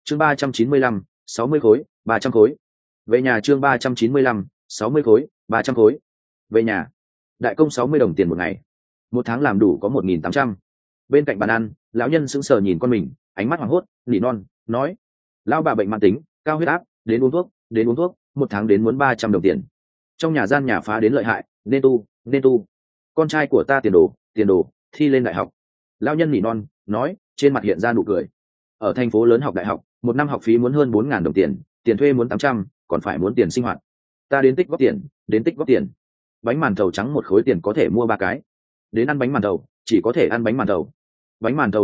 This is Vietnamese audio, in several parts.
chương 395, 60 khối 300 khối. Về nhà. chương 395, 60 khối 300 khối. Về nhà. Đại công 60 đồng tiền một ngày, một tháng làm đủ có 1.800. Bên cạnh bàn ăn, lão nhân sững sờ nhìn con mình, ánh mắt hoảng hốt, nỉ non nói: lão bà bệnh mãn tính, cao huyết áp, đến uống thuốc, một tháng đến muốn 300 đồng tiền. Trong nhà gian nhà phá đến lợi hại, nên tu. Con trai của ta tiền đồ, thi lên đại học. Lão nhân nỉ non nói, trên mặt hiện ra nụ cười. Ở thành phố lớn học đại học, một năm học phí muốn hơn 4.000 đồng tiền, tiền thuê muốn 800, còn phải muốn tiền sinh hoạt. Ta đến tích góp tiền. Bánh màn thầu trắng một khối tiền có thể mua 3 cái. Đến ăn bánh màn thầu, chỉ có thể ăn bánh màn thầu. Bánh màn thầu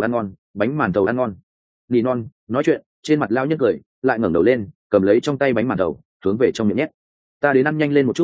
ăn ngon. Nỉ non nói chuyện, trên mặt lão nhân cười, lại ngẩng đầu lên, cầm lấy trong tay bánh màn thầu, hướng về trong miệng nhét. Ta đến ăn nhanh lên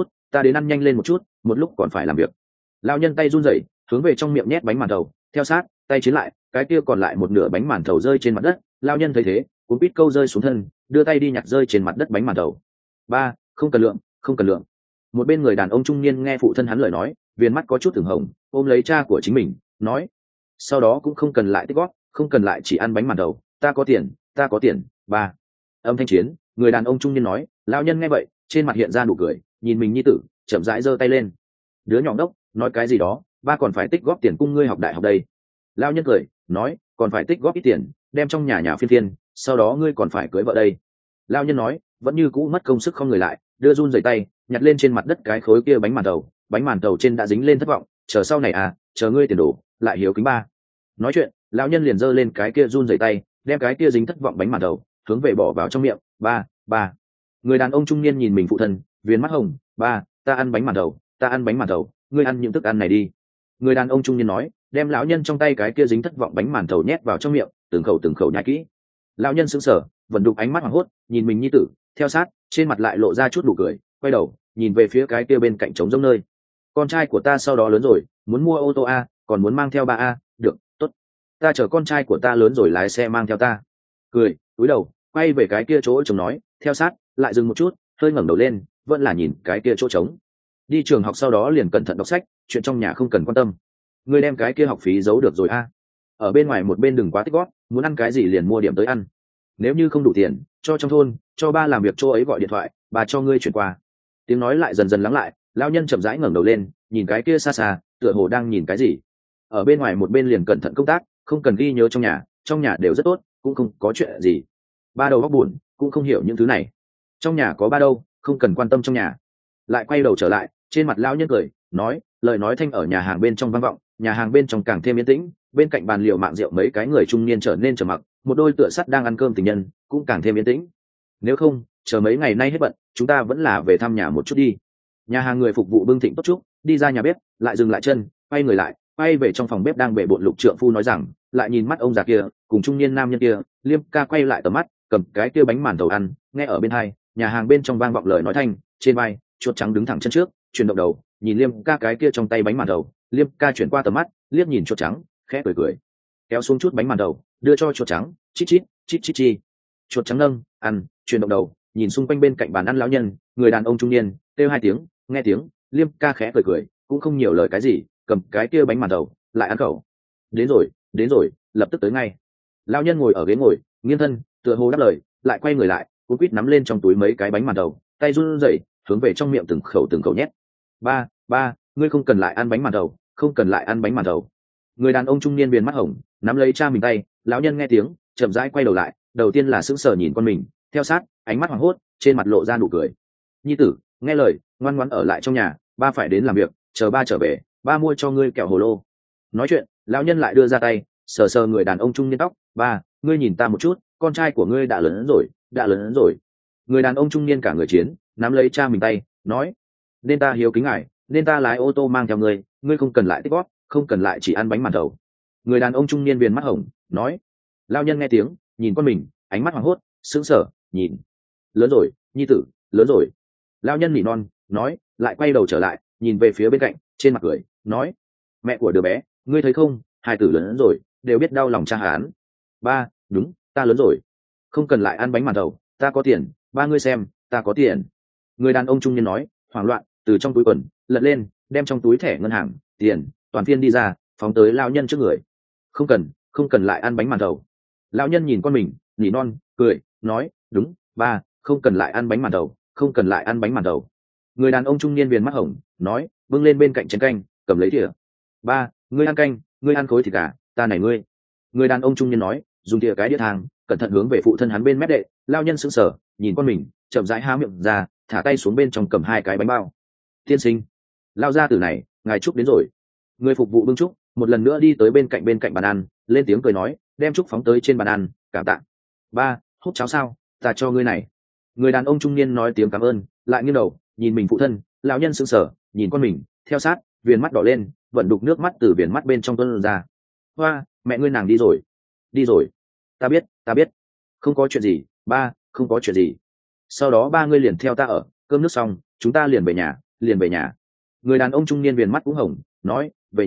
một chút, một lúc còn phải làm việc. Lão nhân tay run rẩy, hướng về trong miệng nhét bánh màn thầu, theo sát tay chiến lại, cái kia còn lại một nửa bánh màn thầu rơi trên mặt đất. Lão nhân thấy thế, cuốn quýt câu rơi xuống thân, đưa tay đi nhặt rơi trên mặt đất bánh màn thầu. Ba, không cần lượng. Một bên người đàn ông trung niên nghe phụ thân hắn lời nói, viền mắt có chút ửng hồng, ôm lấy cha của chính mình, nói: sau đó cũng không cần lại tích góp, không cần lại chỉ ăn bánh màn thầu, ta có tiền. Ba. Âm thanh chiến, người đàn ông trung niên nói. Lão nhân nghe vậy, trên mặt hiện ra nụ cười, nhìn mình nhi tử, chậm rãi giơ tay lên. Đứa nhỏ đốc, nói cái gì đó, ba còn phải tích góp tiền cung ngươi học đại học đây. Lão nhân cười, nói, còn phải tích góp ít tiền, đem trong nhà phiên, sau đó ngươi còn phải cưới vợ đây. Lão nhân nói, vẫn như cũ mất công sức không người lại, đưa run rẩy tay, nhặt lên trên mặt đất cái khối kia bánh màn thầu trên đã dính lên thất vọng, chờ sau này chờ ngươi tiền đồ, lại hiếu kính ba. Nói chuyện, lão nhân liền giơ lên cái kia run rẩy tay, đem cái kia dính thất vọng bánh màn thầu hướng về bỏ vào trong miệng. Ba. Người đàn ông trung niên nhìn mình phụ thân, viền mắt hồng. Ba, ta ăn bánh màn thầu, ngươi ăn những thức ăn này đi. Người đàn ông trung niên nói, đem lão nhân trong tay cái kia dính thất vọng bánh màn thầu nhét vào trong miệng, từng khẩu nhai kỹ. Lão nhân sững sờ, vận đục ánh mắt hoảng hốt, nhìn mình nhi tử, theo sát trên mặt lại lộ ra chút nụ cười, quay đầu nhìn về phía cái kia bên cạnh trống rỗng nơi. Con trai của ta sau đó lớn rồi, muốn mua ô tô a, còn muốn mang theo ba a. Được, tốt, ta chở con trai của ta lớn rồi lái xe mang theo ta. Cười cúi đầu quay về cái kia chỗ trống nói, theo sát lại dừng một chút, hơi ngẩng đầu lên, vẫn là nhìn cái kia chỗ trống. Đi trường học sau đó liền cẩn thận đọc sách, chuyện trong nhà không cần quan tâm. Ngươi đem cái kia học phí giấu được rồi a. Ở bên ngoài một bên đừng quá tích góp, muốn ăn cái gì liền mua điểm tới ăn. Nếu như không đủ tiền, cho trong thôn, cho ba làm việc chỗ ấy gọi điện thoại, bà cho ngươi chuyển qua. Tiếng nói lại dần dần lắng lại, lão nhân chậm rãi ngẩng đầu lên, nhìn cái kia xa xa, tựa hồ đang nhìn cái gì. Ở bên ngoài một bên liền cẩn thận công tác, không cần ghi nhớ trong nhà đều rất tốt, cũng không có chuyện gì. Ba đầu óc buồn, cũng không hiểu những thứ này. Trong nhà có ba đâu, không cần quan tâm trong nhà. Lại quay đầu trở lại, trên mặt lão nhân cười, nói, lời nói thanh ở nhà hàng bên trong vang vọng, nhà hàng bên trong càng thêm yên tĩnh, bên cạnh bàn liệu mạng rượu mấy cái người trung niên trở nên trầm mặc, một đôi tựa sắt đang ăn cơm tình nhân, cũng càng thêm yên tĩnh. Nếu không, chờ mấy ngày nay hết bận, chúng ta vẫn là về thăm nhà một chút đi. Nhà hàng người phục vụ bưng thịnh tốt chúc, đi ra nhà bếp, lại dừng lại chân, quay người lại, quay về trong phòng bếp đang bề bộn Lục trượng phu nói rằng, lại nhìn mắt ông già kia, cùng trung niên nam nhân kia, Liêm ca quay lại tầm mắt, cầm cái kia bánh màn thầu ăn, nghe ở bên hai, nhà hàng bên trong vang vọng lời nói thanh, trên vai, chuột trắng đứng thẳng chân trước, chuyển động đầu, nhìn Liêm ca cái kia trong tay bánh màn thầu, Liêm ca chuyển qua tầm mắt, liếc nhìn chuột trắng, khẽ cười, kéo xuống chút bánh màn thầu, đưa cho chuột trắng, chít chi. Chuột trắng nâng, ăn, chuyển động đầu, nhìn xung quanh bên cạnh bàn ăn lão nhân, người đàn ông trung niên, kêu hai tiếng, nghe tiếng, Liêm ca khẽ cười, cũng không nhiều lời cái gì, cầm cái kia bánh màn thầu, lại ăn khẩu. Đến rồi, lập tức tới ngay. Lão nhân ngồi ở ghế ngồi, nghiêng thân, tựa hồ đáp lời, lại quay người lại, cuốn quýt nắm lên trong túi mấy cái bánh màn thầu, tay run rẩy, hướng về trong miệng từng khẩu nhét. Ba, ngươi không cần lại ăn bánh màn thầu. Người đàn ông trung niên viền mắt hồng, nắm lấy cha mình tay, lão nhân nghe tiếng, chậm rãi quay đầu lại, đầu tiên là sững sờ nhìn con mình, theo sát, ánh mắt hoảng hốt, trên mặt lộ ra nụ cười. Nhi tử, nghe lời, ngoan ngoãn ở lại trong nhà, ba phải đến làm việc, chờ ba trở về, ba mua cho ngươi kẹo hồ lô. Nói chuyện, lão nhân lại đưa ra tay, sờ người đàn ông trung niên tóc. Ba, ngươi nhìn ta một chút, con trai của ngươi đã lớn rồi. Người đàn ông trung niên cả người chiến, nắm lấy cha mình tay, nói, nên ta hiếu kính ngài, nên ta lái ô tô mang theo ngươi, ngươi không cần lại tích góp, không cần lại chỉ ăn bánh màn thầu. Người đàn ông trung niên viền mắt hồng, nói. Lão nhân nghe tiếng, nhìn con mình, ánh mắt hoảng hốt, sững sờ, nhìn. Lớn rồi, nhi tử, lớn rồi. Lão nhân nỉ non, nói, lại quay đầu trở lại, nhìn về phía bên cạnh, trên mặt cười, nói, mẹ của đứa bé, ngươi thấy không, hai tử lớn rồi, đều biết đau lòng cha hắn. Ba, đúng, ta lớn rồi, không cần lại ăn bánh màn thầu, ta có tiền, ba ngươi xem, ta có tiền. Người đàn ông trung niên nói, hoảng loạn, từ trong túi quần lật lên, đem trong túi thẻ ngân hàng tiền toàn phiên đi ra, phóng tới lão nhân trước người. Không cần lại ăn bánh màn thầu. Lão nhân nhìn con mình, nỉ non, cười, nói đúng ba, không cần lại ăn bánh màn thầu, không cần lại ăn bánh màn thầu. Người đàn ông trung niên viền mắt hồng nói, bưng lên bên cạnh chén canh, cầm lấy thìa. Ba, ngươi ăn canh, ngươi ăn khối thịt gà, ta này ngươi. Người đàn ông trung niên nói, dùng thìa cái đĩa thang cẩn thận hướng về phụ thân hắn bên mép đệ. Lao nhân sững sờ nhìn con mình, chậm rãi há miệng ra, thả tay xuống bên trong cầm hai cái bánh bao. Tiên sinh, lao ra từ này, ngài chúc đến rồi. Người phục vụ bưng chúc một lần nữa đi tới bên cạnh bàn ăn, lên tiếng cười nói, đem chúc phóng tới trên bàn ăn, cảm tạ. Ba, hút cháo sao, ta cho ngươi này. Người đàn ông trung niên nói tiếng cảm ơn, lại nghiêng đầu nhìn mình phụ thân. Lão nhân sững sờ nhìn con mình, theo sát, viền mắt đỏ lên, vận đục nước mắt từ viền mắt bên trong tuôn ra. Hoa, mẹ ngươi nàng đi rồi. Đi rồi. Ta biết. Không có chuyện gì, ba, không có chuyện gì. Sau đó ba ngươi liền theo ta ở, cơm nước xong chúng ta liền về nhà. Người đàn ông trung niên viền mắt cũng hồng nói, về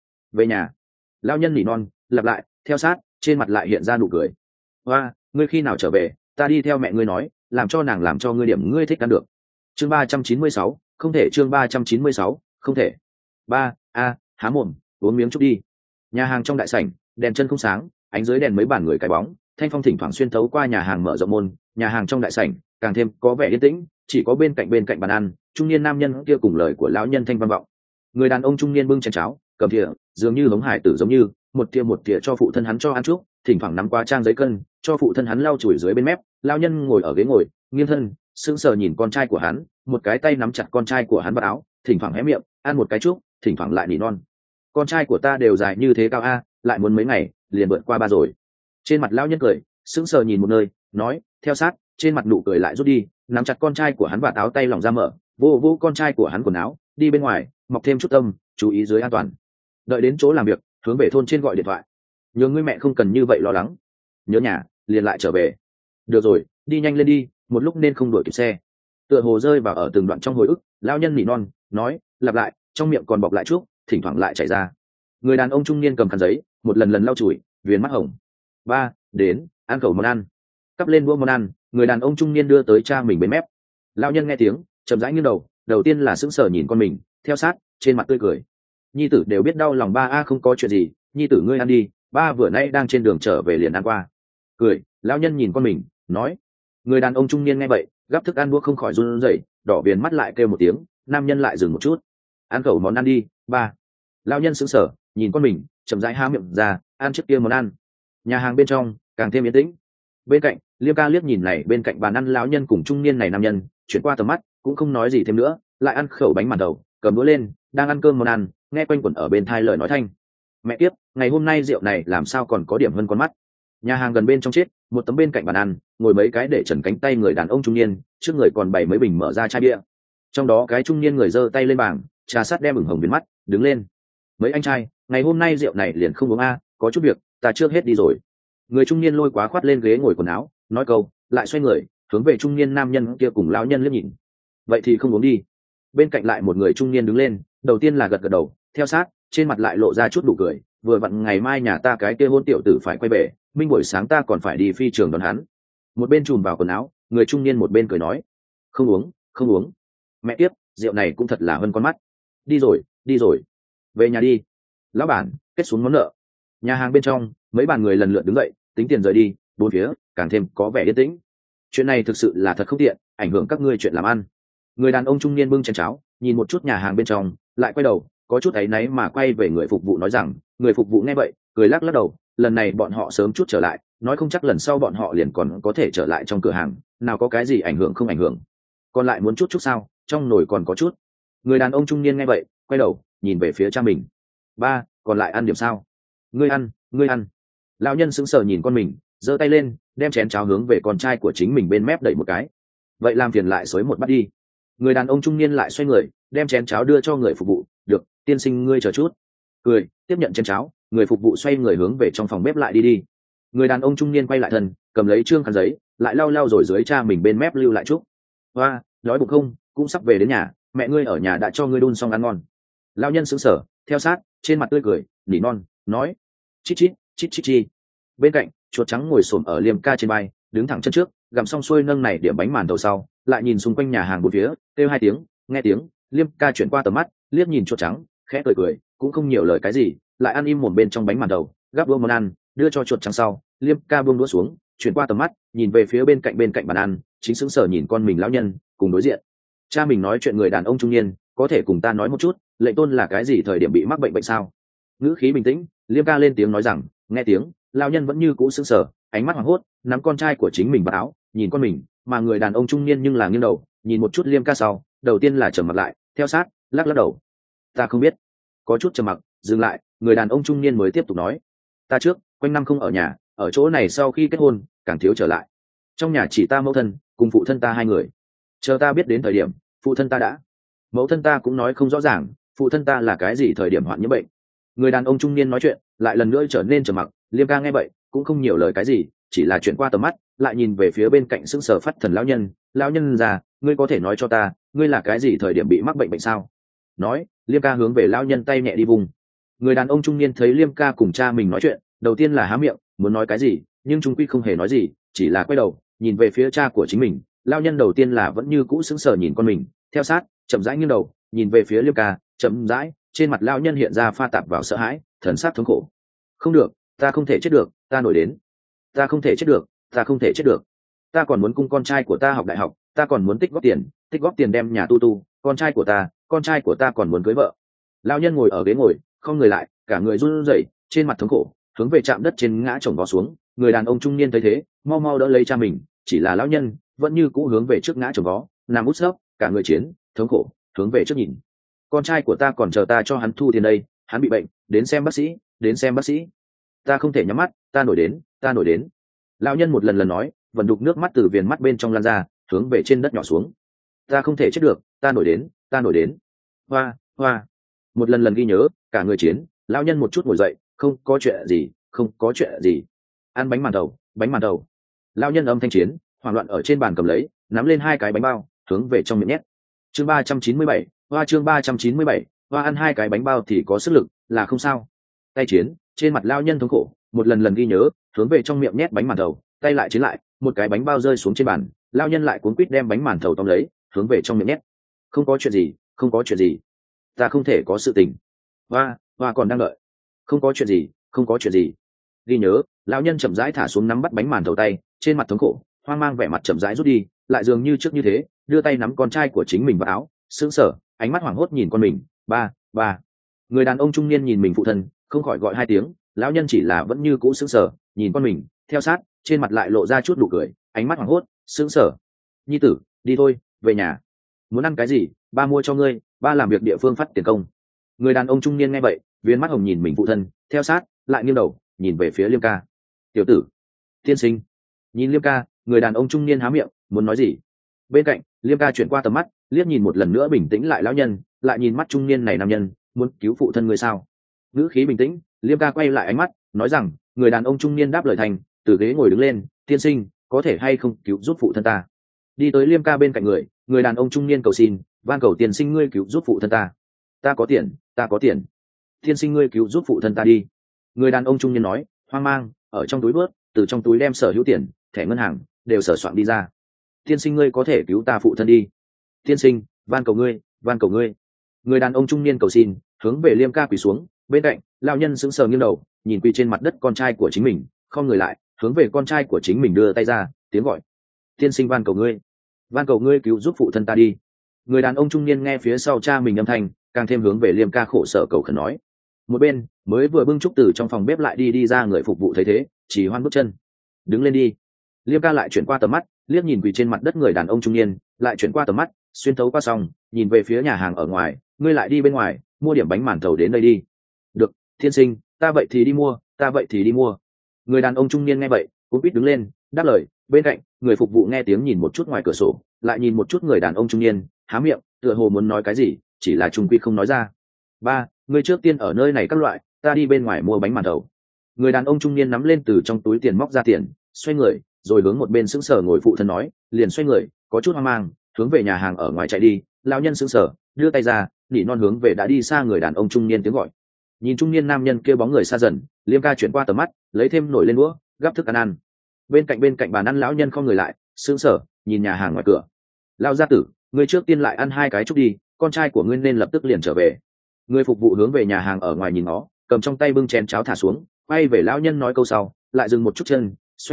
nhà. Lão nhân nỉ non lặp lại, theo sát, trên mặt lại hiện ra nụ cười. Hoa, ngươi khi nào trở về, ta đi theo mẹ ngươi nói, làm cho ngươi điểm ngươi thích ăn được. Chương 396, không thể. Chương 396, không thể. Ba, há mồm, uống miếng chút đi. Nhà hàng trong đại sảnh, đèn chân không sáng, ánh dưới đèn mấy bàn người cái bóng, thanh phong thỉnh thoảng xuyên thấu qua nhà hàng mở rộng môn. Nhà hàng trong đại sảnh càng thêm có vẻ yên tĩnh, chỉ có bên cạnh bàn ăn, trung niên nam nhân kia cùng lời của lão nhân thanh vang vọng. Người đàn ông trung niên bưng chén cháo, cầm thìa, dường như hống hải tử giống như, một thìa cho phụ thân hắn cho ăn trước, thỉnh thoảng nắm qua trang giấy cân, cho phụ thân hắn lau chùi dưới bên mép. Lão nhân ngồi ở ghế ngồi, nghiêng thân, sững sờ nhìn con trai của hắn, một cái tay nắm chặt con trai của hắn vào áo, thỉnh thoảng hé miệng, ăn một cái chút, thỉnh thoảng lại nỉ non. Con trai của ta đều dài như thế cao a, lại muốn mấy ngày, liền vượt qua ba rồi. Trên mặt lão nhân cười, sững sờ nhìn một nơi, nói, theo sát, trên mặt nụ cười lại rút đi, nắm chặt con trai của hắn và áo tay lỏng ra mở, vô con trai của hắn quần áo, đi bên ngoài, mọc thêm chút tâm, chú ý dưới an toàn. Đợi đến chỗ làm việc, hướng về thôn trên gọi điện thoại. Nhớ ngươi mẹ không cần như vậy lo lắng. Nhớ nhà, liền lại trở về. Được rồi, đi nhanh lên đi, một lúc nên không đuổi kịp xe. Tựa hồ rơi vào ở từng đoạn trong hồi ức, lão nhân nỉ non, nói, lặp lại, trong miệng còn bọc lại chút, thỉnh thoảng lại chảy ra. Người đàn ông trung niên cầm khăn giấy, một lần lau chùi, viền mắt hồng. Ba, đến, ăn khẩu món ăn. Cắp lên đũa món ăn, người đàn ông trung niên đưa tới cha mình bên mép. Lão nhân nghe tiếng, chậm rãi nghiêng đầu, đầu tiên là sững sờ nhìn con mình, theo sát, trên mặt tươi cười. Nhi tử đều biết đau lòng ba không có chuyện gì, nhi tử ngươi ăn đi, ba vừa nãy đang trên đường trở về liền ăn qua. Cười, lão nhân nhìn con mình, nói. Người đàn ông trung niên nghe vậy, gắp thức ăn đũa không khỏi run rẩy, đỏ viền mắt lại kêu một tiếng. Nam nhân lại dừng một chút. Ăn khẩu món ăn đi, ba. Lão nhân sững sờ nhìn con mình, chậm rãi há miệng ra, ăn trước kia món ăn. Nhà hàng bên trong càng thêm yên tĩnh. Bên cạnh, Liêm ca liếc nhìn này bên cạnh bàn ăn lão nhân cùng trung niên này nam nhân, chuyển qua tầm mắt, cũng không nói gì thêm nữa, lại ăn khẩu bánh màn đầu, cầm đũa lên, đang ăn cơm món ăn, nghe quanh quẩn ở bên thai lời nói thanh. Mẹ kiếp, ngày hôm nay rượu này làm sao còn có điểm hơn con mắt. Nhà hàng gần bên trong chết, một tấm bên cạnh bàn ăn, ngồi mấy cái để trần cánh tay người đàn ông trung niên, trước người còn bày mấy bình mở ra chai bia. Trong đó cái trung niên người giơ tay lên bảng, trà sắt đem ửng hồng biến mắt, đứng lên. Mấy anh trai, ngày hôm nay rượu này liền không uống có chút việc, ta trước hết đi rồi. Người trung niên lôi quá khoát lên ghế ngồi quần áo, nói câu, lại xoay người, hướng về trung niên nam nhân kia cùng lão nhân liếc nhìn. Vậy thì không uống đi. Bên cạnh lại một người trung niên đứng lên, đầu tiên là gật gật đầu, theo sát, trên mặt lại lộ ra chút nụ cười, vừa vặn ngày mai nhà ta cái kia hôn tiểu tử phải quay về, minh buổi sáng ta còn phải đi phi trường đón hắn. Một bên chùm vào quần áo, người trung niên một bên cười nói, không uống. Mẹ tiếp, rượu này cũng thật là hơn con mắt. Đi rồi, về nhà đi. Lão bản, kết xuống món nợ. Nhà hàng bên trong, mấy bàn người lần lượt đứng dậy, tính tiền rời đi, bốn phía càng thêm có vẻ yên tĩnh. Chuyện này thực sự là thật không tiện, ảnh hưởng các ngươi chuyện làm ăn. Người đàn ông trung niên bưng chén cháo, nhìn một chút nhà hàng bên trong, lại quay đầu, có chút áy náy mà quay về người phục vụ nói rằng. Người phục vụ nghe vậy, cười lắc đầu, lần này bọn họ sớm chút trở lại, nói không chắc lần sau bọn họ liền còn có thể trở lại trong cửa hàng, nào có cái gì ảnh hưởng không ảnh hưởng. Còn lại muốn chút sao, trong nồi còn có chút. Người đàn ông trung niên nghe vậy, quay đầu, nhìn về phía cha mình. Ba, còn lại ăn điểm sao? Ngươi ăn. Lão nhân sững sờ nhìn con mình, giơ tay lên, đem chén cháo hướng về con trai của chính mình bên mép đẩy một cái. Vậy làm phiền lại xới một bát đi. Người đàn ông trung niên lại xoay người, đem chén cháo đưa cho người phục vụ. Được, tiên sinh ngươi chờ chút. Cười, tiếp nhận chén cháo, người phục vụ xoay người hướng về trong phòng bếp lại đi. Người đàn ông trung niên quay lại thân, cầm lấy trương khăn giấy, lại lau rồi dưới cha mình bên mép lưu lại chút. Hoa, đói bụng không, cũng sắp về đến nhà, mẹ ngươi ở nhà đã cho ngươi đun xong ăn ngon. Lão nhân sững sờ, theo sát, trên mặt tươi cười, nỉ non, nói, chít chi. Bên cạnh, chuột trắng ngồi xổm ở Liêm ca trên vai, đứng thẳng chân trước, gặm xong xuôi nâng này điểm bánh màn đầu sau, lại nhìn xung quanh nhà hàng bốn phía, kêu hai tiếng, nghe tiếng, Liêm ca chuyển qua tầm mắt, liếc nhìn chuột trắng, khẽ cười, cũng không nhiều lời cái gì, lại ăn im mồm bên trong bánh màn đầu, gắp đũa món ăn, đưa cho chuột trắng sau, Liêm ca buông đũa xuống, chuyển qua tầm mắt nhìn về phía bên cạnh bàn ăn, chính sững sờ nhìn con mình lão nhân cùng đối diện. Cha mình nói chuyện người đàn ông trung niên, có thể cùng ta nói một chút, lệnh tôn là cái gì thời điểm bị mắc bệnh sao? Ngữ khí bình tĩnh, Liêm ca lên tiếng nói rằng. Nghe tiếng, lão nhân vẫn như cũ sững sờ, ánh mắt hoảng hốt, nắm con trai của chính mình vào áo, nhìn con mình, mà người đàn ông trung niên nhưng là nghiêng đầu nhìn một chút Liêm ca sau, đầu tiên là trầm mặt lại, theo sát lắc lắc đầu. Ta không biết. Có chút trầm mặc, dừng lại, người đàn ông trung niên mới tiếp tục nói. Ta trước quanh năm không ở nhà, ở chỗ này sau khi kết hôn càng thiếu trở lại, trong nhà chỉ ta mẫu thân cùng phụ thân ta hai người. Chờ ta biết đến thời điểm phụ thân ta đã, mẫu thân ta cũng nói không rõ ràng phụ thân ta là cái gì thời điểm hoạn nhiễm bệnh. Người đàn ông trung niên nói chuyện lại lần nữa trở nên trầm mặc. Liêm ca nghe vậy cũng không nhiều lời cái gì, chỉ là chuyển qua tầm mắt lại nhìn về phía bên cạnh sững sờ phát thần lão nhân. Lão nhân già, ngươi có thể nói cho ta ngươi là cái gì thời điểm bị mắc bệnh sao? Nói, Liêm ca hướng về lão nhân tay nhẹ đi vùng. Người đàn ông trung niên thấy Liêm ca cùng cha mình nói chuyện, đầu tiên là há miệng muốn nói cái gì, nhưng trung quy không hề nói gì, chỉ là quay đầu nhìn về phía cha của chính mình. Lão nhân đầu tiên là vẫn như cũ sững sờ nhìn con mình, theo sát chậm rãi nghiêng đầu nhìn về phía Liêm ca, chậm rãi trên mặt lão nhân hiện ra pha tạp vào sợ hãi, thần sắc thống khổ. Không được, ta không thể chết được, ta nổi đến. Ta không thể chết được, ta không thể chết được. Ta còn muốn cung con trai của ta học đại học, ta còn muốn tích góp tiền đem nhà tu, con trai của ta còn muốn cưới vợ. Lão nhân ngồi ở ghế ngồi, không người lại, cả người run rẩy, trên mặt thống khổ, hướng về chạm đất trên ngã chồng vó xuống. Người đàn ông trung niên thấy thế, mau mau đỡ lấy cha mình, chỉ là lão nhân vẫn như cũ hướng về trước ngã chồng vó, nằm út sấp, cả người chiến thống khổ, hướng về trước nhìn. Con trai của ta còn chờ ta cho hắn thu tiền đây, hắn bị bệnh, đến xem bác sĩ, đến xem bác sĩ. Ta không thể nhắm mắt, ta nổi đến, ta nổi đến. Lão nhân một lần lần nói, vận đục nước mắt từ viền mắt bên trong lan ra, hướng về trên đất nhỏ xuống. Ta không thể chết được, ta nổi đến, ta nổi đến. Hoa, hoa. Một lần lần ghi nhớ, cả người chiến. Lão nhân một chút ngồi dậy, không có chuyện gì, không có chuyện gì. Ăn bánh màn thầu, bánh màn thầu. Lão nhân âm thanh chiến, hoảng loạn ở trên bàn cầm lấy, nắm lên hai cái bánh bao, hướng về trong miệng nhét. Chương 397, hoa chương 397, hoa ăn hai cái bánh bao thì có sức lực, là không sao. Tay chiến, trên mặt lão nhân thống khổ, một lần lần ghi nhớ, hướng về trong miệng nhét bánh màn thầu, tay lại chiến lại, một cái bánh bao rơi xuống trên bàn, lão nhân lại cuống quýt đem bánh màn thầu tóm lấy, hướng về trong miệng nhét. Không có chuyện gì, không có chuyện gì. Ta không thể có sự tình. Hoa còn đang đợi. Không có chuyện gì, không có chuyện gì. Ghi nhớ, lão nhân chậm rãi thả xuống nắm bắt bánh màn thầu tay, trên mặt thống khổ, hoang mang vẻ mặt chậm rãi rút đi, lại dường như trước như thế, đưa tay nắm con trai của chính mình vào áo, sững sờ, ánh mắt hoảng hốt nhìn con mình. Ba. Người đàn ông trung niên nhìn mình phụ thân, không khỏi gọi hai tiếng. Lão nhân chỉ là vẫn như cũ sững sờ, nhìn con mình, theo sát, trên mặt lại lộ ra chút nụ cười, ánh mắt hoảng hốt, sững sờ. Nhi tử, đi thôi, về nhà. Muốn ăn cái gì, ba mua cho ngươi, ba làm việc địa phương phát tiền công. Người đàn ông trung niên nghe vậy, viên mắt hồng nhìn mình phụ thân, theo sát lại nghiêng đầu nhìn về phía Liêm ca. Tiểu tử, tiên sinh. Nhìn Liêm ca, người đàn ông trung niên há miệng muốn nói gì. Bên cạnh, Liêm ca chuyển qua tầm mắt, liếc nhìn một lần nữa bình tĩnh lại lão nhân, lại nhìn mắt trung niên này nam nhân, muốn cứu phụ thân ngươi sao? Ngữ khí bình tĩnh, Liêm ca quay lại ánh mắt, nói rằng. Người đàn ông trung niên đáp lời thành, từ ghế ngồi đứng lên. Tiên sinh, có thể hay không cứu giúp phụ thân ta? Đi tới Liêm ca bên cạnh người đàn ông trung niên cầu xin, van cầu tiên sinh ngươi cứu giúp phụ thân ta. Ta có tiền, ta có tiền. Tiên sinh ngươi cứu giúp phụ thân ta đi. Người đàn ông trung niên nói, hoang mang, ở trong túi bớt, từ trong túi đem sở hữu tiền, thẻ ngân hàng đều sở soạn đi ra. Tiên sinh ngươi có thể cứu ta phụ thân đi. Tiên sinh, van cầu ngươi, van cầu ngươi. Người đàn ông trung niên cầu xin, hướng về Liêm ca quỳ xuống. Bên cạnh, lão nhân sững sờ nghiêng đầu, nhìn quỳ trên mặt đất con trai của chính mình, không người lại, hướng về con trai của chính mình đưa tay ra, tiếng gọi. Tiên sinh van cầu ngươi, van cầu ngươi cứu giúp phụ thân ta đi. Người đàn ông trung niên nghe phía sau cha mình âm thanh, càng thêm hướng về Liêm ca khổ sở cầu khẩn nói. Một bên mới vừa bưng trúc từ trong phòng bếp lại đi ra người phục vụ thấy thế, chỉ hoan bước chân. Đứng lên đi. Liêm ca lại chuyển qua tầm mắt, liếc nhìn quỳ trên mặt đất người đàn ông trung niên, lại chuyển qua tầm mắt, xuyên thấu qua xong, nhìn về phía nhà hàng ở ngoài. Ngươi lại đi bên ngoài mua điểm bánh màn thầu đến đây đi. Được, thiên sinh, ta vậy thì đi mua. Người đàn ông trung niên nghe vậy cũng biết đứng lên đáp lời. Bên cạnh, người phục vụ nghe tiếng nhìn một chút ngoài cửa sổ, lại nhìn một chút người đàn ông trung niên, há miệng tựa hồ muốn nói cái gì, chỉ là trung quy không nói ra. Ba, ngươi trước tiên ở nơi này các loại, ta đi bên ngoài mua bánh màn thầu. Người đàn ông trung niên nắm lên từ trong túi tiền móc ra tiền, xoay người rồi hướng một bên sững sờ ngồi phụ thân nói, liền xoay người có chút hoang mang hướng về nhà hàng ở ngoài chạy đi. Lão nhân sững sờ đưa tay ra, nỉ non hướng về đã đi xa người đàn ông trung niên tiếng gọi. Nhìn trung niên nam nhân kia bóng người xa dần, Liêm ca chuyển qua tầm mắt, lấy thêm nổi lên đũa gắp thức ăn. Bên cạnh bàn ăn lão nhân không người lại, sững sờ nhìn nhà hàng ngoài cửa. Lão gia tử, ngươi trước tiên lại ăn hai cái chúc đi, con trai của ngươi nên lập tức liền trở về. Người phục vụ hướng về nhà hàng ở ngoài nhìn nó, cầm trong tay bưng chén cháo thả xuống, quay về lão nhân nói câu sau, lại dừng một chút chân, xoay người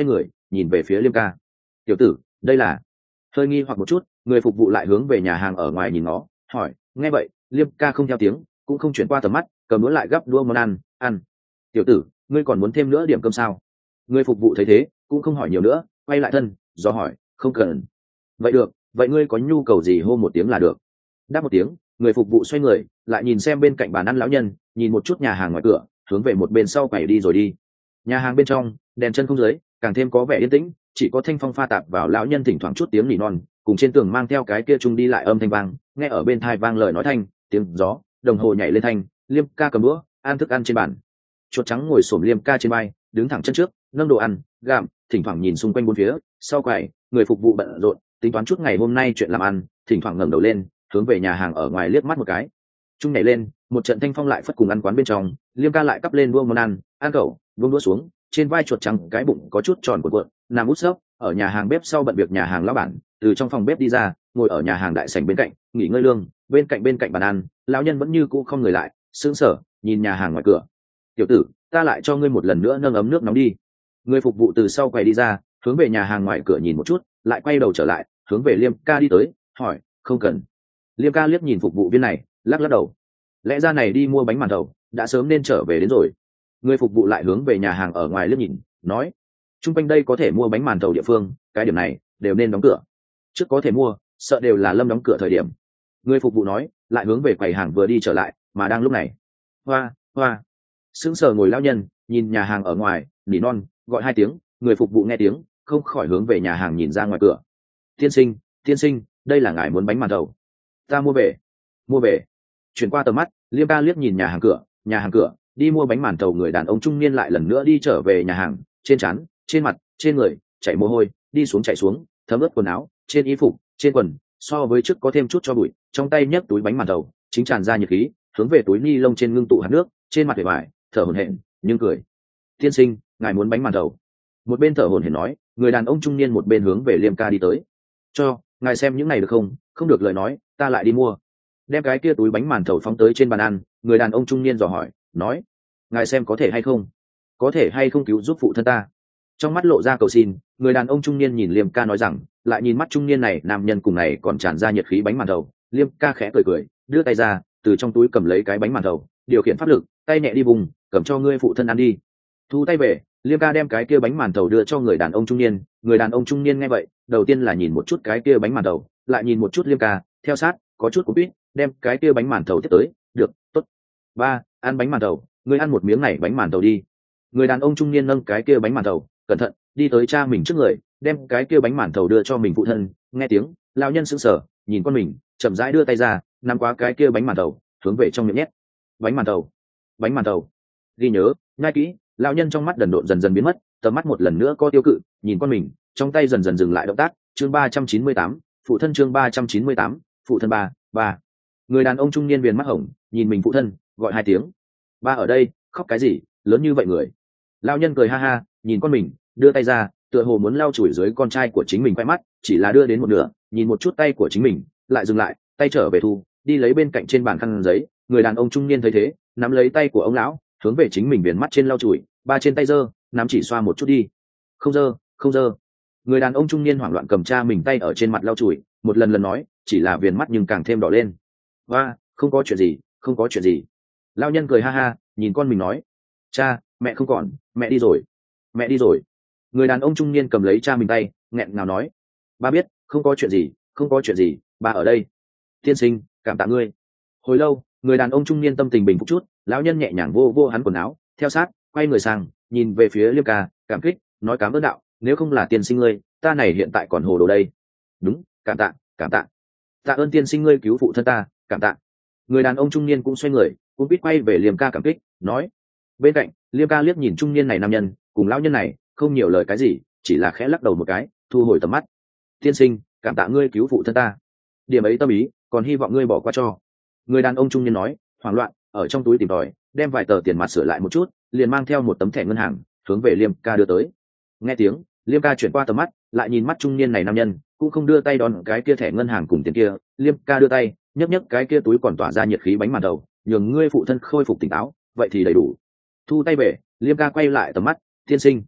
nhìn về phía Liêm ca. Tiểu tử, đây là? Hơi nghi hoặc một chút, người phục vụ lại hướng về nhà hàng ở ngoài nhìn nó, hỏi. Nghe vậy, Liêm ca không theo tiếng, cũng không chuyển qua tầm mắt, cầm đũa lại gắp đũa món ăn. Tiểu tử, ngươi còn muốn thêm nữa điểm cơm sao? Người phục vụ thấy thế, cũng không hỏi nhiều nữa, quay lại thân, do hỏi. Không cần. Vậy được, vậy ngươi có nhu cầu gì hô một tiếng là được. Đáp một tiếng, người phục vụ xoay người, lại nhìn xem bên cạnh bàn ăn lão nhân, nhìn một chút nhà hàng ngoài cửa, hướng về một bên sau quẩy đi rồi đi. Nhà hàng bên trong, đèn chân không dưới, càng thêm có vẻ yên tĩnh, chỉ có thanh phong pha tạp vào lão nhân thỉnh thoảng chút tiếng nỉ non, cùng trên tường mang theo cái kia trung đi lại âm thanh vang, nghe ở bên tai vang lời nói thanh, tiếng gió, đồng hồ nhảy lên thanh. Liêm ca cầm đũa, ăn thức ăn trên bàn. Chuột trắng ngồi xổm Liêm ca trên vai, đứng thẳng chân trước, nâng đồ ăn, gặm, thỉnh thoảng nhìn xung quanh bốn phía, sau quầy, người phục vụ bận rộn, tính toán chút ngày hôm nay chuyện làm ăn, thỉnh thoảng ngẩng đầu lên, hướng về nhà hàng ở ngoài liếc mắt một cái. Trung nhảy lên, một trận thanh phong lại phất cùng ăn quán bên trong, Liêm ca lại cắp lên đua món ăn cẩu, buông đũa xuống, trên vai chuột trắng cái bụng có chút tròn cuộn, nằm út sấp ở nhà hàng bếp sau bận việc nhà hàng lão bản, từ trong phòng bếp đi ra, ngồi ở nhà hàng đại sảnh bên cạnh, nghỉ ngơi lương, bên cạnh bàn ăn, lão nhân vẫn như cũ không người lại, sững sờ nhìn nhà hàng ngoài cửa. Tiểu tử, ta lại cho ngươi một lần nữa nâng ấm nước nóng đi. Người phục vụ từ sau quầy đi ra, hướng về nhà hàng ngoài cửa nhìn một chút, lại quay đầu trở lại, hướng về Liêm ca đi tới, hỏi. Không cần. Liêm ca liếc nhìn phục vụ viên này, lắc đầu. Lẽ ra này đi mua bánh màn thầu, đã sớm nên trở về đến rồi. Người phục vụ lại hướng về nhà hàng ở ngoài liếc nhìn, nói. Trung quanh đây có thể mua bánh màn thầu địa phương, cái điểm này đều nên đóng cửa. Trước có thể mua, sợ đều là Lâm đóng cửa thời điểm. Người phục vụ nói, lại hướng về quầy hàng vừa đi trở lại, mà đang lúc này. Hoa. Sững sờ ngồi lão nhân, nhìn nhà hàng ở ngoài, nỉ non, gọi hai tiếng. Người phục vụ nghe tiếng, không khỏi hướng về nhà hàng nhìn ra ngoài cửa. Tiên sinh, đây là ngài muốn bánh màn thầu. Ta mua về. Chuyển qua tầm mắt, Liêm ca liếc nhìn nhà hàng cửa, đi mua bánh màn thầu người đàn ông trung niên lại lần nữa đi trở về nhà hàng, trên trán, trên mặt, trên người chảy mồ hôi, đi xuống chảy xuống, thấm ướt quần áo, trên y phục, trên quần, so với trước có thêm chút cho bụi, trong tay nhấc túi bánh màn thầu, chính tràn ra nhiệt khí, hướng về túi ni lông trên ngưng tụ hạt nước, trên mặt vẻ vải, thở hổn hển, nhưng cười. Tiên sinh, ngài muốn bánh màn thầu? Một bên thở hổn hển nói, người đàn ông trung niên một bên hướng về Liêm ca đi tới. Cho ngài xem những này được không? Không được lời nói, ta lại đi mua. Đem cái kia túi bánh màn thầu phóng tới trên bàn ăn, người đàn ông trung niên dò hỏi, nói. Ngài xem có thể hay không? Có thể hay không cứu giúp phụ thân ta? Trong mắt lộ ra cầu xin, người đàn ông trung niên nhìn Liêm ca nói rằng, lại nhìn mắt trung niên này nam nhân cùng này còn tràn ra nhiệt khí bánh màn thầu. Liêm ca khẽ cười, đưa tay ra, từ trong túi cầm lấy cái bánh màn thầu, điều khiển pháp lực, tay nhẹ đi vùng, cầm cho ngươi phụ thân ăn đi. Thu tay về, Liêm ca đem cái kia bánh màn thầu đưa cho người đàn ông trung niên. Người đàn ông trung niên nghe vậy, đầu tiên là nhìn một chút cái kia bánh màn thầu, lại nhìn một chút Liêm ca, theo sát, có chút cúi, đem cái kia bánh màn thầu tiếp tới. Được, tốt. Ba, ăn bánh màn thầu, ngươi ăn một miếng này bánh màn thầu đi. Người đàn ông trung niên nâng cái kia bánh màn thầu, cẩn thận đi tới cha mình trước người, đem cái kia bánh màn thầu đưa cho mình phụ thân. Nghe tiếng, lão nhân sững sờ, nhìn con mình, chậm rãi đưa tay ra, nắm qua cái kia bánh màn thầu, hướng về trong miệng nhét. Bánh màn thầu. Ghi nhớ, nhai kỹ. Lão nhân trong mắt đần độn dần dần biến mất, tầm mắt một lần nữa co tiêu cự, nhìn con mình, trong tay dần dần dừng lại động tác. Chương 398, phụ thân. Chương 398, phụ thân. Ba. Người đàn ông trung niên viền mắt hồng, nhìn mình phụ thân, gọi hai tiếng. Ba ở đây, khóc cái gì, lớn như vậy người. Lão nhân cười ha ha, nhìn con mình, đưa tay ra, tựa hồ muốn lau chùi dưới con trai của chính mình quay mắt, chỉ là đưa đến một nửa, nhìn một chút tay của chính mình, lại dừng lại, tay trở về thu, đi lấy bên cạnh trên bàn khăn giấy. Người đàn ông trung niên thấy thế, nắm lấy tay của ông lão, hướng về chính mình viền mắt trên lau chùi. Ba trên tay giơ, nắm chỉ xoa một chút đi. Không dơ. Người đàn ông trung niên hoảng loạn cầm cha mình tay ở trên mặt lau chùi, một lần nói, chỉ là viền mắt nhưng càng thêm đỏ lên. Ba, không có chuyện gì. Lão nhân cười ha ha, nhìn con mình nói. Cha, mẹ không còn, mẹ đi rồi. Người đàn ông trung niên cầm lấy cha mình tay, nghẹn ngào nói. Ba biết, không có chuyện gì, ba ở đây. Tiên sinh, cảm tạ ngươi. Hồi lâu, người đàn ông trung niên tâm tình bình phục chút, lão nhân nhẹ nhàng vô hắn quần áo, theo sát, quay người sang, nhìn về phía Liêm ca, cảm kích, nói cảm ơn đạo, nếu không là tiên sinh ngươi, ta này hiện tại còn hồ đồ đây. Đúng, cảm tạ. Tạ ơn tiên sinh ngươi cứu phụ thân ta, cảm tạ. Người đàn ông trung niên cũng xoay người, cũng biết quay về Liêm ca cảm kích, nói. Bên cạnh, Liêm ca liếc nhìn trung niên này nam nhân, cùng lão nhân này, không nhiều lời cái gì, chỉ là khẽ lắc đầu một cái, thu hồi tầm mắt. Tiên sinh, cảm tạ ngươi cứu phụ thân ta. Điểm ấy tâm ý, còn hy vọng ngươi bỏ qua cho. Người đàn ông trung niên nói, hoảng loạn, ở trong túi tìm tòi, đem vài tờ tiền mặt sửa lại một chút, liền mang theo một tấm thẻ ngân hàng, hướng về Liêm ca đưa tới. Nghe tiếng, Liêm ca chuyển qua tầm mắt, lại nhìn mắt trung niên này nam nhân, cũng không đưa tay đón cái kia thẻ ngân hàng cùng tiền kia. Liêm ca đưa tay, nhấc cái kia túi còn tỏa ra nhiệt khí bánh màn thầu, nhường ngươi phụ thân khôi phục tỉnh táo, vậy thì đầy đủ. Thu tay về, Liêm ca quay lại tầm mắt, tiên sinh.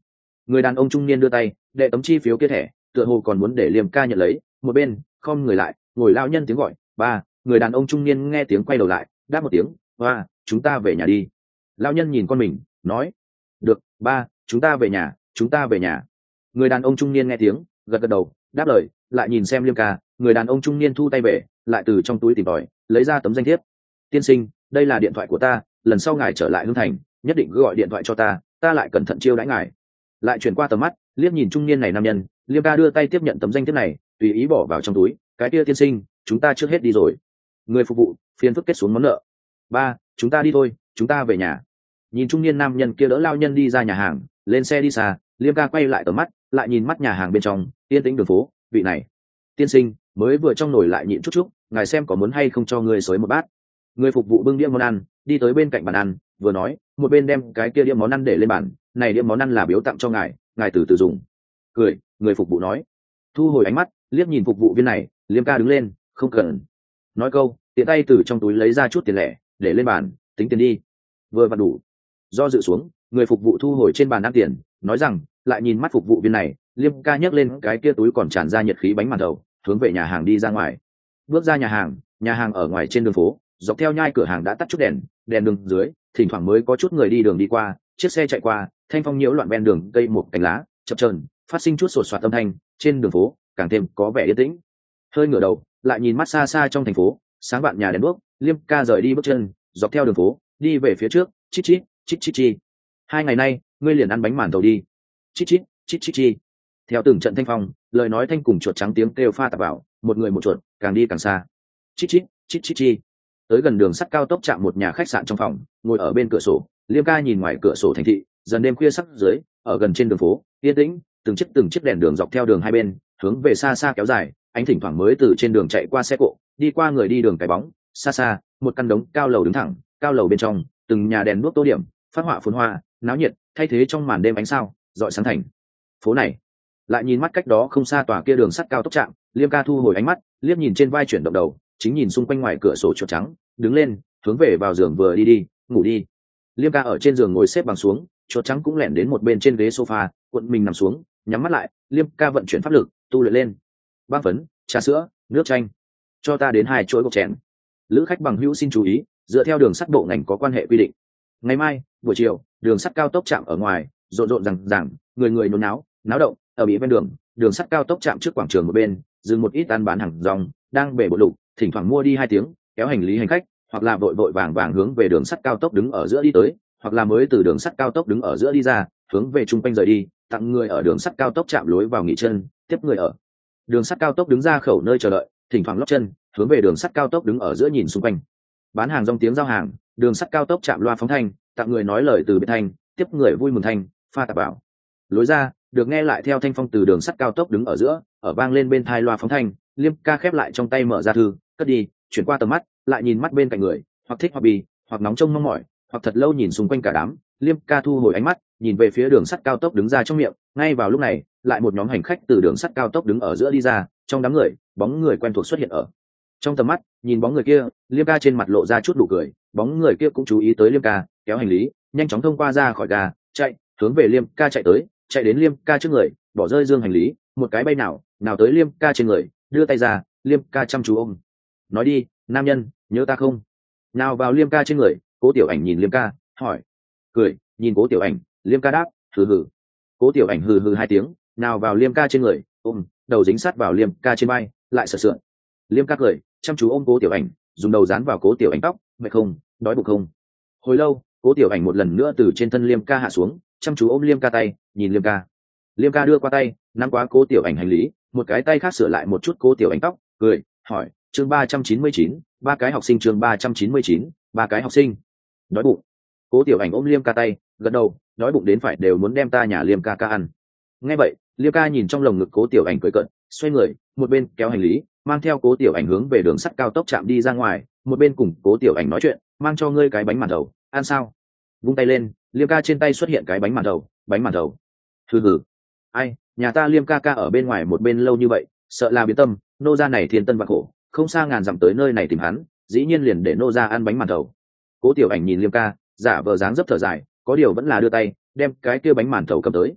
Người đàn ông trung niên đưa tay đệ tấm chi phiếu kia thẻ, tựa hồ còn muốn để Liêm ca nhận lấy. Một bên không người lại ngồi lao nhân tiếng gọi ba. Người đàn ông trung niên nghe tiếng quay đầu lại đáp một tiếng ba. Chúng ta về nhà đi. Lao nhân nhìn con mình nói được ba, chúng ta về nhà, chúng ta về nhà. Người đàn ông trung niên nghe tiếng gật gật đầu đáp lời, lại nhìn xem Liêm ca. Người đàn ông trung niên thu tay về, lại từ trong túi tìm tòi lấy ra tấm danh thiếp. Tiên sinh, đây là điện thoại của ta, lần sau ngài trở lại Hương Thành nhất định cứ gọi điện thoại cho ta, ta lại cẩn thận chiêu đãi ngài. Lại chuyển qua tầm mắt liếc nhìn trung niên này nam nhân, Liêm ca đưa tay tiếp nhận tấm danh thiếp này, tùy ý bỏ vào trong túi. Cái kia tiên sinh, chúng ta trước hết đi rồi. Người phục vụ phiền phức kết xuống món nợ. Ba, chúng ta đi thôi, chúng ta về nhà. Nhìn trung niên nam nhân kia đỡ lao nhân đi ra nhà hàng, lên xe đi xa, Liêm ca quay lại tầm mắt, lại nhìn mắt nhà hàng bên trong yên tĩnh đường phố. Vị này tiên sinh mới vừa trong nồi lại nhịn chút chút, ngài xem có muốn hay không cho người xới một bát. Người phục vụ bưng đĩa món ăn đi tới bên cạnh bàn ăn, vừa nói một bên đem cái kia đĩa món ăn để lên bàn. Này đĩa món ăn là biếu tặng cho ngài, ngài từ từ dùng. Cười, người phục vụ nói. Thu hồi ánh mắt liếc nhìn phục vụ viên này, Liêm ca đứng lên, không cần. Nói câu tiện tay từ trong túi lấy ra chút tiền lẻ để lên bàn, tính tiền đi. Vừa vặn đủ. Do dự xuống, người phục vụ thu hồi trên bàn ăn tiền, nói rằng lại nhìn mắt phục vụ viên này, Liêm ca nhấc lên cái kia túi còn tràn ra nhiệt khí bánh màn thầu, hướng về nhà hàng đi ra ngoài. Bước ra nhà hàng ở ngoài trên đường phố, dọc theo nhai cửa hàng đã tắt chút đèn, đèn đường dưới thỉnh thoảng mới có chút người đi đường đi qua, chiếc xe chạy qua, thanh phong nhiễu loạn ven đường, cây một cành lá chập chờn phát sinh chút sột soạt âm thanh, trên đường phố càng thêm có vẻ yên tĩnh. Hơi ngửa đầu lại nhìn mắt xa xa trong thành phố sáng vạn nhà đèn đuốc, Liêm ca rời đi bước chân, dọc theo đường phố đi về phía trước. Chít chít chít chít chi. 2 ngày nay ngươi liền ăn bánh màn thầu đi. Chít chít chít chít chi. Theo từng trận thanh phong, lời nói thanh cùng chuột trắng tiếng kêu pha tạp vào, một người một chuột càng đi càng xa. Chít chít chít chít chi. Tới gần đường sắt cao tốc chạm một nhà khách sạn trong phòng, ngồi ở bên cửa sổ, Liêm ca nhìn ngoài cửa sổ thành thị, dần đêm khuya sắc dưới, ở gần trên đường phố yên tĩnh, từng chiếc đèn đường dọc theo đường hai bên hướng về xa xa kéo dài, ánh thỉnh thoảng mới từ trên đường chạy qua xe cộ, đi qua người đi đường cái bóng. Xa xa một căn đống cao lầu đứng thẳng, cao lầu bên trong từng nhà đèn đuốc tô điểm, phát họa phồn hoa náo nhiệt, thay thế trong màn đêm ánh sao rọi sáng thành phố này. Lại nhìn mắt cách đó không xa tòa kia đường sắt cao tốc trạm, Liêm ca thu hồi ánh mắt, liếc nhìn trên vai chuyển động đầu, chính nhìn xung quanh ngoài cửa sổ chuột trắng, đứng lên hướng về vào giường vừa đi ngủ đi. Liêm ca ở trên giường ngồi xếp bằng xuống, chuột trắng cũng lẻn đến một bên trên ghế sofa, cuộn mình nằm xuống, nhắm mắt lại. Liêm ca vận chuyển pháp lực tu luyện lên. Băng phấn, trà sữa, nước chanh, cho ta đến 2 chuỗi gộc chén. Lữ khách bằng hữu xin chú ý, dựa theo đường sắt bộ ngành có quan hệ quy định, ngày mai buổi chiều đường sắt cao tốc trạm ở ngoài rộn rộn rằng người nôn náo náo động. Ở bị ven đường sắt cao tốc trạm trước quảng trường một bên dừng một ít ăn bán hàng rong, đang bể bộ lục, thỉnh thoảng mua đi 2 tiếng kéo hành lý hành khách, hoặc là vội vội vàng vàng hướng về đường sắt cao tốc đứng ở giữa đi tới, hoặc là mới từ đường sắt cao tốc đứng ở giữa đi ra, hướng về trung quanh rời đi. Tặng người ở đường sắt cao tốc chạm lối vào nghỉ chân, tiếp người ở đường sắt cao tốc đứng ra khẩu nơi chờ đợi, thỉnh thoảng lót chân hướng về đường sắt cao tốc đứng ở giữa nhìn xung quanh. Bán hàng rong tiếng giao hàng, đường sắt cao tốc chạm loa phóng thanh, tặng người nói lời từ biệt thanh, tiếp người vui mừng thanh, pha tạp bảo. Lối ra được nghe lại theo thanh phong từ đường sắt cao tốc đứng ở giữa, ở vang lên bên thai loa phóng thanh. Liêm ca khép lại trong tay mở ra thư, cất đi, chuyển qua tầm mắt, lại nhìn mắt bên cạnh người, hoặc thích hoặc bì, hoặc nóng trông mong mỏi, hoặc thật lâu nhìn xung quanh cả đám. Liêm ca thu hồi ánh mắt, nhìn về phía đường sắt cao tốc đứng ra trong miệng. Ngay vào lúc này, lại một nhóm hành khách từ đường sắt cao tốc đứng ở giữa đi ra, trong đám người bóng người quen thuộc xuất hiện ở trong tầm mắt. Nhìn bóng người kia, Liêm ca trên mặt lộ ra chút nụ cười. Bóng người kia cũng chú ý tới Liêm ca, kéo hành lý nhanh chóng thông qua ra khỏi ga, chạy hướng về Liêm ca chạy tới, chạy đến Liêm ca trước người, bỏ rơi dương hành lý, một cái bay nào tới Liêm ca trên người, đưa tay ra. Liêm ca chăm chú ôm, nói đi nam nhân, nhớ ta không? Nào vào Liêm ca trên người. Cố Tiểu Ảnh nhìn Liêm ca hỏi. Cười nhìn Cố Tiểu Ảnh, Liêm ca đáp hừ hừ. Cố Tiểu Ảnh hừ hừ 2 tiếng, nào vào Liêm ca trên người, ôm đầu dính sát vào Liêm ca trên vai, lại sợ sượn. Liêm ca cười chăm chú ôm Cố Tiểu Ảnh, dùng đầu dán vào Cố Tiểu Ảnh tóc. Mệt không, đói bụng không? Hồi lâu, Cố Tiểu Ảnh một lần nữa từ trên thân Liêm ca hạ xuống, chăm chú ôm Liêm ca tay, nhìn Liêm ca. Liêm ca đưa qua tay nắm quá Cố Tiểu Ảnh hành lý, một cái tay khác sửa lại một chút Cố Tiểu Ảnh tóc, cười hỏi. Chương 399, 3 cái học sinh. Chương 399, 3 cái học sinh. Đói bụng. Cố Tiểu Ảnh ôm Liêm ca tay, gật đầu, đói bụng đến phải đều muốn đem ta nhà Liêm ca ca ăn. Nghe vậy, Liêm ca nhìn trong lồng ngực Cố Tiểu Ảnh cười cợt, xoay người, một bên kéo hành lý, mang theo Cố Tiểu Ảnh hướng về đường sắt cao tốc chạm đi ra ngoài, một bên cùng Cố Tiểu Ảnh nói chuyện, mang cho ngươi cái bánh màn thầu, ăn sao? Vung tay lên, Liêm ca trên tay xuất hiện cái bánh màn thầu. Bánh màn thầu? Hừ hừ. Ai, nhà ta Liêm ca ca ở bên ngoài một bên lâu như vậy, sợ là biến tâm, nô gia này thiên tân vạn khổ, không xa ngàn dặm tới nơi này tìm hắn, dĩ nhiên liền để nô gia ăn bánh màn thầu. Cố Tiểu Ảnh nhìn Liêm ca, giả vờ dáng dấp thở dài, có điều vẫn là đưa tay đem cái kia bánh màn thầu cầm tới.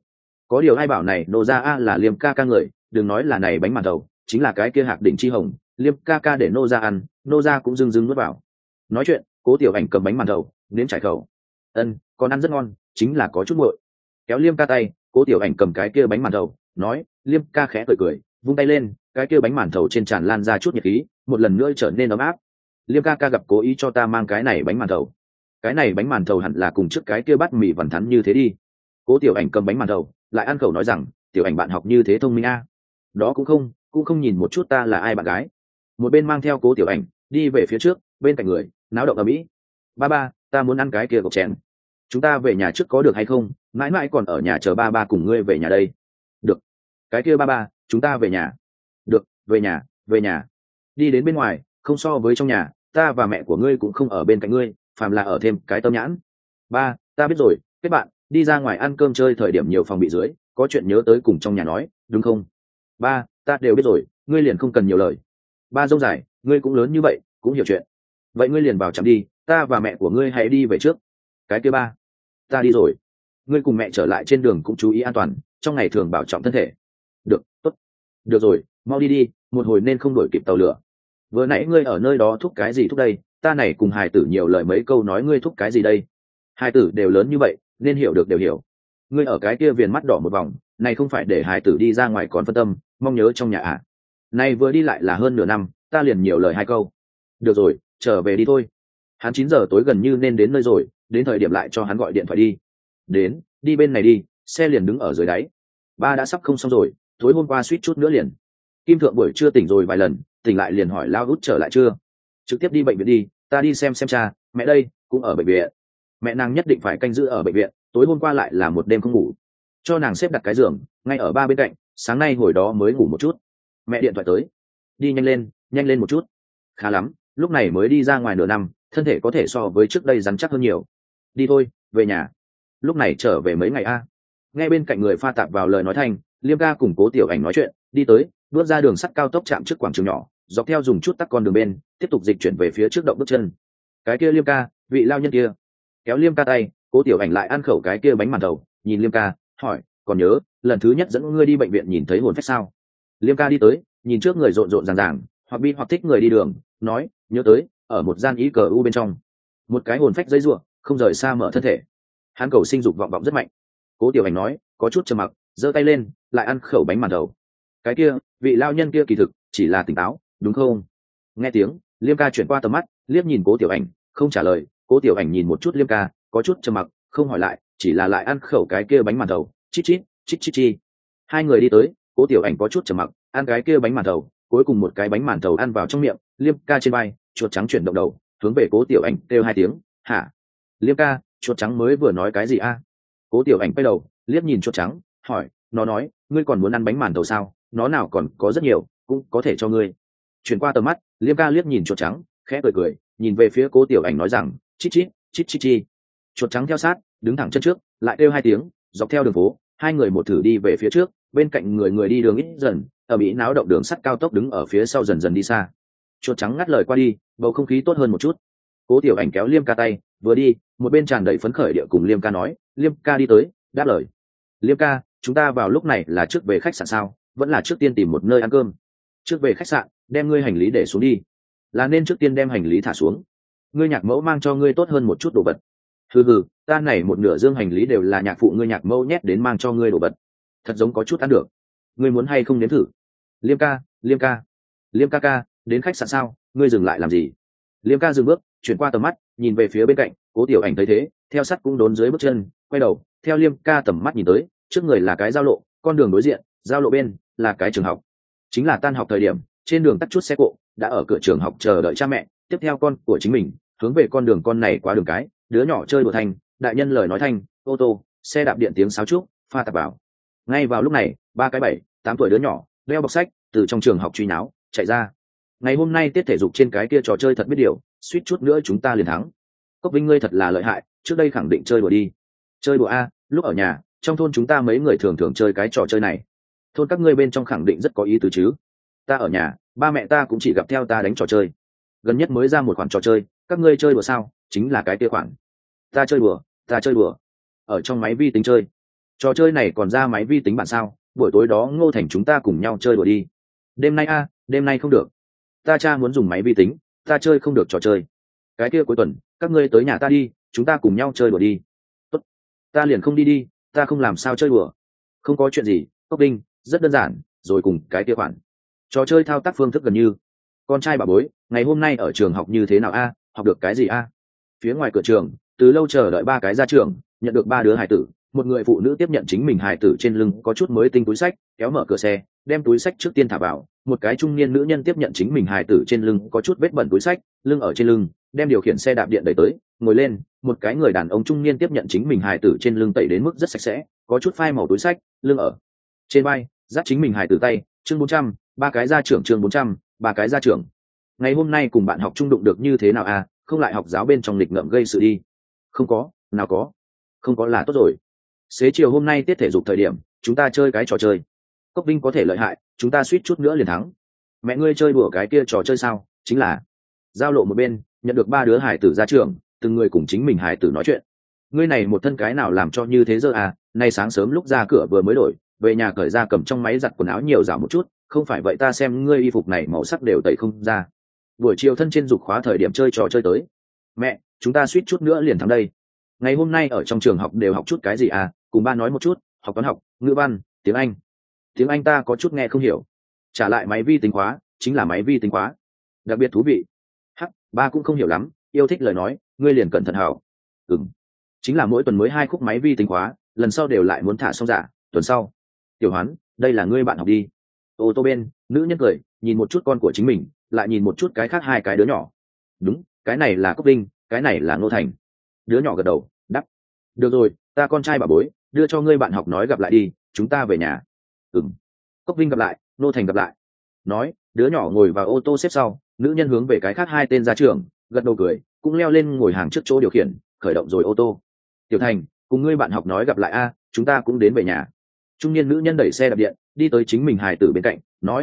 có điều ai bảo này nô ra a là Liêm ca ca người, đừng nói là này bánh màn thầu, chính là cái kia hạc đỉnh chi hồng, Liêm ca ca để nô ra ăn, nô ra cũng dưng dưng nuốt vào. Nói chuyện, Cố Tiểu Ảnh cầm bánh màn thầu nếm trải khẩu. Còn ăn rất ngon, chính là có chút nguội. Kéo Liêm ca tay, Cố Tiểu Ảnh cầm cái kia bánh màn thầu, nói, Liêm ca khẽ cười cười, vung tay lên, cái kia bánh màn thầu trên tràn lan ra chút nhiệt khí, một lần nữa trở nên ấm áp. Liêm ca ca gặp cố ý cho ta mang cái này bánh màn thầu. Cái này bánh màn thầu hẳn là cùng trước cái kia bát mì vằn thắn như thế đi. Cố Tiểu Ảnh cầm bánh màn thầu, lại ăn khẩu nói rằng, Tiểu Ảnh bạn học như thế thông minh a. Đó cũng không nhìn một chút ta là ai bạn gái. Một bên mang theo Cố Tiểu Ảnh đi về phía trước, bên cạnh người náo động ở mỹ. Ba, ta muốn ăn cái kia gọc chén. Chúng ta về nhà trước có được hay không? Mãi mãi còn ở nhà chờ ba cùng ngươi về nhà đây. Được. Cái kia ba, chúng ta về nhà. Được, về nhà. Đi đến bên ngoài, không so với trong nhà, ta và mẹ của ngươi cũng không ở bên cạnh ngươi, phàm là ở thêm cái tâm nhãn. Ba, ta biết rồi, kết bạn, đi ra ngoài ăn cơm chơi thời điểm nhiều phòng bị dưới, có chuyện nhớ tới cùng trong nhà nói, đúng không? Ba, ta đều biết rồi, ngươi liền không cần nhiều lời. Ba dông dài, ngươi cũng lớn như vậy, cũng hiểu chuyện. Vậy ngươi liền vào chạm đi, ta và mẹ của ngươi hãy đi về trước. Cái kia ba, ta đi rồi. Ngươi cùng mẹ trở lại trên đường cũng chú ý an toàn, trong ngày thường bảo trọng thân thể. Được, tốt. Được rồi, mau đi, một hồi nên không đuổi kịp tàu lửa. Vừa nãy ngươi ở nơi đó thúc cái gì thúc đây, ta này cùng hài tử nhiều lời mấy câu nói ngươi thúc cái gì đây. Hài tử đều lớn như vậy nên hiểu được đều hiểu. Ngươi ở cái kia viền mắt đỏ một vòng này không phải để hài tử đi ra ngoài còn phân tâm mong nhớ trong nhà à. Này vừa đi lại là hơn nửa năm, ta liền nhiều lời hai câu. Được rồi, trở về đi thôi. Hắn 9 giờ tối gần như nên đến nơi rồi, đến thời điểm lại cho hắn gọi điện thoại đi. Đi bên này đi, xe liền đứng ở dưới đáy. Ba đã sắp không xong rồi, tối hôm qua suýt chút nữa liền. Kim Thượng buổi trưa tỉnh rồi vài lần, tỉnh lại liền hỏi Lao Út trở lại chưa. Trực tiếp đi bệnh viện đi, ta đi xem cha, mẹ đây cũng ở bệnh viện. Mẹ nàng nhất định phải canh giữ ở bệnh viện, tối hôm qua lại là một đêm không ngủ, cho nàng xếp đặt cái giường ngay ở ba bên cạnh, sáng nay hồi đó mới ngủ một chút. Mẹ điện thoại tới, đi nhanh lên một chút. Khá lắm, lúc này mới đi ra ngoài nửa năm, thân thể có thể so với trước đây rắn chắc hơn nhiều. Đi thôi, về nhà. Lúc này trở về mấy ngày a. Nghe bên cạnh người pha tạp vào lời nói thanh, Liêm ca cùng Cố Tiểu Ảnh nói chuyện, đi tới, bước ra đường sắt cao tốc chạm trước quảng trường nhỏ, dọc theo dùng chút tắc con đường bên, tiếp tục dịch chuyển về phía trước động bước chân. Cái kia Liêm ca, vị lao nhân kia. Kéo Liêm ca tay, Cố Tiểu Ảnh lại ăn khẩu cái kia bánh màn thầu, nhìn Liêm ca, hỏi, còn nhớ lần thứ nhất dẫn ngươi đi bệnh viện nhìn thấy hồn phách sao? Liêm ca đi tới, nhìn trước người rộn rộn ràng ràng, hoặc bi hoặc thích người đi đường, nói, nhớ tới, ở một gian ý cờ u bên trong, một cái hồn phách dây rủa, không rời xa mở thân thể. Hắn cầu sinh dục vọng vọng rất mạnh. Cố Tiểu Ảnh nói, có chút trầm mặc, giơ tay lên, lại ăn khẩu bánh màn thầu. Cái kia vị lao nhân kia kỳ thực chỉ là tỉnh táo, đúng không? Nghe tiếng, Liêm ca chuyển qua tầm mắt, liếc nhìn Cố Tiểu Ảnh, không trả lời. Cố Tiểu Ảnh nhìn một chút Liêm ca, có chút trầm mặc, không hỏi lại, chỉ là lại ăn khẩu cái kia bánh màn thầu, chít chít. Hai người đi tới, Cố Tiểu Ảnh có chút trầm mặc, ăn cái kia bánh màn thầu, cuối cùng một cái bánh màn thầu ăn vào trong miệng. Liêm ca trên vai, chuột trắng chuyển động đầu, hướng về Cố Tiểu Ảnh kêu hai tiếng, hả? Liêm ca, chuột trắng mới vừa nói cái gì a? Cố Tiểu Ảnh quay đầu, liếc nhìn chuột trắng, hỏi, nó nói, ngươi còn muốn ăn bánh màn thầu sao? Nó nào còn có rất nhiều, cũng có thể cho ngươi. Chuyển qua tầm mắt, Liêm ca liếc nhìn chuột trắng, khẽ cười, nhìn về phía Cố Tiểu Ảnh nói rằng, chít. Chuột trắng theo sát, đứng thẳng chân trước, lại kêu hai tiếng, dọc theo đường phố, hai người một thử đi về phía trước, bên cạnh người đi đường ít dần, ở mỹ náo động đường sắt cao tốc đứng ở phía sau dần dần đi xa. Chuột trắng ngắt lời qua đi, bầu không khí tốt hơn một chút. Cố Tiểu Ảnh kéo Liêm ca tay, vừa đi, một bên tràn đầy phấn khởi địa cùng Liêm ca nói. Liêm ca đi tới, đáp lời. Liêm ca, chúng ta vào lúc này là trước về khách sạn sao? Vẫn là trước tiên tìm một nơi ăn cơm? Trước về khách sạn, đem ngươi hành lý để xuống đi. Là nên trước tiên đem hành lý thả xuống. Ngươi nhạc mẫu mang cho ngươi tốt hơn một chút đồ vật. Hừ, ta này một nửa dương hành lý đều là nhạc phụ ngươi nhạc mẫu nhét đến mang cho ngươi đồ vật. Thật giống có chút ăn được. Ngươi muốn hay không nếm thử? Liêm ca, đến khách sạn sao? Ngươi dừng lại làm gì? Liêm ca dừng bước, chuyển qua tầm mắt, nhìn về phía bên cạnh. Cố Tiểu Ảnh thấy thế, theo sát cũng đốn dưới bước chân, quay đầu, theo Liêm ca tầm mắt nhìn tới, trước người là cái giao lộ, con đường đối diện, giao lộ bên là cái trường học. Chính là tan học thời điểm, trên đường tắt chút xe cộ, đã ở cửa trường học chờ đợi cha mẹ, tiếp theo con của chính mình, hướng về con đường con này qua đường cái, đứa nhỏ chơi đùa thanh, đại nhân lời nói thanh, ô tô, xe đạp điện tiếng sáo trúc, pha tạp vào. Ngay vào lúc này, 7, 8 tuổi đứa nhỏ, đeo bọc sách, từ trong trường học truy náo, chạy ra. Ngày hôm nay tiết thể dục trên cái kia trò chơi thật biết điều, suýt chút nữa chúng ta liền thắng. Cốc Vinh ngươi thật là lợi hại, trước đây khẳng định chơi đùa đi. Chơi đùa a, lúc ở nhà, trong thôn chúng ta mấy người thường chơi cái trò chơi này. Thôn các ngươi bên trong khẳng định rất có ý tứ chứ. Ta ở nhà, ba mẹ ta cũng chỉ gặp theo ta đánh trò chơi. Gần nhất mới ra một khoản trò chơi, các ngươi chơi đùa sao? Chính là cái kia khoản. Ta chơi đùa. Ở trong máy vi tính chơi. Trò chơi này còn ra máy vi tính bản sao? Buổi tối đó Ngô Thành chúng ta cùng nhau chơi đùa đi. Đêm nay đêm nay không được. Ta cha muốn dùng máy vi tính, ta chơi không được trò chơi. Cái kia cuối tuần, các ngươi tới nhà ta đi, chúng ta cùng nhau chơi đùa đi. Tốt, ta liền không đi, ta không làm sao chơi đùa. Không có chuyện gì, Cốc Đinh, rất đơn giản, rồi cùng cái kia khoản. Trò chơi thao tác phương thức gần như. Con trai bà bối, ngày hôm nay ở trường học như thế nào học được cái gì Phía ngoài cửa trường, từ lâu chờ đợi ba cái ra trường, nhận được ba đứa hài tử, một người phụ nữ tiếp nhận chính mình hài tử trên lưng có chút mới tinh túi sách, kéo mở cửa xe, đem túi sách trước tiên thả vào. Một cái trung niên nữ nhân tiếp nhận chính mình hài tử trên lưng có chút vết bẩn túi sách, lưng ở trên lưng, đem điều khiển xe đạp điện đẩy tới, ngồi lên. Một cái người đàn ông trung niên tiếp nhận chính mình hài tử trên lưng tẩy đến mức rất sạch sẽ, có chút phai màu túi sách, lưng ở trên vai, dắt chính mình hài tử tay. Chương 400, ba cái ra trưởng. Chương 400, ba cái ra trưởng. Ngày hôm nay cùng bạn học trung đụng được như thế nào không lại học giáo bên trong lịch ngợm gây sự đi? Không có, nào có. Không có là tốt rồi. Xế chiều hôm nay tiết thể dục thời điểm, chúng ta chơi cái trò chơi. Cốc Vinh có thể lợi hại, chúng ta suýt chút nữa liền thắng. Mẹ ngươi chơi đùa cái kia trò chơi sao? Chính là giao lộ một bên, nhận được ba đứa hải tử ra trường, từng người cùng chính mình hải tử nói chuyện. Ngươi này một thân cái nào làm cho như thế giờ nay sáng sớm lúc ra cửa vừa mới đổi, về nhà cởi ra cầm trong máy giặt quần áo nhiều dạo một chút, không phải vậy ta xem ngươi y phục này màu sắc đều tẩy không ra. Buổi chiều thân trên dục khóa thời điểm chơi trò chơi tới. Mẹ, chúng ta suýt chút nữa liền thắng đây. Ngày hôm nay ở trong trường học đều học chút cái gì cùng ba nói một chút, học toán học, ngữ văn, tiếng Anh. Tiếng Anh ta có chút nghe không hiểu. Trả lại máy vi tính khóa, chính là máy vi tính khóa. Đặc biệt thú vị. Ba cũng không hiểu lắm, yêu thích lời nói, ngươi liền cẩn thận hảo. Chính là mỗi tuần mới 2 khúc máy vi tính khóa, lần sau đều lại muốn thả xong giả, tuần sau. Tiểu Hoán, đây là ngươi bạn học đi. Ô tô bên, nữ nhân cười, nhìn một chút con của chính mình, lại nhìn một chút cái khác 2 cái đứa nhỏ. Đúng, cái này là Cốc Vinh, cái này là Ngô Thành. Đứa nhỏ gật đầu, đáp. Được rồi, ta con trai bà bối, đưa cho ngươi bạn học nói gặp lại đi, chúng ta về nhà. Cốc Vinh gặp lại, Ngô Thành gặp lại. Nói, đứa nhỏ ngồi vào ô tô xếp sau, nữ nhân hướng về cái khác 2 tên ra trường, gật đầu cười, cũng leo lên ngồi hàng trước chỗ điều khiển, khởi động rồi ô tô. Tiểu Thành, cùng ngươi bạn học nói gặp lại chúng ta cũng đến về nhà. Trung niên nữ nhân đẩy xe đạp điện, đi tới chính mình hài tử bên cạnh, nói,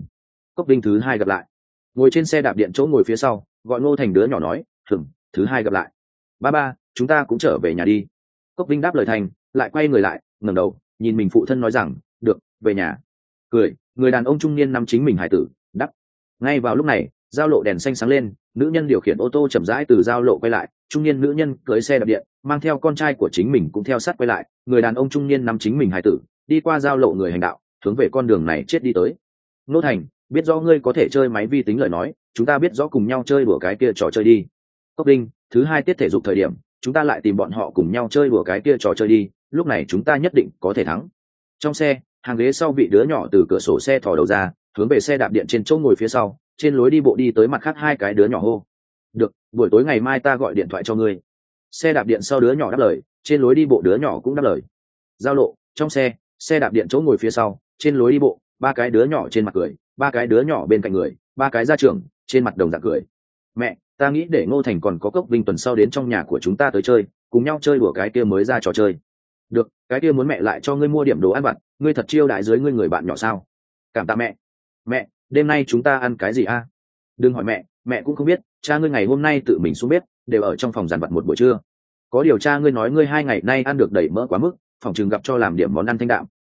Cốc Vinh thứ 2 gặp lại. Ngồi trên xe đạp điện chỗ ngồi phía sau, gọi Ngô Thành đứa nhỏ nói, thứ 2 gặp lại. Ba, chúng ta cũng trở về nhà đi. Cốc Vinh đáp lời thành, lại quay người lại, ngẩng đầu, nhìn mình phụ thân nói rằng, được, về nhà. Cười, người đàn ông trung niên nắm chính mình hài tử, đắp. Ngay vào lúc này, giao lộ đèn xanh sáng lên, nữ nhân điều khiển ô tô chậm rãi từ giao lộ quay lại, trung niên nữ nhân cưỡi xe đạp điện, mang theo con trai của chính mình cũng theo sát quay lại, người đàn ông trung niên nắm chính mình hài tử, đi qua giao lộ người hành đạo, hướng về con đường này chết đi tới. Ngô Thành, biết rõ ngươi có thể chơi máy vi tính lời nói, chúng ta biết rõ cùng nhau chơi đùa cái kia trò chơi đi. Cốc Đinh, thứ 2 tiết thể dục thời điểm, chúng ta lại tìm bọn họ cùng nhau chơi đùa cái kia trò chơi đi, lúc này chúng ta nhất định có thể thắng. Trong xe, hàng ghế sau vị đứa nhỏ từ cửa sổ xe thò đầu ra, hướng về xe đạp điện trên chỗ ngồi phía sau, trên lối đi bộ đi tới mặt khác 2 cái đứa nhỏ hô. Được, buổi tối ngày mai ta gọi điện thoại cho ngươi. Xe đạp điện sau đứa nhỏ đáp lời, trên lối đi bộ đứa nhỏ cũng đáp lời. Giao lộ, trong xe, xe đạp điện chỗ ngồi phía sau, trên lối đi bộ, 3 cái đứa nhỏ trên mặt cười, 3 cái đứa nhỏ bên cạnh người, 3 cái ra trường, trên mặt đồng dạng cười. Mẹ, ta nghĩ để Ngô Thành còn có Cốc Vinh tuần sau đến trong nhà của chúng ta tới chơi, cùng nhau chơi đùa cái kia mới ra trò chơi. Được, cái kia muốn mẹ lại cho ngươi mua điểm đồ ăn vặt, ngươi thật chiêu đại dưới ngươi người bạn nhỏ sao? Cảm tạ mẹ. Mẹ, đêm nay chúng ta ăn cái gì Đừng hỏi mẹ, mẹ cũng không biết, cha ngươi ngày hôm nay tự mình xuống bếp, đều ở trong phòng dàn vặt một buổi trưa. Có điều cha ngươi nói ngươi 2 ngày nay ăn được đầy mỡ quá mức, phòng chừng gặp cho làm điểm món ăn thanh đạm.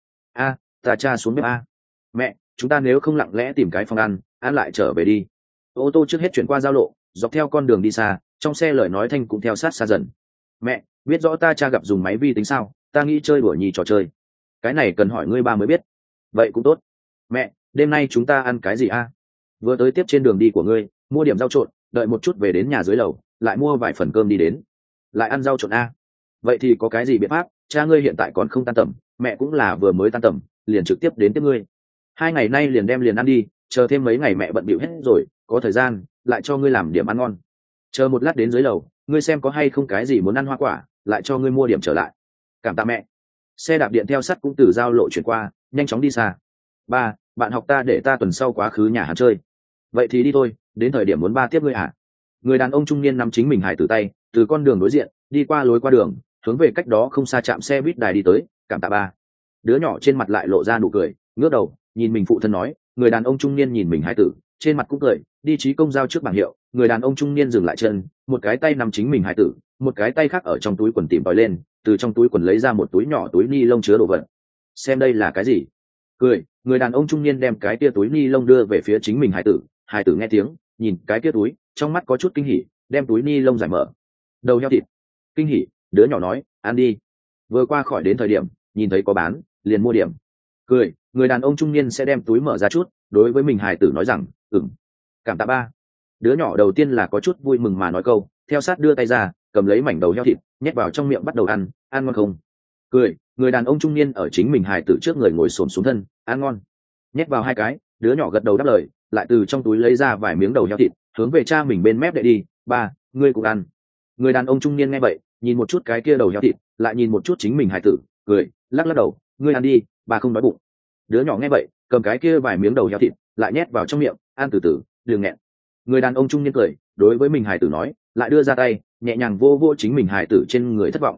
Ta cha xuống bếp Mẹ, chúng ta nếu không lặng lẽ tìm cái phòng ăn lại trở về đi. Ô tô trước hết chuyển qua giao lộ, dọc theo con đường đi xa, trong xe lời nói thanh cũng theo sát xa dần. Mẹ, biết rõ ta cha gặp dùng máy vi tính sao, ta nghĩ chơi đùa nhì trò chơi. Cái này cần hỏi ngươi ba mới biết. Vậy cũng tốt. Mẹ, đêm nay chúng ta ăn cái gì Vừa tới tiếp trên đường đi của ngươi, mua điểm rau trộn, đợi một chút về đến nhà dưới lầu, lại mua vài phần cơm đi đến. Lại ăn rau trộn Vậy thì có cái gì biện pháp, cha ngươi hiện tại còn không tan tầm, mẹ cũng là vừa mới tan tầm, liền trực tiếp đến tiếp ngươi. 2 ngày nay liền đem liền ăn đi, chờ thêm mấy ngày mẹ bận bịu hết rồi, có thời gian lại cho ngươi làm điểm ăn ngon. Chờ một lát đến dưới lầu, ngươi xem có hay không cái gì muốn ăn hoa quả, lại cho ngươi mua điểm trở lại. Cảm tạ mẹ. Xe đạp điện theo sắt cũng từ giao lộ chuyển qua, nhanh chóng đi xa. Ba, bạn học ta để ta tuần sau quá khứ nhà hắn chơi. Vậy thì đi thôi, đến thời điểm muốn ba tiếp ngươi Người đàn ông trung niên nắm chính mình hài từ tay, từ con đường đối diện đi qua lối qua đường, hướng về cách đó không xa trạm xe buýt đài đi tới. Cảm tạ ba. Đứa nhỏ trên mặt lại lộ ra nụ cười, ngước đầu nhìn mình phụ thân nói. Người đàn ông trung niên nhìn mình hài tử, trên mặt cũng cười, đi trí công giao trước bảng hiệu. Người đàn ông trung niên dừng lại chân, một cái tay nắm chính mình hài tử, một cái tay khác ở trong túi quần tìm tòi lên, từ trong túi quần lấy ra một túi nhỏ túi ni lông chứa đồ vật. Xem đây là cái gì? Cười, người đàn ông trung niên đem cái kia túi ni lông đưa về phía chính mình hải tử nghe tiếng nhìn cái kia túi, trong mắt có chút kinh hỉ, đem túi ni lông giải mở. Đầu heo thịt. Kinh hỉ, đứa nhỏ nói, ăn đi. Vừa qua khỏi đến thời điểm nhìn thấy có bán liền mua điểm. Cười, người đàn ông trung niên sẽ đem túi mở ra chút, đối với mình hải tử nói rằng, cảm tạ ba. Đứa nhỏ đầu tiên là có chút vui mừng mà nói câu, theo sát đưa tay ra cầm lấy mảnh đầu heo thịt nhét vào trong miệng bắt đầu ăn ngon không? Cười, người đàn ông trung niên ở chính mình hải tử trước người ngồi xổm xuống thân, ăn ngon. Nhét vào 2 cái, đứa nhỏ gật đầu đáp lời, lại từ trong túi lấy ra vài miếng đầu heo thịt hướng về cha mình bên mép đệ đi. Ba, ngươi cũng ăn. Người đàn ông trung niên nghe vậy nhìn một chút cái kia đầu heo thịt, lại nhìn một chút chính mình hải tử, cười lắc lắc đầu, ngươi ăn đi, bà không đói bụng. Đứa nhỏ nghe vậy cầm cái kia vài miếng đầu heo thịt lại nhét vào trong miệng, ăn từ từ, đừng nghẹn. Người đàn ông trung niên cười đối với mình hải tử nói, lại đưa ra tay nhẹ nhàng vô vô chính mình hải tử trên người, thất vọng.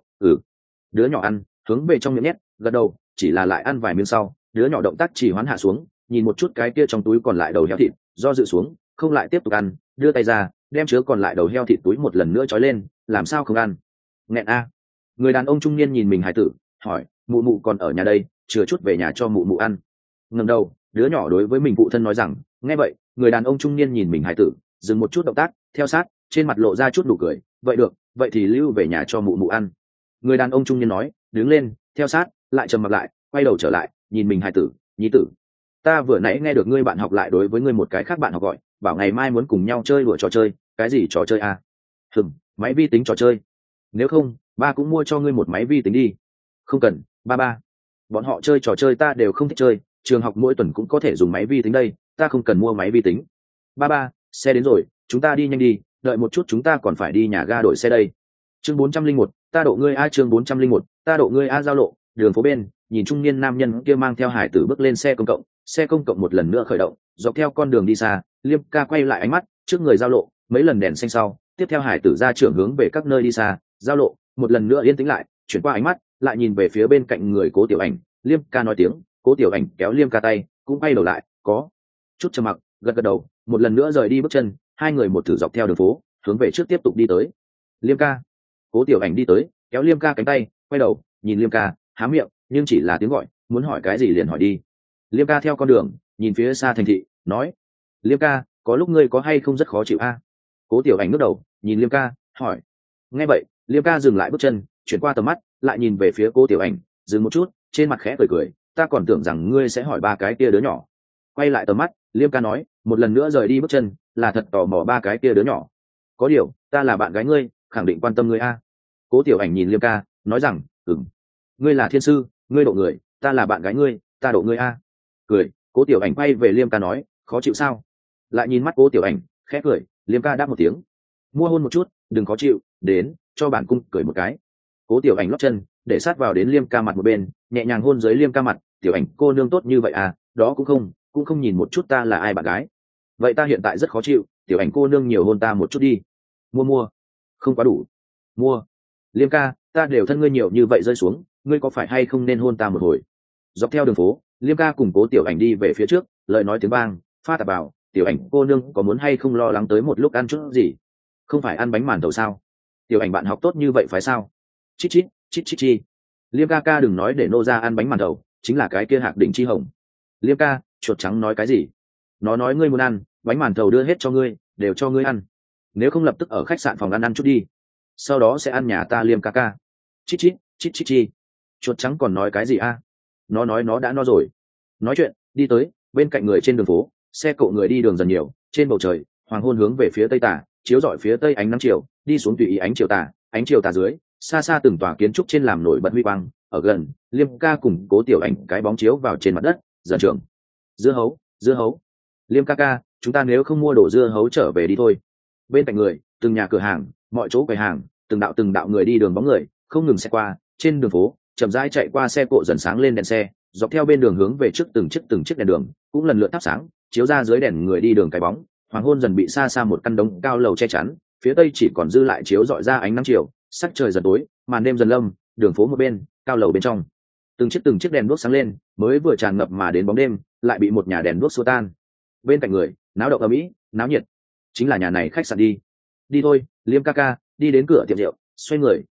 Đứa nhỏ ăn hướng về trong miệng nhét, gật đầu, chỉ là lại ăn vài miếng sau đứa nhỏ động tác chỉ hoán hạ xuống, nhìn một chút cái kia trong túi còn lại đầu heo thịt, do dự xuống không lại tiếp tục ăn, đưa tay ra đem chứa còn lại đầu heo thịt túi một lần nữa trói lên, làm sao không ăn? Nghẹn a. Người đàn ông trung niên nhìn mình hải tử hỏi, mụ mụ còn ở nhà đây, chừa chút về nhà cho mụ mụ ăn. Ngẩng đầu, đứa nhỏ đối với mình phụ thân nói rằng. Nghe vậy người đàn ông trung niên nhìn mình hải tử, dừng một chút động tác, theo sát trên mặt lộ ra chút nụ cười, vậy được, vậy thì lưu về nhà cho mụ mụ ăn. Người đàn ông trung niên nói, đứng lên, theo sát lại trầm mặt lại, quay đầu trở lại nhìn mình hải tử, nhi tử, ta vừa nãy nghe được ngươi bạn học lại đối với ngươi một cái khác bạn học gọi, bảo ngày mai muốn cùng nhau chơi đùa trò chơi. Cái gì trò chơi à? Máy vi tính trò chơi. Nếu không ba cũng mua cho ngươi một máy vi tính đi. Không cần, ba, bọn họ chơi trò chơi ta đều không thích chơi, trường học mỗi tuần cũng có thể dùng máy vi tính đây, ta không cần mua máy vi tính. Ba, xe đến rồi, chúng ta đi nhanh đi, đợi một chút chúng ta còn phải đi nhà ga đổi xe đây. Chương 401, ta độ ngươi a. Chương 401, ta độ ngươi a. Giao lộ, đường phố bên, nhìn trung niên nam nhân kia mang theo hải tử bước lên xe công cộng một lần nữa khởi động, dọc theo con đường đi xa, Liêm ca quay lại ánh mắt trước người giao lộ mấy lần đèn xanh sau, tiếp theo hải tử ra trưởng hướng về các nơi đi xa, giao lộ một lần nữa yên tĩnh lại, chuyển qua ánh mắt lại nhìn về phía bên cạnh người Cố Tiểu Ảnh. Liêm ca nói tiếng, Cố Tiểu Ảnh kéo Liêm ca tay cũng quay đầu lại, có chút trầm mặc, gật đầu, một lần nữa rời đi bước chân, hai người một thử dọc theo đường phố hướng về trước tiếp tục đi tới. Liêm ca. Cố Tiểu Ảnh đi tới kéo Liêm ca cánh tay, quay đầu nhìn Liêm ca, há miệng nhưng chỉ là tiếng gọi, muốn hỏi cái gì liền hỏi đi. Liêm ca theo con đường nhìn phía xa thành thị, nói, Liêm ca, có lúc ngươi có hay không rất khó chịu a? Cố Tiểu Ảnh ngước đầu nhìn Liêm ca hỏi. Nghe vậy Liêm ca dừng lại bước chân, chuyển qua tầm mắt lại nhìn về phía Cố Tiểu Ảnh, dừng một chút, trên mặt khẽ cười, ta còn tưởng rằng ngươi sẽ hỏi ba cái kia đứa nhỏ. Quay lại tầm mắt Liêm ca nói, một lần nữa rời đi bước chân, là thật tò mò ba cái kia đứa nhỏ. Có điều ta là bạn gái ngươi, khẳng định quan tâm ngươi a. Cố Tiểu Ảnh nhìn Liêm ca nói rằng, ngươi là thiên sư, ngươi độ người, ta là bạn gái ngươi, ta độ ngươi a. Cười, Cố Tiểu Ảnh quay về Liêm ca nói, khó chịu sao? Lại nhìn mắt Cố Tiểu Ảnh khẽ cười, Liêm ca đáp một tiếng, mua hôn một chút, đừng khó chịu, đến cho bản cung cười một cái. Cố Tiểu Ảnh lót chân để sát vào đến Liêm ca mặt một bên, nhẹ nhàng hôn dưới Liêm ca mặt. Tiểu Ảnh cô nương tốt như vậy à, đó cũng không nhìn một chút ta là ai bạn gái. Vậy ta hiện tại rất khó chịu, Tiểu Ảnh cô nương nhiều hôn ta một chút đi. Mua không quá đủ. Mua. Liêm ca, ta đều thân ngươi nhiều như vậy rơi xuống, ngươi có phải hay không nên hôn ta một hồi? Dọc theo đường phố Liêm ca cùng Cố Tiểu Ảnh đi về phía trước, lời nói tiếng vang pha tạp vào, Tiểu Ảnh cô nương có muốn hay không lo lắng tới một lúc ăn chút gì? Không phải ăn bánh màn thầu sao? Tiểu Ảnh bạn học tốt như vậy phải sao? Chít chi. Liêm ca ca đừng nói để nô ra ăn bánh màn thầu, chính là cái kia Hạc Đỉnh Chi Hồng. Liêm ca, chuột trắng nói cái gì? Nó nói ngươi muốn ăn bánh màn thầu đưa hết cho ngươi, đều cho ngươi ăn, nếu không lập tức ở khách sạn phòng ăn chút đi, sau đó sẽ ăn nhà ta. Liêm ca ca. Chít chi. Chuột trắng còn nói cái gì a? Nó nói nó đã no rồi. Nói chuyện đi tới bên cạnh người trên đường phố, xe cộ người đi đường dần nhiều, trên bầu trời hoàng hôn hướng về phía tây tả, chiếu rọi phía tây ánh nắng chiều đi xuống tùy ý ánh chiều tà dưới, xa xa từng tòa kiến trúc trên làm nổi bật huy quang. Ở gần Liêm ca cùng Cố Tiểu Ảnh cái bóng chiếu vào trên mặt đất, dần trưởng. Dưa hấu. Liêm ca ca, chúng ta nếu không mua đồ dưa hấu trở về đi thôi. Bên cạnh người từng nhà cửa hàng, mọi chỗ quầy hàng, từng đạo người đi đường bóng người không ngừng xe qua. Trên đường phố chậm rãi chạy qua xe cộ dần sáng lên đèn xe, dọc theo bên đường hướng về trước từng chiếc đèn đường cũng lần lượt thắp sáng, chiếu ra dưới đèn người đi đường cái bóng. Hoàng hôn dần bị xa xa một căn đống cao lầu che chắn, phía tây chỉ còn dư lại chiếu rọi ra ánh nắng chiều, sắc trời dần tối, màn đêm dần lâm. Đường phố một bên cao lầu bên trong từng chiếc đèn đuốc sáng lên, mới vừa tràn ngập mà đến bóng đêm lại bị một nhà đèn đuốc xua tan. Bên cạnh người náo động ầm ĩ, náo nhiệt, chính là nhà này khách sạn đi thôi. Liêm ca ca đi đến cửa tiệm rượu, xoay người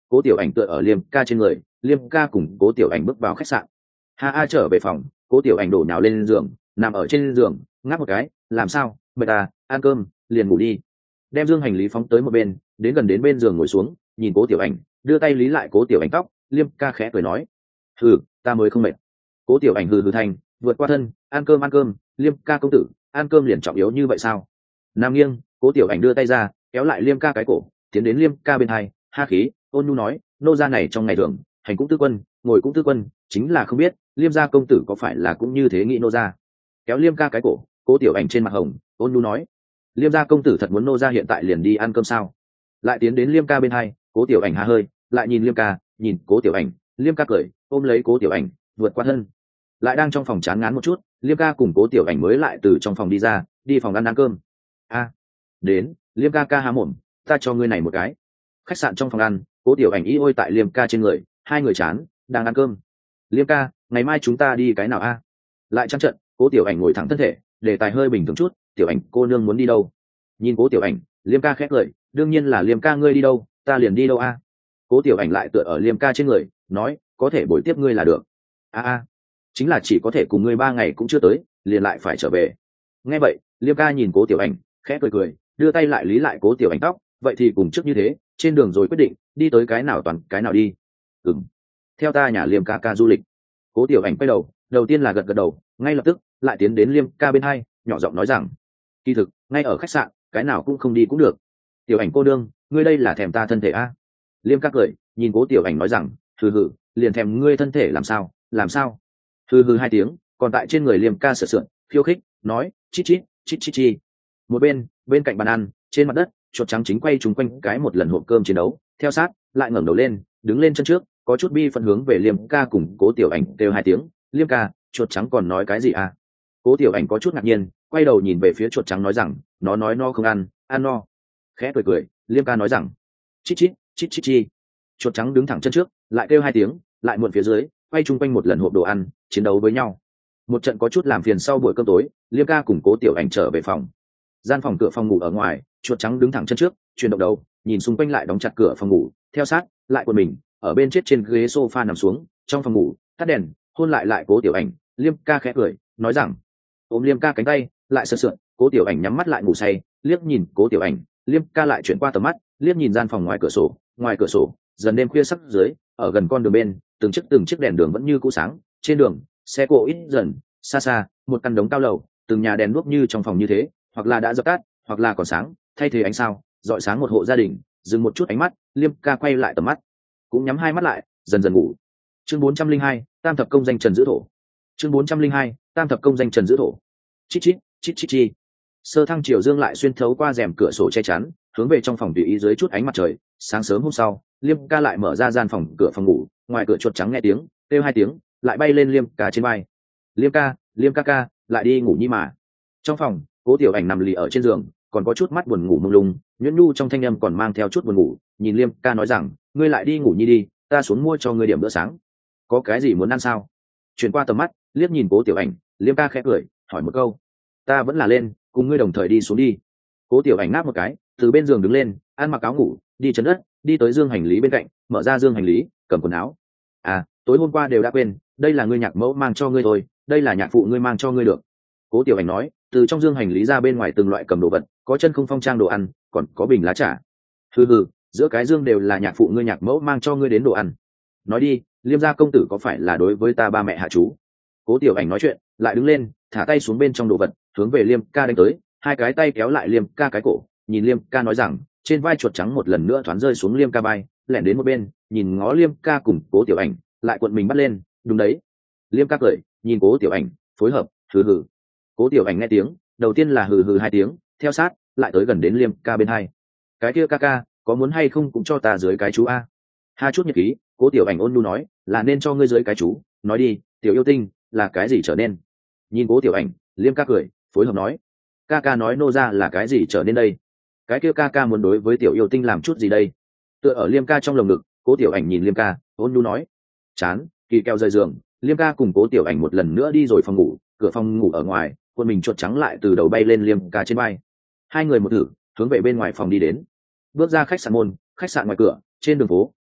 Cố Tiểu Ảnh tựa ở Liêm ca trên người, Liêm ca cùng Cố Tiểu Ảnh bước vào khách sạn. Trở về phòng, Cố Tiểu Ảnh đổ nhào lên giường, nằm ở trên giường, ngáp một cái, làm sao, mệt à, ăn cơm, liền ngủ đi. Đem dương hành lý phóng tới một bên, đến bên giường ngồi xuống, nhìn Cố Tiểu Ảnh, đưa tay lý lại Cố Tiểu Ảnh tóc. Liêm ca khẽ cười nói, hừ, ta mới không mệt. Cố Tiểu Ảnh hừ hừ thành, vượt qua thân, ăn cơm. Liêm ca công tử, ăn cơm liền trọng yếu như vậy sao? Nam nghiêng, Cố Tiểu Ảnh đưa tay ra, kéo lại Liêm ca cái cổ, tiến đến Liêm ca bên hai, ha khí, ôn nhu nói, nô gia này trong ngày thường, hành cũng tư quân, ngồi cũng tư quân, chính là không biết Liêm gia công tử có phải là cũng như thế nghĩ nô gia. Kéo Liêm ca cái cổ, Cố Tiểu Ảnh trên mặt hồng, ôn nhu nói, Liêm gia công tử thật muốn nô gia hiện tại liền đi ăn cơm sao? Lại tiến đến Liêm ca bên hai, Cố Tiểu Ảnh há hơi, lại nhìn Liêm ca, nhìn Cố Tiểu Ảnh, Liêm ca cười, ôm lấy Cố Tiểu Ảnh, vượt qua thân. Lại đang trong phòng chán ngán một chút, Liêm ca cùng Cố Tiểu Ảnh mới lại từ trong phòng đi ra, đi phòng ăn cơm. Đến, Liêm ca ca há mồm, ta cho ngươi này một cái. Khách sạn trong phòng ăn, Cố Tiểu Ảnh y ôi tại Liêm ca trên người, hai người chán, đang ăn cơm. Liêm ca, ngày mai chúng ta đi cái nào a? Lại trăng trận, Cố Tiểu Ảnh ngồi thẳng thân thể, đề tài hơi bình thường chút, Tiểu Ảnh cô nương muốn đi đâu? Nhìn Cố Tiểu Ảnh, Liêm ca khét lời, đương nhiên là Liêm ca ngươi đi đâu, ta liền đi đâu a? Cố Tiểu Ảnh lại tựa ở Liêm ca trên người, nói, có thể bồi tiếp ngươi là được. Chính là chỉ có thể cùng ngươi 3 ngày cũng chưa tới, liền lại phải trở về. Nghe vậy, Liêm ca nhìn Cố Tiểu Ảnh, khẽ cười, đưa tay lại lý lại Cố Tiểu Ảnh tóc, vậy thì cùng trước như thế, trên đường rồi quyết định đi tới cái nào toàn cái nào đi. Theo ta nhà Liêm ca ca du lịch. Cố Tiểu Ảnh quay đầu tiên là gật đầu, ngay lập tức lại tiến đến Liêm ca bên hai, nhỏ giọng nói rằng, kỳ thực ngay ở khách sạn, cái nào cũng không đi cũng được. Tiểu Ảnh cô đương, ngươi đây là thèm ta thân thể a? Liêm ca cười, nhìn Cố Tiểu Ảnh nói rằng, hừ, liền thèm ngươi thân thể làm sao? Hừ hai tiếng, còn tại trên người Liêm ca sợ sượn, khiêu khích, nói, chít chi. Một bên cạnh bàn ăn, trên mặt đất, chuột trắng chính quay trúng quanh cái một lần hộp cơm chiến đấu, theo sát, lại ngẩng đầu lên, đứng lên chân trước, có chút bi phân hướng về Liêm ca cùng Cố Tiểu Ảnh kêu 2 tiếng, Liêm ca, chuột trắng còn nói cái gì à? Cố Tiểu Ảnh có chút ngạc nhiên, quay đầu nhìn về phía chuột trắng nói rằng, nó nói no không ăn no. Khẽ cười, Liêm ca nói rằng, chít chi. Chuột trắng đứng thẳng chân trước, lại kêu 2 tiếng, lại muộn phía dưới, quay chung quanh một lần hộp đồ ăn, chiến đấu với nhau. Một trận có chút làm phiền sau buổi cơm tối, Liêm ca cùng Cố Tiểu Ảnh trở về phòng. Gian phòng cửa phòng ngủ ở ngoài, chuột trắng đứng thẳng chân trước, chuyển động đầu, nhìn xung quanh lại đóng chặt cửa phòng ngủ, theo sát, lại quần mình, ở bên chết trên ghế sofa nằm xuống, trong phòng ngủ, tắt đèn, hôn lại Cố Tiểu Ảnh. Liêm ca khẽ cười, nói rằng, ôm Liêm ca cánh tay, lại sờ sượn, Cố Tiểu Ảnh nhắm mắt lại ngủ say, liếc nhìn Cố Tiểu Ảnh, Liêm ca lại chuyển qua tầm mắt, liếc nhìn gian phòng ngoài cửa sổ, dần đêm khuya sắp dưới, ở gần con đường bên, từng chiếc đèn đường vẫn như cũ sáng, trên đường, xe cộ ít dần, xa, một căn đống cao lầu, từng nhà đèn đuốc như trong phòng như thế, hoặc là đã dập tắt, hoặc là còn sáng, thay thế ánh sao, rọi sáng một hộ gia đình. Dừng một chút ánh mắt, Liêm ca quay lại tầm mắt, cũng nhắm 2 mắt lại, dần ngủ. Chương 402, Tam thập công danh Trần giữ thổ. Chương 402, Tam thập công danh Trần giữ thổ. Chít chi. Sơ thăng chiều dương lại xuyên thấu qua rèm cửa sổ che chắn, hướng về trong phòng tùy ý dưới chút ánh mặt trời. Sáng sớm hôm sau, Liêm ca lại mở ra gian phòng cửa phòng ngủ, ngoài cửa chuột trắng nghe tiếng, kêu 2 tiếng, lại bay lên Liêm ca trên vai. Liêm ca, lại đi ngủ nhi mà. Trong phòng, Cố Tiểu Ảnh nằm lì ở trên giường, còn có chút mắt buồn ngủ mông lung, nhuyễn nhu trong thanh âm còn mang theo chút buồn ngủ, nhìn Liêm ca nói rằng, ngươi lại đi ngủ nhi đi, ta xuống mua cho ngươi điểm bữa sáng. Có cái gì muốn ăn sao? Chuyển qua tầm mắt, liếc nhìn Cố Tiểu Ảnh, Liêm ca khẽ cười, hỏi một câu, ta vẫn là lên, cùng ngươi đồng thời đi xuống đi. Cố Tiểu Ảnh ngáp một cái, từ bên giường đứng lên, ăn mặc áo ngủ, đi chân đất, đi tới dương hành lý bên cạnh, mở ra dương hành lý, cầm quần áo. Tối hôm qua đều đã quên, đây là ngươi nhạc mẫu mang cho ngươi thôi, đây là nhạc phụ ngươi mang cho ngươi được. Cố Tiểu Ảnh nói, từ trong dương hành lý ra bên ngoài từng loại cầm đồ vật, có chân không phong trang đồ ăn, còn có bình lá trà. Hừ, giữa cái dương đều là nhạc phụ ngươi nhạc mẫu mang cho ngươi đến đồ ăn. Nói đi, Liêm gia công tử có phải là đối với ta ba mẹ hạ chú? Cố Tiểu Ảnh nói chuyện, lại đứng lên, thả tay xuống bên trong đồ vật, hướng về Liêm ca đánh tới, 2 cái tay kéo lại Liêm ca cái cổ, nhìn Liêm ca nói rằng, trên vai chuột trắng một lần nữa thoáng rơi xuống Liêm ca vai, lẻn đến một bên, nhìn ngó Liêm ca cùng Cố Tiểu Ảnh, lại cuộn mình bắt lên, đúng đấy. Liêm ca cười, nhìn Cố Tiểu Ảnh, phối hợp, hừ. Cố Tiểu Ảnh nghe tiếng, đầu tiên là hừ 2 tiếng, theo sát, lại tới gần đến Liêm ca bên hai. Cái kia ca, có muốn hay không cũng cho ta dưới cái chú a? Ha chút nhật ký, Cố Tiểu Ảnh ôn nhu nói, là nên cho ngươi dưới cái chú, nói đi, tiểu yêu tinh, là cái gì trở nên? Nhìn Cố Tiểu Ảnh, Liêm ca cười, phối hợp nói, ca nói nô ra là cái gì trở nên đây? Cái kia ca muốn đối với tiểu yêu tinh làm chút gì đây? Tựa ở Liêm ca trong lồng ngực, Cố Tiểu Ảnh nhìn Liêm ca, ôn nhu nói, chán, kỳ keo rời giường. Liêm ca cùng Cố Tiểu Ảnh một lần nữa đi rồi phòng ngủ, cửa phòng ngủ ở ngoài, quân mình chuột trắng lại từ đầu bay lên Liêm ca trên vai. 2 người một thử, hướng về bên ngoài phòng đi đến. Bước ra khách sạn môn, khách sạn ngoài cửa, trên đường phố,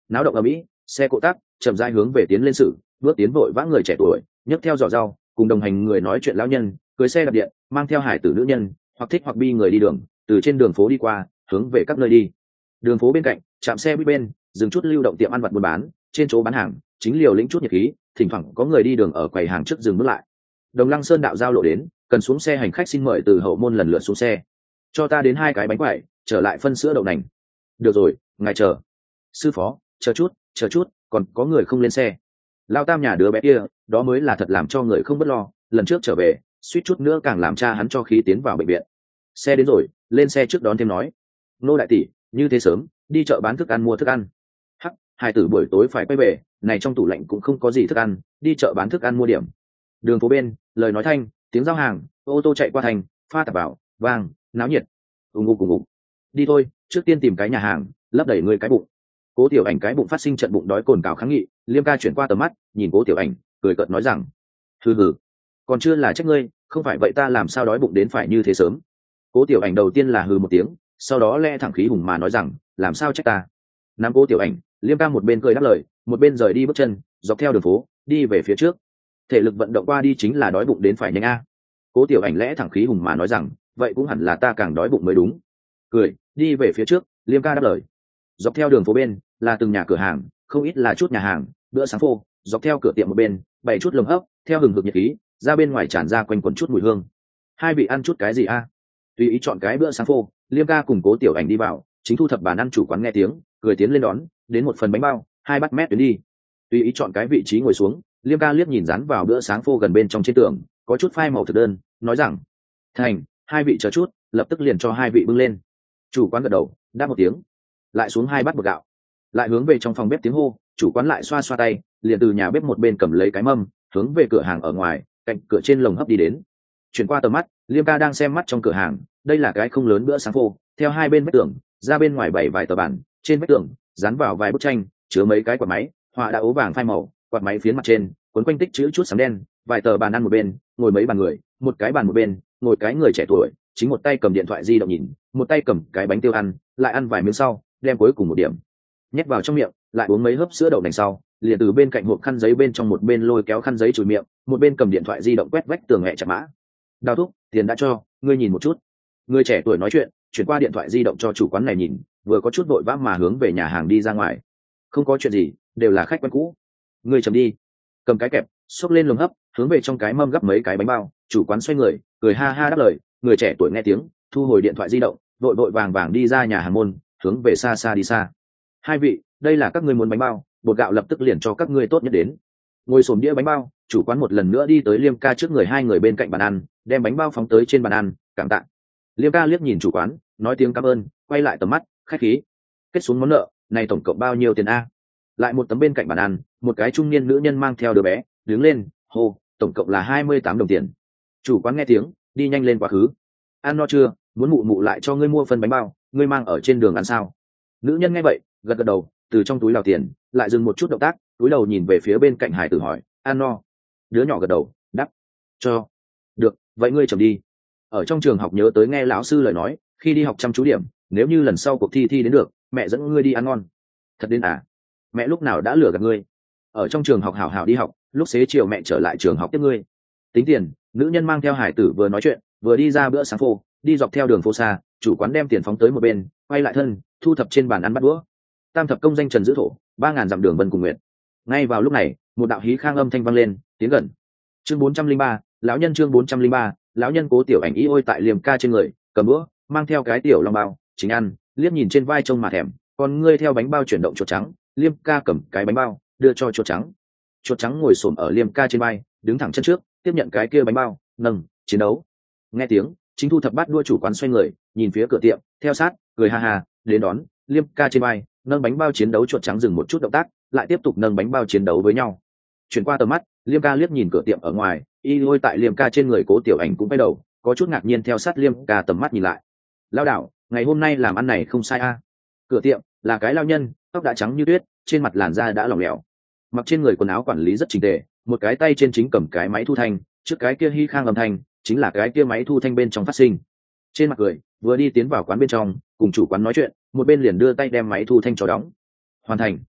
náo động ở mỹ, xe cộ tắc chậm rãi hướng về tiến lên sự bước tiến vội vã người trẻ tuổi nhấc theo giỏ rau cùng đồng hành người nói chuyện lão nhân cưới xe đạp điện mang theo hải tử nữ nhân hoặc thích hoặc bi người đi đường từ trên đường phố đi qua hướng về các nơi đi. Đường phố bên cạnh trạm xe buýt bên dừng chút lưu động tiệm ăn vặt buôn bán, trên chỗ bán hàng chính liều lĩnh chút nhiệt khí, thỉnh thoảng có người đi đường ở quầy hàng trước dừng bước lại. Đồng Lăng Sơn đạo giao lộ đến, cần xuống xe hành khách xin mời từ hậu môn lần lượt xuống xe. Cho ta đến 2 cái bánh quẩy, trở lại phân sữa đậu nành. Được rồi, ngài chờ. Sư phó, chờ chút, còn có người không lên xe. Lao Tam nhà đứa bé kia, đó mới là thật làm cho người không bất lo, lần trước trở về, suýt chút nữa càng làm cha hắn cho khí tiến vào bệnh viện. Xe đến rồi, lên xe trước đón thêm nói. Nô đại tỷ, như thế sớm, đi chợ bán thức ăn mua thức ăn. Hắc, hai tử buổi tối phải quay về, này trong tủ lạnh cũng không có gì thức ăn, đi chợ bán thức ăn mua điểm. Đường phố bên, lời nói thanh, tiếng giao hàng, ô tô chạy qua thành, pha tạp vào, vang, náo nhiệt. Ùng ục ùng ục. Đi thôi, trước tiên tìm cái nhà hàng, lấp đầy người cái bụng. Cố Tiểu Ảnh cái bụng phát sinh trận bụng đói cồn cào kháng nghị, Liêm ca chuyển qua tầm mắt, nhìn Cố Tiểu Ảnh, cười cợt nói rằng: hừ, còn chưa là trách ngươi, không phải vậy ta làm sao đói bụng đến phải như thế sớm. Cố Tiểu Ảnh đầu tiên là hừ một tiếng, sau đó lẽ thẳng khí hùng mà nói rằng: làm sao trách ta. Nắm Cố Tiểu Ảnh, Liêm ca một bên cười đáp lời, một bên rời đi bước chân, dọc theo đường phố đi về phía trước. Thể lực vận động qua đi chính là đói bụng đến phải nhanh a. Cố Tiểu Ảnh lẽ thẳng khí hùng mà nói rằng: vậy cũng hẳn là ta càng đói bụng mới đúng. Cười đi về phía trước, Liêm ca đáp lời. Dọc theo đường phố bên là từng nhà cửa hàng, không ít là chút nhà hàng bữa sáng phô, dọc theo cửa tiệm một bên bày chút lồng hấp, theo hừng hực nhiệt khí ra bên ngoài tràn ra quanh quẩn chút mùi hương. Hai vị ăn chút cái gì a? Tùy ý chọn cái bữa sáng phô, Liêm ca cùng Cố Tiểu Ảnh đi vào, chính thu thập bàn ăn chủ quán nghe tiếng cười tiến lên đón, đến một phần bánh bao 2 bát mét tuyến đi. Tùy ý chọn cái vị trí ngồi xuống, Liêm ca liếc nhìn dán vào bữa sáng phô gần bên trong trên tường có chút phai màu thực đơn, nói rằng: thành, hai vị chờ chút, lập tức liền cho hai vị bưng lên. Chủ quán gật đầu đáp một tiếng, lại xuống 2 bát bột gạo, lại hướng về trong phòng bếp tiếng hô. Chủ quán lại xoa xoa tay, liền từ nhà bếp một bên cầm lấy cái mâm, hướng về cửa hàng ở ngoài cạnh cửa trên lồng hấp đi đến. Chuyển qua tầm mắt, Liêm ca đang xem mắt trong cửa hàng, đây là cái không lớn bữa sáng phô, theo hai bên vách tường ra bên ngoài bày vài tờ bản, trên vách tường dán vào vài bức tranh chứa mấy cái quạt máy, họa đã ố vàng phai màu, quạt máy phiến mặt trên cuốn quanh tích chữ chút sáng đen. Vài tờ bàn ăn một bên ngồi mấy bàn người, một cái bàn một bên ngồi cái người trẻ tuổi, chính một tay cầm điện thoại di động nhìn, một tay cầm cái bánh tiêu ăn, lại ăn vài miếng sau đem cuối cùng một điểm nhét vào trong miệng, lại uống mấy hớp sữa đậu nành sau liền từ bên cạnh hộp khăn giấy bên trong một bên lôi kéo khăn giấy chùi miệng, một bên cầm điện thoại di động quét vách tường hẹ chặt mã. Đào thúc, tiền đã cho, ngươi nhìn một chút. Người trẻ tuổi nói chuyện, chuyển qua điện thoại di động cho chủ quán này nhìn, vừa có chút vội vã mà hướng về nhà hàng đi ra ngoài. Không có chuyện gì, đều là khách quen cũ. Ngươi chầm đi. Cầm cái kẹp xốc lên lồng hấp, hướng về trong cái mâm gắp mấy cái bánh bao. Chủ quán xoay người cười ha ha đáp lời. Người trẻ tuổi nghe tiếng thu hồi điện thoại di động, vội vội vàng vàng đi ra nhà hàng môn, hướng về xa xa đi xa. Hai vị, đây là các ngươi muốn bánh bao, bột gạo lập tức liền cho các ngươi tốt nhất đến. Ngồi xổm đĩa bánh bao, chủ quán một lần nữa đi tới Liêm ca trước người, hai người bên cạnh bàn ăn, đem bánh bao phóng tới trên bàn ăn, cảm tạ. Liêm ca liếc nhìn chủ quán, nói tiếng cảm ơn, quay lại tầm mắt khách khí. Kết xuống món nợ này tổng cộng bao nhiêu tiền a? Lại một tấm bên cạnh bàn ăn, một cái trung niên nữ nhân mang theo đứa bé đứng lên hô, tổng cộng là 28 đồng tiền. Chủ quán nghe tiếng đi nhanh lên quá khứ. Ăn no chưa, muốn mụ mụ lại cho ngươi mua phần bánh bao, ngươi mang ở trên đường ăn sao? Nữ nhân nghe vậy gật gật đầu, từ trong túi đào tiền, lại dừng một chút động tác, túi đầu nhìn về phía bên cạnh hải tử hỏi: ăn no? Đứa nhỏ gật đầu đáp: cho. Được, vậy ngươi chầm đi. Ở trong trường học nhớ tới nghe lão sư lời nói, khi đi học chăm chú điểm, nếu như lần sau cuộc thi đến được, mẹ dẫn ngươi đi ăn ngon. Thật đến à? Mẹ lúc nào đã lừa gạt ngươi? Ở trong trường học hảo hảo đi học, lúc xế chiều mẹ trở lại trường học tiếp ngươi. Tính tiền. Nữ nhân mang theo hải tử vừa nói chuyện vừa đi ra bữa sáng phô, đi dọc theo đường phố xa. Chủ quán đem tiền phóng tới một bên, quay lại thân thu thập trên bàn ăn bắt đũa. Tam thập công danh Trần Giữ Thổ, 3000 dặm đường Vân cùng nguyện. Ngay vào lúc này, một đạo hí khang âm thanh vang lên, tiến gần. Chương 403, lão nhân. Chương 403, lão nhân. Cố Tiểu Ảnh y ôi tại Liêm ca trên người, cầm đũa, mang theo cái tiểu long bao, chính ăn, liếc nhìn trên vai trông mà thèm, còn ngươi theo bánh bao chuyển động chuột trắng. Liêm ca cầm cái bánh bao đưa cho chuột trắng. Chuột trắng ngồi xổm ở Liêm ca trên vai, đứng thẳng chân trước, tiếp nhận cái kia bánh bao, nâng, chiến đấu. Nghe tiếng, chính thu thập bát đua chủ quán xoay người, nhìn phía cửa tiệm, theo sát, cười ha ha, đến đón. Liêm ca trên vai, nâng bánh bao chiến đấu. Chuột trắng dừng một chút động tác, lại tiếp tục nâng bánh bao chiến đấu với nhau. Chuyển qua tầm mắt, Liêm ca liếc nhìn cửa tiệm ở ngoài, y ôi tại Liêm ca trên người. Cố Tiểu Ảnh cũng quay đầu, có chút ngạc nhiên theo sát Liêm ca tầm mắt nhìn lại. Lao đảo, ngày hôm nay làm ăn này không sai a. Cửa tiệm là cái lao nhân, tóc đã trắng như tuyết, trên mặt làn da đã lỏng lẻo, mặc trên người quần áo quản lý rất chỉnh tề, một cái tay trên chính cầm cái máy thu thanh, trước cái kia hy khang âm thanh chính là cái kia máy thu thanh bên trong phát sinh. Trên mặt cười, vừa đi tiến vào quán bên trong, cùng chủ quán nói chuyện, một bên liền đưa tay đem máy thu thanh cho đóng. Hoàn thành.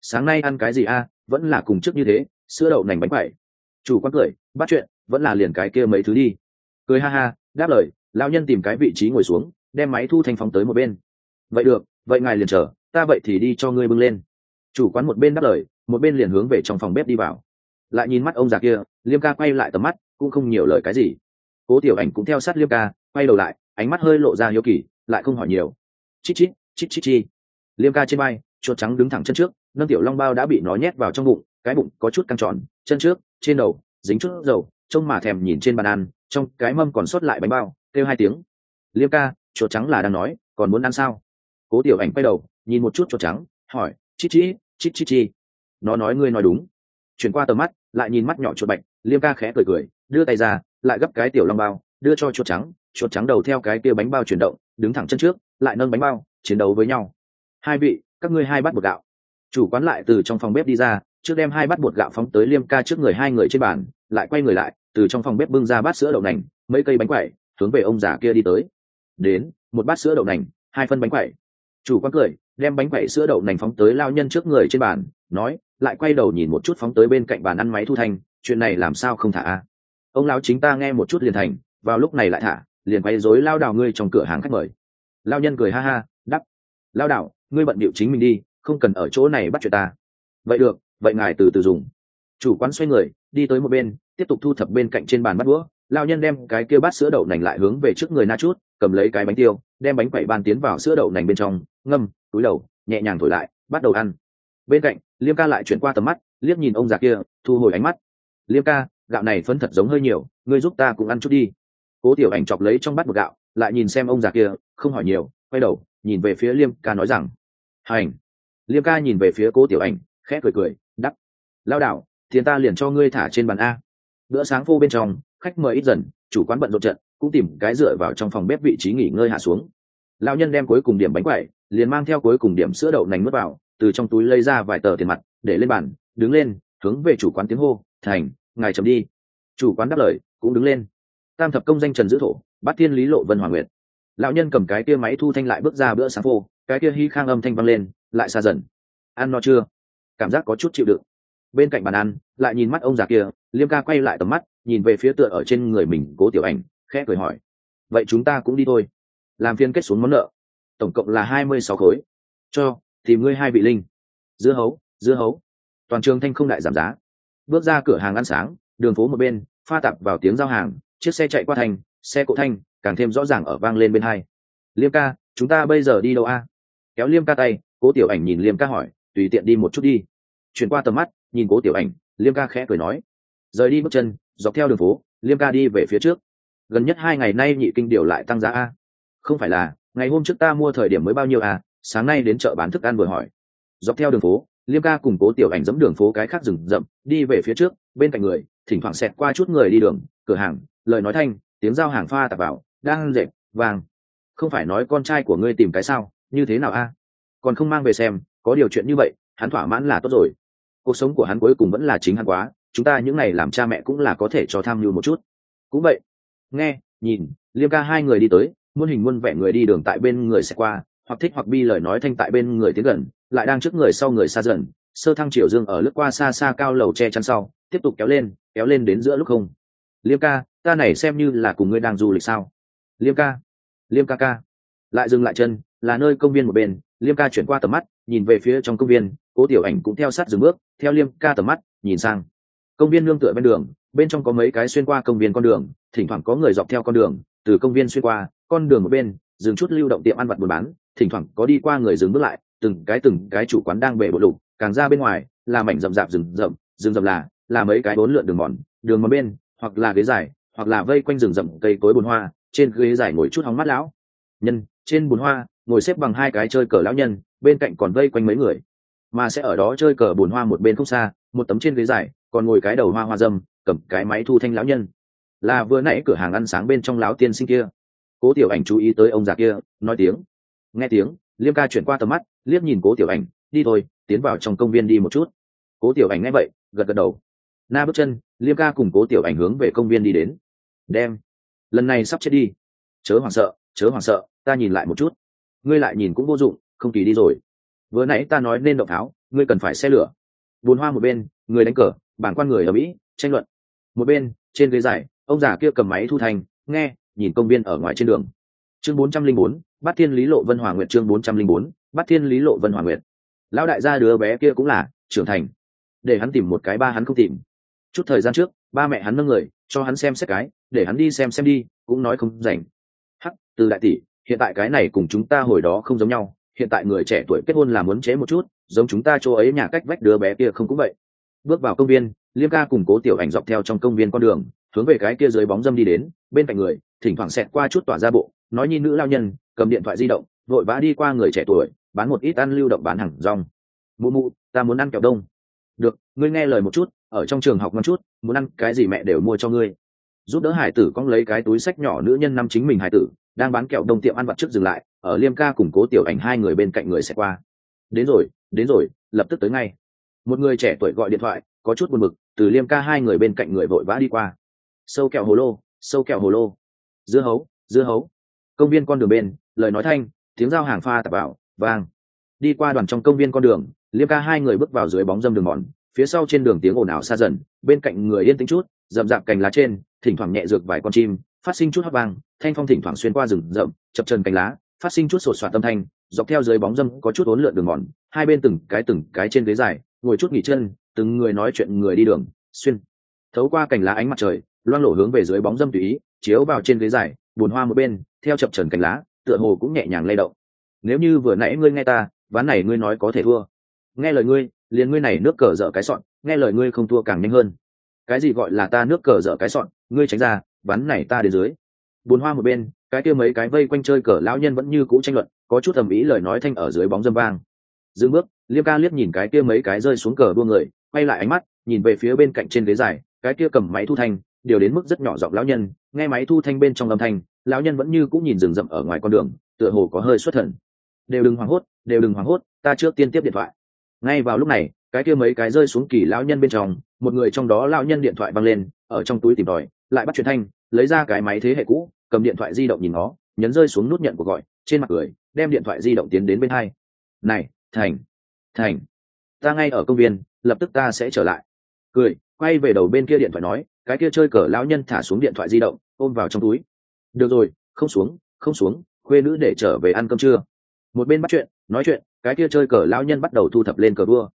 Sáng nay ăn cái gì a? Vẫn là cùng trước như thế, sữa đậu nành bánh quẩy. Chủ quán cười, bắt chuyện, vẫn là liền cái kia mấy thứ đi. Cười ha ha, đáp lời, lão nhân tìm cái vị trí ngồi xuống, đem máy thu thanh phóng tới một bên. Vậy được, vậy ngài liền chờ, ta vậy thì đi cho ngươi bưng lên. Chủ quán một bên đáp lời, một bên liền hướng về trong phòng bếp đi vào. Lại nhìn mắt ông già kia, Liêm ca quay lại tầm mắt, cũng không nhiều lời cái gì. Cố Tiểu Ảnh cũng theo sát Liêm ca, quay đầu lại, ánh mắt hơi lộ ra hiếu kỳ, lại không hỏi nhiều. Chít chít, chít chít chi. Liêm ca trên vai, chuột trắng đứng thẳng chân trước, nâng tiểu long bao đã bị nó nhét vào trong bụng, cái bụng có chút căng tròn, chân trước, trên đầu dính chút dầu, trông mà thèm nhìn trên bàn ăn, trong cái mâm còn sót lại bánh bao, kêu hai tiếng. Liêm ca, chuột trắng là đang nói, còn muốn ăn sao? Cố Tiểu Ảnh quay đầu, nhìn một chút chuột trắng, hỏi, chít chít, chít chít chi. Nó nói ngươi nói đúng. Chuyển qua tầm mắt, lại nhìn mắt nhỏ chuột bạch, Liêm ca khẽ cười cười, đưa tay ra, lại gấp cái tiểu long bao, đưa cho chuột trắng đầu theo cái kia bánh bao chuyển động, đứng thẳng chân trước, lại nâng bánh bao, chiến đấu với nhau. Hai vị, các ngươi hai bát bột gạo. Chủ quán lại từ trong phòng bếp đi ra, trước đem hai bát bột gạo phóng tới Liêm ca trước người hai người trên bàn, lại quay người lại, từ trong phòng bếp bưng ra bát sữa đậu nành, mấy cây bánh quẩy, hướng về ông già kia đi tới. Đến, một bát sữa đậu nành, hai phân bánh quẩy. Chủ quán cười, đem bánh quẩy sữa đậu nành phóng tới lao nhân trước người trên bàn, nói, lại quay đầu nhìn một chút phóng tới bên cạnh bàn ăn máy thu thanh, chuyện này làm sao không thả a? Ông lão chính ta nghe một chút liền thành, vào lúc này lại thả, liền quay rối lao đào ngươi trong cửa hàng khách mời. Lao nhân cười ha ha, đắp, lao đào, ngươi bận điệu chính mình đi, không cần ở chỗ này bắt chuyện ta. Vậy được, vậy ngài từ từ dùng. Chủ quán xoay người, đi tới một bên, tiếp tục thu thập bên cạnh trên bàn bát đũa. Lao nhân đem cái kia bát sữa đậu nành lại hướng về trước người na chút, cầm lấy cái bánh tiêu, đem bánh quẩy ban tiến vào sữa đậu nành bên trong, ngâm, túi đầu, nhẹ nhàng thổi lại, bắt đầu ăn. Bên cạnh, Liêm ca lại chuyển qua tầm mắt, liếc nhìn ông già kia, thu hồi ánh mắt. Liêm ca, gạo này phấn thật giống hơi nhiều, ngươi giúp ta cũng ăn chút đi. Cố Tiểu Ảnh chọc lấy trong bát bột gạo, lại nhìn xem ông già kia, không hỏi nhiều, quay đầu nhìn về phía Liêm ca nói rằng, hành. Liêm ca nhìn về phía Cố Tiểu Ảnh, khẽ cười cười, đắp, lao đảo, tiền ta liền cho ngươi thả trên bàn a. Bữa sáng phô bên trong, khách mời ít dần, chủ quán bận rộn trận, cũng tìm cái dựa vào trong phòng bếp vị trí nghỉ ngơi hạ xuống. Lão nhân đem cuối cùng điểm bánh quẩy, liền mang theo cuối cùng điểm sữa đậu nành nuốt vào, từ trong túi lấy ra vài tờ tiền mặt, để lên bàn, đứng lên, hướng về chủ quán tiếng hô, thành, ngài chấm đi. Chủ quán đáp lời, cũng đứng lên. Tam thập công danh Trần Giữ Thổ, Bát Thiên Lý Lộ Vân Hòa Nguyệt. Lão nhân cầm cái kia máy thu thanh lại bước ra bữa sáng phô, cái kia hi khang âm thanh vang lên, lại xa dần. Ăn no chưa? Cảm giác có chút chịu đựng. Bên cạnh bàn ăn, lại nhìn mắt ông già kia, Liêm ca quay lại tầm mắt, nhìn về phía tựa ở trên người mình Cố Tiểu Ảnh, khẽ cười hỏi, vậy chúng ta cũng đi thôi. Làm phiên kết xuống món nợ, tổng cộng là 26 khối. Cho, tìm ngươi hai vị linh. Dưa hấu. Toàn trường thanh không đại giảm giá. Bước ra cửa hàng ăn sáng, đường phố một bên, pha tạp vào tiếng giao hàng, chiếc xe chạy qua thành, xe cộ thanh, càng thêm rõ ràng ở vang lên bên hai. Liêm ca, chúng ta bây giờ đi đâu a? Kéo Liêm ca tay, Cố Tiểu Ảnh nhìn Liêm ca hỏi, tùy tiện đi một chút đi. Chuyển qua tầm mắt, nhìn Cố Tiểu Ảnh, Liêm ca khẽ cười nói. Rời đi bước chân, dọc theo đường phố, Liêm ca đi về phía trước. Gần nhất 2 ngày nay nhị kinh điều lại tăng giá a. Không phải là, ngày hôm trước ta mua thời điểm mới bao nhiêu à, sáng nay đến chợ bán thức ăn vừa hỏi. Dọc theo đường phố, Liêm ca cùng Cố Tiểu Ảnh dẫm đường phố cái khác rừng rậm, đi về phía trước, bên cạnh người, thỉnh thoảng xẹt qua chút người đi đường, cửa hàng, lời nói thanh, tiếng giao hàng pha tạp vào, đang dệt, vàng. Không phải nói con trai của ngươi tìm cái sao, như thế nào a? Còn không mang về xem, có điều chuyện như vậy, hắn thỏa mãn là tốt rồi. Cuộc sống của hắn cuối cùng vẫn là chính hắn quá, chúng ta những này làm cha mẹ cũng là có thể cho tham mưu một chút. Cũng vậy. Nghe, nhìn, Liêm ca hai người đi tới, muôn hình muôn vẻ người đi đường tại bên người sẽ qua, hoặc thích hoặc bi lời nói thanh tại bên người tiến gần, lại đang trước người sau người xa dần, sơ thăng chiều dương ở lướt qua xa xa cao lầu che chắn sau, tiếp tục kéo lên đến giữa lúc không. Liêm ca, ta này xem như là cùng ngươi đang du lịch sao? Liêm ca ca. Lại dừng lại chân, là nơi công viên một bên, Liêm ca chuyển qua tầm mắt, nhìn về phía trong công viên, Cố Tiểu Ảnh cũng theo sát dừng bước, theo Liêm ca tầm mắt, nhìn sang. Công viên nương tựa bên đường, bên trong có mấy cái xuyên qua công viên con đường, thỉnh thoảng có người dọc theo con đường, từ công viên xuyên qua, con đường một bên, dừng chút lưu động tiệm ăn vặt buôn bán, thỉnh thoảng có đi qua người dừng bước lại, từng cái chủ quán đang bể bộ lục, càng ra bên ngoài, là mảnh rậm rạp rừng rậm là mấy cái bốn lượn đường mòn bên, hoặc là ghế dài, hoặc là vây quanh rừng rậm cây cối bồn hoa, trên ghế dài ngồi chút hóng mát lão nhân, trên bồn hoa ngồi xếp bằng hai cái chơi cờ lão nhân, bên cạnh còn vây quanh mấy người, mà sẽ ở đó chơi cờ bồn hoa một bên không xa, một tấm trên ghế dài còn ngồi cái đầu hoa dâm, cầm cái máy thu thanh lão nhân, là vừa nãy cửa hàng ăn sáng bên trong lão tiên sinh kia. Cố Tiểu Ảnh chú ý tới ông già kia, nói tiếng. Nghe tiếng, Liêm ca chuyển qua tầm mắt, liếc nhìn Cố Tiểu Ảnh, đi thôi, tiến vào trong công viên đi một chút. Cố Tiểu Ảnh nghe vậy, gật đầu. Na bước chân, Liêm ca cùng Cố Tiểu Ảnh hướng về công viên đi đến. Đem, lần này sắp chết đi. Chớ hoảng sợ, ta nhìn lại một chút. Ngươi lại nhìn cũng vô dụng, không kỳ đi rồi. vừa nãy ta nói nên động tháo, ngươi cần phải xe lửa. Bồn hoa một bên, người đánh cờ, bảng quan người ở mỹ tranh luận. Một bên, trên ghế dài, ông già kia cầm máy thu thanh, nghe, nhìn công viên ở ngoài trên đường. Chương 404, Bát Thiên Lý Lộ Vân Hòa Nguyệt. Chương 404, Bát Thiên Lý Lộ Vân Hòa Nguyệt. Lão đại gia đứa bé kia cũng là trưởng thành, để hắn tìm một cái ba hắn không tìm. Chút thời gian trước, ba mẹ hắn nâng người cho hắn xem xét cái, để hắn đi xem đi, cũng nói không rảnh. Hắc, từ đại tỷ, hiện tại cái này cùng chúng ta hồi đó không giống nhau, hiện tại người trẻ tuổi kết hôn là muốn chế một chút, giống chúng ta chỗ ấy nhà cách vách đứa bé kia không cũng vậy. Bước vào công viên, Liêm ca cùng Cố Tiểu Ảnh dọc theo trong công viên con đường, hướng về cái kia dưới bóng dâm đi đến, bên cạnh người thỉnh thoảng xẹt qua chút tỏa ra bộ, nói nhi nữ lao nhân cầm điện thoại di động vội vã đi qua người trẻ tuổi bán một ít ăn lưu động bán hàng rong. Mụ mụ, ta muốn ăn kẹo đông. Được, ngươi nghe lời một chút, ở trong trường học ngon chút, muốn ăn cái gì mẹ đều mua cho ngươi. Giúp đỡ hải tử cong lấy cái túi sách nhỏ, nữ nhân năm chính mình hải tử đang bán kẹo đông tiệm ăn vặt trước dừng lại, ở Liêm ca cùng Cố Tiểu Ảnh hai người bên cạnh người xẹt qua. Đến rồi, lập tức tới ngay. Một người trẻ tuổi gọi điện thoại, có chút buồn bực, từ Liêm ca hai người bên cạnh người vội vã đi qua. Sâu kẹo hồ lô, dưa hấu. Công viên con đường bên, lời nói thanh, tiếng giao hàng pha tạp vào vang. Đi qua đoàn trong công viên con đường, Liêm ca hai người bước vào dưới bóng dâm đường mòn, phía sau trên đường tiếng ồn ào xa dần, bên cạnh người yên tĩnh chút, rậm rạp cành lá trên thỉnh thoảng nhẹ rược vài con chim, phát sinh chút hót vang, thanh phong thỉnh thoảng xuyên qua rừng rậm, chập chờn cành lá, phát sinh chút sột soạt âm thanh, dọc theo dưới bóng dâm có chút uốn lượn đường mòn, hai bên từng cái trên ghế dài, ngồi chút nghỉ chân, từng người nói chuyện người đi đường, xuyên thấu qua cành lá ánh mặt trời, loang lổ hướng về dưới bóng dâm tùy ý chiếu vào trên ghế dài, bùn hoa một bên, theo chập chờn cành lá, tựa hồ cũng nhẹ nhàng lay động. Nếu như vừa nãy ngươi nghe ta, ván này ngươi nói có thể thua. Nghe lời ngươi, liền ngươi này nước cờ dở cái sọn, nghe lời ngươi không thua càng nhanh hơn. Cái gì gọi là ta nước cờ dở cái sọn, ngươi tránh ra, ván này ta đến dưới. Bùn hoa một bên, cái kia mấy cái vây quanh chơi cờ lão nhân vẫn như cũ tranh luận, có chút ầm ĩ lời nói thanh ở dưới bóng dâm vang. Dừng bước, Liêm ca liếc nhìn cái kia mấy cái rơi xuống cờ đua người, quay lại ánh mắt, nhìn về phía bên cạnh trên ghế dài, cái kia cầm máy thu thanh, điều đến mức rất nhỏ giọng lão nhân, nghe máy thu thanh bên trong âm thanh, lão nhân vẫn như cũ nhìn rừng rậm ở ngoài con đường, tựa hồ có hơi xuất thần. Đều đừng hoảng hốt, ta trước tiên tiếp điện thoại. Ngay vào lúc này, cái kia mấy cái rơi xuống kỳ lão nhân bên trong, một người trong đó lão nhân điện thoại văng lên, ở trong túi tìm tòi, lại bắt truyền thanh, lấy ra cái máy thế hệ cũ, cầm điện thoại di động nhìn nó, nhấn rơi xuống nút nhận cuộc gọi, trên mặt cười, đem điện thoại di động tiến đến bên hai. Này, Thành, ta ngay ở công viên, lập tức ta sẽ trở lại. Cười, quay về đầu bên kia điện thoại nói, cái kia chơi cờ lão nhân thả xuống điện thoại di động, ôm vào trong túi. Được rồi, không xuống, khuê nữ để trở về ăn cơm trưa. Một bên bắt chuyện, nói chuyện, cái kia chơi cờ lão nhân bắt đầu thu thập lên cờ vua.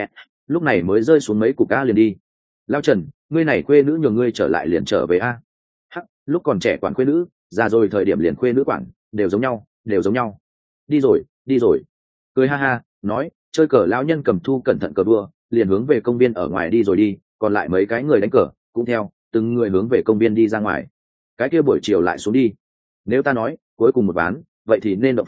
Lúc này mới rơi xuống mấy cục a liền đi. Lão Trần, ngươi này khuê nữ nhường ngươi trở lại liền trở về a. Hắc, lúc còn trẻ quản khuê nữ, già rồi thời điểm liền khuê nữ quản, đều giống nhau. Đi rồi. Cười ha ha, nói, chơi cờ lão nhân cầm thu cẩn thận cờ vua, liền hướng về công viên ở ngoài đi rồi đi, còn lại mấy cái người đánh cờ cũng theo, từng người hướng về công viên đi ra ngoài. Cái kia buổi chiều lại xuống đi. Nếu ta nói cuối cùng một ván, vậy thì nên động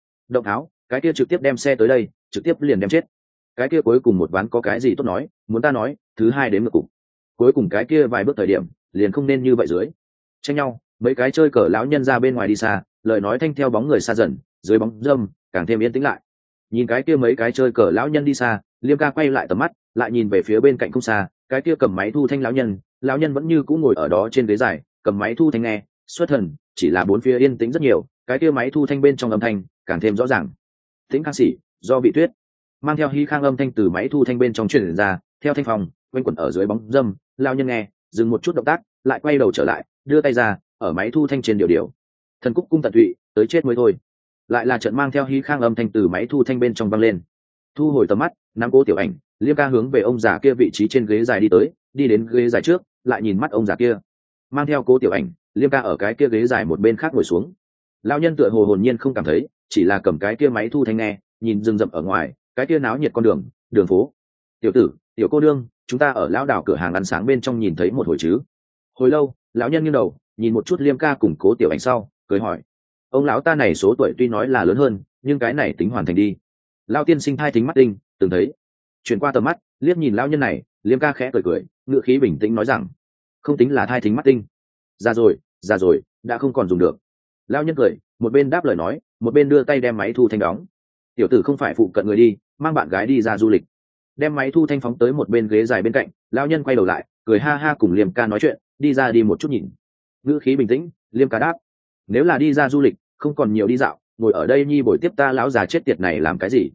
tháo, cái kia trực tiếp đem xe tới đây, trực tiếp liền đem chết. Cái kia cuối cùng một ván có cái gì tốt nói, muốn ta nói, thứ hai đếm ngược cục. Cuối cùng cái kia vài bước thời điểm, liền không nên như vậy dưới. Tranh nhau, mấy cái chơi cờ lão nhân ra bên ngoài đi xa, lời nói thanh theo bóng người xa dần, dưới bóng dâm càng thêm yên tĩnh lại. Nhìn cái kia mấy cái chơi cờ lão nhân đi xa, Liêm ca quay lại tầm mắt, lại nhìn về phía bên cạnh không xa, cái kia cầm máy thu thanh lão nhân vẫn như cũ ngồi ở đó trên ghế dài, cầm máy thu thanh nghe, xuất thần, chỉ là bốn phía yên tĩnh rất nhiều, cái kia máy thu thanh bên trong âm thanh càng thêm rõ ràng. Tĩnh khang sĩ, do vị tuyết, mang theo hí khang âm thanh từ máy thu thanh bên trong truyền ra, theo thanh phòng quanh quẩn ở dưới bóng dâm, lão nhân nghe, dừng một chút động tác, lại quay đầu trở lại, đưa tay ra, ở máy thu thanh trên điều. Thần cúc cung tận tụy, tới chết mới thôi. Lại là trận mang theo hí khang âm thanh từ máy thu thanh bên trong vang lên. Thu hồi tầm mắt, nắm Cố Tiểu Ảnh, Liêm ca hướng về ông già kia vị trí trên ghế dài đi tới, đi đến ghế dài trước, lại nhìn mắt ông già kia, mang theo Cố Tiểu Ảnh, Liêm ca ở cái kia ghế dài một bên khác ngồi xuống. Lão nhân tựa hồ hồn nhiên không cảm thấy, chỉ là cầm cái kia máy thu thanh nghe, nhìn rừng rậm ở ngoài, cái kia náo nhiệt con đường phố. Tiểu tử, tiểu cô đương, chúng ta ở lão đảo cửa hàng ăn sáng bên trong nhìn thấy một hồi chứ? Hồi lâu, lão nhân nghiêng đầu, nhìn một chút Liêm ca cùng Cố Tiểu Ảnh sau, cười hỏi, ông lão ta này số tuổi tuy nói là lớn hơn, nhưng cái này tính hoàn thành đi. Lão tiên sinh thai thính mắt tinh, từng thấy. Chuyển qua tầm mắt, liếc nhìn lão nhân này, Liêm ca khẽ cười, ngữ khí bình tĩnh nói rằng, không tính là thai thính mắt tinh. Già rồi, đã không còn dùng được. Lão nhân cười, một bên đáp lời nói, một bên đưa tay đem máy thu thanh đóng. Tiểu tử không phải phụ cận người đi, mang bạn gái đi ra du lịch. Đem máy thu thanh phóng tới một bên ghế dài bên cạnh, lão nhân quay đầu lại, cười ha ha cùng Liêm ca nói chuyện, đi ra đi một chút nhìn. Ngữ khí bình tĩnh, Liêm ca đáp, nếu là đi ra du lịch, không còn nhiều đi dạo, ngồi ở đây nhi bồi tiếp ta lão già chết tiệt này làm cái gì?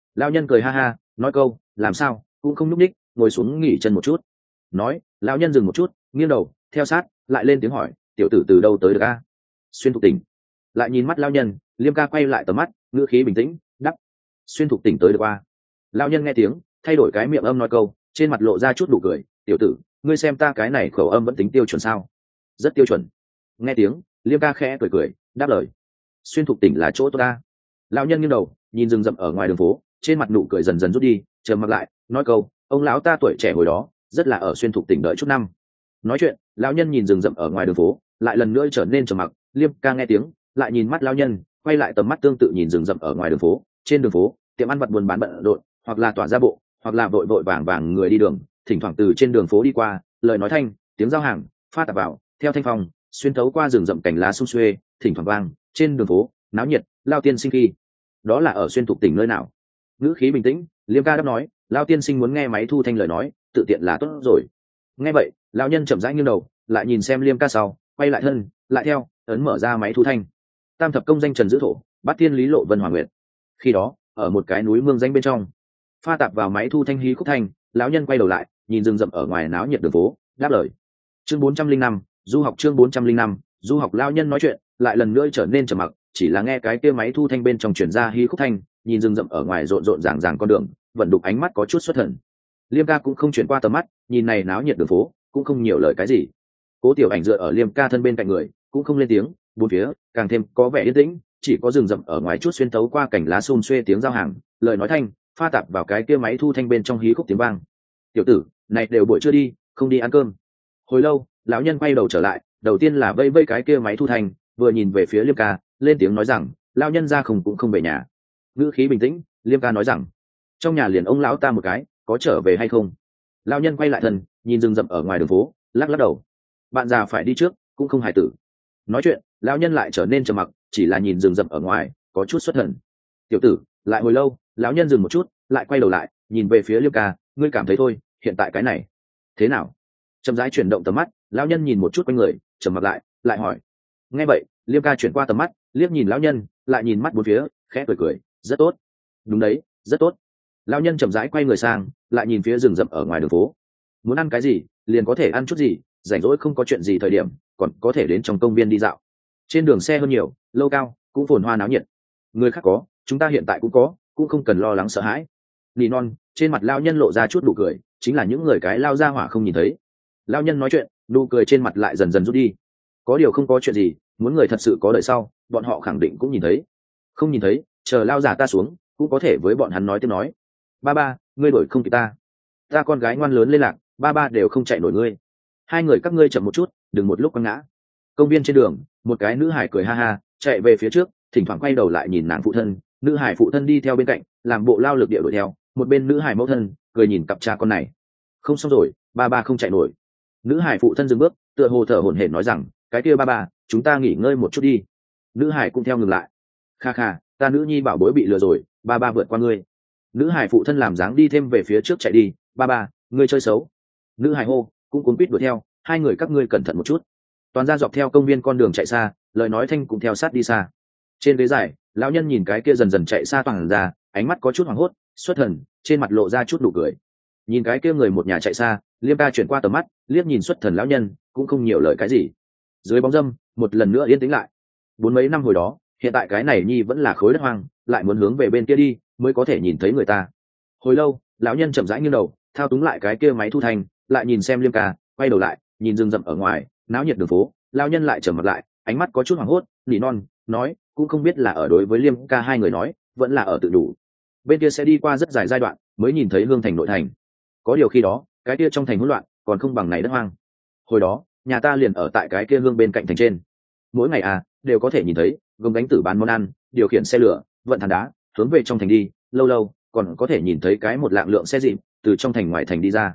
Lão nhân cười ha ha, nói câu làm sao cũng không nhúc ních, ngồi xuống nghỉ chân một chút. Nói lão nhân dừng một chút, nghiêng đầu theo sát lại lên tiếng hỏi, tiểu tử từ đâu tới được a? Xuyên Thục tỉnh. Lại nhìn mắt lão nhân, Liêm ca quay lại tầm mắt, ngữ khí bình tĩnh đắp, Xuyên Thục tỉnh tới được a. Lão nhân nghe tiếng thay đổi cái miệng âm nói câu, trên mặt lộ ra chút nụ cười, tiểu tử ngươi xem ta cái này khẩu âm vẫn tính tiêu chuẩn sao? Rất tiêu chuẩn. Nghe tiếng Liêm ca khẽ cười cười đáp lời, Xuyên Thục tỉnh là chỗ tôi ta. Lão nhân nghiêng đầu nhìn rừng rậm ở ngoài đường phố, trên mặt nụ cười dần dần rút đi, trầm mặc lại nói câu, ông lão ta tuổi trẻ hồi đó rất là ở Xuyên Thục tỉnh đợi chút năm. Nói chuyện lão nhân nhìn rừng rậm ở ngoài đường phố, lại lần nữa trở nên trầm mặc. Liêm ca nghe tiếng lại nhìn mắt lão nhân, quay lại tầm mắt tương tự nhìn rừng rậm ở ngoài đường phố. Trên đường phố tiệm ăn vặt buôn bán bận rộn, hoặc là tỏa ra bộ, hoặc là vội vội vàng vàng người đi đường, thỉnh thoảng từ trên đường phố đi qua, lời nói thanh tiếng giao hàng pha tạp vào theo thanh phong xuyên thấu qua rừng rậm cành lá sum xuê, thỉnh thoảng vang. Trên đường phố náo nhiệt. Lao tiên sinh khi đó là ở Xuyên Thục tỉnh nơi nào? Ngữ khí bình tĩnh Liêm ca đáp nói, Lao tiên sinh muốn nghe máy thu thanh lời nói tự tiện là tốt rồi. Nghe vậy lão nhân chậm rãi nghiêng đầu lại nhìn xem Liêm ca sau, quay lại thân lại theo ấn mở ra máy thu thanh. Tam thập công danh Trần Giữ Thổ, Bát Thiên Lý Lộ Vân Hòa Nguyệt. Khi đó ở một cái núi mương danh bên trong, pha tạp vào máy thu thanh hí khúc thanh. Lão nhân quay đầu lại nhìn rừng rậm ở ngoài náo nhiệt đường phố, đáp lời. Chương 405, du học. Chương 405, du học. Lão nhân nói chuyện lại lần nữa trở nên trầm mặc, chỉ là nghe cái kia máy thu thanh bên trong chuyển ra hí khúc thanh, nhìn rừng rậm ở ngoài rộn rộn ràng ràng con đường, vận đục ánh mắt có chút xuất thần. Liêm ca cũng không chuyển qua tầm mắt, nhìn này náo nhiệt đường phố cũng không nhiều lời cái gì. Cố Tiểu Ảnh dựa ở Liêm ca thân bên cạnh người, cũng không lên tiếng. Bốn phía càng thêm có vẻ yên tĩnh, chỉ có rừng rậm ở ngoài chút xuyên tấu qua cảnh lá xum xuê tiếng giao hàng, lời nói thanh pha tạp vào cái kia máy thu thanh bên trong hí khúc tiếng vang. Tiểu tử này đều buổi trưa đi, không đi ăn cơm? Hồi lâu lão nhân quay đầu trở lại, đầu tiên là vây vây cái kia máy thu thanh, vừa nhìn về phía Liêm ca lên tiếng nói rằng, lão nhân ra không cũng không về nhà. Ngữ khí bình tĩnh Liêm ca nói rằng, trong nhà liền ông lão ta một cái, có trở về hay không? Lão nhân quay lại thân nhìn rừng rậm ở ngoài đường phố, lắc lắc đầu, bạn già phải đi trước, cũng không hài tử. Nói chuyện lão nhân lại trở nên trầm mặc, chỉ là nhìn rừng rậm ở ngoài có chút xuất thần. Tiểu tử lại hồi lâu lão nhân dừng một chút, lại quay đầu lại nhìn về phía Liêm ca, ngươi cảm thấy thôi, hiện tại cái này thế nào? Chậm rãi chuyển động tầm mắt, lão nhân nhìn một chút quanh người, trầm mặc lại hỏi. Nghe vậy Liêm ca chuyển qua tầm mắt, liếc nhìn lão nhân, lại nhìn mắt bốn phía, khẽ cười cười, rất tốt. Đúng đấy, rất tốt. Lão nhân chậm rãi quay người sang, lại nhìn phía rừng rậm ở ngoài đường phố. Muốn ăn cái gì liền có thể ăn chút gì, rảnh rỗi không có chuyện gì thời điểm còn có thể đến trong công viên đi dạo. Trên đường xe hơn nhiều, lâu cao cũng phồn hoa náo nhiệt. Người khác có, chúng ta hiện tại cũng có, cũng không cần lo lắng sợ hãi. Nỉ non trên mặt lão nhân lộ ra chút nụ cười, chính là những người cái lao ra hỏa không nhìn thấy. Lão nhân nói chuyện, nụ cười trên mặt lại dần dần rút đi. Có điều không có chuyện gì, muốn người thật sự có đời sau, bọn họ khẳng định cũng nhìn thấy. Không nhìn thấy, chờ lao giả ta xuống, cũng có thể với bọn hắn nói tiếp nói. Ba ba, ngươi đổi không kịp ta. Ta con gái ngoan lớn lên lạc, ba ba đều không chạy nổi ngươi. Hai người các ngươi chậm một chút, đừng một lúc quăng ngã. Công viên trên đường, một cái nữ hải cười ha ha, chạy về phía trước, thỉnh thoảng quay đầu lại nhìn nàng phụ thân. Nữ hải phụ thân đi theo bên cạnh, làm bộ lao lực địa đuổi theo. Một bên nữ hải mẫu thân cười nhìn cặp cha con này. Không xong rồi, ba ba không chạy nổi. Nữ hải phụ thân dừng bước, tựa hồ thở hổn hển nói rằng, cái kia ba ba, chúng ta nghỉ ngơi một chút đi. Nữ hải cũng theo ngừng lại. Kha kha, ta nữ nhi bảo bối bị lừa rồi, ba ba vượt qua ngươi. Nữ hải phụ thân làm dáng đi thêm về phía trước chạy đi. Ba ba, ngươi chơi xấu. Nữ hải hô, cũng cuốn quýt đuổi theo. Hai người các ngươi cẩn thận một chút. Toàn ra dọc theo công viên con đường chạy xa, lời nói thanh cũng theo sát đi xa. Trên ghế dài lão nhân nhìn cái kia dần dần chạy xa toàn ra, ánh mắt có chút hoảng hốt xuất thần, trên mặt lộ ra chút nụ cười. Nhìn cái kia người một nhà chạy xa, Liêm ca chuyển qua tầm mắt, liếc nhìn xuất thần lão nhân, cũng không nhiều lời cái gì. Dưới bóng râm một lần nữa yên tĩnh lại. Bốn mấy năm hồi đó, hiện tại cái này nhi vẫn là khối đất hoang, lại muốn hướng về bên kia đi mới có thể nhìn thấy người ta. Hồi lâu lão nhân chậm rãi nghiêng đầu, thao túng lại cái kia máy thu thanh, lại nhìn xem Liêm ca, quay đầu lại nhìn rừng rậm ở ngoài náo nhiệt đường phố. Lão nhân lại trầm mặt lại, ánh mắt có chút hoảng hốt, nỉ non nói, cũng không biết là ở đối với Liêm ca hai người nói, vẫn là ở tự đủ. Bên kia sẽ đi qua rất dài giai đoạn mới nhìn thấy hương thành nội thành. Có điều khi đó cái kia trong thành hỗn loạn còn không bằng này đất hoang. Hồi đó nhà ta liền ở tại cái kia hương bên cạnh thành trên, mỗi ngày đều có thể nhìn thấy gồng gánh tử bán món ăn, điều khiển xe lửa vận than đá hướng về trong thành đi, lâu lâu còn có thể nhìn thấy cái một lạng lượng xe dịp từ trong thành ngoài thành đi ra.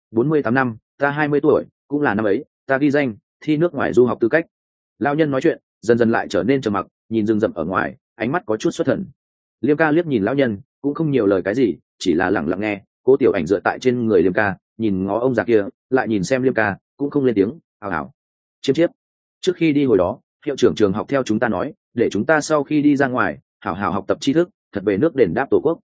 48 năm, ta 20 tuổi, cũng là năm ấy ta ghi danh thi nước ngoài du học tư cách. Lão nhân nói chuyện dần dần lại trở nên trầm mặc, nhìn rừng rậm ở ngoài, ánh mắt có chút xuất thần. Liêm ca liếc nhìn lão nhân, cũng không nhiều lời cái gì, chỉ là lặng lặng nghe. Cố Tiểu Ảnh dựa tại trên người Liêm ca, nhìn ngó ông già kia, lại nhìn xem Liêm ca, cũng không lên tiếng. Hào hào chiêm chiếp. Trước khi đi hồi đó, hiệu trưởng trường học theo chúng ta nói, để chúng ta sau khi đi ra ngoài hảo hảo học tập tri thức, thật về nước đền đáp tổ quốc.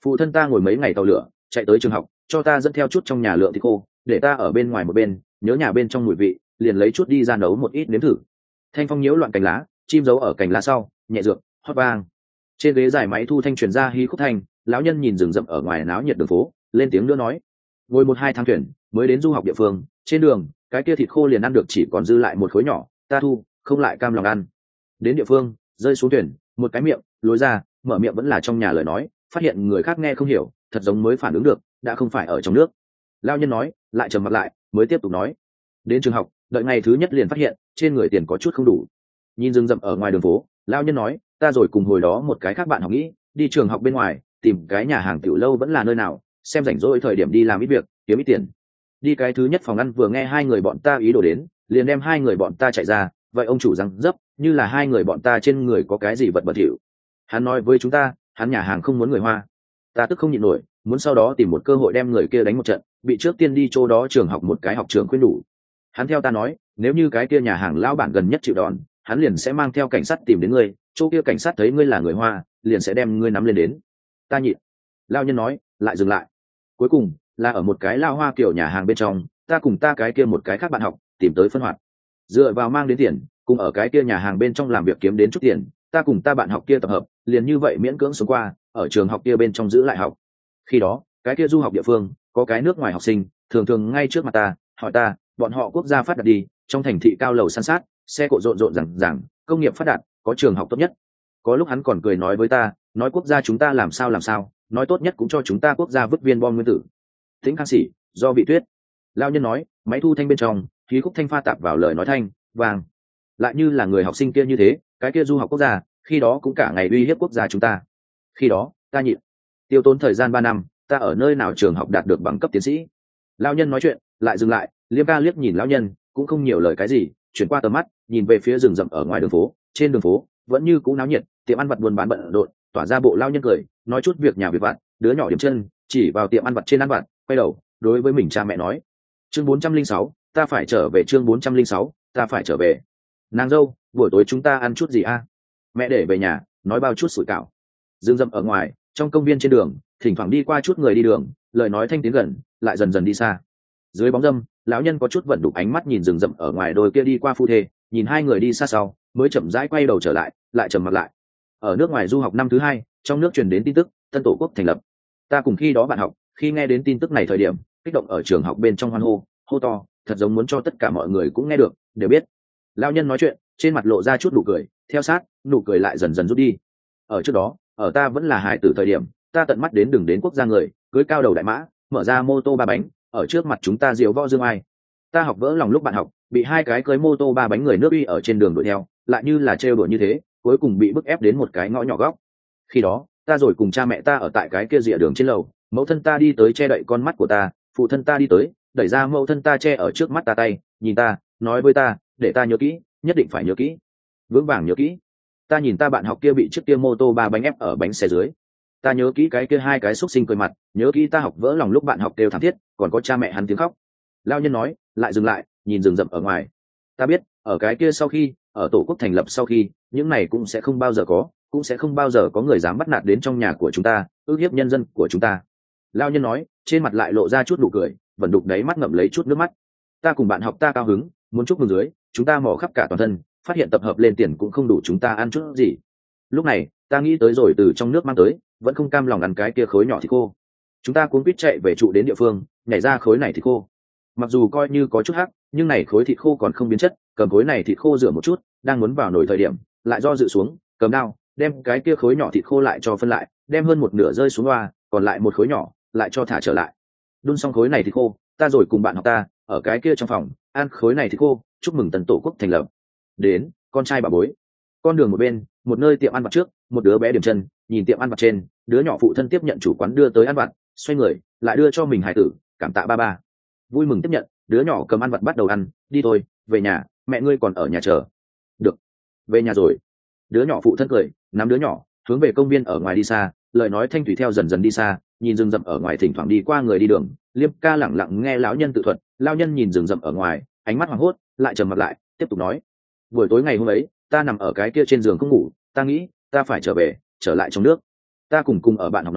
phụ thân ta ngồi mấy ngày tàu lửa chạy tới trường học, cho ta dẫn theo chút trong nhà lượng thịt khô, để ta ở bên ngoài một bên nhớ nhà bên trong mùi vị, liền lấy chút đi ra nấu một ít nếm thử. Thanh phong nhiễu loạn cành lá, chim giấu ở cành lá sau, nhẹ dược hót vang. Trên ghế dài máy thu thanh truyền ra hí khúc thanh, lão nhân nhìn rừng rậm ở ngoài náo nhiệt đường phố, lên tiếng nữa nói: ngồi 1-2 tháng thuyền mới đến du học địa phương, trên đường cái kia thịt khô liền ăn được chỉ còn dư lại một khối nhỏ, ta thu không lại cam lòng ăn. Đến địa phương rơi xuống thuyền, một cái miệng lối ra, mở miệng vẫn là trong nhà lời nói, phát hiện người khác nghe không hiểu, thật giống mới phản ứng được đã không phải ở trong nước. Lão nhân nói, lại trầm mặt lại mới tiếp tục nói: đến trường học, đợi ngày thứ nhất liền phát hiện trên người tiền có chút không đủ. Nhìn rừng rậm ở ngoài đường phố, lão nhân nói, ta rồi cùng hồi đó một cái khác bạn học nghĩ đi trường học bên ngoài tìm cái nhà hàng tiểu lâu vẫn là nơi nào, xem rảnh rỗi thời điểm đi làm ít việc kiếm ít tiền. Đi cái thứ nhất phòng ăn, vừa nghe hai người bọn ta ý đồ đến, liền đem hai người bọn ta chạy ra. Vậy ông chủ răng dấp như là hai người bọn ta trên người có cái gì vật bẩn thỉu. Hắn nói với chúng ta, hắn nhà hàng không muốn người Hoa. Ta tức không nhịn nổi, muốn sau đó tìm một cơ hội đem người kia đánh một trận, bị trước tiên đi chỗ đó trường học một cái học trường khuyên đủ. Hắn theo ta nói, nếu như cái kia nhà hàng lão bản gần nhất chịu đòn, hắn liền sẽ mang theo cảnh sát tìm đến ngươi, chỗ kia cảnh sát thấy ngươi là người Hoa liền sẽ đem ngươi nắm lên đến. Ta nhịn. Lão nhân nói, lại dừng lại. Cuối cùng là ở một cái lao hoa kiểu nhà hàng bên trong, ta cùng ta cái kia một cái khác bạn học tìm tới phân hoạt, dựa vào mang đến tiền, cùng ở cái kia nhà hàng bên trong làm việc kiếm đến chút tiền, ta cùng ta bạn học kia tập hợp, liền như vậy miễn cưỡng sống qua, ở trường học kia bên trong giữ lại học. Khi đó cái kia du học địa phương có cái nước ngoài học sinh thường thường ngay trước mặt ta hỏi ta, bọn họ quốc gia phát đạt đi, trong thành thị cao lầu san sát, xe cộ rộn rộn rằng công nghiệp phát đạt, có trường học tốt nhất. Có lúc hắn còn cười nói với ta, nói quốc gia chúng ta làm sao, nói tốt nhất cũng cho chúng ta quốc gia vứt viên bom nguyên tử. Tĩnh khang sĩ do vị tuyết. Lao nhân nói, máy thu thanh bên trong khí khúc thanh pha tạp vào lời nói thanh vàng, lại như là người học sinh kia như thế, cái kia du học quốc gia khi đó cũng cả ngày uy hiếp quốc gia chúng ta. Khi đó ta nhịn, tiêu tốn thời gian 3 năm, ta ở nơi nào trường học đạt được bằng cấp tiến sĩ. Lao nhân nói chuyện lại dừng lại, Liêm ca liếc nhìn lão nhân, cũng không nhiều lời cái gì, chuyển qua tầm mắt nhìn về phía rừng rậm ở ngoài đường phố. Trên đường phố vẫn như cũ náo nhiệt, tiệm ăn vặt buôn bán bận rộn, tỏa ra bộ lao nhân cười, nói chút việc nhà việc vặt. Đứa nhỏ điểm chân chỉ vào tiệm ăn vặt trên ăn vặt, quay đầu đối với mình cha mẹ nói: chương 406, ta phải trở về. chương 406, ta phải trở về. Nàng dâu, buổi tối chúng ta ăn chút gì a? Mẹ để về nhà nói bao chút sủi cảo. Rừng rậm ở ngoài, trong công viên trên đường, thỉnh thoảng đi qua chút người đi đường, lời nói thanh tiến gần, lại dần dần đi xa. Dưới bóng râm, lão nhân có chút vận đục ánh mắt nhìn rừng rậm ở ngoài đôi kia đi qua phu thê, nhìn hai người đi xa sau mới chậm rãi quay đầu trở lại, lại trầm mặt lại. Ở nước ngoài du học năm thứ 2, trong nước truyền đến tin tức tân tổ quốc thành lập. Ta cùng khi đó bạn học, khi nghe đến tin tức này thời điểm, kích động ở trường học bên trong hoan hô hô to, thật giống muốn cho tất cả mọi người cũng nghe được đều biết. Lão nhân nói chuyện trên mặt lộ ra chút nụ cười, theo sát nụ cười lại dần dần rút đi. Ở trước đó, ở ta vẫn là hài tử thời điểm, ta tận mắt đến đường đến quốc gia người cưới cao đầu đại mã, mở ra mô tô 3 bánh ở trước mặt chúng ta diều võ dương ai. Ta học vỡ lòng lúc bạn học bị hai cái cưới mô tô 3 bánh người nước uy ở trên đường đuổi theo, lại như là trêu đùa như thế, cuối cùng bị bức ép đến một cái ngõ nhỏ góc. Khi đó ta rồi cùng cha mẹ ta ở tại cái kia rìa đường trên lầu, mẫu thân ta đi tới che đậy con mắt của ta, phụ thân ta đi tới đẩy ra mẫu thân ta che ở trước mắt ta tay, nhìn ta nói với ta, để ta nhớ kỹ, nhất định phải nhớ kỹ, vững vàng nhớ kỹ. Ta nhìn ta bạn học kia bị chiếc kia mô tô 3 bánh ép ở bánh xe dưới, ta nhớ kỹ cái kia hai cái xúc sinh cười mặt, nhớ kỹ ta học vỡ lòng lúc bạn học kêu thảm thiết, còn có cha mẹ hắn tiếng khóc. Lao nhân nói, lại dừng lại nhìn rừng rậm ở ngoài. Ta biết ở cái kia sau khi, ở tổ quốc thành lập sau khi, những này cũng sẽ không bao giờ có, cũng sẽ không bao giờ có người dám bắt nạt đến trong nhà của chúng ta, ức hiếp nhân dân của chúng ta. Lao nhân nói, trên mặt lại lộ ra chút nụ cười, vẫn đục đáy mắt ngậm lấy chút nước mắt. Ta cùng bạn học ta cao hứng, muốn chúc mừng dưới, chúng ta mò khắp cả toàn thân, phát hiện tập hợp lên tiền cũng không đủ chúng ta ăn chút gì. Lúc này ta nghĩ tới rồi từ trong nước mang tới, vẫn không cam lòng ăn cái kia khối nhỏ thịt khô. Chúng ta cuống quýt chạy về trụ đến địa phương, nhảy ra khối này thịt khô. Mặc dù coi như có chút hắc, nhưng này khối thịt khô còn không biến chất, cầm khối này thịt khô rửa một chút, đang muốn vào nồi thời điểm, lại do dự xuống, cầm dao, đem cái kia khối nhỏ thịt khô lại cho phân lại, đem hơn một nửa rơi xuống loa, còn lại một khối nhỏ, lại cho thả trở lại. Đun xong khối này thịt khô, ta rồi cùng bạn học ta ở cái kia trong phòng ăn khối này thịt khô, chúc mừng tân tổ quốc thành lập. Đến, con trai bà bối. Con đường một bên, một nơi tiệm ăn vặt trước, một đứa bé điểm chân, nhìn tiệm ăn vặt trên, đứa nhỏ phụ thân tiếp nhận chủ quán đưa tới ăn vặt, xoay người, lại đưa cho mình hải tử, cảm tạ ba ba. Vui mừng tiếp nhận, đứa nhỏ cầm ăn vặt bắt đầu ăn, đi thôi, về nhà, mẹ ngươi còn ở nhà chờ. Được, về nhà rồi. Đứa nhỏ phụ thân cười, nắm đứa nhỏ, hướng về công viên ở ngoài đi xa, lời nói thanh thủy theo dần dần đi xa, nhìn rừng rậm ở ngoài thỉnh thoảng đi qua người đi đường, Liêm ca lẳng lặng nghe lão nhân tự thuật, lão nhân nhìn rừng rậm ở ngoài, ánh mắt hoảng hốt, lại trầm mặt lại, tiếp tục nói. Buổi tối ngày hôm ấy, ta nằm ở cái kia trên giường không ngủ, ta nghĩ ta phải trở về, trở lại trong nước. Ta cùng ở bạn học nói,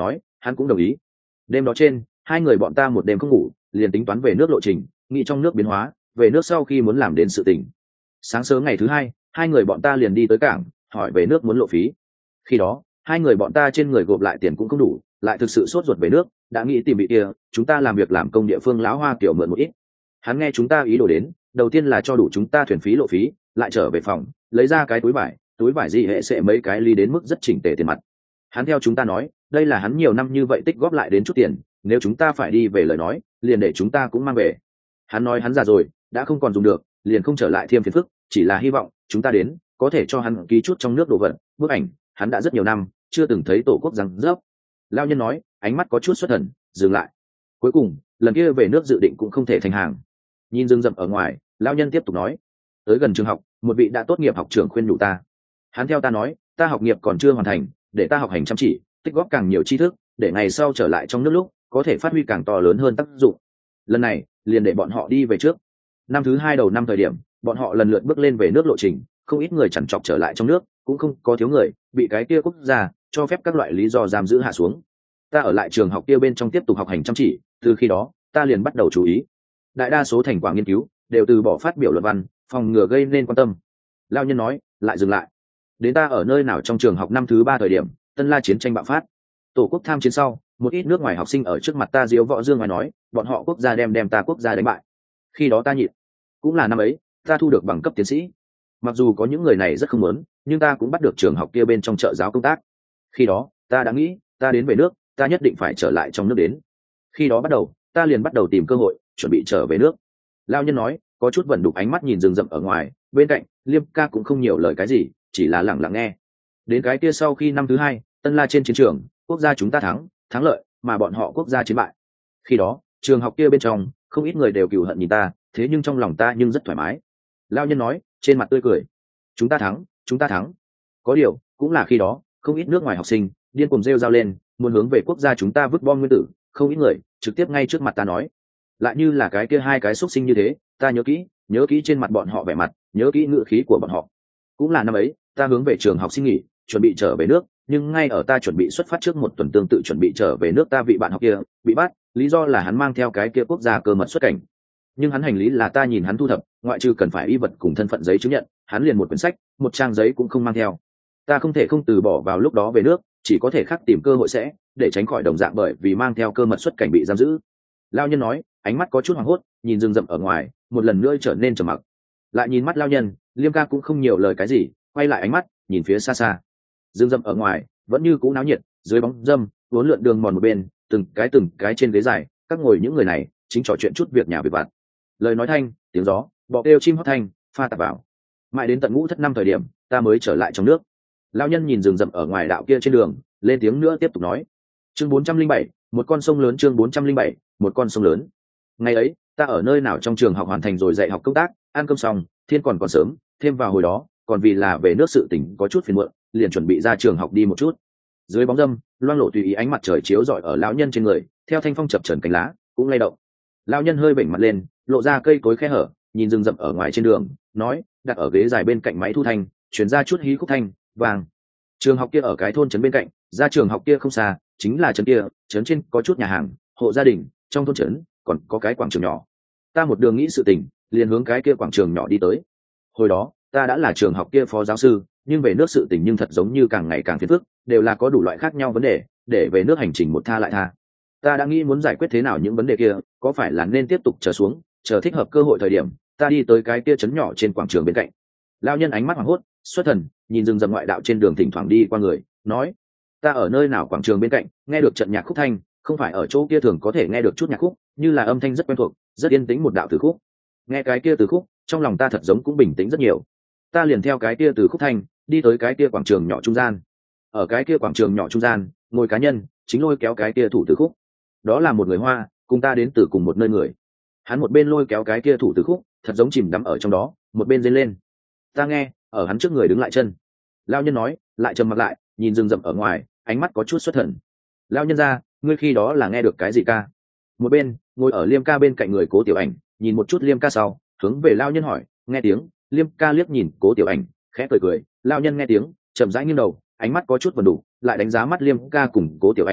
hắn cũng đồng ý. Đêm đó trên, hai người bọn ta một đêm không ngủ, liền tính toán về nước lộ trình, nghĩ trong nước biến hóa, về nước sau khi muốn làm đến sự tình. Sáng sớm ngày thứ hai, hai người bọn ta liền đi tới cảng, hỏi về nước muốn lộ phí. Khi đó, hai người bọn ta trên người gộp lại tiền cũng không đủ, lại thực sự sốt ruột về nước, đã nghĩ tìm vị kia, chúng ta làm việc làm công địa phương lão Hoa kiểu mượn một ít. Hắn nghe chúng ta ý đồ đến, đầu tiên là cho đủ chúng ta thuyền phí lộ phí, lại trở về phòng, lấy ra cái túi vải gì hệ sẽ mấy cái ly đến mức rất chỉnh tề tiền mặt. Hắn theo chúng ta nói, đây là hắn nhiều năm như vậy tích góp lại đến chút tiền, nếu chúng ta phải đi về lời nói, liền để chúng ta cũng mang về. Hắn nói hắn già rồi, đã không còn dùng được, liền không trở lại thêm phiền phức, chỉ là hy vọng chúng ta đến có thể cho hắn ký chút trong nước đồ vật, bức ảnh, hắn đã rất nhiều năm chưa từng thấy tổ quốc răng rớp. Lao nhân nói, ánh mắt có chút xuất thần, dừng lại. Cuối cùng, lần kia về nước dự định cũng không thể thành hàng. Nhìn rừng rậm ở ngoài, Lao nhân tiếp tục nói, tới gần trường học, một vị đã tốt nghiệp học trưởng khuyên nhủ ta. Hắn theo ta nói, ta học nghiệp còn chưa hoàn thành, để ta học hành chăm chỉ, tích góp càng nhiều tri thức, để ngày sau trở lại trong nước lúc có thể phát huy càng to lớn hơn tác dụng. Lần này liền để bọn họ đi về trước. Năm thứ hai đầu năm thời điểm, bọn họ lần lượt bước lên về nước lộ trình, không ít người chằn chọc trở lại trong nước, cũng không có thiếu người bị cái kia quốc gia cho phép các loại lý do giam giữ hạ xuống. Ta ở lại trường học kia bên trong tiếp tục học hành chăm chỉ, từ khi đó ta liền bắt đầu chú ý. Đại đa số thành quả nghiên cứu đều từ bỏ phát biểu luận văn, phòng ngừa gây nên quan tâm. Lao nhân nói, lại dừng lại. Đến ta ở nơi nào trong trường học năm thứ ba thời điểm, Tân La chiến tranh bạo phát. Tổ quốc tham chiến sau, một ít nước ngoài học sinh ở trước mặt ta diếu võ dương ngoài nói, bọn họ quốc gia đem ta quốc gia đánh bại. Khi đó ta nhịn. Cũng là năm ấy, ta thu được bằng cấp tiến sĩ. Mặc dù có những người này rất không muốn, nhưng ta cũng bắt được trường học kia bên trong trợ giáo công tác. Khi đó, ta đã nghĩ, ta đến về nước, ta nhất định phải trở lại trong nước đến. Khi đó bắt đầu, ta liền bắt đầu tìm cơ hội, chuẩn bị trở về nước. Lao nhân nói, có chút vẩn đục ánh mắt nhìn rừng rậm ở ngoài, bên cạnh, Liêm ca cũng không nhiều lời cái gì, chỉ là lặng lặng nghe. Đến cái kia sau khi năm thứ hai, Tân La trên chiến trường, quốc gia chúng ta thắng lợi, mà bọn họ quốc gia chiến bại. Khi đó, trường học kia bên trong, không ít người đều cừu hận nhìn ta, thế nhưng trong lòng ta nhưng rất thoải mái. Lao nhân nói, trên mặt tươi cười, chúng ta thắng. Có điều, cũng là khi đó, không ít nước ngoài học sinh điên cuồng rêu rao lên, muốn hướng về quốc gia chúng ta vứt bom nguyên tử, không ít người trực tiếp ngay trước mặt ta nói, lại như là cái kia hai cái xúc sinh như thế. Ta nhớ kỹ trên mặt bọn họ vẻ mặt, nhớ kỹ ngữ khí của bọn họ. Cũng là năm ấy, ta hướng về trường học xin nghỉ, chuẩn bị trở về nước, nhưng ngay ở ta chuẩn bị xuất phát trước một tuần tương tự chuẩn bị trở về nước, ta vị bạn học kia bị bắt, lý do là hắn mang theo cái kia quốc gia cơ mật xuất cảnh. Nhưng hắn hành lý là ta nhìn hắn thu thập, ngoại trừ cần phải y vật cùng thân phận giấy chứng nhận, hắn liền một quyển sách, một trang giấy cũng không mang theo. Ta không thể không từ bỏ vào lúc đó về nước, chỉ có thể khắc tìm cơ hội sẽ để tránh khỏi đồng dạng bởi vì mang theo cơ mật xuất cảnh bị giam giữ. Lao nhân nói, ánh mắt có chút hoảng hốt, nhìn rừng rậm ở ngoài, một lần nữa trở nên trầm mặc. Lại nhìn mắt Lao nhân, Liêm ca cũng không nhiều lời cái gì, quay lại ánh mắt nhìn phía xa xa. Rừng rậm ở ngoài vẫn như cũ náo nhiệt, dưới bóng râm uốn lượn đường mòn một bên, từng cái trên ghế dài, các ngồi những người này chính trò chuyện chút việc nhà việc vặt. Lời nói thanh, tiếng gió, bọ kêu chim hót thanh pha tạp vào. Mãi đến tận ngũ thất năm thời điểm, ta mới trở lại trong nước. Lão nhân nhìn rừng rậm ở ngoài đạo kia trên đường, lên tiếng nữa tiếp tục nói, chương 407, một con sông lớn. Chương 407, một con sông lớn. Ngày ấy, ta ở nơi nào trong trường học hoàn thành rồi dạy học công tác, ăn cơm xong, thiên còn sớm, thêm vào hồi đó còn vì là về nước sự tỉnh có chút phiền muộn, liền chuẩn bị ra trường học đi một chút. Dưới bóng râm, loang lộ tùy ý ánh mặt trời chiếu rọi ở lão nhân trên người, theo thanh phong chập chờn cánh lá cũng lay động. Lão nhân hơi vểnh mặt lên, lộ ra cây cối khe hở, nhìn rừng rậm ở ngoài trên đường, nói, đặt ở ghế dài bên cạnh máy thu thanh, chuyển ra chút hí khúc thanh vàng. Trường học kia ở cái thôn trấn bên cạnh, ra trường học kia không xa, chính là trấn kia, trấn trên có chút nhà hàng, hộ gia đình, trong thôn trấn còn có cái quảng trường nhỏ. Ta một đường nghĩ sự tình, liền hướng cái kia quảng trường nhỏ đi tới. Hồi đó, ta đã là trường học kia phó giáo sư, nhưng về nước sự tình nhưng thật giống như càng ngày càng phiền phức, đều là có đủ loại khác nhau vấn đề, để về nước hành trình một tha lại tha. Ta đã nghĩ muốn giải quyết thế nào những vấn đề kia, có phải là nên tiếp tục chờ xuống, chờ thích hợp cơ hội thời điểm, ta đi tới cái kia trấn nhỏ trên quảng trường bên cạnh. Lao nhân ánh mắt hoảng hốt, xuất thần, nhìn rừng rậm ngoại đạo trên đường thỉnh thoảng đi qua người, nói, ta ở nơi nào quảng trường bên cạnh, nghe được trận nhạc khúc thanh, không phải ở chỗ kia thường có thể nghe được chút nhạc khúc, như là âm thanh rất quen thuộc, rất yên tĩnh một đạo từ khúc. Nghe cái kia từ khúc, trong lòng ta thật giống cũng bình tĩnh rất nhiều. Ta liền theo cái kia từ khúc thanh, đi tới cái kia quảng trường nhỏ trung gian. Ở cái kia quảng trường nhỏ trung gian, ngồi cá nhân, chính lôi kéo cái kia thủ từ khúc. Đó là một người Hoa, cùng ta đến từ cùng một nơi người. Hắn một bên lôi kéo cái kia thủ từ khúc, thật giống chìm đắm ở trong đó, một bên rên lên. Ta nghe, ở hắn trước người đứng lại chân. Lao nhân nói, lại trầm mặt lại, nhìn rừng rậm ở ngoài, ánh mắt có chút xuất thần. Lao nhân ra, ngươi khi đó là nghe được cái gì ca? Một bên, ngồi ở Liêm ca bên cạnh người Cố Tiểu Ảnh, nhìn một chút Liêm ca sau, hướng về Lao nhân hỏi, nghe tiếng. Liêm ca liếc nhìn Cố Tiểu Ảnh, khẽ cười cười. Lao nhân nghe tiếng, chậm rãi nghiêng đầu, ánh mắt có chút vần đủ, lại đánh giá mắt Liêm ca cùng Cố Tiểu Ảnh,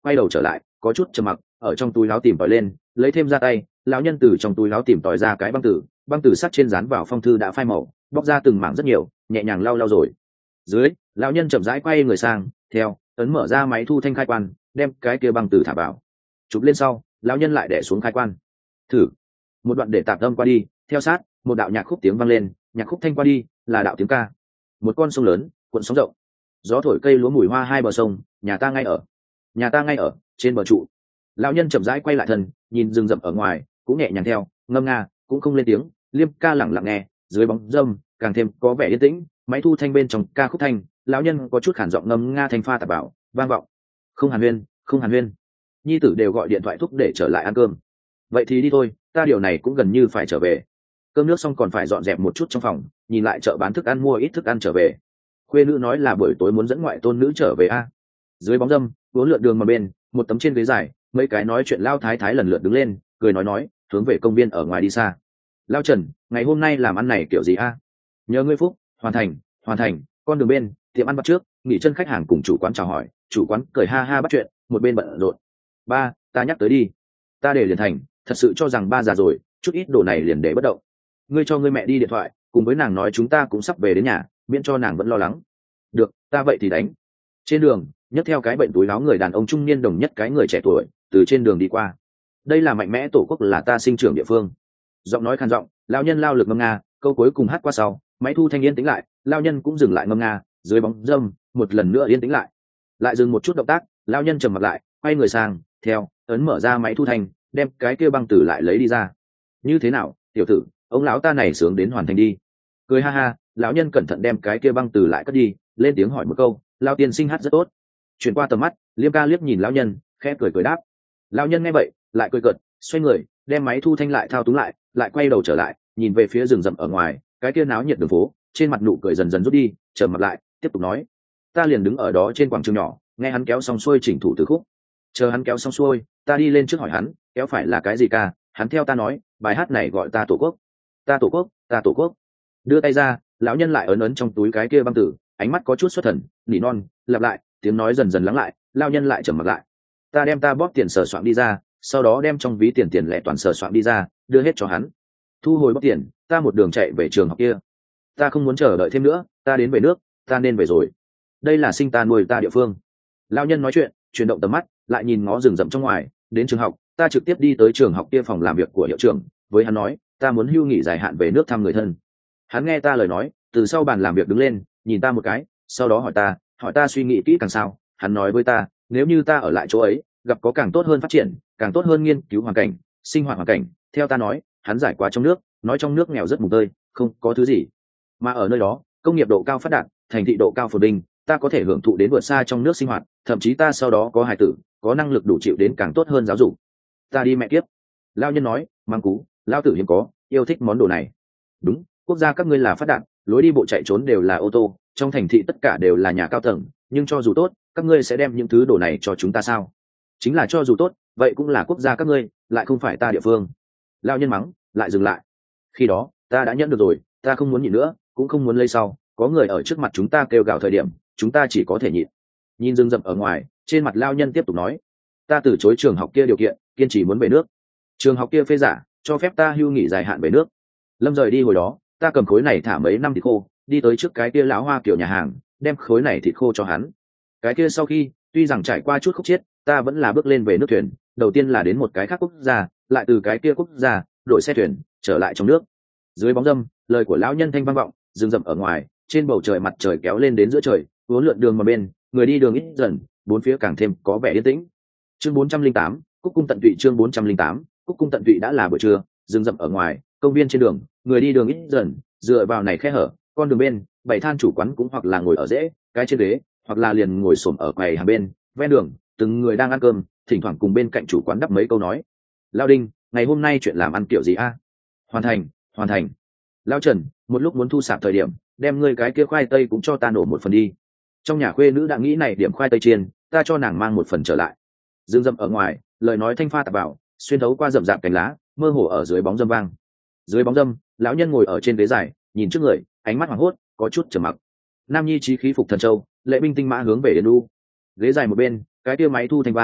quay đầu trở lại có chút trầm mặc, ở trong túi áo tìm tòi lên, lấy thêm ra tay. Lão nhân từ trong túi áo tìm tòi ra cái băng tử sắt trên dán vào phong thư đã phai màu, bóc ra từng mảng rất nhiều, nhẹ nhàng lau lau rồi. Dưới, lão nhân chậm rãi quay người sang, theo ấn mở ra máy thu thanh khai quan, đem cái kia băng tử thả vào, chụp lên sau, lão nhân lại đè xuống khai quan. Thử một đoạn để tạp âm qua đi, theo sát một đạo nhạc khúc tiếng vang lên, nhạc khúc thanh qua đi là đạo tiếng ca. Một con sông lớn cuộn sóng rộng, gió thổi cây lúa mùi hoa hai bờ sông, nhà ta ngay ở trên bờ trụ. Lão nhân chậm rãi quay lại thân, nhìn rừng rậm ở ngoài, cũng nhẹ nhàng theo ngâm nga, cũng không lên tiếng. Liêm ca lẳng lặng nghe, dưới bóng râm càng thêm có vẻ yên tĩnh. Máy thu thanh bên trong ca khúc thanh, lão nhân có chút khản giọng ngâm nga thanh pha tạp bảo vang vọng. Không hàn huyên, nhi tử đều gọi điện thoại thúc để trở lại ăn cơm. Vậy thì đi thôi, ta điều này cũng gần như phải trở về. Cơm nước xong còn phải dọn dẹp một chút trong phòng, nhìn lại chợ bán thức ăn mua ít thức ăn trở về. Khuê nữ nói là buổi tối muốn dẫn ngoại tôn nữ trở về a. Dưới bóng râm uốn lượn đường mà bên, một tấm trên ghế dài, mấy cái nói chuyện lao thái thái lần lượt đứng lên, cười nói hướng về công viên ở ngoài đi xa. Lao Trần, ngày hôm nay làm ăn này kiểu gì a? Nhờ ngươi phúc. Hoàn thành. Con đường bên tiệm ăn bắt trước, nghỉ chân khách hàng cùng chủ quán chào hỏi, chủ quán cười ha ha bắt chuyện, một bên bận rộn. Ba, ta nhắc tới đi, ta để liền thành, thật sự cho rằng ba già rồi, chút ít đồ này liền để bất động. Ngươi cho ngươi mẹ đi điện thoại, cùng với nàng nói chúng ta cũng sắp về đến nhà, miễn cho nàng vẫn lo lắng. Được, ta vậy thì đánh. Trên đường nhấc theo cái bệnh túi áo người đàn ông trung niên đồng nhất cái người trẻ tuổi từ trên đường đi qua. Đây là mạnh mẽ tổ quốc, là ta sinh trưởng địa phương. Giọng nói khan giọng, lão nhân lao lực ngâm nga, câu cuối cùng hát qua sau, máy thu thanh yên tĩnh lại, lão nhân cũng dừng lại ngâm nga. Dưới bóng râm một lần nữa yên tĩnh lại dừng một chút động tác, lão nhân trầm mặt lại, quay người sang, theo ấn mở ra máy thu thanh, đem cái kia băng tử lại lấy đi ra. Như thế nào, tiểu tử, ông lão ta này sướng đến hoàn thành đi. Cười ha ha, lão nhân cẩn thận đem cái kia băng tử lại cất đi, lên tiếng hỏi một câu, lao tiên sinh hát rất tốt. Chuyển qua tầm mắt, Liêm ca liếc nhìn lão nhân, khẽ cười đáp. Lão nhân nghe vậy lại cười cợt, xoay người đem máy thu thanh lại thao túng lại quay đầu trở lại, nhìn về phía rừng rậm ở ngoài, cái kia náo nhiệt đường phố, trên mặt nụ cười dần dần rút đi, trầm mặt lại, tiếp tục nói, ta liền đứng ở đó trên quảng trường nhỏ, nghe hắn kéo xong xuôi chỉnh thủ từ khúc. Chờ hắn kéo xong xuôi, ta đi lên trước hỏi hắn kéo phải là cái gì ca. Hắn theo ta nói, bài hát này gọi ta tổ quốc, ta tổ quốc, ta tổ quốc. Đưa tay ra, lão nhân lại ấn trong túi cái kia băng tử, ánh mắt có chút xuất thần, nỉ non lặp lại, tiếng nói dần dần lắng lại, lão nhân lại trầm mặt lại. Ta đem ta bóp tiền sờ soạn đi ra, sau đó đem trong ví tiền lẻ toàn sờ soạn đi ra, đưa hết cho hắn. Thu hồi bóp tiền, ta một đường chạy về trường học kia. Ta không muốn chờ đợi thêm nữa, ta đến về nước, ta nên về rồi. Đây là sinh ta nuôi ta địa phương. Lão nhân nói chuyện, chuyển động tầm mắt, lại nhìn ngó rừng rậm trong ngoài. Đến trường học, ta trực tiếp đi tới trường học kia phòng làm việc của hiệu trưởng, với hắn nói ta muốn hưu nghỉ dài hạn về nước thăm người thân. Hắn nghe ta lời nói, từ sau bàn làm việc đứng lên, nhìn ta một cái, sau đó hỏi ta suy nghĩ kỹ càng sao. Hắn nói với ta, nếu như ta ở lại chỗ ấy, gặp có càng tốt hơn phát triển, càng tốt hơn nghiên cứu hoàn cảnh, sinh hoạt hoàn cảnh. Theo ta nói, hắn giải qua trong nước, nói trong nước nghèo rất mùng tơi, không có thứ gì, mà ở nơi đó công nghiệp độ cao phát đạt, thành thị độ cao phồn vinh, ta có thể hưởng thụ đến vượt xa trong nước sinh hoạt, thậm chí ta sau đó có hài tử, có năng lực đủ chịu đến càng tốt hơn giáo dục. Ta đi mẹ kiếp. Lao nhân nói, mang cú, lao tử hiếm có yêu thích món đồ này. Đúng, quốc gia các ngươi là phát đạt, lối đi bộ chạy trốn đều là ô tô, trong thành thị tất cả đều là nhà cao tầng, nhưng cho dù tốt, các ngươi sẽ đem những thứ đồ này cho chúng ta sao? Chính là cho dù tốt, vậy cũng là quốc gia các ngươi, lại không phải ta địa phương. Lao nhân mắng, lại dừng lại. Khi đó ta đã nhận được rồi, ta không muốn nhịn nữa, cũng không muốn lây sau. Có người ở trước mặt chúng ta kêu gào thời điểm, chúng ta chỉ có thể nhịn. Nhìn rừng rậm ở ngoài, trên mặt lao nhân tiếp tục nói, ta từ chối trường học kia điều kiện, kiên trì muốn về nước. Trường học kia phê giả, cho phép ta hưu nghỉ dài hạn về nước. Lâm rời đi hồi đó, ta cầm khối này thả mấy năm thịt khô, đi tới trước cái kia lão hoa kiểu nhà hàng, đem khối này thịt khô cho hắn. Cái kia sau khi, tuy rằng trải qua chút khúc chiết, ta vẫn là bước lên về nước thuyền, đầu tiên là đến một cái khác quốc gia, lại từ cái kia quốc gia đổi xe thuyền trở lại trong nước. Dưới bóng râm, lời của lão nhân thanh vang vọng, rừng rậm ở ngoài, trên bầu trời mặt trời kéo lên đến giữa trời, uốn lượn đường mà bên, người đi đường ít dần, bốn phía càng thêm có vẻ yên tĩnh. Chương 408, Cúc cung tận tụy. Chương 408, Cúc cung tận tụy. Đã là buổi trưa, rừng rậm ở ngoài, công viên trên đường, người đi đường ít dần, dựa vào này khe hở, con đường bên, bảy than chủ quán cũng hoặc là ngồi ở rễ cái trên ghế, hoặc là liền ngồi xổm ở quầy hàng bên ven đường, từng người đang ăn cơm, thỉnh thoảng cùng bên cạnh chủ quán đắp mấy câu nói. Lao Đinh, ngày hôm nay chuyện làm ăn kiểu gì a? Hoàn thành. Lao Trần, một lúc muốn thu sạp thời điểm, đem ngươi cái kia khoai tây cũng cho ta nổ một phần đi. Trong nhà khuê nữ đã nghĩ này điểm khoai tây chiên, ta cho nàng mang một phần trở lại. Dương dậm ở ngoài, lời nói thanh pha tạp bảo, xuyên thấu qua rậm rạp cánh lá, mơ hồ ở dưới bóng dâm vang. Dưới bóng dâm, lão nhân ngồi ở trên ghế dài, nhìn trước người, ánh mắt hoảng hốt, có chút trầm mặc. Nam nhi chí khí phục thần châu, lệ binh tinh mã hướng về Yến Du. Ghế dài một bên, cái kia máy thu thanh vang,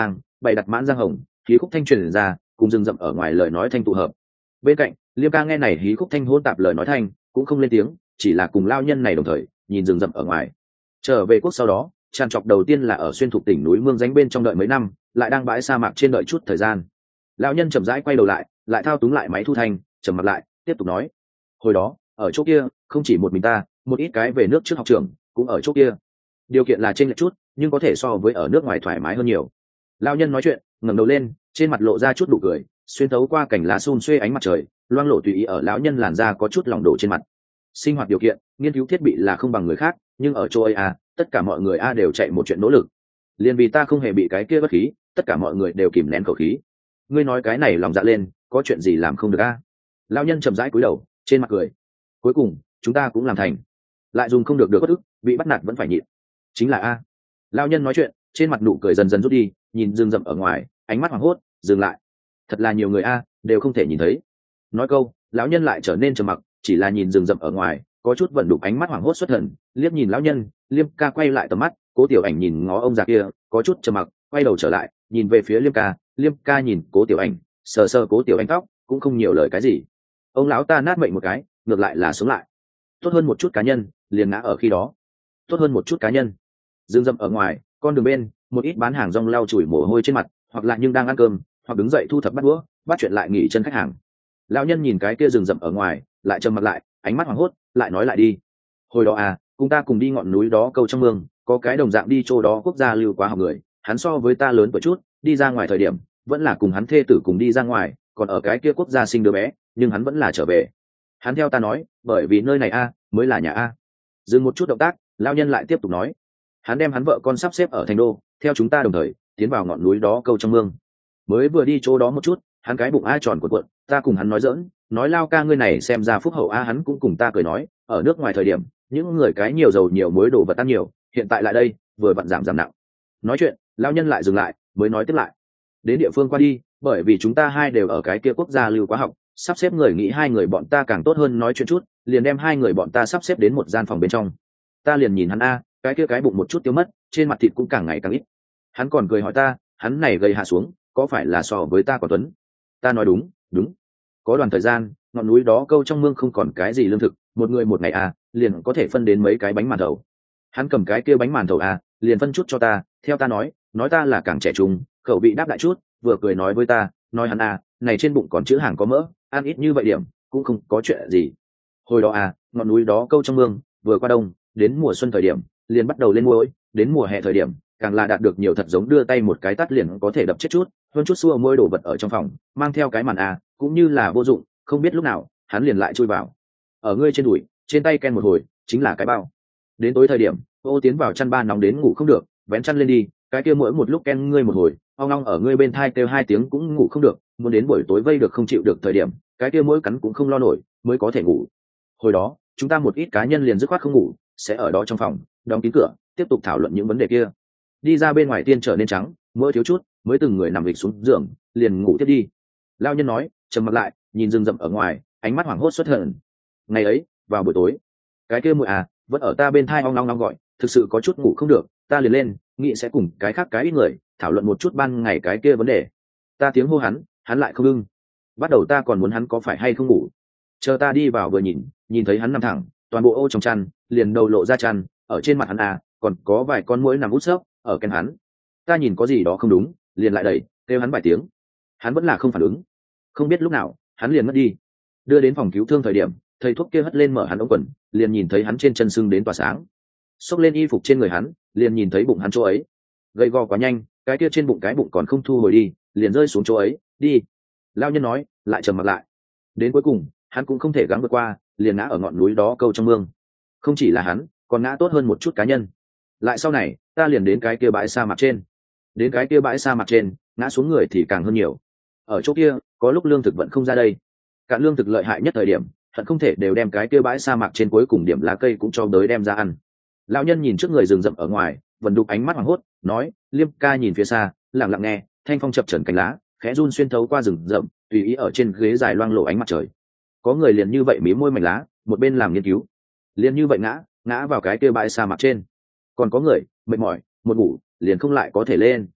bày đặt mãn giang hồng, hí khúc thanh truyền ra, cùng rừng rậm ở ngoài lời nói thanh tụ hợp. Bên cạnh Liêm ca nghe này hí khúc thanh hỗn tạp lời nói thanh, cũng không lên tiếng, chỉ là cùng lao nhân này đồng thời nhìn rừng rậm ở ngoài. Trở về quốc sau đó, tràn trọc đầu tiên là ở xuyên thuộc tỉnh núi Mương Dánh bên trong đợi mấy năm, lại đang bãi sa mạc trên đợi chút thời gian. Lão nhân chậm rãi quay đầu lại thao túng lại máy thu thanh, trầm mặt lại, tiếp tục nói: hồi đó ở chỗ kia không chỉ một mình ta, một ít cái về nước trước học trường cũng ở chỗ kia. Điều kiện là chênh lệch chút, nhưng có thể so với ở nước ngoài thoải mái hơn nhiều. Lão nhân nói chuyện, ngẩng đầu lên, trên mặt lộ ra chút nụ cười, xuyên thấu qua cảnh lá xun xuê ánh mặt trời, loang lổ tùy ý ở lão nhân làn da có chút lòng đổ trên mặt. Sinh hoạt điều kiện, nghiên cứu thiết bị là không bằng người khác, nhưng ở chỗ ấy tất cả mọi người đều chạy một chuyện nỗ lực. Liền vì ta không hề bị cái kia bất khí, tất cả mọi người đều kìm nén khẩu khí. Ngươi nói cái này lòng dạ lên, có chuyện gì làm không được Lão nhân chậm rãi cúi đầu, trên mặt cười. Cuối cùng chúng ta cũng làm thành, lại dùng không được bất ức, bị bắt nạt vẫn phải nhịn. Chính là Lão nhân nói chuyện, trên mặt nụ cười dần dần rút đi, nhìn rừng rậm ở ngoài, ánh mắt hoảng hốt, dừng lại. Thật là nhiều người đều không thể nhìn thấy. Nói câu, lão nhân lại trở nên trầm mặc, chỉ là nhìn rừng rậm ở ngoài, có chút vận đục ánh mắt hoảng hốt xuất thần, liếc nhìn lão nhân. Liêm ca quay lại tầm mắt, Cố Tiểu Ảnh nhìn ngó ông già kia, có chút trầm mặc, quay đầu trở lại, nhìn về phía Liêm ca nhìn Cố Tiểu Ảnh, sờ sờ Cố Tiểu Ảnh tóc, cũng không nhiều lời cái gì. Ông lão ta nát mệnh một cái, ngược lại là sống lại. Tốt hơn một chút cá nhân, liền ngã ở khi đó. Tốt hơn một chút cá nhân. Rừng rậm ở ngoài, con đường bên, một ít bán hàng rong lau chùi mồ hôi trên mặt, hoặc là nhưng đang ăn cơm, hoặc đứng dậy thu thập bát đũa, bắt chuyện lại nghỉ chân khách hàng. Lão nhân nhìn cái kia rừng rậm ở ngoài, lại trầm mặt lại, ánh mắt hoảng hốt, lại nói lại đi. Hồi đó cùng ta cùng đi ngọn núi đó câu trong mương, có cái đồng dạng đi chỗ đó quốc gia lưu quá học người, hắn so với ta lớn tuổi chút, đi ra ngoài thời điểm vẫn là cùng hắn thê tử cùng đi ra ngoài, còn ở cái kia quốc gia sinh đứa bé, nhưng hắn vẫn là trở về. Hắn theo ta nói, bởi vì nơi này mới là nhà Dừng một chút động tác, lão nhân lại tiếp tục nói: hắn đem hắn vợ con sắp xếp ở thành đô, theo chúng ta đồng thời tiến vào ngọn núi đó câu trong mương. Mới vừa đi chỗ đó một chút, hắn cái bụng tròn cuộn, ta cùng hắn nói giỡn, nói Lao ca ngươi này xem ra phúc hậu hắn cũng cùng ta cười nói, ở nước ngoài thời điểm những người cái nhiều dầu nhiều muối đồ vật ăn nhiều, hiện tại lại đây vừa vặn giảm nặng. Nói chuyện, lão nhân lại dừng lại, mới nói tiếp lại: đến địa phương qua đi, bởi vì chúng ta hai đều ở cái kia quốc gia lưu quá học, sắp xếp người nghĩ hai người bọn ta càng tốt hơn nói chuyện chút, liền đem hai người bọn ta sắp xếp đến một gian phòng bên trong. Ta liền nhìn hắn cái kia cái bụng một chút tiêu mất, trên mặt thịt cũng càng ngày càng ít. Hắn còn cười hỏi ta, hắn này gầy hạ xuống, có phải là so với ta còn tuấn? Ta nói đúng. Có đoạn thời gian, ngọn núi đó câu trong mương không còn cái gì lương thực, một người một ngày liền có thể phân đến mấy cái bánh màn thầu. Hắn cầm cái kia bánh màn thầu liền phân chút cho ta, theo ta nói ta là càng trẻ trung, khẩu vị đáp lại chút, vừa cười nói với ta, nói hắn này trên bụng còn chữ hàng có mỡ, ăn ít như vậy điểm cũng không có chuyện gì. Hồi đó ngọn núi đó câu trong mương, vừa qua đông, đến mùa xuân thời điểm liền bắt đầu lên muỗi, đến mùa hè thời điểm càng là đạt được nhiều thật giống đưa tay một cái tát liền có thể đập chết chút, hơn chút xua môi đổ vật ở trong phòng, mang theo cái màn cũng như là vô dụng, không biết lúc nào hắn liền lại chui vào. Ở ngươi trên đùi, trên tay ken một hồi, chính là cái bao. Đến tối thời điểm, ô tiến vào chăn ba nóng đến ngủ không được, vén chăn lên đi, cái kia mỗi một lúc ken ngươi một hồi, ong ong ở ngươi bên thai kêu 2 tiếng cũng ngủ không được, muốn đến buổi tối vây được không chịu được thời điểm, cái kia mỗi cắn cũng không lo nổi, mới có thể ngủ. Hồi đó, chúng ta một ít cá nhân liền dứt khoát không ngủ, sẽ ở đó trong phòng, đóng kín cửa, tiếp tục thảo luận những vấn đề kia. Đi ra bên ngoài tiên trở nên trắng, mỡ thiếu chút, mới từng người nằm lịch xuống giường, liền ngủ tiếp đi. Lao nhân nói, trầm mặt lại, nhìn rừng rậm ở ngoài, ánh mắt hoảng hốt xuất hận. Ngày ấy, vào buổi tối, cái kia muội vẫn ở ta bên thai ong ong gọi, thực sự có chút ngủ không được, ta liền lên, nghĩ sẽ cùng cái khác cái ít người thảo luận một chút ban ngày cái kia vấn đề. Ta tiếng hô hắn lại không ưng. Bắt đầu ta còn muốn hắn có phải hay không ngủ. Chờ ta đi vào vừa nhìn thấy hắn nằm thẳng, toàn bộ ô trong chăn, liền đầu lộ ra chăn, ở trên mặt hắn còn có vài con muỗi nằm út xốc ở ken hắn. Ta nhìn có gì đó không đúng, liền lại đẩy, kêu hắn vài tiếng. Hắn vẫn là không phản ứng. Không biết lúc nào, hắn liền mất đi. Đưa đến phòng cứu thương thời điểm, thầy thuốc kia hất lên mở hắn ống quần, liền nhìn thấy hắn trên chân sưng đến tỏa sáng. Xốc lên y phục trên người hắn, liền nhìn thấy bụng hắn chỗ ấy. Gầy gò quá nhanh, cái kia trên bụng cái bụng còn không thu hồi đi, liền rơi xuống chỗ ấy, đi. Lao nhân nói, lại trầm mặt lại. Đến cuối cùng, hắn cũng không thể gắng vượt qua, liền ngã ở ngọn núi đó câu trong mương. Không chỉ là hắn, còn ngã tốt hơn một chút cá nhân. Lại sau này, ta liền đến cái kia bãi sa mạc trên. Đến cái kia bãi sa mạc trên, ngã xuống người thì càng hơn nhiều. Ở chỗ kia, có lúc lương thực vẫn không ra đây. Cạn lương thực lợi hại nhất thời điểm, hận không thể đều đem cái kia bãi sa mạc trên cuối cùng điểm lá cây cũng cho đới đem ra ăn. Lão nhân nhìn trước người rừng rậm ở ngoài, vẫn đục ánh mắt hoảng hốt, nói, Liêm ca nhìn phía xa, lặng lặng nghe, thanh phong chập chờn cánh lá, khẽ run xuyên thấu qua rừng rậm, tùy ý ở trên ghế dài loang lộ ánh mặt trời. Có người liền như vậy mí môi mảnh lá, một bên làm nghiên cứu, liền như vậy ngã vào cái kia bãi sa mạc trên. Còn có người mệt mỏi, một ngủ liền không lại có thể lên.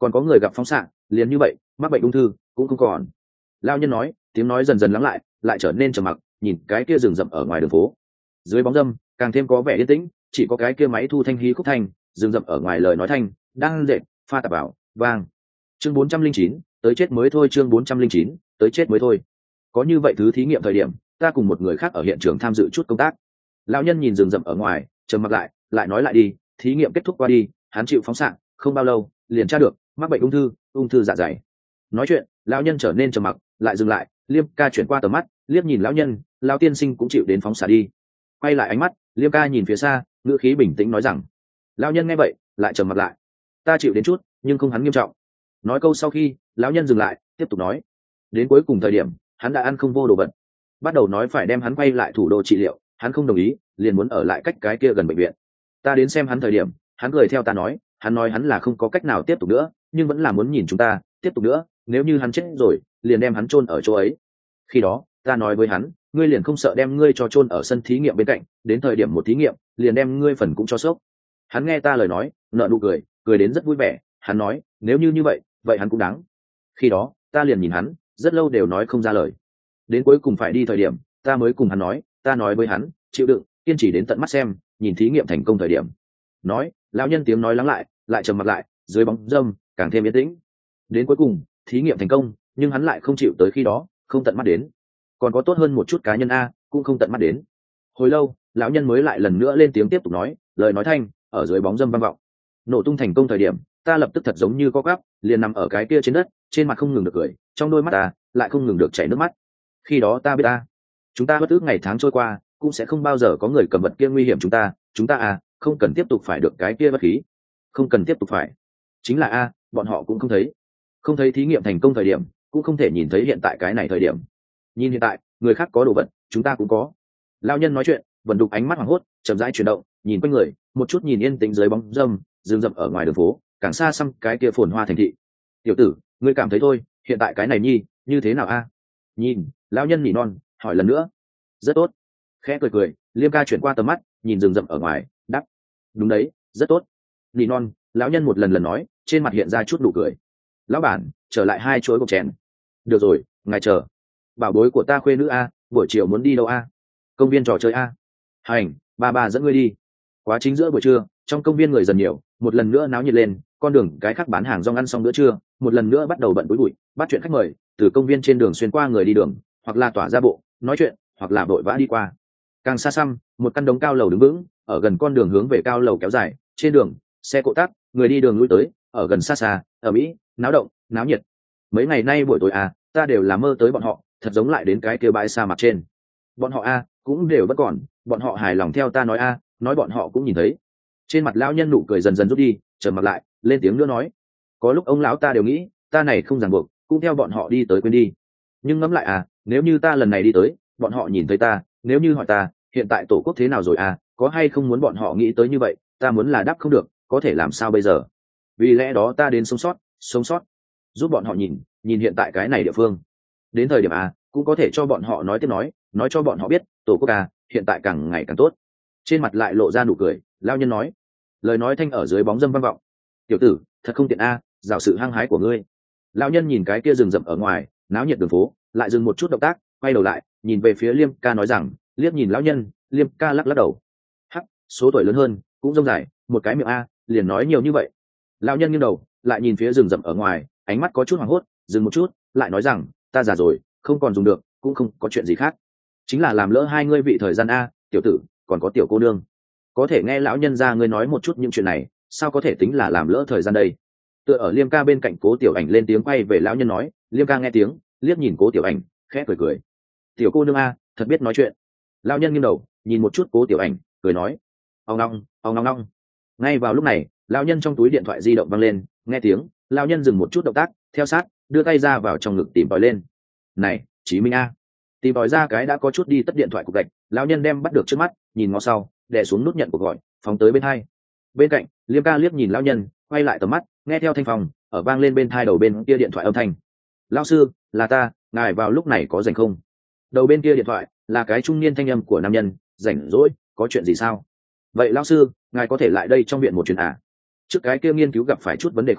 còn có người gặp phóng xạ liền như vậy mắc bệnh ung thư cũng không còn. Lão nhân nói, tiếng nói dần dần lắng lại trở nên trầm mặc, nhìn cái kia rừng rậm ở ngoài đường phố. Dưới bóng râm càng thêm có vẻ yên tĩnh, chỉ có cái kia máy thu thanh hí khúc thanh, rừng rậm ở ngoài lời nói thanh đang dệt pha tạp vào vang. Chương 409, tới chết mới thôi. Chương 409, tới chết mới thôi. Có như vậy thứ thí nghiệm thời điểm, ta cùng một người khác ở hiện trường tham dự chút công tác. Lão nhân nhìn rừng rậm ở ngoài, trầm mặc lại nói lại đi, thí nghiệm kết thúc qua đi, hắn chịu phóng xạ, không bao lâu liền tra được mắc bệnh ung thư dạ dày. Nói chuyện, lão nhân trở nên trầm mặc, lại dừng lại, Liêm ca chuyển qua tầm mắt, liếc nhìn lão nhân, lão tiên sinh cũng chịu đến phóng xạ đi. Quay lại ánh mắt, Liêm ca nhìn phía xa, ngữ khí bình tĩnh nói rằng. Lão nhân nghe vậy, lại trầm mặc lại. Ta chịu đến chút, nhưng không hắn nghiêm trọng. Nói câu sau khi, lão nhân dừng lại, tiếp tục nói. Đến cuối cùng thời điểm, hắn đã ăn không vô đồ vật. Bắt đầu nói phải đem hắn quay lại thủ đô trị liệu, hắn không đồng ý, liền muốn ở lại cách cái kia gần bệnh viện. Ta đến xem hắn thời điểm, hắn cười theo ta nói, hắn nói hắn là không có cách nào tiếp tục nữa, nhưng vẫn là muốn nhìn chúng ta tiếp tục nữa, nếu như hắn chết rồi, liền đem hắn chôn ở chỗ ấy. Khi đó, ta nói với hắn, ngươi liền không sợ đem ngươi cho chôn ở sân thí nghiệm bên cạnh, đến thời điểm một thí nghiệm, liền đem ngươi phần cũng cho sốc. Hắn nghe ta lời nói, nở nụ cười đến rất vui vẻ, hắn nói, nếu như vậy, vậy hắn cũng đáng. Khi đó, ta liền nhìn hắn, rất lâu đều nói không ra lời. Đến cuối cùng phải đi thời điểm, ta mới cùng hắn nói, ta nói với hắn, chịu đựng, kiên trì đến tận mắt xem, nhìn thí nghiệm thành công thời điểm. Nói, lão nhân tiếng nói lắng lại trầm mặt lại, dưới bóng râm càng thêm yên tĩnh. Đến cuối cùng, thí nghiệm thành công, nhưng hắn lại không chịu tới khi đó, không tận mắt đến. Còn có tốt hơn một chút cá nhân a, cũng không tận mắt đến. Hồi lâu, lão nhân mới lại lần nữa lên tiếng tiếp tục nói, lời nói thanh ở dưới bóng râm vang vọng. Nổ tung thành công thời điểm, ta lập tức thật giống như co quắp, liền nằm ở cái kia trên đất, trên mặt không ngừng được cười, trong đôi mắt ta lại không ngừng được chảy nước mắt. Khi đó ta biết chúng ta bất ước ngày tháng trôi qua, cũng sẽ không bao giờ có người cầm vật kia nguy hiểm chúng ta không cần tiếp tục phải được cái kia bất khí, không cần tiếp tục phải. Chính là bọn họ cũng không thấy thí nghiệm thành công thời điểm, cũng không thể nhìn thấy hiện tại cái này thời điểm. Nhìn hiện tại, người khác có đồ vật, chúng ta cũng có. Lão nhân nói chuyện, vận đục ánh mắt hoảng hốt, chậm rãi chuyển động, nhìn quanh người, một chút nhìn yên tĩnh dưới bóng râm, rừng rậm ở ngoài đường phố, càng xa xăm cái kia phồn hoa thành thị. Tiểu tử, ngươi cảm thấy thôi, hiện tại cái này như thế nào Nhìn, lão nhân nhỉ non, hỏi lần nữa. Rất tốt. Khẽ cười, Liêm ca chuyển qua tầm mắt, nhìn rừng rậm ở ngoài, đáp. Đúng đấy, rất tốt. Nhỉ non, lão nhân một lần nói, trên mặt hiện ra chút nụ cười. Lão bản, trở lại 2 chuỗi bột chén. Được rồi, ngài chờ. Bảo bối của ta khuê nữ buổi chiều muốn đi đâu Công viên trò chơi Hành, ba dẫn ngươi đi. Quá chính giữa buổi trưa, trong công viên người dần nhiều, một lần nữa náo nhiệt lên, con đường cái khác bán hàng rong ăn xong bữa trưa, một lần nữa bắt đầu bận bối bụi, bắt chuyện khách mời, từ công viên trên đường xuyên qua người đi đường, hoặc là tỏa ra bộ, nói chuyện, hoặc là vội vã đi qua. Càng xa xăm, một căn đống cao lầu đứng vững, ở gần con đường hướng về cao lầu kéo dài, trên đường, xe cộ tắc, người đi đường lui tới, ở gần xa, ở Mỹ, náo động, náo nhiệt. Mấy ngày nay buổi tối ta đều là mơ tới bọn họ, thật giống lại đến cái kia bãi sa mạc trên. Bọn họ cũng đều vẫn còn, bọn họ hài lòng theo ta nói nói bọn họ cũng nhìn thấy. Trên mặt lão nhân nụ cười dần dần rút đi, trầm mặt lại, lên tiếng nữa nói, có lúc ông lão ta đều nghĩ, ta này không ràng buộc, cũng theo bọn họ đi tới quên đi. Nhưng ngẫm lại nếu như ta lần này đi tới, bọn họ nhìn thấy ta, nếu như hỏi ta, hiện tại tổ quốc thế nào rồi có hay không muốn bọn họ nghĩ tới như vậy, ta muốn là đáp không được, có thể làm sao bây giờ? Vì lẽ đó ta đến sống sót, giúp bọn họ nhìn hiện tại cái này địa phương. Đến thời điểm cũng có thể cho bọn họ nói tiếp nói cho bọn họ biết, tổ quốc hiện tại càng ngày càng tốt. Trên mặt lại lộ ra nụ cười, lão nhân nói, lời nói thanh ở dưới bóng râm vang vọng. Tiểu tử, thật không tiện dạo sự hăng hái của ngươi. Lão nhân nhìn cái kia rừng rậm ở ngoài, náo nhiệt đường phố, lại dừng một chút động tác, quay đầu lại, nhìn về phía Liêm ca nói rằng, liếc nhìn lão nhân, Liêm ca lắc đầu. Hắc, số tuổi lớn hơn, cũng rông dài, một cái miệng liền nói nhiều như vậy. Lão nhân nghiêng đầu, lại nhìn phía rừng rậm ở ngoài, ánh mắt có chút hoảng hốt, dừng một chút, lại nói rằng, ta già rồi, không còn dùng được, cũng không có chuyện gì khác. Chính là làm lỡ hai ngươi vị thời gian tiểu tử, còn có tiểu cô nương. Có thể nghe lão nhân ra ngươi nói một chút những chuyện này, sao có thể tính là làm lỡ thời gian đây? Tựa ở Liêm ca bên cạnh Cố Tiểu Ảnh lên tiếng quay về lão nhân nói, Liêm ca nghe tiếng, liếc nhìn Cố Tiểu Ảnh, khẽ cười. Tiểu cô nương thật biết nói chuyện. Lão nhân nghiêng đầu, nhìn một chút Cố Tiểu Ảnh, cười nói, ong ong. Ngay vào lúc này, lão nhân trong túi điện thoại di động vang lên, nghe tiếng, lão nhân dừng một chút động tác, theo sát, đưa tay ra vào trong ngực tìm tòi lên. Này, Chí Minh tìm tòi ra cái đã có chút đi tất điện thoại cục gạch, lão nhân đem bắt được trước mắt, nhìn ngó sau, đè xuống nút nhận cuộc gọi, phóng tới bên hai. Bên cạnh, Liêm ca liếc nhìn lão nhân, quay lại tầm mắt, nghe theo thanh phòng ở vang lên bên thai đầu bên kia điện thoại âm thanh. Lão sư, là ta, ngài vào lúc này có rảnh không? Đầu bên kia điện thoại là cái trung niên thanh âm của nam nhân, rảnh rỗi, có chuyện gì sao? Vậy lão sư, ngài có thể lại đây trong viện một chuyến trước cái kia nghiên cứu gặp phải chút vấn đề khó,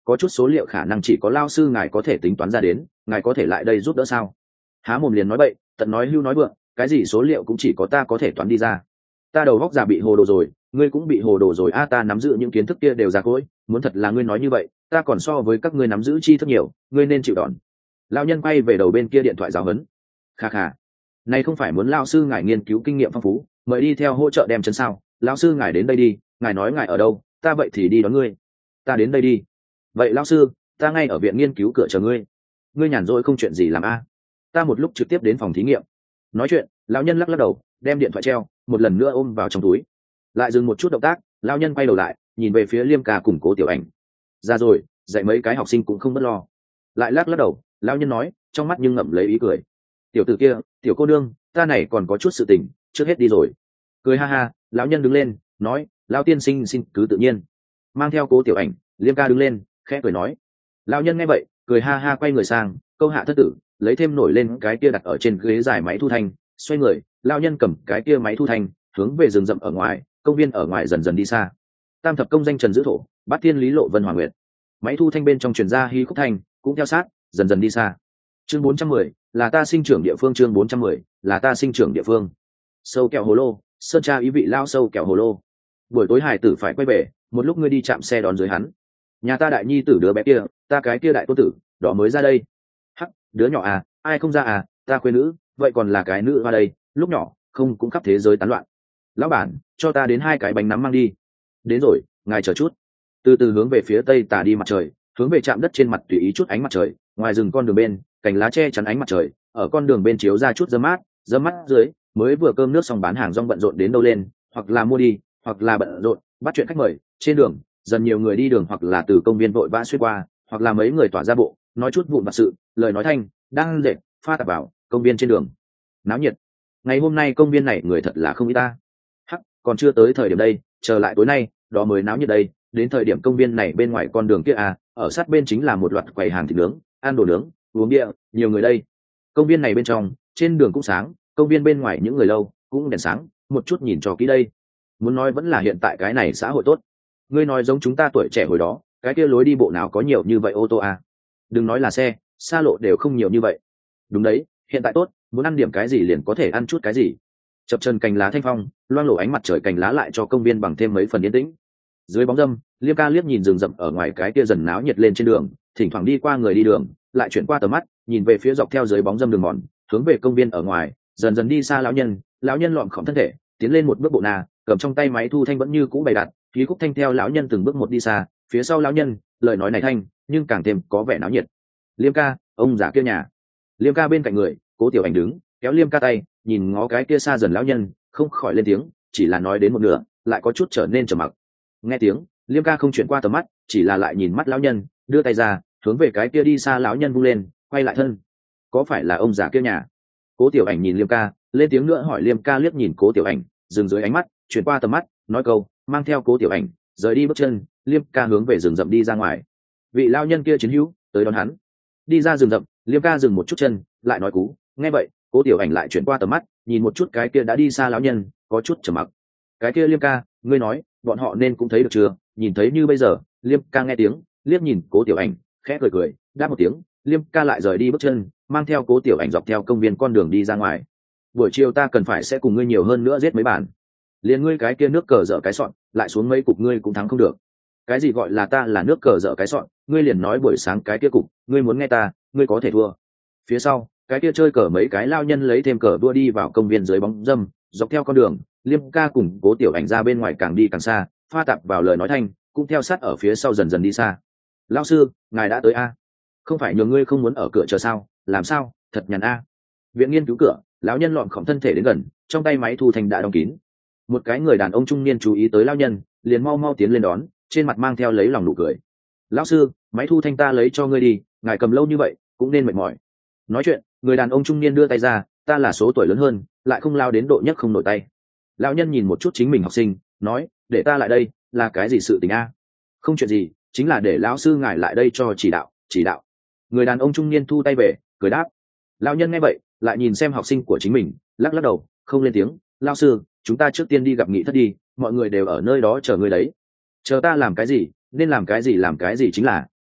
có chút số liệu khả năng chỉ có lao sư ngài có thể tính toán ra đến, ngài có thể lại đây giúp đỡ sao? Há mồm liền nói bậy, tận nói hưu nói vượng, cái gì số liệu cũng chỉ có ta có thể toán đi ra. Ta đầu góc già bị hồ đồ rồi, ngươi cũng bị hồ đồ rồi a. Ta nắm giữ những kiến thức kia đều già cỗi, muốn thật là ngươi nói như vậy, ta còn so với các ngươi nắm giữ tri thức nhiều, ngươi nên chịu đòn. Lão nhân quay về đầu bên kia điện thoại giáo huấn. Kha kha, này không phải muốn lao sư ngài nghiên cứu kinh nghiệm phong phú, mời đi theo hỗ trợ đem chân sao? Lão sư ngài đến đây đi, ngài nói ngài ở đâu, ta vậy thì đi đón ngươi. Ta đến đây đi. Vậy lão sư, ta ngay ở viện nghiên cứu cửa chờ ngươi. Ngươi nhàn rỗi không chuyện gì làm a? Ta một lúc trực tiếp đến phòng thí nghiệm. Nói chuyện, lão nhân lắc lắc đầu, đem điện thoại treo, một lần nữa ôm vào trong túi. Lại dừng một chút động tác, lão nhân quay đầu lại, nhìn về phía Liêm Ca cùng Cố Tiểu Ảnh. Ra rồi, dạy mấy cái học sinh cũng không bất lo. Lại lắc lắc đầu, lão nhân nói, trong mắt nhưng ngậm lấy ý cười. Tiểu tử kia, tiểu cô nương, ta này còn có chút sự tình, trước hết đi rồi. Cười ha ha, lão nhân đứng lên, nói, lão tiên sinh xin cứ tự nhiên. Mang theo Cố Tiểu Ảnh, Liêm Ca đứng lên, khẽ cười nói. Lão nhân nghe vậy, cười ha ha quay người sang, câu hạ thất tử, lấy thêm nổi lên cái kia đặt ở trên ghế dài máy thu thanh, xoay người, lão nhân cầm cái kia máy thu thanh, hướng về rừng rậm ở ngoài, công viên ở ngoài dần dần đi xa. Tam thập công danh Trần Giữ Thổ, Bát Thiên Lý Lộ Vân Hoàng Nguyệt. Máy thu thanh bên trong truyền ra hí khúc thanh, cũng theo sát, dần dần đi xa. Chương 410, là ta sinh trưởng địa phương. Chương 410, là ta sinh trưởng địa phương. Sâu kẹo hồ lô, sơn tra ý vị lao sâu kẹo hồ lô. Buổi tối hải tử phải quay về, một lúc ngươi đi chạm xe đón dưới hắn. Nhà ta đại nhi tử đứa bé kia, ta cái kia đại tôn tử, đó mới ra đây. Hắc, đứa nhỏ à, ai không ra à, ta quê nữ, vậy còn là cái nữ hoa đây, lúc nhỏ, không cũng khắp thế giới tán loạn. Lão bản, cho ta đến 2 cái bánh nắm mang đi. Đến rồi, ngài chờ chút. Từ từ hướng về phía tây tà đi mặt trời, hướng về chạm đất trên mặt tùy ý chút ánh mặt trời, ngoài rừng con đường bên, cành lá che chắn ánh mặt trời, ở con đường bên chiếu ra chút dơ mát dưới, mới vừa cơm nước xong bán hàng rong bận rộn đến đâu lên, hoặc là mua đi, hoặc là bận rộn, bắt chuyện khách mời, trên đường, dần nhiều người đi đường hoặc là từ công viên vội vã xuyên qua, hoặc là mấy người tỏa ra bộ, nói chút vụn vặt sự, lời nói thanh, đang dệt, pha tạp vào, công viên trên đường. Náo nhiệt. Ngày hôm nay công viên này người thật là không ít ta. Hắc, còn chưa tới thời điểm đây, chờ lại tối nay, đó mới náo nhiệt đây. Đến thời điểm công viên này bên ngoài con đường kia à, ở sát bên chính là một loạt quầy hàng thịt nướng, ăn đồ nướng, uống bia, nhiều người đây. Công viên này bên trong, trên đường cũng sáng, công viên bên ngoài những người lâu, cũng đèn sáng, một chút nhìn cho kỹ đây. Muốn nói vẫn là hiện tại cái này xã hội tốt. Ngươi nói giống chúng ta tuổi trẻ hồi đó, cái kia lối đi bộ nào có nhiều như vậy ô tô à? Đừng nói là xe, xa lộ đều không nhiều như vậy. Đúng đấy, hiện tại tốt, muốn ăn điểm cái gì liền có thể ăn chút cái gì. Chập chân cành lá thanh phong, loang lổ ánh mặt trời cành lá lại cho công viên bằng thêm mấy phần yên tĩnh. Dưới bóng râm, Liêm Ca liếc nhìn rừng rậm ở ngoài cái kia dần náo nhiệt lên trên đường, thỉnh thoảng đi qua người đi đường, lại chuyển qua tầm mắt, nhìn về phía dọc theo dưới bóng râm đường mòn, hướng về công viên ở ngoài, dần dần đi xa lão nhân lọm khom thân thể, tiến lên một bước bộ nà, cầm trong tay máy thu thanh vẫn như cũ bày đặt, khí khúc thanh theo lão nhân từng bước một đi xa, phía sau lão nhân, lời nói này thanh, nhưng càng thêm có vẻ náo nhiệt. Liêm Ca, ông già kia nhà. Liêm Ca bên cạnh người, Cố Tiểu Ảnh đứng, kéo Liêm Ca tay, nhìn ngó cái kia xa dần lão nhân, không khỏi lên tiếng, chỉ là nói đến một nửa, lại có chút trở nên trầm mặc. Nghe tiếng, Liêm Ca không chuyển qua tầm mắt, chỉ là lại nhìn mắt lão nhân, đưa tay ra, hướng về cái kia đi xa lão nhân vung lên, quay lại thân. Có phải là ông già kia nhà? Cố Tiểu Ảnh nhìn Liêm Ca, lên tiếng nữa hỏi. Liêm Ca liếc nhìn Cố Tiểu Ảnh, dừng dưới ánh mắt, chuyển qua tầm mắt, nói câu, mang theo Cố Tiểu Ảnh, rời đi bước chân. Liêm Ca hướng về rừng rậm đi ra ngoài. Vị lão nhân kia chiến hữu tới đón hắn. Đi ra rừng rậm, Liêm Ca dừng một chút chân, lại nói cú. Nghe vậy, Cố Tiểu Ảnh lại chuyển qua tầm mắt, nhìn một chút cái kia đã đi xa lão nhân, có chút trầm mặc. Cái kia Liêm Ca, ngươi nói, bọn họ nên cũng thấy được chưa? Nhìn thấy như bây giờ. Liêm Ca nghe tiếng, liếc nhìn Cố Tiểu Ảnh, khẽ cười cười, đáp một tiếng. Liêm Ca lại rời đi bước chân, mang theo Cố Tiểu Ảnh dọc theo công viên con đường đi ra ngoài. Buổi chiều ta cần phải sẽ cùng ngươi nhiều hơn nữa giết mấy bàn. Liền ngươi cái kia nước cờ dở cái sọn, lại xuống mấy cục ngươi cũng thắng không được. Cái gì gọi là ta là nước cờ dở cái sọn, ngươi liền nói buổi sáng cái kia cục, ngươi muốn nghe ta, ngươi có thể thua. Phía sau, cái kia chơi cờ mấy cái lao nhân lấy thêm cờ đua đi vào công viên dưới bóng râm, dọc theo con đường, Liêm Ca cùng Cố Tiểu Ảnh ra bên ngoài càng đi càng xa, pha tạp vào lời nói thanh, cũng theo sát ở phía sau dần dần đi xa. Lão sư, ngài đã tới a? Không phải nhường ngươi không muốn ở cửa chờ sao? Làm sao? Thật nhàn a. Viện nghiên cứu cửa, lão nhân lọn khom thân thể đến gần, trong tay máy thu thanh đã đóng kín. Một cái người đàn ông trung niên chú ý tới lão nhân, liền mau mau tiến lên đón, trên mặt mang theo lấy lòng nụ cười. Lão sư, máy thu thanh ta lấy cho ngươi đi, ngài cầm lâu như vậy cũng nên mệt mỏi. Nói chuyện, người đàn ông trung niên đưa tay ra, ta là số tuổi lớn hơn, lại không lao đến độ nhất không nổi tay. Lão nhân nhìn một chút chính mình học sinh, nói, để ta lại đây, là cái gì sự tình a? Không chuyện gì, chính là để lão sư ngài lại đây cho chỉ đạo. Người đàn ông trung niên thu tay về, cười đáp. Lão nhân nghe vậy, lại nhìn xem học sinh của chính mình, lắc lắc đầu, không lên tiếng. Lão sư, chúng ta trước tiên đi gặp nghị thất đi, mọi người đều ở nơi đó chờ ngươi đấy. Chờ ta làm cái gì, nên làm cái gì chính là,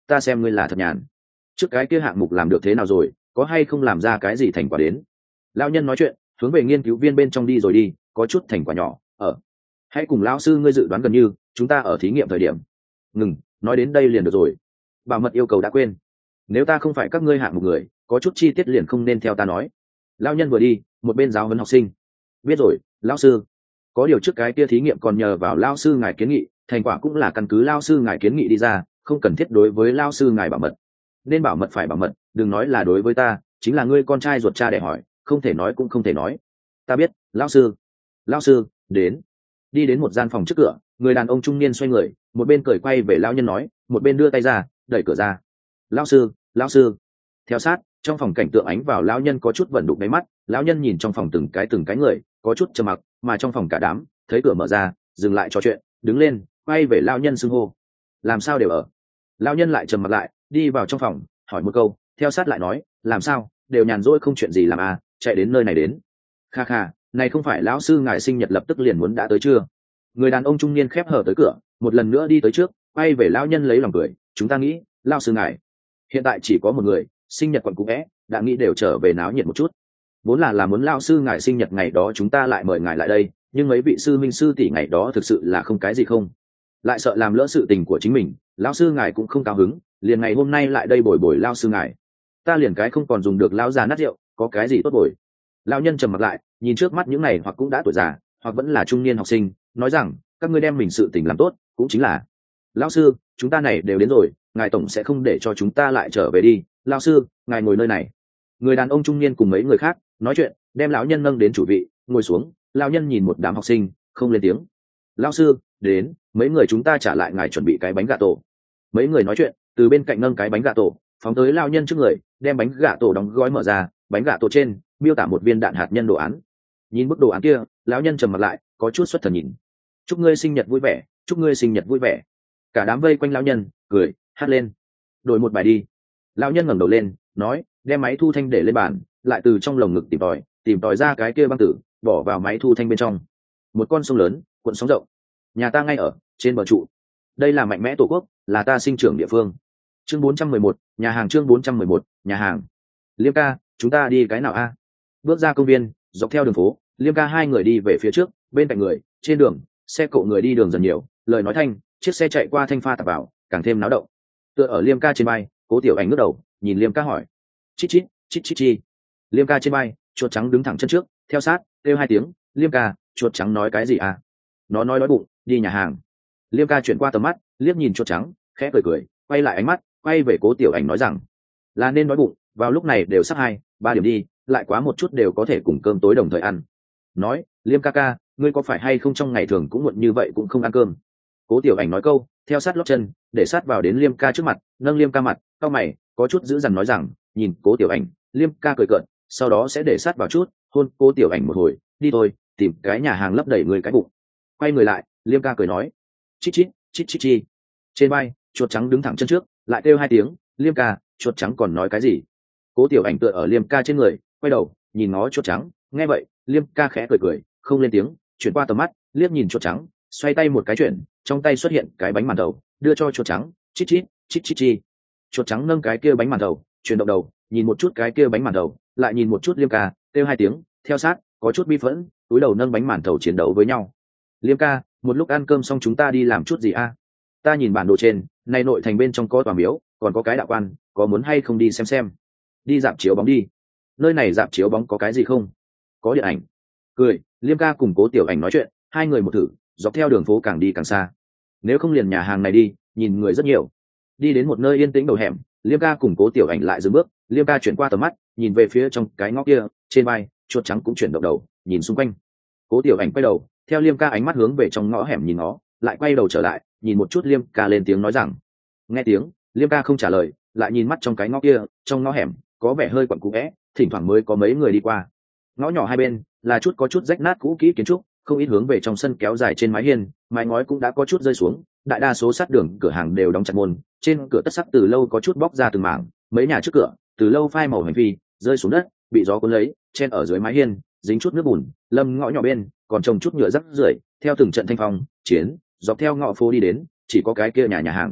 ta xem ngươi là thật nhàn. Trước cái kia hạng mục làm được thế nào rồi, có hay không làm ra cái gì thành quả đến? Lão nhân nói chuyện, hướng về nghiên cứu viên bên trong đi rồi đi, có chút thành quả nhỏ. Hãy cùng lão sư ngươi dự đoán gần như chúng ta ở thí nghiệm thời điểm. Ngừng, nói đến đây liền được rồi. Bảo mật yêu cầu đã quên. Nếu ta không phải các ngươi hạng mục người, có chút chi tiết liền không nên theo ta nói. Lão nhân vừa đi, một bên giáo huấn học sinh. Biết rồi, lão sư. Có điều trước cái kia thí nghiệm còn nhờ vào lão sư ngài kiến nghị, thành quả cũng là căn cứ lão sư ngài kiến nghị đi ra, không cần thiết đối với lão sư ngài bảo mật. Nên bảo mật phải bảo mật, đừng nói là đối với ta, chính là ngươi con trai ruột cha để hỏi, không thể nói cũng không thể nói. Ta biết, lão sư. Lão sư, đến. Đi đến một gian phòng trước cửa, người đàn ông trung niên xoay người, một bên cười quay về lão nhân nói, một bên đưa tay ra, đẩy cửa ra. Lão sư, lão sư. Theo sát, trong phòng cảnh tượng ánh vào lão nhân có chút vận đục đáy mắt, lão nhân nhìn trong phòng từng cái người, có chút trầm mặc, mà trong phòng cả đám, thấy cửa mở ra, dừng lại trò chuyện, đứng lên, quay về lão nhân xưng hô. Làm sao đều ở? Lão nhân lại trầm mặc lại, đi vào trong phòng, hỏi một câu, theo sát lại nói, làm sao, đều nhàn rỗi không chuyện gì làm à, chạy đến nơi này đến. Kha kha, này không phải lão sư ngài sinh nhật lập tức liền muốn đã tới chưa? Người đàn ông trung niên khép hở tới cửa, một lần nữa đi tới trước, quay về lão nhân lấy lòng cười, chúng ta nghĩ, lão sư ngài hiện tại chỉ có một người, sinh nhật quận cũ vẽ, đã nghĩ đều trở về náo nhiệt một chút. Vốn là muốn lão sư ngài sinh nhật ngày đó chúng ta lại mời ngài lại đây, nhưng mấy vị sư minh sư tỷ ngày đó thực sự là không cái gì không, lại sợ làm lỡ sự tình của chính mình, lão sư ngài cũng không cao hứng, liền ngày hôm nay lại đây bồi bồi lão sư ngài. Ta liền cái không còn dùng được lão già nát rượu, có cái gì tốt bồi. Lão nhân trầm mặt lại, nhìn trước mắt những này hoặc cũng đã tuổi già, hoặc vẫn là trung niên học sinh, nói rằng, các ngươi đem mình sự tình làm tốt, cũng chính là. Lão sư, chúng ta này đều đến rồi, ngài tổng sẽ không để cho chúng ta lại trở về đi. Lão sư, ngài ngồi nơi này. Người đàn ông trung niên cùng mấy người khác nói chuyện, đem lão nhân nâng đến chủ vị, ngồi xuống. Lão nhân nhìn một đám học sinh, không lên tiếng. Lão sư, đến, mấy người chúng ta trả lại ngài chuẩn bị cái bánh gà tổ. Mấy người nói chuyện, từ bên cạnh nâng cái bánh gà tổ, phóng tới lão nhân trước người, đem bánh gà tổ đóng gói mở ra, bánh gà tổ trên miêu tả một viên đạn hạt nhân đồ án. Nhìn bức đồ án kia, lão nhân trầm mặt lại, có chút xuất thần nhìn. Chúc ngươi sinh nhật vui vẻ, chúc ngươi sinh nhật vui vẻ. Cả đám vây quanh lão nhân, cười, hát lên. Đổi một bài đi. Lão nhân ngẩng đầu lên, nói, đem máy thu thanh để lên bàn, lại từ trong lồng ngực tìm tòi ra cái kia băng tử, bỏ vào máy thu thanh bên trong. Một con sông lớn, cuộn sóng rộng. Nhà ta ngay ở trên bờ trụ. Đây là mạnh mẽ tổ quốc, là ta sinh trưởng địa phương. Chương 411, nhà hàng. Chương 411, nhà hàng. Liêm ca, chúng ta đi cái nào a? Bước ra công viên, dọc theo đường phố, Liêm ca hai người đi về phía trước, bên cạnh người, trên đường, xe cộ người đi đường dần nhiều, lời nói thanh, chiếc xe chạy qua thanh pha tạp vào, càng thêm náo động. Tựa ở Liêm ca trên bay, Cố Tiểu Ảnh ngước đầu, nhìn Liêm ca hỏi, chít chít, chít chít chi. Liêm ca trên bay, chuột trắng đứng thẳng chân trước, theo sát, kêu hai tiếng, Liêm ca, chuột trắng nói cái gì à? Nó nói đói bụng, đi nhà hàng. Liêm ca chuyển qua tầm mắt, liếc nhìn chuột trắng, khẽ cười cười, quay lại ánh mắt, quay về Cố Tiểu Ảnh nói rằng, là nên đói bụng, vào lúc này đều sắp 2-3 điểm đi, lại quá một chút đều có thể cùng cơm tối đồng thời ăn. Nói, Liêm ca ca, ngươi có phải hay không trong ngày thường cũng muộn như vậy cũng không ăn cơm? Cố Tiểu Ảnh nói câu, theo sát lót chân, để sát vào đến Liêm ca trước mặt, nâng Liêm ca mặt, cau mày, có chút giữ dằn nói rằng, nhìn Cố Tiểu Ảnh, Liêm ca cười cợt, sau đó sẽ để sát vào chút, hôn Cố Tiểu Ảnh một hồi, đi thôi, tìm cái nhà hàng lấp đầy người cái bụng. Quay người lại, Liêm ca cười nói, chít chít, chít chít chi. Trên bay, chuột trắng đứng thẳng chân trước, lại kêu hai tiếng, Liêm ca, chuột trắng còn nói cái gì? Cố Tiểu Ảnh tựa ở Liêm ca trên người, quay đầu, nhìn nó chuột trắng, nghe vậy, Liêm ca khẽ cười cười, không lên tiếng, chuyển qua tầm mắt, liếc nhìn chuột trắng, xoay tay một cái chuyển, trong tay xuất hiện cái bánh màn thầu, đưa cho chuột trắng, chít chít, chít chít chi. Chuột trắng nâng cái kia bánh màn thầu, chuyển động đầu, nhìn một chút cái kia bánh màn thầu, lại nhìn một chút Liêm ca, kêu hai tiếng, theo sát, có chút bi phẫn, túi đầu nâng bánh màn thầu chiến đấu với nhau. Liêm ca, một lúc ăn cơm xong chúng ta đi làm chút gì a? Ta nhìn bản đồ trên, này nội thành bên trong có tòa miếu, còn có cái đạo quan, có muốn hay không đi xem? Đi dạp chiếu bóng đi. Nơi này dạp chiếu bóng có cái gì không? Có điện ảnh. Cười, Liêm ca cùng Cố Tiểu Ảnh nói chuyện, hai người một thử, dọc theo đường phố càng đi càng xa. Nếu không liền nhà hàng này đi, nhìn người rất nhiều. Đi đến một nơi yên tĩnh đầu hẻm, Liêm ca cùng Cố Tiểu Ảnh lại dừng bước, Liêm ca chuyển qua tầm mắt, nhìn về phía trong cái ngõ kia, trên vai, chuột trắng cũng chuyển động đầu, nhìn xung quanh. Cố Tiểu Ảnh quay đầu, theo Liêm ca ánh mắt hướng về trong ngõ hẻm nhìn nó, lại quay đầu trở lại, nhìn một chút Liêm ca lên tiếng nói rằng. Nghe tiếng, Liêm ca không trả lời, lại nhìn mắt trong cái ngõ kia, trong ngõ hẻm có vẻ hơi quặn cũ vẽ, thỉnh thoảng mới có mấy người đi qua. Ngõ nhỏ hai bên là có chút rách nát cũ kỹ kiến trúc, không ít hướng về trong sân kéo dài trên mái hiên, mái ngói cũng đã có chút rơi xuống, đại đa số sát đường cửa hàng đều đóng chặt môn, trên cửa tất sắt từ lâu có chút bóc ra từng mảng, mấy nhà trước cửa từ lâu phai màu hành phi, rơi xuống đất, bị gió cuốn lấy, chen ở dưới mái hiên, dính chút nước bùn, lâm ngõ nhỏ bên còn trồng chút nhựa rác rưởi, theo từng trận thanh phong chiến, dọc theo ngõ phố đi đến, chỉ có cái kia nhà hàng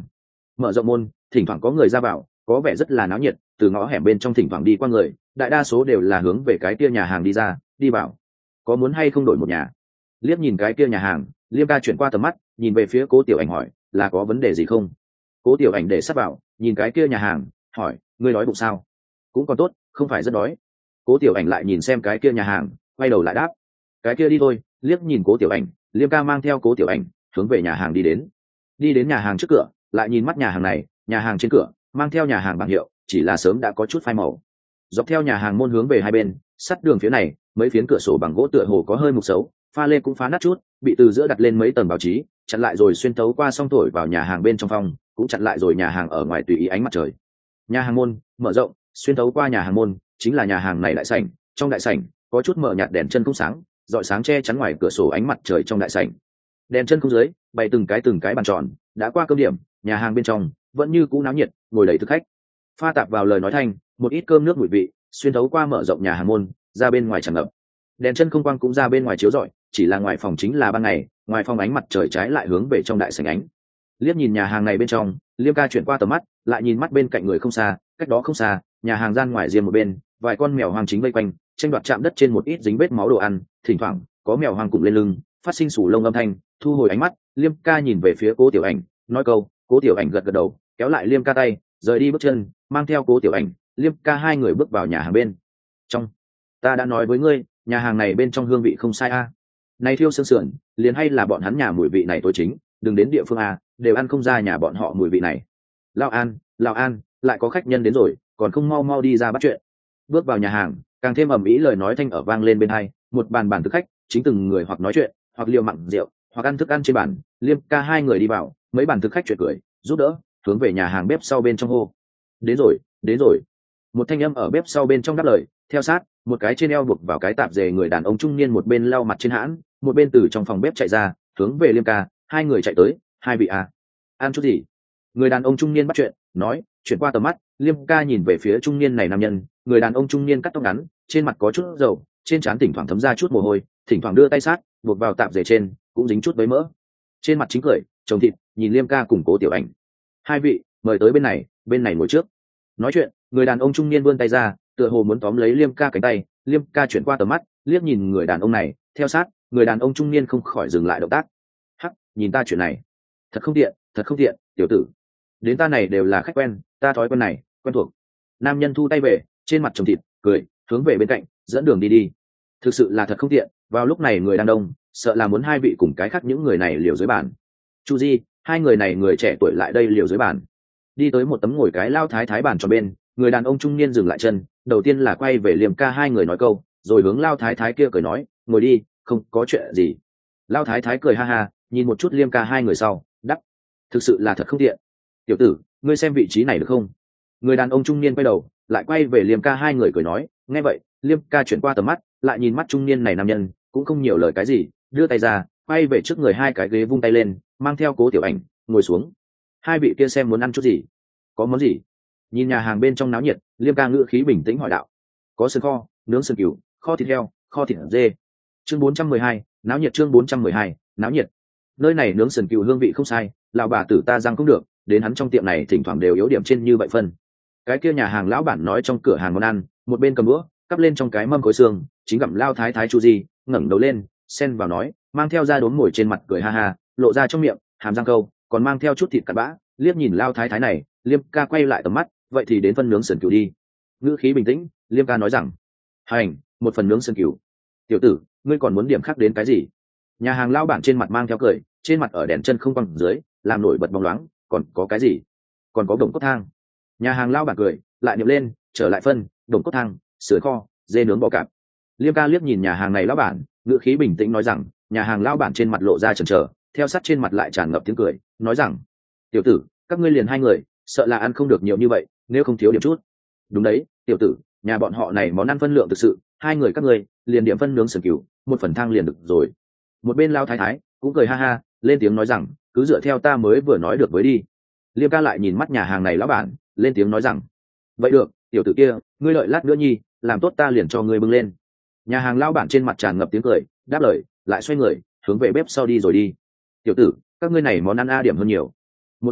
mở rộng môn, thỉnh thoảng có người ra vào, có vẻ rất là náo nhiệt. Từ ngõ hẻm bên trong thỉnh thoảng đi qua người, đại đa số đều là hướng về cái kia nhà hàng đi ra đi vào. Có muốn hay không đổi một nhà? Liếc nhìn cái kia nhà hàng, Liêm ca chuyển qua tầm mắt, nhìn về phía Cố Tiểu Ảnh hỏi, là có vấn đề gì không? Cố Tiểu Ảnh để sát vào, nhìn cái kia nhà hàng, hỏi, ngươi đói bụng sao? Cũng còn tốt, không phải rất đói. Cố Tiểu Ảnh lại nhìn xem cái kia nhà hàng, quay đầu lại đáp, cái kia đi thôi. Liếc nhìn Cố Tiểu Ảnh, Liêm ca mang theo Cố Tiểu Ảnh hướng về nhà hàng đi đến. Đi đến nhà hàng trước cửa, lại nhìn mắt nhà hàng này, nhà hàng trên cửa mang theo nhà hàng bảng hiệu, chỉ là sớm đã có chút phai màu. Dọc theo nhà hàng môn hướng về hai bên, sắt đường phía này, mấy phiến cửa sổ bằng gỗ tựa hồ có hơi mục xấu, pha lê cũng phá nát chút, bị từ giữa đặt lên mấy tầng báo chí, chặn lại rồi xuyên tấu qua song thổi vào nhà hàng bên trong phòng, cũng chặn lại rồi nhà hàng ở ngoài tùy ý ánh mặt trời. Nhà hàng môn mở rộng, xuyên tấu qua nhà hàng môn, chính là nhà hàng này đại sảnh, trong đại sảnh có chút mở nhạt đèn chân không sáng, rọi sáng che chắn ngoài cửa sổ ánh mặt trời trong đại sảnh. Đèn chân không dưới, bày từng cái bàn tròn, đã qua cơm điểm, nhà hàng bên trong vẫn như cũ náo nhiệt, ngồi đầy thực khách. Pha tạp vào lời nói thanh, một ít cơm nước mùi vị, xuyên thấu qua mở rộng nhà hàng môn, ra bên ngoài tràn ngập. Đèn chân không quang cũng ra bên ngoài chiếu rọi, chỉ là ngoài phòng chính là ban ngày, ngoài phòng ánh mặt trời trái lại hướng về trong đại sảnh ánh. Liếc nhìn nhà hàng này bên trong, Liêm ca chuyển qua tầm mắt, lại nhìn mắt bên cạnh người không xa, cách đó không xa, nhà hàng gian ngoài riêng một bên, vài con mèo hoang chính vây quanh, tranh đoạt chạm đất trên một ít dính vết máu đồ ăn, thỉnh thoảng có mèo hoang cùng lên lưng, phát sinh sủ lông âm thanh. Thu hồi ánh mắt, Liêm ca nhìn về phía Cố Tiểu Ảnh, nói câu, Cố Tiểu Ảnh gật gật đầu, kéo lại Liêm ca tay, rời đi bước chân, mang theo Cố Tiểu Ảnh, Liêm ca hai người bước vào nhà hàng bên trong. Ta đã nói với ngươi, nhà hàng này bên trong hương vị không sai a. Này thiêu xương sườn, liền hay là bọn hắn nhà mùi vị này tối chính, đừng đến địa phương a, đều ăn không ra nhà bọn họ mùi vị này. Lão An, lại có khách nhân đến rồi, còn không mau mau đi ra bắt chuyện. Bước vào nhà hàng, càng thêm ầm ĩ lời nói thanh ở vang lên bên hai, một bàn thực khách, chính từng người hoặc nói chuyện, hoặc liều mặn rượu, hoặc ăn thức ăn trên bàn. Liêm ca hai người đi vào, mấy bàn thực khách chuyện cười, giúp đỡ, hướng về nhà hàng bếp sau bên trong hô. Đến rồi. Một thanh âm ở bếp sau bên trong đáp lời, theo sát, một cái trên eo buộc vào cái tạp dề người đàn ông trung niên một bên lau mặt trên hãn, một bên từ trong phòng bếp chạy ra, hướng về Liêm ca, hai người chạy tới, hai vị à, ăn chút gì? Người đàn ông trung niên bắt chuyện, nói, chuyển qua tầm mắt, Liêm ca nhìn về phía trung niên này nam nhân, người đàn ông trung niên cắt tóc ngắn, trên mặt có chút dầu, trên trán thỉnh thoảng thấm ra chút mồ hôi, thỉnh thoảng đưa tay sát, buộc vào tạp dề trên, cũng dính chút với mỡ. Trên mặt chính cười, trông thịt, nhìn Liêm ca cùng Cố Tiểu Ảnh. Hai vị, mời tới bên này ngồi trước. Nói chuyện, người đàn ông trung niên vươn tay ra, tựa hồ muốn tóm lấy Liêm ca cánh tay. Liêm ca chuyển qua tầm mắt, liếc nhìn người đàn ông này, theo sát, người đàn ông trung niên không khỏi dừng lại động tác. Hắc, nhìn ta chuyện này, thật không tiện, tiểu tử. Đến ta này đều là khách quen, ta thói quen này, quen thuộc. Nam nhân thu tay về, trên mặt trồng thịt, cười, hướng về bên cạnh, dẫn đường đi. Thực sự là thật không tiện, vào lúc này người đang đông, sợ là muốn hai vị cùng cái khác những người này liều dưới bàn. Chu Di, hai người này người trẻ tuổi lại đây liều dưới bàn. Đi tới một tấm ngồi cái lao thái bàn tròn bên, người đàn ông trung niên dừng lại chân, đầu tiên là quay về Liêm ca hai người nói câu, rồi hướng lao thái kia cười nói, ngồi đi, không có chuyện gì. Lao thái cười ha ha, nhìn một chút Liêm ca hai người sau, đắp, thực sự là thật không tiện. Tiểu tử, ngươi xem vị trí này được không? Người đàn ông trung niên quay đầu, lại quay về Liêm ca hai người cười nói, nghe vậy, Liêm ca chuyển qua tầm mắt, lại nhìn mắt trung niên này nam nhân, cũng không nhiều lời cái gì, đưa tay ra, quay về trước người hai cái ghế vung tay lên, mang theo Cố Tiểu Ảnh, ngồi xuống. Hai vị kia xem muốn ăn chút gì? Có món gì? Nhìn nhà hàng bên trong náo nhiệt, Liêm ca ngữ khí bình tĩnh hỏi đạo. Có sườn kho, nướng sườn cừu, kho thịt heo, kho thịt dê. Chương 412, náo nhiệt. Chương 412, náo nhiệt. Nơi này nướng sườn cừu hương vị không sai, lão bà tử ta răng cũng được, đến hắn trong tiệm này thỉnh thoảng đều yếu điểm trên như vậy phân. Cái kia nhà hàng lão bản nói trong cửa hàng món ăn, một bên cầm đũa, cắp lên trong cái mâm khối xương, chính gặm lao thái Chu Di, ngẩng đầu lên, xen vào nói, mang theo da đốm ngồi trên mặt cười ha ha, lộ ra trong miệng, hàm răng câu, còn mang theo chút thịt cặn bã. Liếc nhìn lao thái này, Liêm ca quay lại tầm mắt, vậy thì đến phân nướng sườn cừu đi. Ngữ khí bình tĩnh, Liêm ca nói rằng, hành, một phần nướng sườn cừu. Tiểu tử, ngươi còn muốn điểm khác đến cái gì? Nhà hàng lao bản trên mặt mang theo cười, trên mặt ở đèn chân không quăng dưới, làm nổi bật bóng loáng, còn có cái gì? Còn có đồng cốt thang. Nhà hàng lao bản cười, lại niệm lên, trở lại phân, đồng cốt thang, sườn kho, dê nướng bò cạp. Liêm ca liếc nhìn nhà hàng này lao bản, ngữ khí bình tĩnh nói rằng, nhà hàng lao bản trên mặt lộ ra chần chờ, theo sát trên mặt lại tràn ngập tiếng cười, nói rằng, tiểu tử, các ngươi liền hai người, sợ là ăn không được nhiều như vậy, nếu không thiếu điểm chút. Đúng đấy, tiểu tử, nhà bọn họ này món ăn phân lượng thực sự, hai người các ngươi liền điểm phân nướng sườn cừu, một phần thang liền được rồi. Một bên lao thái cũng cười ha ha, lên tiếng nói rằng, cứ dựa theo ta mới vừa nói được với đi. Liêm ca lại nhìn mắt nhà hàng này lão bản, lên tiếng nói rằng, vậy được, tiểu tử kia, ngươi đợi lát nữa nhi, làm tốt ta liền cho ngươi bưng lên. Nhà hàng lão bản trên mặt tràn ngập tiếng cười, đáp lời, lại xoay người, hướng về bếp sau đi rồi đi. Tiểu tử, các ngươi này món ăn a điểm hơn nhiều. Một bên,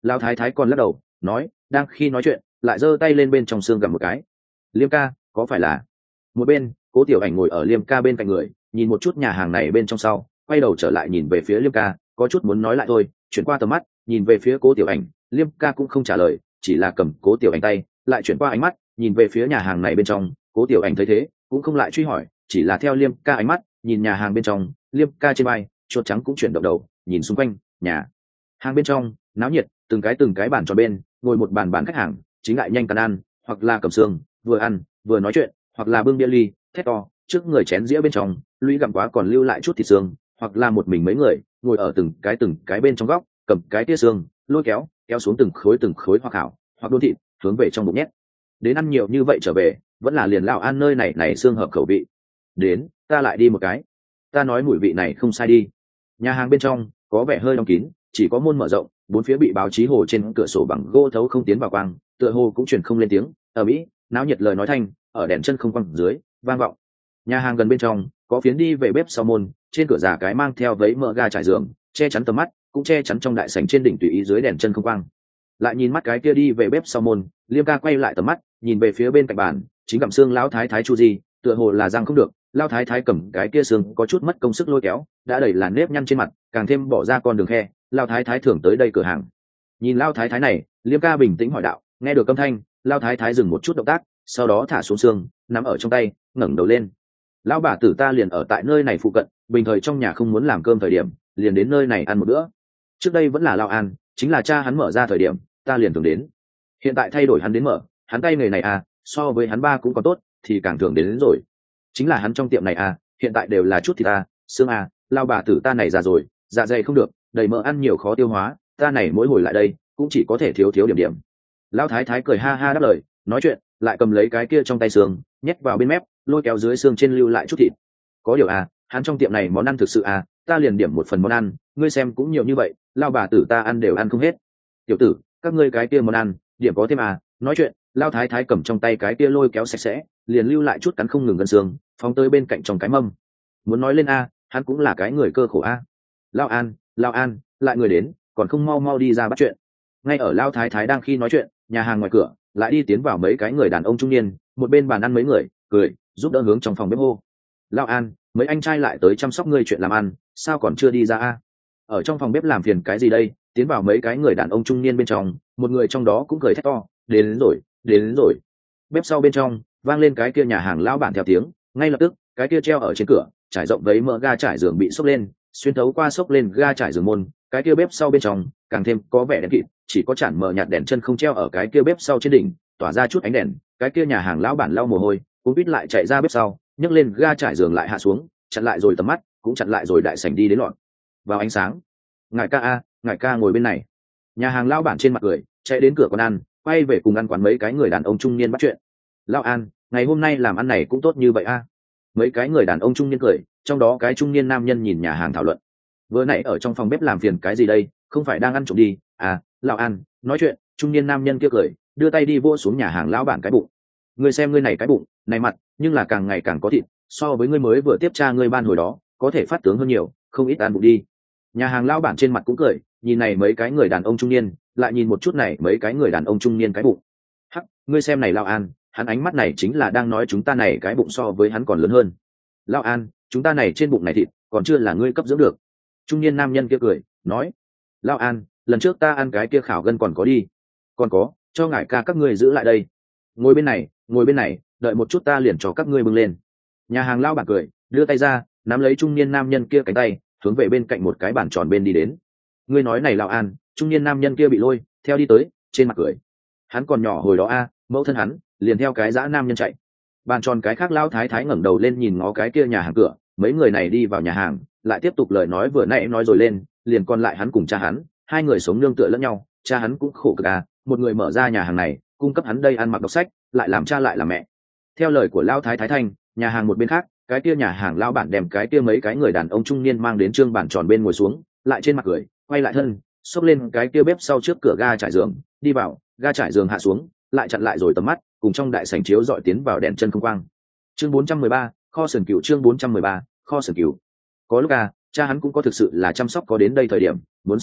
Lão thái thái còn lắc đầu nói, đang khi nói chuyện lại giơ tay lên bên trong xương gặm một cái. Liêm ca, có phải là? Một bên Cố Tiểu Ảnh ngồi ở Liêm ca bên cạnh người, nhìn một chút nhà hàng này bên trong sau, quay đầu trở lại nhìn về phía Liêm ca, có chút muốn nói lại thôi, chuyển qua tầm mắt nhìn về phía Cố Tiểu Ảnh. Liêm ca cũng không trả lời, chỉ là cầm Cố Tiểu Ảnh tay, lại chuyển qua ánh mắt nhìn về phía nhà hàng này bên trong. Cố Tiểu Ảnh thấy thế cũng không lại truy hỏi, chỉ là theo Liêm ca ánh mắt nhìn nhà hàng bên trong. Liêm ca trên vai chuột trắng cũng chuyển động đầu nhìn xung quanh nhà hàng bên trong, náo nhiệt, từng cái bàn tròn bên ngồi một bàn khách hàng, chính lại nhanh cắn ăn, hoặc là cầm xương vừa ăn vừa nói chuyện, hoặc là bưng bia ly thét to trước người chén dĩa bên trong lũy gặm quá còn lưu lại chút thịt xương, hoặc là một mình mấy người ngồi ở từng cái bên trong góc, cầm cái tia xương lôi kéo xuống từng khối hoặc hảo hoặc đôn thịt hướng về trong bụng nhét. Đến ăn nhiều như vậy trở về vẫn là liền lão ăn nơi này xương hợp khẩu vị. Đến, ta lại đi một cái. Ta nói mùi vị này không sai đi. Nhà hàng bên trong có vẻ hơi đóng kín, chỉ có môn mở rộng, bốn phía bị báo chí hồ trên cửa sổ bằng gỗ thấu không tiến vào quang, tựa hồ cũng truyền không lên tiếng. Ở mỹ náo nhiệt lời nói thanh ở đèn chân không quang dưới vang vọng. Nhà hàng gần bên trong có phiến đi về bếp sau môn, trên cửa già cái mang theo vấy mỡ ga trải giường che chắn tầm mắt, cũng che chắn trong đại sảnh trên đỉnh tùy ý dưới đèn chân không quang. Lại nhìn mắt cái kia đi về bếp sau môn, Liêm ca quay lại tầm mắt nhìn về phía bên cạnh bàn, chính gặm xương lão thái thái Chu Di, tựa hồ là răng không được, lão thái thái cầm cái kia xương có chút mất công sức lôi kéo, đã đầy là nếp nhăn trên mặt, càng thêm bỏ ra con đường khe. Lão thái thái thường tới đây cửa hàng. Nhìn lão thái thái này, Liêm ca bình tĩnh hỏi đạo, nghe được âm thanh, lão thái thái dừng một chút động tác, sau đó thả xuống xương nắm ở trong tay, ngẩng đầu lên. Lão bà tử ta liền ở tại nơi này phụ cận, bình thời trong nhà không muốn làm cơm thời điểm liền đến nơi này ăn một bữa. Trước đây vẫn là Lão An, chính là cha hắn mở ra thời điểm ta liền thường đến, hiện tại thay đổi hắn đến mở, hắn tay nghề này à so với hắn ba cũng còn tốt, thì càng thường đến rồi. Chính là hắn trong tiệm này à hiện tại đều là chút thịt à xương à, lao bà tử ta này già rồi, dạ dày không được, đầy mỡ ăn nhiều khó tiêu hóa, ta này mỗi hồi lại đây cũng chỉ có thể thiếu điểm. Lão thái thái cười ha ha đáp lời, nói chuyện lại cầm lấy cái kia trong tay xương nhét vào bên mép, lôi kéo dưới xương trên lưu lại chút thịt. Có điều à, hắn trong tiệm này món ăn thực sự à, ta liền điểm một phần món ăn, ngươi xem cũng nhiều như vậy, lao bà tử ta ăn đều ăn không hết. Tiểu tử, các ngươi cái kia món ăn điểm có thêm à? Nói chuyện lao thái thái cầm trong tay cái kia lôi kéo sạch sẽ, liền lưu lại chút cắn không ngừng gần xương, phóng tới bên cạnh trong cái mâm. Muốn nói lên a, hắn cũng là cái người cơ khổ a. Lao An, lại người đến, còn không mau đi ra bắt chuyện. Ngay ở lao thái thái đang khi nói chuyện, nhà hàng ngoài cửa lại đi tiến vào mấy cái người đàn ông trung niên, một bên bàn ăn mấy người cười giúp đỡ hướng trong phòng bếp hô. Lao An, mấy anh trai lại tới chăm sóc ngươi chuyện làm ăn, sao còn chưa đi ra a? Ở trong phòng bếp làm phiền cái gì đây? Tiến vào mấy cái người đàn ông trung niên bên trong, một người trong đó cũng cười thét to, đến rồi. Bếp sau bên trong vang lên cái kia nhà hàng lão bản theo tiếng, ngay lập tức cái kia treo ở trên cửa trải rộng vấy mỡ ga trải giường bị xốc lên, xuyên thấu qua xốc lên ga trải giường môn, cái kia bếp sau bên trong càng thêm có vẻ đen kịt, chỉ có chản mờ nhạt đèn chân không treo ở cái kia bếp sau trên đỉnh tỏa ra chút ánh đèn. Cái kia nhà hàng lão bản lau mồ hôi cũng biết lại chạy ra bếp sau, nhấc lên ga trải giường lại hạ xuống, chặn lại rồi tầm mắt, cũng chặn lại rồi đại sảnh đi đến lọt vào ánh sáng. Ngài ca ngồi bên này. Nhà hàng lão bản trên mặt cười chạy đến cửa quán ăn, quay về cùng ăn quán mấy cái người đàn ông trung niên bắt chuyện. Lão An, ngày hôm nay làm ăn này cũng tốt như vậy a? Mấy cái người đàn ông trung niên cười, trong đó cái trung niên nam nhân nhìn nhà hàng thảo luận. Vừa nãy ở trong phòng bếp làm phiền cái gì đây, không phải đang ăn trộm đi à? Lão An nói chuyện, trung niên nam nhân kia cười, đưa tay đi vỗ xuống nhà hàng lão bản cái bụng. Ngươi xem ngươi này cái bụng này mặt, nhưng là càng ngày càng có thịt, so với ngươi mới vừa tiếp cha ngươi ban hồi đó có thể phát tướng hơn nhiều, không ít ăn bụng đi. Nhà hàng lão bản trên mặt cũng cười, nhìn này mấy cái người đàn ông trung niên, lại nhìn một chút này mấy cái người đàn ông trung niên cái bụng. Hắc, ngươi xem này Lão An, hắn ánh mắt này chính là đang nói chúng ta này cái bụng so với hắn còn lớn hơn. Lão An, chúng ta này trên bụng này thịt còn chưa là ngươi cấp dưỡng được. Trung niên nam nhân kia cười nói, Lão An, lần trước ta ăn cái kia khảo gân còn có đi, còn có, cho ngải ca các ngươi giữ lại đây. Ngồi bên này, đợi một chút ta liền cho các ngươi bưng lên. Nhà hàng lão bản cười, đưa tay ra nắm lấy trung niên nam nhân kia cánh tay, hướng về bên cạnh một cái bàn tròn bên đi đến. Ngươi nói này Lão An, trung niên nam nhân kia bị lôi theo đi tới, trên mặt cười. Hắn còn nhỏ hồi đó a, mẫu thân hắn liền theo cái dã nam nhân chạy. Bàn tròn cái khác lão thái thái ngẩng đầu lên nhìn ngó cái kia nhà hàng cửa, mấy người này đi vào nhà hàng, lại tiếp tục lời nói vừa nãy nói rồi lên, liền còn lại hắn cùng cha hắn, hai người sống nương tựa lẫn nhau, cha hắn cũng khổ cực à, một người mở ra nhà hàng này, cung cấp hắn đây ăn mặc đọc sách, lại làm cha lại làm mẹ. Theo lời của lão thái thái thanh, nhà hàng một bên khác, cái kia nhà hàng lão bản đem cái kia mấy cái người đàn ông trung niên mang đến trương bàn tròn bên ngồi xuống, lại trên mặt cười, quay lại thân, xốc lên cái kia bếp sau trước cửa ga trải giường, đi vào, ga trải giường hạ xuống, lại chặn lại rồi tầm mắt, cùng trong đại sảnh chiếu dọi tiến vào đèn chân không quang. Chương 413, kho sườn cừu. Chương 413, kho sườn cừu. Có lúc cha hắn cũng có thực sự là chăm sóc có đến đây thời điểm muốn sinh hoạt,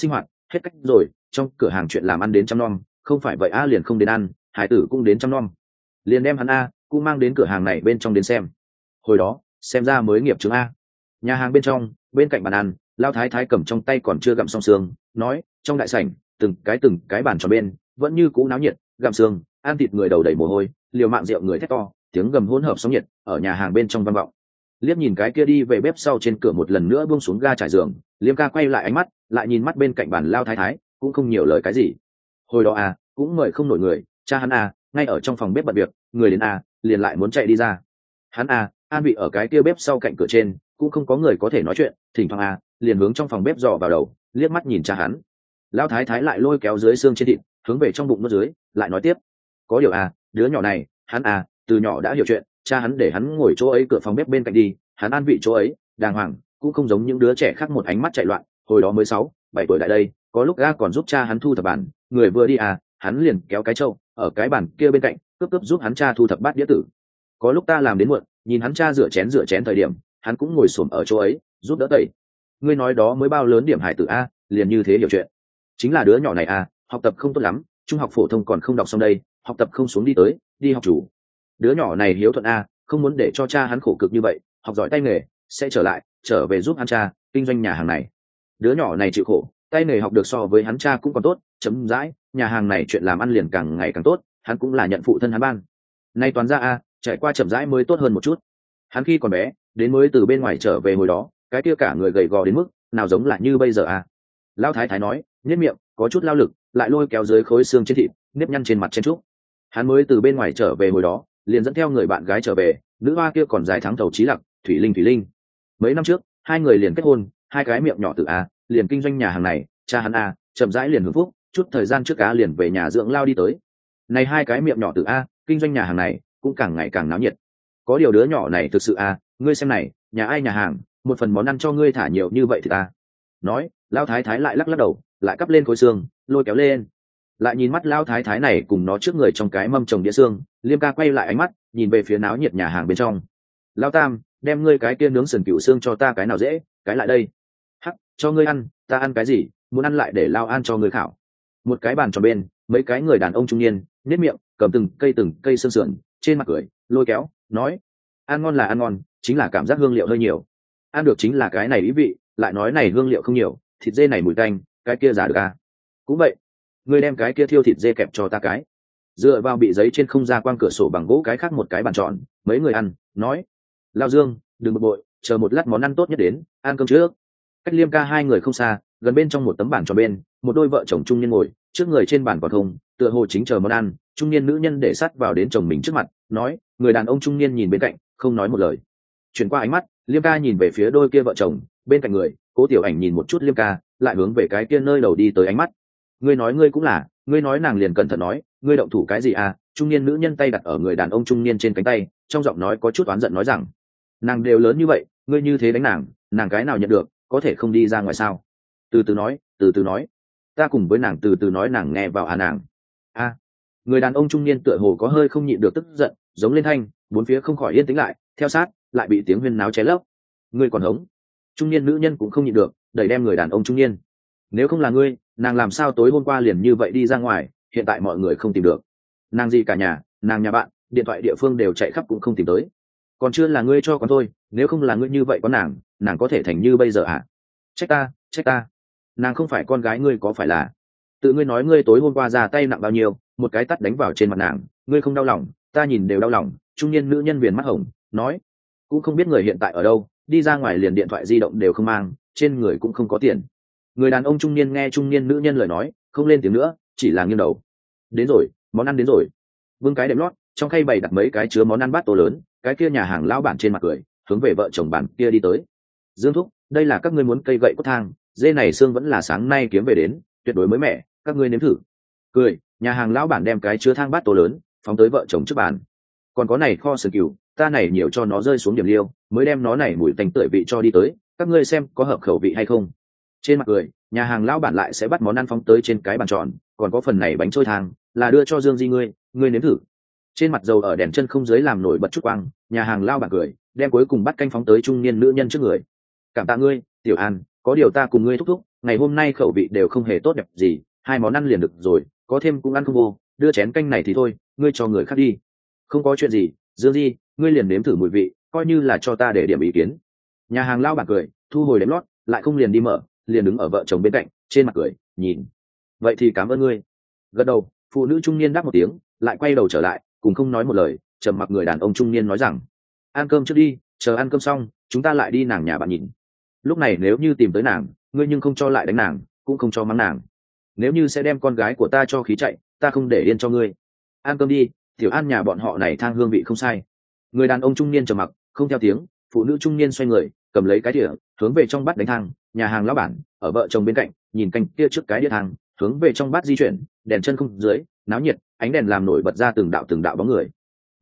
hết cách rồi, trong cửa hàng chuyện làm ăn đến chăm nom, không phải vậy a liền không đến ăn, hải tử cũng đến chăm nom, liền đem hắn a cũng mang đến cửa hàng này bên trong đến xem. Hồi đó xem ra mới nghiệp chứng a. Nhà hàng bên trong, bên cạnh bàn ăn, lao thái thái cầm trong tay còn chưa gặm xong xương, nói trong đại sảnh từng cái bàn tròn bên vẫn như cũ náo nhiệt, gặm xương ăn thịt người đầu đầy mồ hôi, liều mạng rượu người thét to, tiếng gầm hỗn hợp sóng nhiệt ở nhà hàng bên trong vang vọng. Liếc nhìn cái kia đi về bếp sau trên cửa một lần nữa buông xuống ga trải giường, Liêm ca quay lại ánh mắt, lại nhìn mắt bên cạnh bàn lao thái thái, cũng không nhiều lời cái gì. Hồi đó à cũng mời không nổi người, cha hắn à ngay ở trong phòng bếp bận việc, người đến à liền lại muốn chạy đi ra. Hắn à an vị ở cái kia bếp sau cạnh cửa trên, cũng không có người có thể nói chuyện, thỉnh thoảng à liền hướng trong phòng bếp dò vào đầu, liếc mắt nhìn cha hắn. Lão thái thái lại lôi kéo dưới xương trên thịt, hướng về trong bụng nó dưới, lại nói tiếp: có điều à đứa nhỏ này, hắn à từ nhỏ đã hiểu chuyện, cha hắn để hắn ngồi chỗ ấy cửa phòng bếp bên cạnh đi, hắn an vị chỗ ấy đàng hoàng, cũng không giống những đứa trẻ khác một ánh mắt chạy loạn. Hồi đó mới 6-7 tuổi đại đây, có lúc ga còn giúp cha hắn thu thập bàn, người vừa đi à hắn liền kéo cái trâu ở cái bàn kia bên cạnh cướp giúp hắn cha thu thập bát đĩa tử. Có lúc ta làm đến muộn, nhìn hắn cha rửa chén thời điểm, hắn cũng ngồi xổm ở chỗ ấy giúp đỡ tẩy. Ngươi nói đó mới bao lớn điểm hải tử a, liền như thế hiểu chuyện. Chính là đứa nhỏ này a, học tập không tốt lắm, trung học phổ thông còn không đọc xong đây, học tập không xuống đi tới, đi học chủ. Đứa nhỏ này hiếu thuận a, không muốn để cho cha hắn khổ cực như vậy, học giỏi tay nghề sẽ trở về giúp hắn cha kinh doanh nhà hàng này. Đứa nhỏ này chịu khổ, tay nghề học được so với hắn cha cũng còn tốt, chấm dãi, nhà hàng này chuyện làm ăn liền càng ngày càng tốt, hắn cũng là nhận phụ thân hắn ban. Nay toàn ra a, trải qua chậm rãi mới tốt hơn một chút. Hắn khi còn bé, đến mới từ bên ngoài trở về hồi đó, cái kia cả người gầy gò đến mức nào giống là như bây giờ a. Lão thái thái nói, nhếch miệng, có chút lao lực, lại lôi kéo dưới khối xương trên thịt, nếp nhăn trên mặt chen trúc. Hắn mới từ bên ngoài trở về hồi đó, liền dẫn theo người bạn gái trở về, nữ hoa kia còn dài thắng thầu trí lặc, Thủy Linh. Mấy năm trước, hai người liền kết hôn, hai cái miệng nhỏ tự a, liền kinh doanh nhà hàng này, cha hắn a, chậm rãi liền hưởng phúc, chút thời gian trước cá liền về nhà dưỡng lao đi tới. Này hai cái miệng nhỏ tự a, kinh doanh nhà hàng này cũng càng ngày càng náo nhiệt. Có điều đứa nhỏ này thực sự a, ngươi xem này, nhà ai nhà hàng, một phần món ăn cho ngươi thả nhiều như vậy thì ta. Nói, lao thái thái lại lắc đầu, lại cắp lên khối xương, lôi kéo lên. Lại nhìn mắt lao thái thái này cùng nó trước người trong cái mâm trồng đĩa xương, Liêm ca quay lại ánh mắt, nhìn về phía náo nhiệt nhà hàng bên trong. Lao tam, đem ngươi cái kia nướng sườn cừu xương cho ta cái nào dễ, cái lại đây. Hắc, cho ngươi ăn, ta ăn cái gì, muốn ăn lại để lao ăn cho ngươi khảo. Một cái bàn tròn bên, mấy cái người đàn ông trung niên, nhếch miệng, cầm từng cây xương sườn, trên mặt cười, lôi kéo, nói: ăn ngon là ăn ngon, chính là cảm giác hương liệu hơi nhiều. Ăn được chính là cái này ý vị, lại nói này hương liệu không nhiều, thịt dê này mùi tanh, cái kia giả được à? Cũng vậy, ngươi đem cái kia thiêu thịt dê kẹp cho ta cái. Dựa vào bị giấy trên không ra quang cửa sổ bằng gỗ cái khác một cái bàn tròn, mấy người ăn, nói: Lao Dương, đừng bực bội, chờ một lát món ăn tốt nhất đến, ăn cơm trước. Cách Liêm ca hai người không xa, gần bên trong một tấm bàn tròn bên, một đôi vợ chồng trung niên ngồi, trước người trên bàn còn không, tựa hồ chính chờ món ăn. Trung niên nữ nhân để sát vào đến chồng mình trước mặt, nói: người đàn ông trung niên nhìn bên cạnh, không nói một lời. Chuyển qua ánh mắt, Liêm ca nhìn về phía đôi kia vợ chồng bên cạnh người, Cố Tiểu Ảnh nhìn một chút Liêm ca, lại hướng về cái kia nơi đầu đi tới ánh mắt. Ngươi nói ngươi cũng là, ngươi nói nàng liền cẩn thận nói, ngươi động thủ cái gì à? Trung niên nữ nhân tay đặt ở người đàn ông trung niên trên cánh tay, trong giọng nói có chút oán giận nói rằng: nàng đều lớn như vậy, ngươi như thế đánh nàng cái nào nhận được, có thể không đi ra ngoài sao? Từ từ nói, ta cùng với nàng từ từ nói, nàng nghe vào à nàng. A. Người đàn ông trung niên tựa hồ có hơi không nhịn được tức giận, giống lên thanh, bốn phía không khỏi yên tĩnh lại, theo sát lại bị tiếng huyên náo cháy lấp. Ngươi còn hống? Trung niên nữ nhân cũng không nhịn được, đẩy đem người đàn ông trung niên. Nếu không là ngươi, nàng làm sao tối hôm qua liền như vậy đi ra ngoài, hiện tại mọi người không tìm được. Nàng gì cả nhà, nàng nhà bạn, điện thoại địa phương đều chạy khắp cũng không tìm tới. Còn chưa là ngươi cho con thôi, nếu không là ngươi như vậy có nàng có thể thành như bây giờ à? Trách ta, nàng không phải con gái ngươi có phải là? Tự ngươi nói ngươi tối hôm qua ra tay nặng bao nhiêu, một cái tắt đánh vào trên mặt nàng, ngươi không đau lòng, ta nhìn đều đau lòng. Trung niên nữ nhân viền mắt hồng, nói: cũng không biết người hiện tại ở đâu, đi ra ngoài liền điện thoại di động đều không mang, trên người cũng không có tiền. Người đàn ông trung niên nghe trung niên nữ nhân lời nói, không lên tiếng nữa, chỉ là nghiêng đầu. Đến rồi, món ăn đến rồi. Vương cái đệm lót, trong khay bày đặt mấy cái chứa món ăn bát tô lớn, cái kia nhà hàng lão bản trên mặt cười, hướng về vợ chồng bàn kia đi tới. Dương thúc, đây là các ngươi muốn cây gậy cốt thang, dê này xương vẫn là sáng nay kiếm về đến, tuyệt đối mới mẻ, các ngươi nếm thử. Cười, nhà hàng lão bản đem cái chứa thang bát tô lớn phóng tới vợ chồng trước bàn. Còn có này kho sườn cừu, ta này nhiều cho nó rơi xuống điểm liêu, mới đem nó này mùi tanh tưởi vị cho đi tới, các ngươi xem có hợp khẩu vị hay không. Trên mặt cười, nhà hàng lão bản lại sẽ bắt món ăn phóng tới trên cái bàn tròn, còn có phần này bánh trôi thang là đưa cho Dương Di ngươi nếm thử. Trên mặt dầu ở đèn chân không dưới làm nổi bật chút quang, nhà hàng lão bản cười, đem cuối cùng bắt canh phóng tới trung niên nữ nhân trước người. Cảm tạ ngươi, Tiểu An, có điều ta cùng ngươi thúc thúc, ngày hôm nay khẩu vị đều không hề tốt đẹp gì, 2 món ăn liền được rồi, có thêm cũng ăn không vô, đưa chén canh này thì thôi, ngươi cho người khác đi. Không có chuyện gì, Dương Di, ngươi liền nếm thử mùi vị, coi như là cho ta để điểm ý kiến. Nhà hàng lao bản cười, thu hồi đếm lót, lại không liền đi mở, liền đứng ở vợ chồng bên cạnh, trên mặt cười nhìn. Vậy thì cảm ơn ngươi. Gật đầu, phụ nữ trung niên đáp một tiếng, lại quay đầu trở lại, cùng không nói một lời, trầm mặc. Người đàn ông trung niên nói rằng, ăn cơm trước đi, chờ ăn cơm xong chúng ta lại đi nàng nhà bạn nhìn. Lúc này nếu như tìm tới nàng, ngươi nhưng không cho lại đánh nàng, cũng không cho mắng nàng. Nếu như sẽ đem con gái của ta cho khí chạy, ta không để yên cho ngươi. Ăn cơm đi, tiểu An nhà bọn họ này thang hương vị không sai. Người đàn ông trung niên trầm mặc, không theo tiếng. Phụ nữ trung niên xoay người, cầm lấy cái đĩa, hướng về trong bát đánh thang. Nhà hàng lão bản ở vợ chồng bên cạnh, nhìn canh kia trước cái đĩa thang, hướng về trong bát di chuyển, đèn chân không dưới, náo nhiệt, ánh đèn làm nổi bật ra từng đạo bóng người.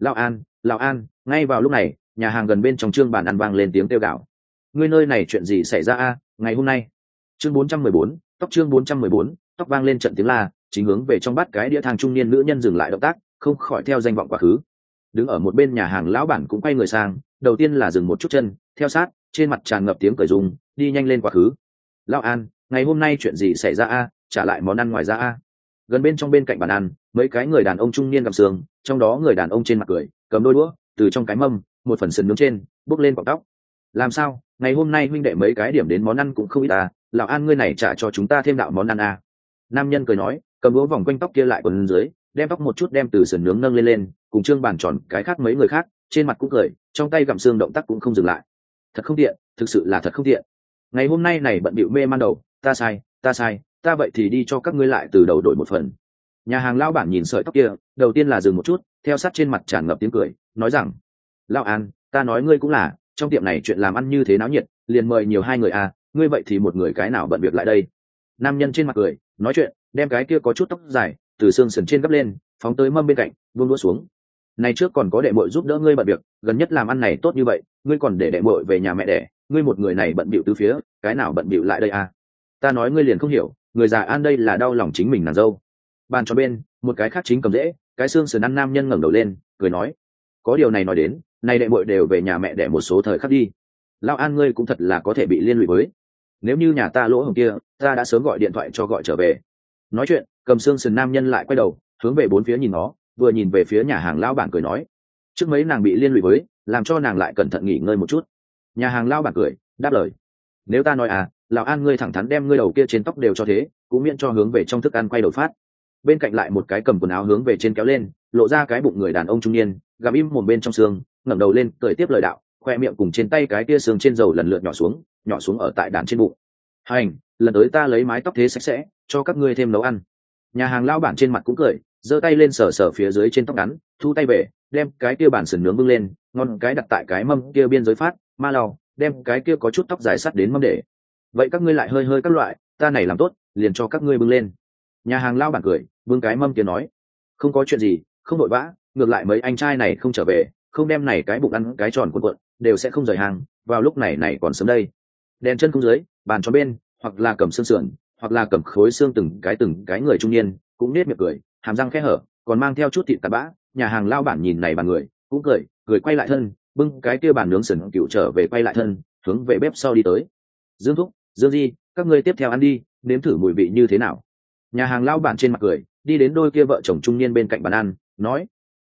Lão An. Ngay vào lúc này, nhà hàng gần bên trong trương bàn ăn vang lên tiếng kêu gào. Ngươi nơi này chuyện gì xảy ra a? Ngày hôm nay. Chương 414, chương 414, tóc vang lên trận tiếng la, chính hướng về trong bát cái đĩa thang trung niên nữ nhân dừng lại động tác, không khỏi theo danh vọng quá khứ. Đứng ở một bên nhà hàng lão bản cũng quay người sang, đầu tiên là dừng một chút chân, theo sát, trên mặt tràn ngập tiếng cười rung, đi nhanh lên quá khứ. Lão An, ngày hôm nay chuyện gì xảy ra a? Trả lại món ăn ngoài ra a. Gần bên trong bên cạnh bàn ăn, mấy cái người đàn ông trung niên gặm xương, trong đó người đàn ông trên mặt cười, cầm đôi đũa, từ trong cái mâm, một phần sườn nướng trên, bốc lên cọng tóc. Làm sao, ngày hôm nay huynh đệ mấy cái điểm đến món ăn cũng không ít à, Lão An ngươi này trả cho chúng ta thêm đạo món ăn à. Nam nhân cười nói, cầm đũa vòng quanh tóc kia lại quần dưới, đem tóc một chút đem từ sườn nướng nâng lên, cùng trương bàn tròn cái khác mấy người khác, trên mặt cũng cười, trong tay gặm xương động tác cũng không dừng lại. Thật không tiện, thực sự là thật không tiện. Ngày hôm nay này bận bịu mê man đầu, ta sai, ta vậy thì đi cho các ngươi lại từ đầu đổi một phần. Nhà hàng lão bản nhìn sợi tóc kia, đầu tiên là dừng một chút, theo sát trên mặt tràn ngập tiếng cười, nói rằng, Lão An, ta nói ngươi cũng là, trong tiệm này chuyện làm ăn như thế náo nhiệt, liền mời nhiều 2 người à, ngươi vậy thì một người cái nào bận việc lại đây. Nam nhân trên mặt cười, nói chuyện, đem cái kia có chút tóc dài từ xương sườn trên gấp lên, phóng tới mâm bên cạnh, buông đũa xuống. Này trước còn có đệ muội giúp đỡ ngươi bận việc, gần nhất làm ăn này tốt như vậy, ngươi còn để đệ muội về nhà mẹ đẻ, ngươi một người này bận bịu tứ phía, cái nào bận bịu lại đây à? Ta nói ngươi liền không hiểu, người già An đây là đau lòng chính mình nàng dâu. Bàn cho bên, một cái khác chính cầm dễ, cái xương sườn ăn nam nhân ngẩng đầu lên, cười nói, có điều này nói đến, nay đệ muội đều về nhà mẹ đẻ một số thời khắc đi. Lão An ngươi cũng thật là có thể bị liên lụy với. Nếu như nhà ta lỗ hổng kia, ta đã sớm gọi điện thoại cho gọi trở về. Nói chuyện, cầm xương sườn nam nhân lại quay đầu, hướng về bốn phía nhìn nó, vừa nhìn về phía nhà hàng lão bản cười nói, trước mấy nàng bị liên lụy với, làm cho nàng lại cẩn thận nghỉ ngơi một chút. Nhà hàng lão bản cười, đáp lời, nếu ta nói à, Lão An ngươi thẳng thắn đem ngươi đầu kia trên tóc đều cho thế, cũng miễn cho hướng về trong thức ăn quay đầu phát. Bên cạnh lại một cái cầm quần áo hướng về trên kéo lên, lộ ra cái bụng người đàn ông trung niên, gặm im mồm bên trong xương, ngẩng đầu lên cười tiếp lời đạo, khoe miệng cùng trên tay cái kia xương trên dầu lần lượt nhỏ xuống ở tại đàn trên bụng. Hành, lần tới ta lấy mái tóc thế sạch sẽ, cho các ngươi thêm nấu ăn. Nhà hàng lão bản trên mặt cũng cười, giơ tay lên sờ phía dưới trên tóc ngắn, thu tay về, đem cái kia bản sườn nướng bưng lên, ngon cái đặt tại cái mâm kia biên giới phát, ma lau, đem cái kia có chút tóc dài sắt đến mâm để. Vậy các ngươi lại hơi các loại, ta này làm tốt, liền cho các ngươi bưng lên. Nhà hàng lão bản cười, bưng cái mâm kia nói, không có chuyện gì, không vội vã, ngược lại mấy anh trai này không trở về, không đem này cái bụng ăn cái tròn cuộn đều sẽ không rời hàng, vào lúc này còn sớm đây. Đèn chân không dưới, bàn cho bên, hoặc là cầm xương sườn, hoặc là cầm khối xương từng cái người trung niên, cũng nết miệng cười, hàm răng khẽ hở, còn mang theo chút thịt tạt bã. Nhà hàng lao bản nhìn này bàn người, cũng cười quay lại thân, bưng cái kia bàn nướng sườn cựu trở về quay lại thân, hướng về bếp sau đi tới. Dương Thúc, Dương Di, các ngươi tiếp theo ăn đi, nếm thử mùi vị như thế nào. Nhà hàng lao bản trên mặt cười, đi đến đôi kia vợ chồng trung niên bên cạnh bàn ăn, nói,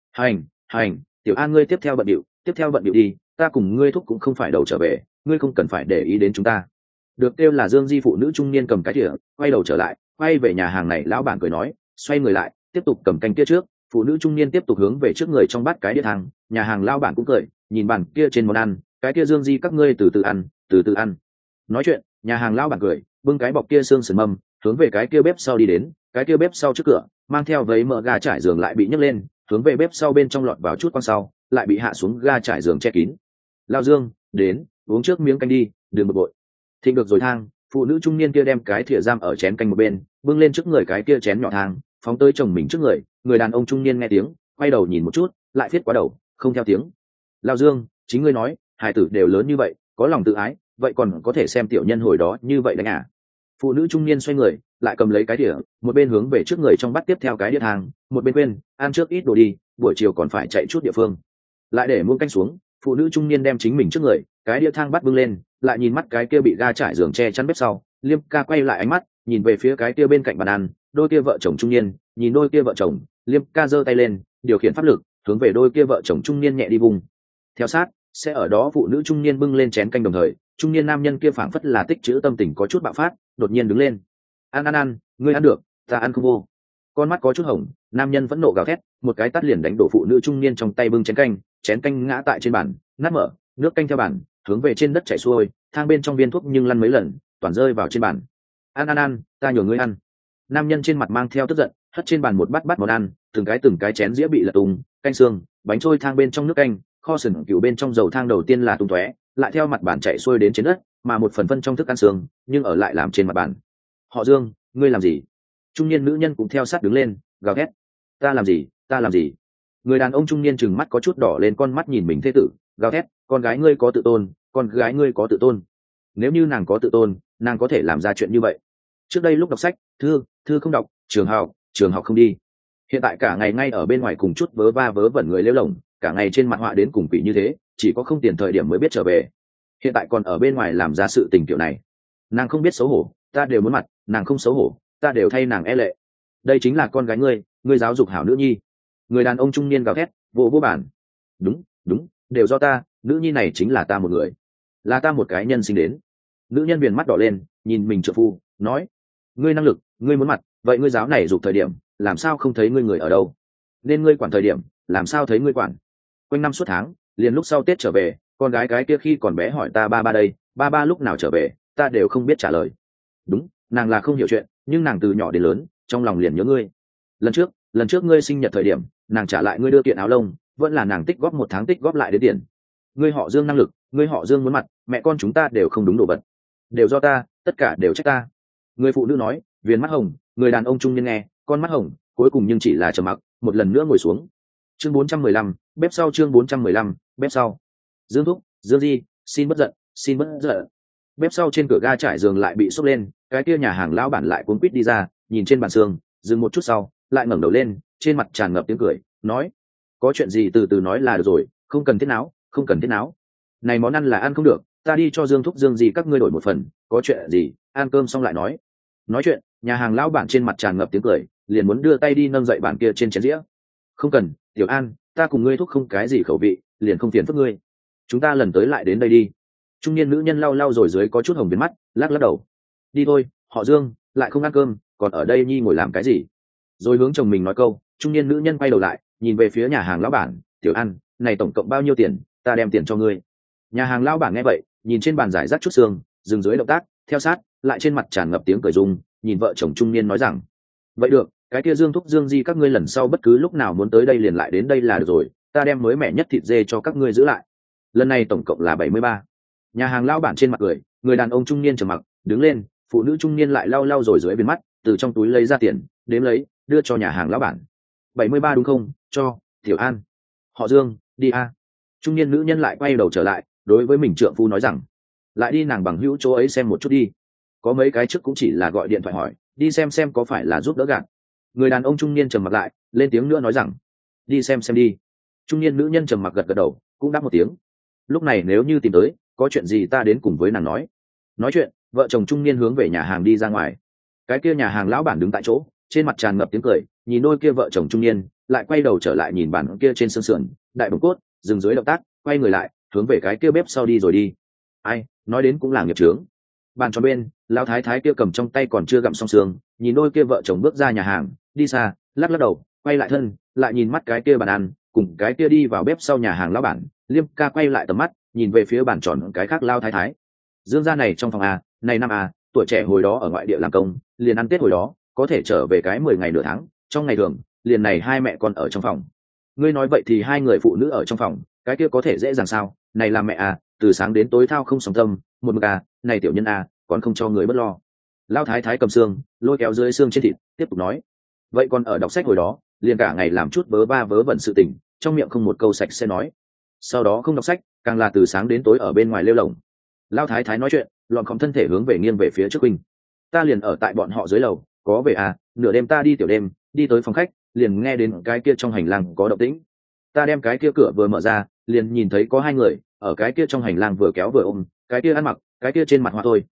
hành, tiểu An ngươi tiếp theo bận điệu đi, ta cùng ngươi thúc cũng không phải đầu trở về, ngươi không cần phải để ý đến chúng ta. Được kêu là Dương Di phụ nữ trung niên cầm cái thìa, quay đầu trở lại, quay về nhà hàng này lão bản cười nói, xoay người lại, tiếp tục cầm canh kia trước, phụ nữ trung niên tiếp tục hướng về trước người trong bát cái đĩa thang. Nhà hàng lão bản cũng cười, nhìn bàn kia trên món ăn, cái kia Dương Di các ngươi từ từ ăn. Nói chuyện, nhà hàng lão bản cười, bưng cái bọc kia xương sườn mâm, hướng về cái kia bếp sau đi đến, cái kia bếp sau trước cửa, mang theo vấy mỡ gà trải giường lại bị nhấc lên, hướng về bếp sau bên trong lọt vào chút quang sau, lại bị hạ xuống ga trải giường che kín. Lao Dương, đến, uống trước miếng canh đi, đừng bực bội. Thịnh được rồi thang, phụ nữ trung niên kia đem cái thìa giam ở chén canh một bên, bưng lên trước người cái kia chén nhỏ thang, phóng tới chồng mình trước người. Người đàn ông trung niên nghe tiếng, quay đầu nhìn một chút, lại viết quá đầu, không theo tiếng. Lao Dương, chính ngươi nói, hài tử đều lớn như vậy, có lòng tự ái, vậy còn có thể xem tiểu nhân hồi đó như vậy đánh à? Phụ nữ trung niên xoay người, lại cầm lấy cái đĩa, một bên hướng về trước người trong bắt tiếp theo cái đĩa thang, một bên quên, ăn trước ít đồ đi, buổi chiều còn phải chạy chút địa phương. Lại để muỗng canh xuống, phụ nữ trung niên đem chính mình trước người, cái đĩa thang bắt bưng lên, lại nhìn mắt cái kia bị ga trải giường che chắn bếp sau, Liêm ca quay lại ánh mắt nhìn về phía cái kia bên cạnh bàn ăn, đôi kia vợ chồng trung niên nhìn đôi kia vợ chồng. Liêm ca giơ tay lên điều khiển pháp lực hướng về đôi kia vợ chồng trung niên nhẹ đi vùng. Theo sát sẽ ở đó phụ nữ trung niên bưng lên chén canh, đồng thời trung niên nam nhân kia phảng phất là tích trữ tâm tình có chút bạo phát, đột nhiên đứng lên. Ăn, ngươi ăn được, ta ăn không vô. Con mắt có chút hồng, nam nhân vẫn nộ gào thét, một cái tát liền đánh đổ phụ nữ trung niên trong tay bưng chén canh ngã tại trên bàn, nát mở, nước canh theo bàn hướng về trên đất chảy xuôi, thang bên trong viên thuốc nhưng lăn mấy lần toàn rơi vào trên bàn. Ăn, ta nhường ngươi ăn. Nam nhân trên mặt mang theo tức giận hất trên bàn một bát món ăn, từng cái chén dĩa bị lật tung, canh xương bánh trôi thang bên trong nước canh, kho sườn cừu bên trong dầu thang đầu tiên là tung tóe, lại theo mặt bàn chảy xuôi đến trên đất, mà một phần phân trong thức ăn xương nhưng ở lại làm trên mặt bàn. Họ Dương, ngươi làm gì? Trung niên nữ nhân cũng theo sát đứng lên gào thét. Ta làm gì? Người đàn ông trung niên chừng mắt có chút đỏ lên con mắt nhìn mình thê tử gào thét. Con gái ngươi có tự tôn. Nếu như nàng có tự tôn, nàng có thể làm ra chuyện như vậy. Trước đây lúc đọc sách, thư không đọc, trường học không đi. Hiện tại cả ngày ngay ở bên ngoài cùng chút vớ va vớ vẩn người lêu lồng, cả ngày trên mặt họa đến cùng quỷ như thế, chỉ có không tiền thời điểm mới biết trở về. Hiện tại còn ở bên ngoài làm ra sự tình kiểu này. Nàng không biết xấu hổ, ta đều muốn mặt, nàng không xấu hổ, ta đều thay nàng e lệ. Đây chính là con gái ngươi giáo dục hảo nữ nhi. Người đàn ông trung niên gào thét, vô bản. Đúng, đều do ta, nữ nhi này chính là ta một người, là ta một cái nhân sinh đến. Nữ nhân viền mắt đỏ lên nhìn mình trợ phu nói, ngươi năng lực, ngươi muốn mặt, vậy ngươi giáo này dục thời điểm làm sao không thấy ngươi người ở đâu, nên ngươi quản thời điểm làm sao thấy ngươi quản. Quanh năm suốt tháng liền lúc sau Tết trở về, con gái cái kia khi còn bé hỏi ta ba đây, ba lúc nào trở về, ta đều không biết trả lời. Đúng, nàng là không hiểu chuyện, nhưng nàng từ nhỏ đến lớn trong lòng liền nhớ ngươi. Lần trước ngươi sinh nhật thời điểm, nàng trả lại ngươi đưa kiện áo lông, vẫn là nàng tích góp một tháng tích góp lại đến tiền. Ngươi họ Dương năng lực, ngươi họ Dương muốn mặt, mẹ con chúng ta đều không đúng đồ vật, đều do ta, tất cả đều trách ta. Người phụ nữ nói, viền mắt hồng. Người đàn ông trung niên nghe, con mắt hồng, cuối cùng nhưng chỉ là trầm mặc, một lần nữa ngồi xuống. Chương 415, bếp sau. Chương 415, bếp sau. Dương thúc, Dương Di, xin bất giận. Bếp sau trên cửa ga trải giường lại bị xốc lên, cái kia nhà hàng lão bản lại cuống quýt đi ra, nhìn trên bàn xương, dừng một chút sau lại ngẩng đầu lên, trên mặt tràn ngập tiếng cười, nói, có chuyện gì từ từ nói là được rồi, không cần thiết náo. Này món ăn là ăn không được, ta đi cho Dương thúc Dương Di các ngươi đổi một phần, có chuyện gì ăn cơm xong lại nói. Nói chuyện, nhà hàng lão bản trên mặt tràn ngập tiếng cười, liền muốn đưa tay đi nâng dậy bàn kia trên chén dĩa. Không cần, Tiểu An, ta cùng ngươi thúc không cái gì khẩu vị, liền không phiền phức ngươi, chúng ta lần tới lại đến đây đi. Trung niên nữ nhân lau rồi dưới có chút hồng biến mắt, lắc đầu. Đi thôi, họ Dương, lại không ăn cơm, còn ở đây nhi ngồi làm cái gì? Rồi hướng chồng mình nói câu, trung niên nữ nhân quay đầu lại nhìn về phía nhà hàng lão bản. Tiểu An, này tổng cộng bao nhiêu tiền, ta đem tiền cho ngươi. Nhà hàng lão bản nghe vậy, nhìn trên bàn giải rác chút xương, dừng dưới động tác, theo sát lại trên mặt tràn ngập tiếng cười rung, nhìn vợ chồng trung niên nói rằng, vậy được, cái kia Dương thúc Dương Di các ngươi lần sau bất cứ lúc nào muốn tới đây liền lại đến đây là được rồi, ta đem mới mẻ nhất thịt dê cho các ngươi giữ lại. Lần này tổng cộng là 73. Nhà hàng lão bản trên mặt cười, người đàn ông trung niên trầm mặc, đứng lên, phụ nữ trung niên lại lau rồi dưới bên mắt, từ trong túi lấy ra tiền, đếm lấy, đưa cho nhà hàng lão bản. 73 đúng không? Cho Tiểu An. Họ Dương, đi a. Trung niên nữ nhân lại quay đầu trở lại, đối với mình trượng phu nói rằng, lại đi nàng bằng hữu chỗ ấy xem một chút đi. Có mấy cái trước cũng chỉ là gọi điện thoại hỏi, đi xem có phải là giúp đỡ gạt. Người đàn ông trung niên trầm mặc lại, lên tiếng nữa nói rằng, đi xem đi. Trung niên nữ nhân trầm mặc gật đầu, cũng đáp một tiếng. Lúc này nếu như tìm tới, có chuyện gì ta đến cùng với nàng nói. Nói chuyện, vợ chồng trung niên hướng về nhà hàng đi ra ngoài. Cái kia nhà hàng lão bản đứng tại chỗ, trên mặt tràn ngập tiếng cười, nhìn đôi kia vợ chồng trung niên, lại quay đầu trở lại nhìn bàn kia trên xương sườn đại bồng cốt, dừng dưới động tác, quay người lại, hướng về cái kia bếp sau đi rồi đi. Ai, nói đến cũng là nghiệp chướng. Bàn tròn bên, lão thái thái kia cầm trong tay còn chưa gặm xong xương, nhìn đôi kia vợ chồng bước ra nhà hàng, đi xa, lắc đầu, quay lại thân, lại nhìn mắt cái kia bàn ăn, cùng cái kia đi vào bếp sau nhà hàng lão bản. Liêm ca quay lại tầm mắt, nhìn về phía bàn tròn cái khác lao thái thái. Dương gia này trong phòng a, này năm a, tuổi trẻ hồi đó ở ngoại địa làm công, liền ăn Tết hồi đó, có thể trở về cái 10 ngày nửa tháng, trong ngày thường, liền này hai mẹ con ở trong phòng. Ngươi nói vậy thì hai người phụ nữ ở trong phòng, cái kia có thể dễ dàng sao? Này là mẹ a, từ sáng đến tối thao không sóng tâm, một mực a, này tiểu nhân a, còn không cho người bất lo. Lao thái thái cầm xương, lôi kéo dưới xương trên thịt, tiếp tục nói. Vậy còn ở đọc sách hồi đó, liền cả ngày làm chút vớ va vớ vẩn sự tình, trong miệng không một câu sạch sẽ nói. Sau đó không đọc sách, càng là từ sáng đến tối ở bên ngoài lêu lồng. Lao thái thái nói chuyện, lọn khom thân thể hướng về nghiêng về phía trước huynh. Ta liền ở tại bọn họ dưới lầu, có về à, nửa đêm ta đi tiểu đêm, đi tới phòng khách, liền nghe đến cái kia trong hành lang có động tĩnh. Ta đem cái kia cửa vừa mở ra, liền nhìn thấy có hai người ở cái kia trong hành lang vừa kéo vừa ôm, cái kia ăn mặc, cái kia trên mặt hoa thôi,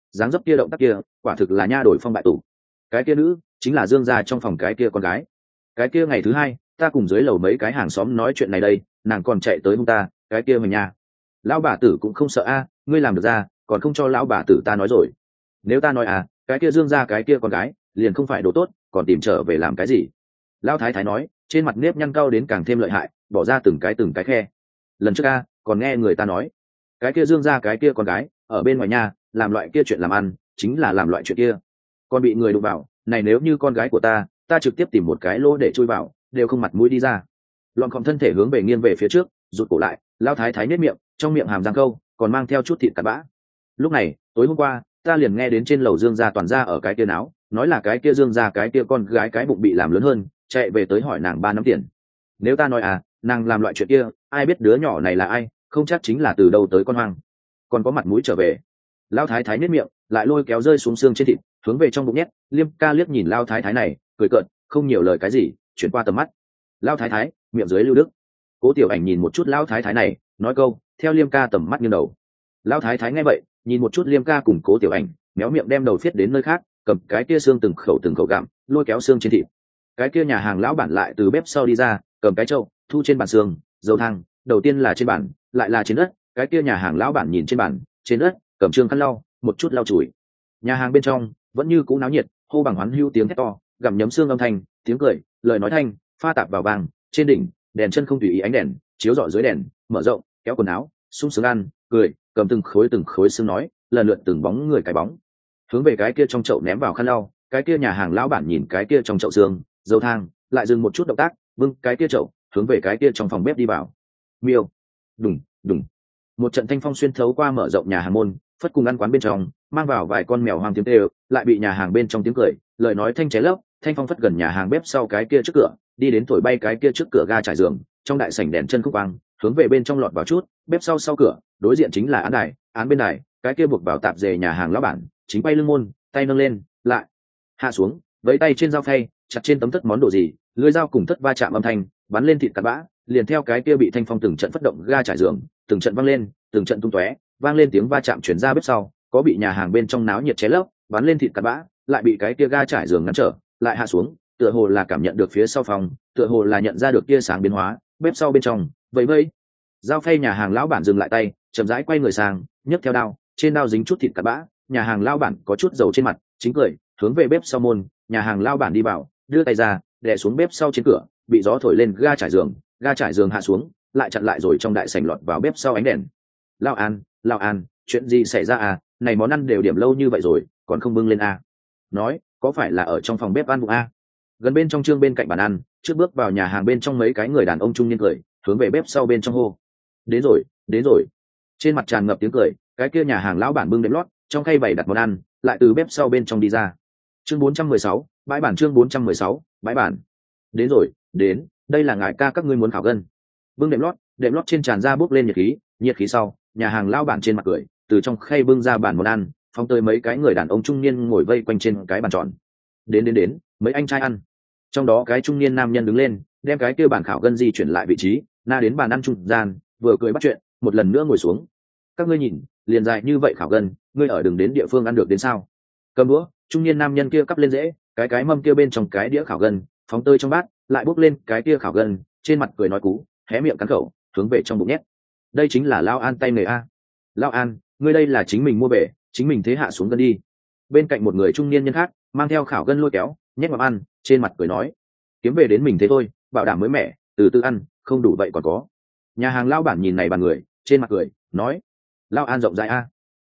dáng dấp kia động tác kia quả thực là nha đổi phong bại tủ. Cái kia nữ chính là Dương gia trong phòng cái kia con gái. Cái kia ngày thứ hai ta cùng dưới lầu mấy cái hàng xóm nói chuyện này đây, nàng còn chạy tới hung ta, cái kia mình nha. Lão bà tử cũng không sợ a, ngươi làm được ra còn không cho lão bà tử ta nói rồi. Nếu ta nói à, cái kia Dương gia cái kia con gái liền không phải đồ tốt, còn tìm trở về làm cái gì? Lão thái thái nói, trên mặt nếp nhăn cau đến càng thêm lợi hại, bỏ ra từng cái khe. Lần trước a còn nghe người ta nói, cái kia Dương gia cái kia con gái ở bên ngoài nhà làm loại kia chuyện làm ăn, chính là làm loại chuyện kia, còn bị người đụng vào. Này nếu như con gái của ta trực tiếp tìm một cái lỗ để chui vào, đều không mặt mũi đi ra. Loạn khom thân thể hướng về nghiêng về phía trước, rụt cổ lại. Lão thái thái nhếch miệng, trong miệng hàm răng câu còn mang theo chút thịt cặn bã. Lúc này tối hôm qua ta liền nghe đến trên lầu Dương gia toàn gia ở cái kia náo, nói là cái kia Dương gia cái kia con gái cái bụng bị làm lớn hơn, chạy về tới hỏi nàng 3 năm tiền. Nếu ta nói à, nàng làm loại chuyện kia, ai biết đứa nhỏ này là ai, không chắc chính là từ đâu tới con hoang, còn có mặt mũi trở về. Lão thái thái nhếch miệng, lại lôi kéo rơi xuống xương trên thịt, hướng về trong bụng nhét. Liêm ca liếc nhìn Lão thái thái này, cười cợt, không nhiều lời cái gì, chuyển qua tầm mắt. Lão thái thái miệng dưới lưu đức. Cố Tiểu Ảnh nhìn một chút Lão thái thái này, nói câu, theo Liêm ca tầm mắt nghiêng đầu. Lão thái thái nghe vậy, nhìn một chút Liêm ca cùng Cố Tiểu Ảnh, méo miệng đem đầu phiết đến nơi khác, cầm cái kia xương từng khẩu gặm, lôi kéo xương trên thịt. Cái kia nhà hàng lão bản lại từ bếp sau đi ra, cầm cái trâu thu trên bàn xương dầu thang, đầu tiên là trên bàn, lại là trên đất. Cái kia nhà hàng lão bản nhìn trên bàn, trên đất, cầm trương khăn lau một chút lau chùi. Nhà hàng bên trong vẫn như cũ náo nhiệt, hô bằng hoán hưu tiếng thét to, gặm nhấm xương âm thanh, tiếng cười, lời nói thanh pha tạp vào vàng. Trên đỉnh đèn chân không tùy ý ánh đèn chiếu rọi dưới đèn, mở rộng kéo quần áo, sung sướng ăn cười, cầm từng khối xương nói, lần lượt từng bóng người cái bóng hướng về cái kia trong chậu ném vào khăn lau. Cái kia nhà hàng lão bản nhìn cái kia trong chậu xương dầu thang, lại dừng một chút động tác, vâng cái kia chậu hướng về cái kia trong phòng bếp đi vào. Miêu đùng đùng, một trận thanh phong xuyên thấu qua mở rộng nhà hàng môn, phất cùng ăn quán bên trong, mang vào vài con mèo hoang tiếng tê, lại bị nhà hàng bên trong tiếng cười, lời nói thanh ché lấp. Thanh phong phất gần nhà hàng bếp sau cái kia trước cửa, đi đến thổi bay cái kia trước cửa ga trải giường. Trong đại sảnh đèn chân khúc vang, hướng về bên trong lọt vào chút. Bếp sau cửa đối diện chính là án đài, án bên đài cái kia buộc vào tạp dề nhà hàng lão bản chính bay lưng môn, tay nâng lên lại hạ xuống, với tay trên dao phay chặt trên tấm thất món đồ gì, lưỡi dao cùng thất va chạm âm thanh bắn lên thịt cặn bã, liền theo cái kia bị thanh phong từng trận phất động ga trải giường, từng trận vang lên, từng trận tung tóe, vang lên tiếng va chạm chuyển ra bếp sau, có bị nhà hàng bên trong náo nhiệt ché lấp, bắn lên thịt cặn bã, lại bị cái kia ga trải giường ngăn trở, lại hạ xuống, tựa hồ là cảm nhận được phía sau phòng, tựa hồ là nhận ra được tia sáng biến hóa. Bếp sau bên trong vậy dao phay nhà hàng lão bản dừng lại tay, chậm rãi quay người sang, nhấc theo đao, trên đao dính chút thịt cặn bã. Nhà hàng lão bản có chút dầu trên mặt, chính cười, hướng về bếp sau môn. Nhà hàng lão bản đi vào, đưa tay ra đè xuống bếp sau trên cửa, bị gió thổi lên ga trải giường hạ xuống, lại chặn lại rồi trong đại sảnh lọt vào bếp sau ánh đèn. Lão An, chuyện gì xảy ra à, này món ăn đều điểm lâu như vậy rồi còn không bưng lên à? Nói có phải là ở trong phòng bếp ăn bụng à? Gần bên trong trương bên cạnh bàn ăn, trước bước vào nhà hàng bên trong mấy cái người đàn ông trung niên cười, hướng về bếp sau bên trong hô, đến rồi. Trên mặt tràn ngập tiếng cười. Cái kia nhà hàng lão bản bưng đệm lót, trong khay bày đặt món ăn, lại từ bếp sau bên trong đi ra. Chương 416, bãi bản. Chương 416, bãi bản. Đến rồi, đến, đây là ngài ca các ngươi muốn khảo gân. Bưng đệm lót trên tràn ra bốc lên nhiệt khí sau, nhà hàng lão bản trên mặt cười, từ trong khay bưng ra bàn món ăn, phóng tới mấy cái người đàn ông trung niên ngồi vây quanh trên cái bàn tròn. Đến, mấy anh trai ăn. Trong đó cái trung niên nam nhân đứng lên, đem cái kia bàn khảo gân di chuyển lại vị trí, na đến bàn ăn trung gian, vừa cười bắt chuyện, một lần nữa ngồi xuống. Các ngươi nhìn, liền dài như vậy khảo gân, ngươi ở đừng đến địa phương ăn được đến sao? Cầm đũa, trung niên nam nhân kia cắp lên dễ, cái mâm kia bên trong cái đĩa khảo gân, phóng tơi trong bát, lại bốc lên cái kia khảo gân, trên mặt cười nói cú, hé miệng cắn khẩu, hướng về trong bụng nhét. Đây chính là Lao An tay nghề a. Lao An, ngươi đây là chính mình mua bể, chính mình thế hạ xuống gân đi. Bên cạnh một người trung niên nhân khác, mang theo khảo gân lôi kéo, nhét vào ăn, trên mặt cười nói, kiếm về đến mình thế thôi, bảo đảm mới mẻ, từ từ ăn, không đủ vậy còn có. Nhà hàng lão bản nhìn này bàn người, trên mặt cười nói, Lao An rộng rãi a.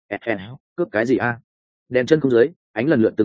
Cướp cái gì a? Đèn chân không dưới, ánh lần lượt từng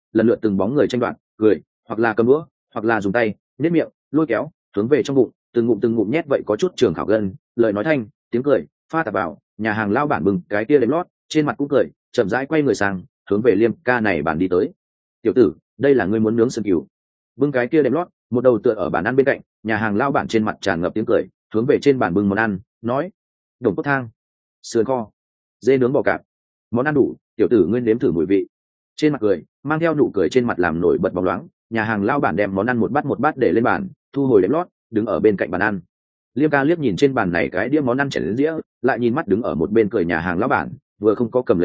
bóng người tranh đoạt, cười, hoặc là cầm đũa, hoặc là dùng tay nếp miệng lôi kéo, hướng về trong bụng, từng ngụm nhét vậy có chút trường khảo gân, lời nói thanh tiếng cười pha tạp vào. Nhà hàng lão bản bừng cái kia đệm lót, trên mặt cũng cười, chậm rãi quay người sang, hướng về Liêm ca này bàn đi tới. Tiểu tử, đây là ngươi muốn nướng sườn cừu. Bưng cái kia đệm lót, một đầu tựa ở bàn ăn bên cạnh. Nhà hàng lão bản trên mặt tràn ngập tiếng cười, hướng về trên bàn bưng món ăn, nói, đồng cốt thang, sườn kho, dê nướng bò cạp, món ăn đủ, tiểu tử ngươi nếm thử mùi vị. Trên mặt cười, mang theo nụ cười trên mặt làm nổi bật bóng loáng. Nhà hàng lão bản đem món ăn một bát để lên bàn, thu hồi đệm lót, đứng ở bên cạnh bàn ăn. Liêm ca liếc nhìn trên bàn này cái đĩa món ăn chảy đến dĩa, lại nhìn mắt đứng ở một bên cười nhà hàng lão bản, vừa không có cầm lấy đũa,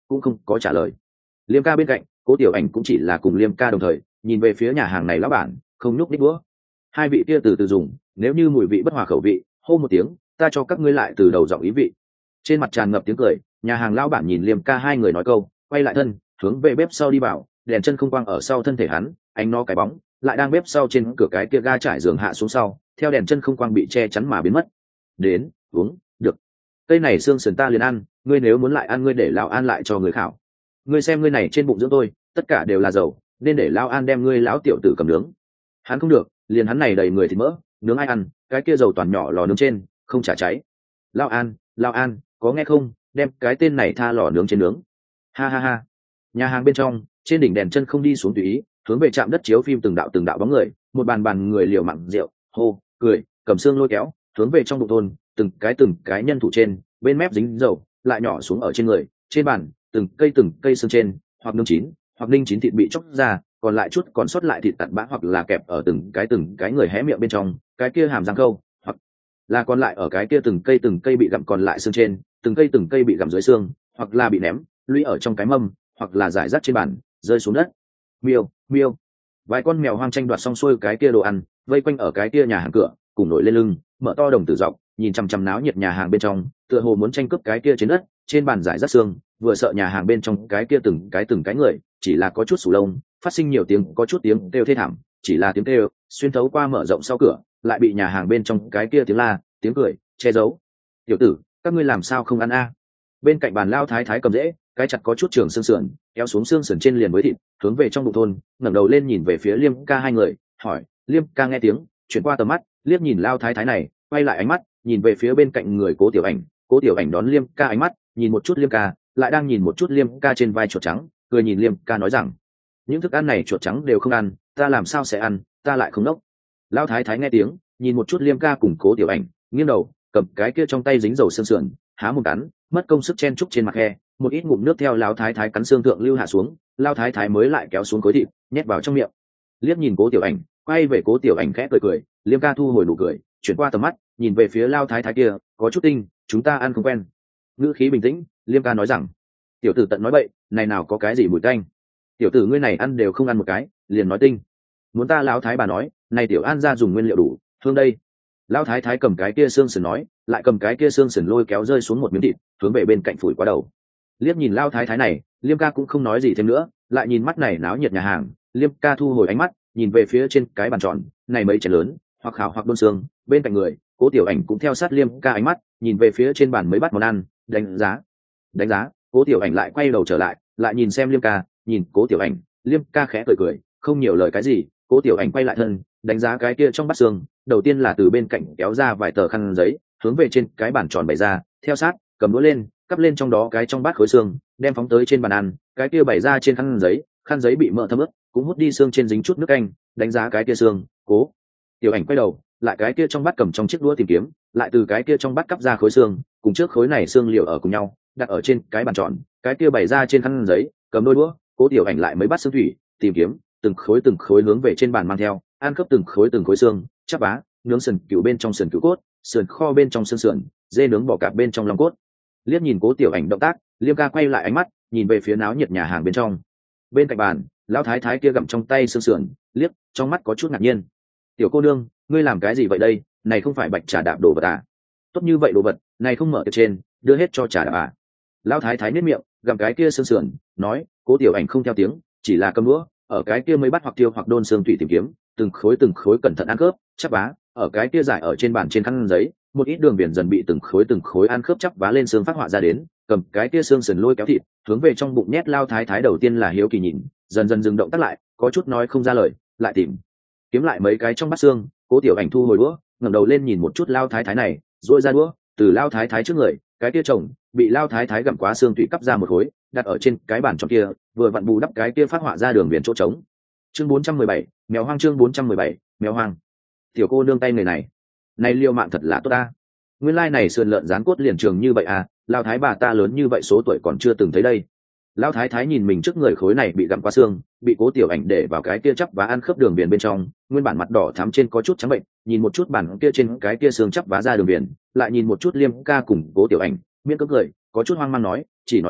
cũng không có trả lời. Liêm ca bên cạnh, cố tiểu ảnh cũng chỉ là cùng Liêm ca đồng thời nhìn về phía nhà hàng này lão bản, không nhúc nhích đũa. Hai vị kia từ từ dùng, nếu như mùi vị bất hòa khẩu vị, hô một tiếng, ta cho các ngươi lại từ đầu giọng ý vị. Trên mặt tràn ngập tiếng cười, nhà hàng lão bản nhìn Liêm ca hai người nói câu, quay lại thân, hướng về bếp sau đi vào, đèn chân không quang ở sau thân thể hắn, ánh nó cái bóng lại đang bếp sau trên cửa cái kia ga trải giường hạ xuống sau, theo đèn chân không quang bị che chắn mà biến mất. Đến, uống, được. Cây này xương sườn ta liền ăn, ngươi nếu muốn lại ăn ngươi để lão an lại cho người khảo. Ngươi xem ngươi này trên bụng dưỡng tôi, tất cả đều là dầu, nên để lão an đem ngươi lão tiểu tử cầm nướng. Hắn không được, liền hắn này đầy người thịt mỡ, nướng ai ăn, cái kia dầu toàn nhỏ lò nướng trên, không trả cháy. Lão an, có nghe không, đem cái tên này tha lò nướng trên nướng. Ha ha ha. Nhà hàng bên trong, trên đỉnh đèn chân không đi xuống tùy ý, hướng về trạm đất chiếu phim từng đạo bóng người, một bàn người liều mạng rượu, hô, cười, cầm xương lôi kéo, hướng về trong bụng thôn, từng cái nhân thủ trên, bên mép dính dầu, lại nhỏ xuống ở trên người, trên bàn, từng cây xương trên, hoặc nướng chín, hoặc ninh chín thịt bị chóc ra, còn lại chút còn sót lại thịt tạt bã hoặc là kẹp ở từng cái người hé miệng bên trong, cái kia hàm răng câu, hoặc là còn lại ở cái kia từng cây bị gặm còn lại xương trên, từng cây bị gặm dưới xương, hoặc là bị ném, lũy ở trong cái mâm, hoặc là giải rác trên bàn, rơi xuống đất. Miêu, vài con mèo hoang tranh đoạt xong xuôi cái kia đồ ăn, vây quanh ở cái kia nhà hàng cửa, cùng nổi lên lưng, mở to đồng tử dọc, nhìn chằm chằm náo nhiệt nhà hàng bên trong, tựa hồ muốn tranh cướp cái kia trên đất, trên bàn giải rác xương, vừa sợ nhà hàng bên trong cái kia từng cái người, chỉ là có chút sù lông, phát sinh nhiều tiếng, có chút tiếng kêu thê thảm, chỉ là tiếng kêu xuyên thấu qua mở rộng sau cửa, lại bị nhà hàng bên trong cái kia tiếng la, tiếng cười che giấu. Tiểu tử, các ngươi làm sao không ăn a? Bên cạnh bàn lao thái thái cầm rễ, cái chặt có chút trường xương sườn, kéo xuống xương sườn trên liền với thịt, hướng về trong bụng thôn, ngẩng đầu lên nhìn về phía Liêm ca hai người, hỏi. Liêm ca nghe tiếng, chuyển qua tầm mắt, liếc nhìn lao thái thái này, quay lại ánh mắt, nhìn về phía bên cạnh người cố tiểu ảnh đón Liêm ca ánh mắt, nhìn một chút Liêm ca, lại đang nhìn một chút Liêm ca trên vai chuột trắng, cười nhìn Liêm ca nói rằng, những thức ăn này chuột trắng đều không ăn, ta làm sao sẽ ăn, ta lại không nốc. Lao thái thái nghe tiếng, nhìn một chút Liêm ca cùng cố tiểu ảnh, nghiêng đầu, cầm cái kia trong tay dính dầu xương sườn, há một cắn, mất công sức chen trúc trên mặt khe, một ít ngụm nước theo lao thái thái cắn xương thượng lưu hạ xuống, lao thái thái mới lại kéo xuống khối thịt, nhét vào trong miệng. Liếc nhìn cố tiểu ảnh, quay về cố tiểu ảnh khẽ cười, Liêm ca thu hồi nụ cười, chuyển qua tầm mắt, nhìn về phía lao thái thái kia, có chút tinh, chúng ta ăn không quen. Ngữ khí bình tĩnh, Liêm ca nói rằng, tiểu tử tận nói bậy, này nào có cái gì mùi tanh. Tiểu tử ngươi này ăn đều không ăn một cái, liền nói tinh. Muốn ta lão thái bà nói, này tiểu an ra dùng nguyên liệu đủ, thương đây. Lão thái thái cầm cái kia xương sườn nói, lại cầm cái kia xương sườn lôi kéo rơi xuống một miếng thịt, hướng về bên cạnh phủi qua đầu. Liếc nhìn lão thái thái này, Liêm ca cũng không nói gì thêm nữa, lại nhìn mắt này náo nhiệt nhà hàng, Liêm ca thu hồi ánh mắt, nhìn về phía trên cái bàn tròn, này mấy chén lớn, hoặc khảo hoặc đôn xương, bên cạnh người, cố tiểu ảnh cũng theo sát Liêm ca ánh mắt, nhìn về phía trên bàn mấy bát món ăn, đánh giá, cố tiểu ảnh lại quay đầu trở lại nhìn xem Liêm ca, nhìn cố tiểu ảnh, Liêm ca khẽ cười, không nhiều lời cái gì, cố tiểu ảnh quay lại thân, đánh giá cái kia trong bát xương, đầu tiên là từ bên cạnh kéo ra vài tờ khăn giấy, hướng về trên cái bàn tròn bày ra, theo sát, cầm đũa lên, cắp lên trong đó cái trong bát khối xương, đem phóng tới trên bàn ăn, cái kia bày ra trên khăn giấy bị mỡ thấm ướt, cũng hút đi xương trên dính chút nước canh, đánh giá cái kia xương, cố tiểu ảnh quay đầu, lại cái kia trong bát cầm trong chiếc đũa tìm kiếm, lại từ cái kia trong bát cắp ra khối xương, cùng trước khối này xương liệu ở cùng nhau, đặt ở trên cái bàn tròn, cái kia bày ra trên khăn giấy, cầm đôi đũa, cố tiểu ảnh lại mấy bát xương thủy, tìm kiếm, từng khối hướng về trên bàn mang theo, ăn khớp từng khối xương, chắp vá, nướng sườn cừu bên trong sườn cừu cốt, sườn kho bên trong xương sườn, dê nướng bò cạp bên trong lòng cốt. Liếc nhìn cố tiểu ảnh động tác, Liêm ca quay lại ánh mắt, nhìn về phía náo nhiệt nhà hàng bên trong. Bên cạnh bàn, lão thái thái kia gặm trong tay xương sườn, liếc, trong mắt có chút ngạc nhiên. Tiểu cô nương, ngươi làm cái gì vậy đây, này không phải bạch trà đạp đồ vật à? Tốt như vậy đồ vật, này không mở tiệc trên, đưa hết cho trà đạp à? Lão thái thái nhếch miệng, gặm cái kia xương sườn, nói, cố tiểu ảnh không theo tiếng, chỉ là cầm đũa, ở cái kia mới bắt hoặc tiêu hoặc đôn xương thủy tìm kiếm, từng khối cẩn thận ăn khớp, chắp vá, ở cái kia giải ở trên bàn trên khăn giấy, một ít đường viền dần bị từng khối ăn khớp chắp vá lên xương phát họa ra đến, cầm cái kia xương sườn lôi kéo thịt, hướng về trong bụng nhét. Lao thái thái đầu tiên là hiếu kỳ nhìn, dần dần dừng động tác lại, có chút nói không ra lời, lại tìm kiếm lại mấy cái trong bát xương, cố tiểu ảnh thu hồi đũa, ngẩng đầu lên nhìn một chút Lao thái thái này, duỗi ra đũa, từ Lao thái thái trước người, cái kia chồng bị Lao thái thái gặm quá xương tủy cắp ra một khối, đặt ở trên cái bàn trong kia, vừa vặn bù đắp cái kia phát họa ra đường viền chỗ trống. Chương 417, mèo hoang. Chương 417, mèo hoang. Tiểu cô nương tay người này liêu mạng thật là tốt ta. Nguyên lai này sườn lợn rán cốt liền trường như vậy à, Lao thái bà ta lớn như vậy số tuổi còn chưa từng thấy đây. Lao thái thái nhìn mình trước người khối này bị gặm qua xương, bị cố tiểu ảnh để vào cái kia chắp và ăn khớp đường viền bên trong, nguyên bản mặt đỏ thắm trên có chút trắng bệnh, nhìn một chút bản kia trên cái kia xương chắp vá ra đường viền, lại nhìn một chút Liêm ca cùng cố tiểu ảnh, miễn cưỡng cười, có chút hoang mang nói, chỉ nói là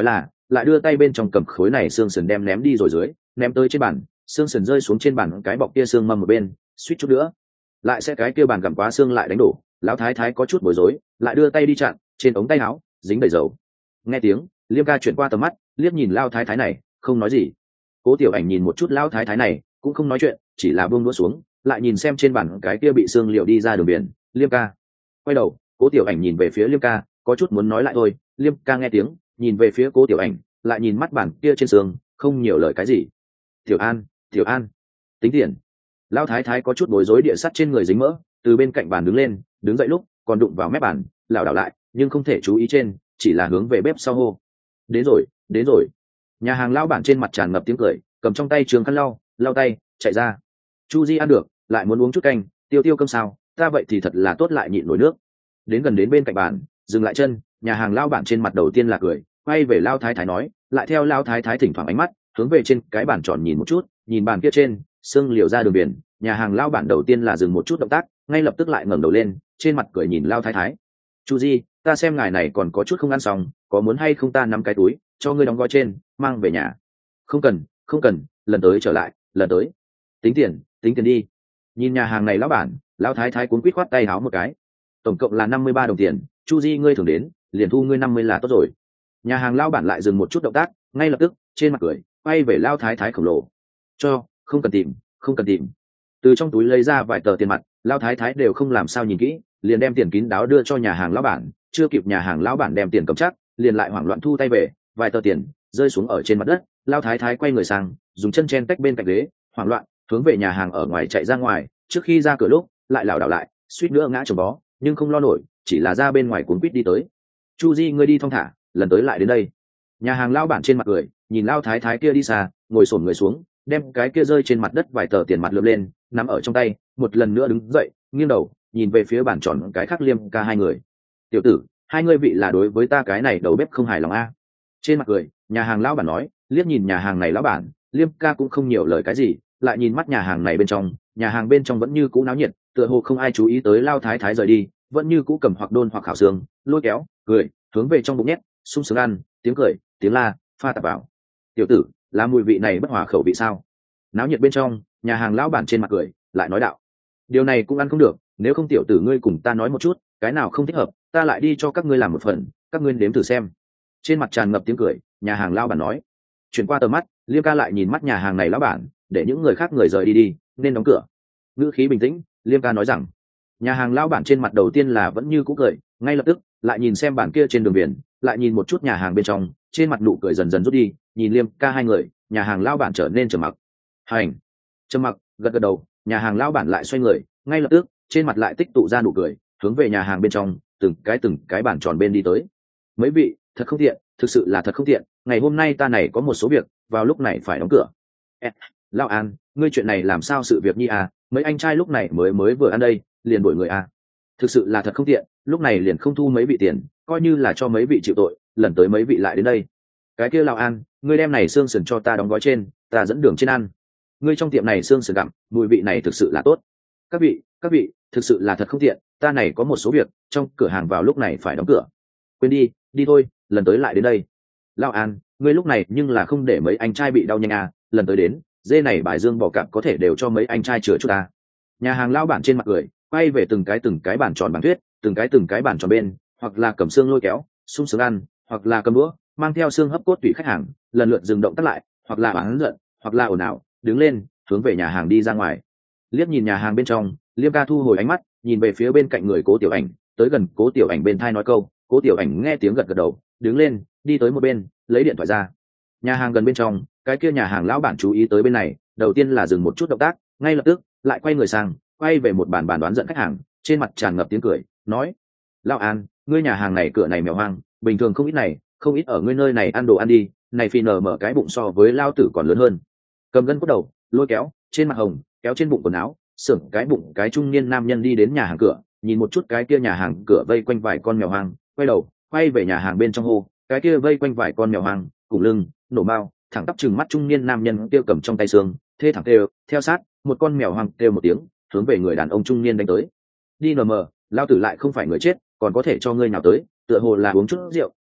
lại đưa tay bên trong cầm khối này xương sườn đem ném đi rồi dưới, ném tới trên bàn, xương sườn rơi xuống trên bàn cái bọc kia xương mâm một bên, suýt chút nữa lại sẽ cái kia bàn gặm quá xương lại đánh đổ. Lão thái thái có chút bối rối, lại đưa tay đi chặn, trên ống tay áo dính đầy dầu. Nghe tiếng, Liêm ca chuyển qua tầm mắt, liếc nhìn Lão thái thái này, không nói gì. Cố Tiểu Ảnh nhìn một chút Lão thái thái này, cũng không nói chuyện, chỉ là buông đũa xuống, lại nhìn xem trên bàn cái kia bị xương liệu đi ra đường biển. Liêm ca quay đầu, Cố Tiểu Ảnh nhìn về phía Liêm ca, có chút muốn nói lại thôi. Liêm ca nghe tiếng, nhìn về phía Cố Tiểu Ảnh, lại nhìn mắt bàn kia trên xương, không nhiều lời cái gì. Tiểu An, Tiểu An, tính tiền. Lão thái thái có chút bối rối, địa sắt trên người dính mỡ, từ bên cạnh bàn đứng lên, đứng dậy lúc còn đụng vào mép bàn, lảo đảo lại, nhưng không thể chú ý trên, chỉ là hướng về bếp sau hô. Đến rồi, đến rồi. Nhà hàng lão bản trên mặt tràn ngập tiếng cười, cầm trong tay trường khăn lau tay, chạy ra. Chu Di ăn được, lại muốn uống chút canh, tiêu tiêu cơm sao, ta vậy thì thật là tốt, lại nhịn nổi nước. Đến gần đến bên cạnh bàn, dừng lại chân, nhà hàng lão bản trên mặt đầu tiên là cười, quay về Lão thái thái nói, lại theo Lão thái thái thỉnh thoảng ánh mắt hướng về trên cái bàn tròn nhìn một chút, nhìn bàn kia trên xương liều ra đường biển. Nhà hàng lão bản đầu tiên là dừng một chút động tác, ngay lập tức lại ngẩng đầu lên, trên mặt cười nhìn Lão thái thái. Chu Di, ta xem ngài này còn có chút không ăn xong, có muốn hay không ta nắm cái túi cho ngươi đóng gói trên, mang về nhà? Không cần, không cần, lần tới trở lại, lần tới. Tính tiền đi. Nhìn nhà hàng này lão bản, Lão thái thái cuốn quýt khoát tay háo một cái. Tổng cộng là 53 đồng tiền, Chu Di ngươi thường đến, liền thu ngươi 50 là tốt rồi. Nhà hàng lão bản lại dừng một chút động tác, ngay lập tức trên mặt cười, quay về Lão thái thái khổng lồ. Cho, không cần tìm, không cần tìm. Từ trong túi lấy ra vài tờ tiền mặt, Lão thái thái đều không làm sao nhìn kỹ, liền đem tiền kín đáo đưa cho nhà hàng lão bản. Chưa kịp nhà hàng lão bản đem tiền cầm chắc, liền lại hoảng loạn thu tay về, vài tờ tiền rơi xuống ở trên mặt đất. Lão thái thái quay người sang, dùng chân chen tách bên cạnh ghế, hoảng loạn hướng về nhà hàng ở ngoài chạy ra ngoài. Trước khi ra cửa lúc lại lảo đảo lại, suýt nữa ngã chồng vó, nhưng không lo nổi, chỉ là ra bên ngoài cuốn quýt đi tới. Chu Di ngươi đi thong thả, lần tới lại đến đây. Nhà hàng lão bản trên mặt cười, nhìn Lão thái thái kia đi xa, ngồi xổm người xuống, đem cái kia rơi trên mặt đất vài tờ tiền mặt lượm lên, nắm ở trong tay, một lần nữa đứng dậy, nghiêng đầu nhìn về phía bàn tròn cái khác Liêm ca hai người. Tiểu tử, hai ngươi vị là đối với ta cái này đầu bếp không hài lòng a? Trên mặt cười, nhà hàng lão bản nói, liếc nhìn nhà hàng này lão bản, Liêm ca cũng không nhiều lời cái gì, lại nhìn mắt nhà hàng này bên trong, nhà hàng bên trong vẫn như cũ náo nhiệt, tựa hồ không ai chú ý tới Lão thái thái rời đi, vẫn như cũ cầm hoặc đôn hoặc khảo xương, lôi kéo, cười, hướng về trong bụng nhét, sung sướng ăn, tiếng cười, tiếng la, pha tạp vào. Tiểu tử, là mùi vị này bất hòa khẩu vị sao? Náo nhiệt bên trong, nhà hàng lão bản trên mặt cười, lại nói đạo, điều này cũng ăn không được, nếu không tiểu tử ngươi cùng ta nói một chút, cái nào không thích hợp, ta lại đi cho các ngươi làm một phần, các ngươi nếm thử xem. Trên mặt tràn ngập tiếng cười, nhà hàng lão bản nói. Chuyển qua tầm mắt, Liêm ca lại nhìn mắt nhà hàng này lão bản, để những người khác người rời đi, nên đóng cửa. Ngữ khí bình tĩnh, Liêm ca nói rằng, nhà hàng lão bản trên mặt đầu tiên là vẫn như cũ cười, ngay lập tức lại nhìn xem bản kia trên đường biển, lại nhìn một chút nhà hàng bên trong, trên mặt nụ cười dần dần rút đi, nhìn Liêm ca hai người, nhà hàng lão bản trở nên trầm mặc. Hành, trầm mặc, gật gật đầu, nhà hàng lão bản lại xoay người, ngay lập tức trên mặt lại tích tụ ra nụ cười, hướng về nhà hàng bên trong, từng cái bàn tròn bên đi tới. Mấy vị, thật không tiện, thực sự là thật không tiện, ngày hôm nay ta này có một số việc, vào lúc này phải đóng cửa. Lão An, ngươi chuyện này làm sao sự việc nhi à, mấy anh trai lúc này mới vừa ăn đây, liền đuổi người à. Thực sự là thật không tiện, lúc này liền không thu mấy vị tiền, coi như là cho mấy vị chịu tội, lần tới mấy vị lại đến đây. Cái kia Lão An, ngươi đem này xương sườn cho ta đóng gói trên, ta dẫn đường trên ăn. Ngươi trong tiệm này xương sườn gặm, mùi vị này thực sự là tốt. Các vị, thực sự là thật không tiện, ta này có một số việc, trong cửa hàng vào lúc này phải đóng cửa. Quên đi, đi thôi, lần tới lại đến đây. Lão An, ngươi lúc này nhưng là không để mấy anh trai bị đau nhanh à, lần tới đến, dê này bài dương bỏ cạp có thể đều cho mấy anh trai chữa chút ta. Nhà hàng lão bản trên mặt cười, quay về từng cái bàn tròn bàn thuyết, từng cái bàn tròn bên, hoặc là cầm xương lôi kéo, sung sướng ăn, hoặc là cầm đũa, mang theo xương hấp cốt tùy khách hàng, lần lượt dừng động tác lại, hoặc là oán giận, hoặc là ồn ào, đứng lên, hướng về nhà hàng đi ra ngoài. Liếc nhìn nhà hàng bên trong, Liêm ca thu hồi ánh mắt, nhìn về phía bên cạnh người Cố Tiểu Ảnh, tới gần Cố Tiểu Ảnh bên thai nói câu, Cố Tiểu Ảnh nghe tiếng gật gật đầu, đứng lên, đi tới một bên, lấy điện thoại ra. Nhà hàng gần bên trong, cái kia nhà hàng lão bản chú ý tới bên này, đầu tiên là dừng một chút động tác, ngay lập tức lại quay người sang, quay về một bàn đoán giận khách hàng, trên mặt tràn ngập tiếng cười, nói: Lão An, ngươi nhà hàng này cửa này mèo hoang, bình thường không ít này, không ít ở ngươi nơi này ăn đồ ăn đi, này phi nở mở cái bụng so với lao tử còn lớn hơn. Cầm gân cốt đầu, lôi kéo, trên mặt hồng, kéo trên bụng quần áo, sưởng cái bụng cái trung niên nam nhân đi đến nhà hàng cửa, nhìn một chút cái kia nhà hàng cửa vây quanh vài con mèo hoang, quay đầu, quay về nhà hàng bên trong hô, cái kia vây quanh vài con mèo hoang, cùng lưng, nổ mao, thẳng tắp trừng mắt trung niên nam nhân kia cầm trong tay xương, thê thẳng kêu, theo sát, một con mèo hoang kêu một tiếng, hướng về người đàn ông trung niên đánh tới. Đi nm, lao tử lại không phải người chết, còn có thể cho ngươi nào tới, tựa hồ là uống chút rượu,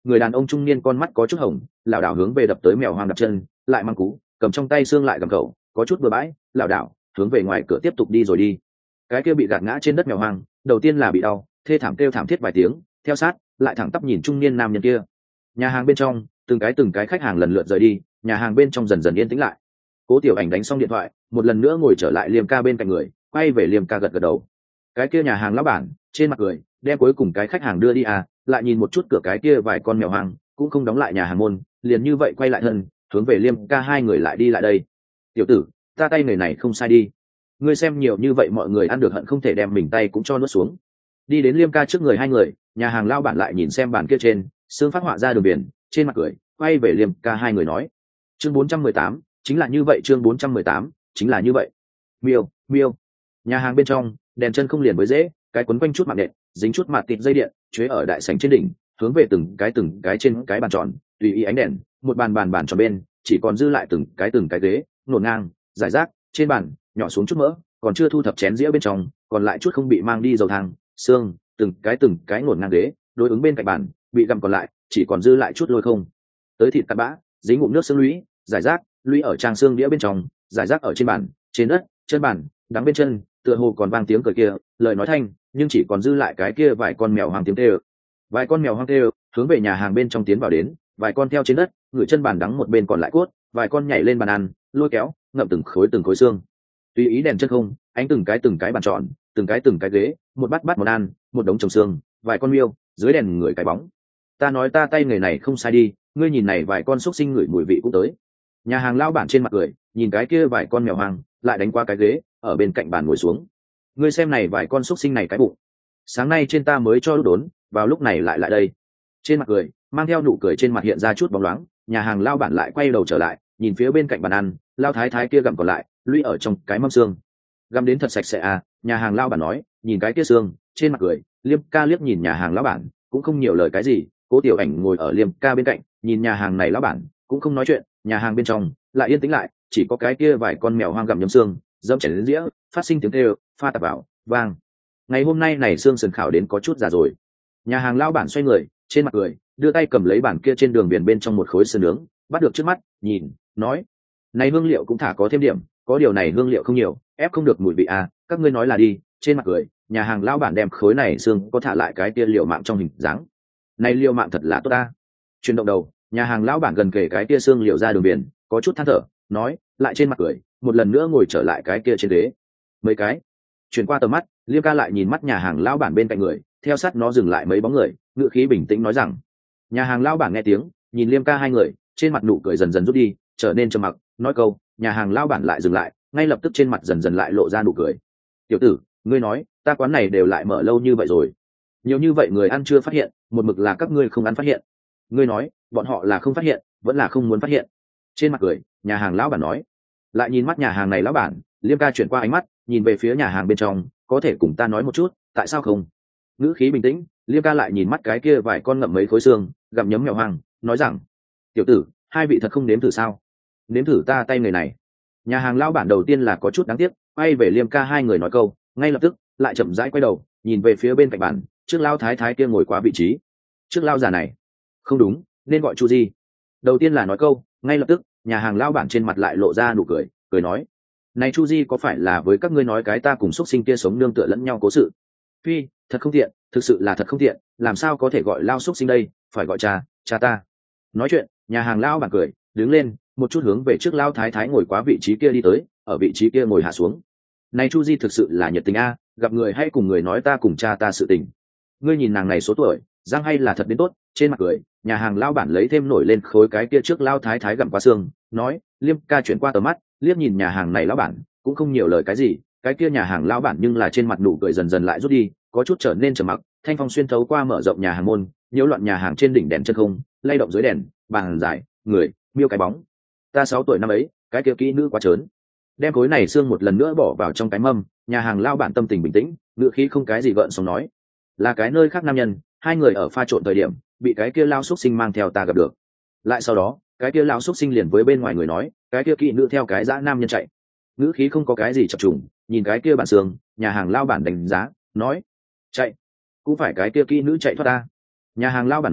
người đàn ông trung niên con mắt có chút hồng, lảo đảo hướng về đập tới mèo hoang đập chân, lại mang cú, cầm trong tay xương lại cầm cậu, có chút bừa bãi, lảo đảo hướng về ngoài cửa tiếp tục đi rồi đi. Cái kia bị gạt ngã trên đất mèo hoang, đầu tiên là bị đau, thê thảm kêu thảm thiết vài tiếng, theo sát lại thẳng tắp nhìn trung niên nam nhân kia. Nhà hàng bên trong, từng cái khách hàng lần lượt rời đi, nhà hàng bên trong dần dần yên tĩnh lại. Cố Tiểu Ảnh đánh xong điện thoại, một lần nữa ngồi trở lại Liêm ca bên cạnh người, quay về Liêm ca gật gật đầu. Cái kia nhà hàng lão bản trên mặt cười, đem cuối cùng cái khách hàng đưa đi à, lại nhìn một chút cửa cái kia vài con mèo hoang, cũng không đóng lại nhà hàng môn, liền như vậy quay lại thân, hướng về Liêm ca hai người lại đi lại đây. Tiểu tử, ta tay người này không sai đi. Ngươi xem nhiều như vậy mọi người ăn được hận không thể đem mình tay cũng cho nuốt xuống. Đi đến Liêm ca trước người hai người, nhà hàng lão bản lại nhìn xem bàn kia trên, xương phát họa ra đường biển, trên mặt cười, quay về Liêm ca hai người nói. Chương 418, chính là như vậy, chương 418, chính là như vậy. Miêu, miêu. Nhà hàng bên trong, đèn chân không liền với dễ, cái quấn quanh chút mạng nện, dính chút mạt tịt dây điện, chuế ở đại sảnh trên đỉnh, hướng về từng cái trên cái bàn tròn, tùy ý ánh đèn, một bàn tròn bên, chỉ còn dư lại từng cái ghế, ngổn ngang, rải rác, trên bàn, nhỏ xuống chút mỡ, còn chưa thu thập chén dĩa bên trong, còn lại chút không bị mang đi dầu thang, xương, từng cái ngổn ngang ghế, đối ứng bên cạnh bàn, bị gặm còn lại, chỉ còn dư lại chút lôi không. Tới thịt cắt bã, dính ngụm nước xương lũy, rải rác, lũy ở trang xương đĩa bên trong, rải rác ở trên bàn, trên đất, chân bàn, đắng bên chân, tựa hồ còn vang tiếng cười kia, lời nói thanh, nhưng chỉ còn dư lại cái kia vài con mèo hoang tiếng kêu. Vài con mèo hoang kêu, hướng về nhà hàng bên trong tiến vào đến, vài con theo trên đất, ngửi chân bàn đắng một bên còn lại cốt, vài con nhảy lên bàn ăn, lôi kéo, ngậm từng khối xương. Tùy ý đèn chân không, ánh từng cái bàn tròn, từng cái ghế, một bát món ăn, một đống chồng xương, vài con miêu, dưới đèn người cái bóng. Ta nói ta tay người này không sai đi, ngươi nhìn này vài con xúc sinh ngửi mùi vị cũng tới. Nhà hàng lão bản trên mặt cười, nhìn cái kia vài con mèo hoang, lại đánh qua cái ghế, ở bên cạnh bàn ngồi xuống. Ngươi xem này vài con xúc sinh này cái bụng, sáng nay trên ta mới cho lúc đốn, vào lúc này lại đây. Trên mặt cười, mang theo nụ cười trên mặt hiện ra chút bóng loáng, nhà hàng lão bản lại quay đầu trở lại, nhìn phía bên cạnh bàn ăn, lao thái thái kia gặm còn lại, lũy ở trong cái mâm xương. Gặm đến thật sạch sẽ à, nhà hàng lão bản nói, nhìn cái kia xương, trên mặt cười, Liêm ca liếc nhìn nhà hàng lão bản, cũng không nhiều lời cái gì. Cố Tiểu Ảnh ngồi ở Liêm ca bên cạnh, nhìn nhà hàng này lão bản, cũng không nói chuyện, nhà hàng bên trong lại yên tĩnh lại, chỉ có cái kia vài con mèo hoang gặm nhấm xương, dẫm chảy đến dĩa, phát sinh tiếng kêu, pha tạp vào, vang. Ngày hôm nay này xương sườn khảo đến có chút già rồi. Nhà hàng lão bản xoay người, trên mặt cười, đưa tay cầm lấy bản kia trên đường biển bên trong một khối sườn nướng, bắt được trước mắt, nhìn, nói: "Này hương liệu cũng thả có thêm điểm, có điều này hương liệu không nhiều, ép không được mùi vị à, các ngươi nói là đi." Trên mặt cười, nhà hàng lão bản đem khối này xương có thả lại cái kia liệu mạng trong hình dáng. Này liệu mạng thật là tốt ta. Chuyển động đầu, nhà hàng lão bản gần kề cái kia xương liệu ra đường biển, có chút than thở, nói, lại trên mặt cười, một lần nữa ngồi trở lại cái kia trên ghế. Mấy cái chuyển qua tầm mắt, Liêm ca lại nhìn mắt nhà hàng lão bản bên cạnh người, theo sát nó dừng lại mấy bóng người, ngữ khí bình tĩnh nói rằng. Nhà hàng lão bản nghe tiếng, nhìn Liêm ca hai người, trên mặt nụ cười dần dần rút đi, trở nên trầm mặc, nói câu, nhà hàng lão bản lại dừng lại, ngay lập tức trên mặt dần dần lại lộ ra nụ cười. Tiểu tử, ngươi nói, ta quán này đều lại mở lâu như vậy rồi, nhiều như vậy người ăn chưa phát hiện, một mực là các ngươi không ăn phát hiện. Ngươi nói, bọn họ là không phát hiện, vẫn là không muốn phát hiện. Trên mặt cười, nhà hàng lão bản nói. Lại nhìn mắt nhà hàng này lão bản, Liêm ca chuyển qua ánh mắt, nhìn về phía nhà hàng bên trong, có thể cùng ta nói một chút, tại sao không? Ngữ khí bình tĩnh, Liêm ca lại nhìn mắt cái kia vài con ngậm mấy khối xương, gặm nhấm mèo hoang, nói rằng: tiểu tử, hai vị thật không nếm thử sao? Nếm thử ta tay người này. Nhà hàng lão bản đầu tiên là có chút đáng tiếc, quay về Liêm ca hai người nói câu, ngay lập tức lại chậm rãi quay đầu, nhìn về phía bên cạnh bàn, trước lao thái thái kia ngồi quá vị trí. Trước lao già này, không đúng, nên gọi Chu Di. Đầu tiên là nói câu, ngay lập tức, nhà hàng lão bản trên mặt lại lộ ra nụ cười, cười nói: này Chu Di có phải là với các ngươi nói cái ta cùng xuất sinh kia sống nương tựa lẫn nhau cố sự? Phi, thật không tiện, thực sự là thật không tiện, làm sao có thể gọi lao xuất sinh đây, phải gọi cha ta. Nói chuyện, nhà hàng lão bản cười, đứng lên, một chút hướng về trước lao thái thái ngồi quá vị trí kia đi tới, ở vị trí kia ngồi hạ xuống. Này Chu Di thực sự là nhiệt tình a, gặp người hay cùng người nói ta cùng cha ta sự tình. Ngươi nhìn nàng này số tuổi, răng hay là thật đến tốt. Trên mặt cười, nhà hàng lão bản lấy thêm nổi lên khối cái kia trước lao thái thái gặm qua xương, nói. Liêm ca chuyển qua tầm mắt, liếc nhìn nhà hàng này lão bản, cũng không nhiều lời cái gì. Cái kia nhà hàng lão bản nhưng là trên mặt nụ cười dần dần lại rút đi, có chút trở nên trầm mặc. Thanh phong xuyên thấu qua mở rộng nhà hàng môn, nhiễu loạn nhà hàng trên đỉnh đèn chân không, lay động dưới đèn, bàn dài, người, miêu cái bóng. Ta 6 tuổi năm ấy, cái kia kỹ nữ quá trớn. Đem khối này xương một lần nữa bỏ vào trong cái mâm, nhà hàng lão bản tâm tình bình tĩnh, ngữ khí không cái gì gợn sóng nói, là cái nơi khác nam nhân, hai người ở pha trộn thời điểm, bị cái kia lao xúc sinh mang theo ta gặp được. Lại sau đó, cái kia lao xúc sinh liền với bên ngoài người nói, cái kia kỹ nữ theo cái dã nam nhân chạy. Ngữ khí không có cái gì chập trùng, nhìn cái kia bản xương, nhà hàng lão bản đánh giá, nói, chạy, cũng phải cái kia kỹ nữ chạy thoát ta. Nhà hàng lão bản nói,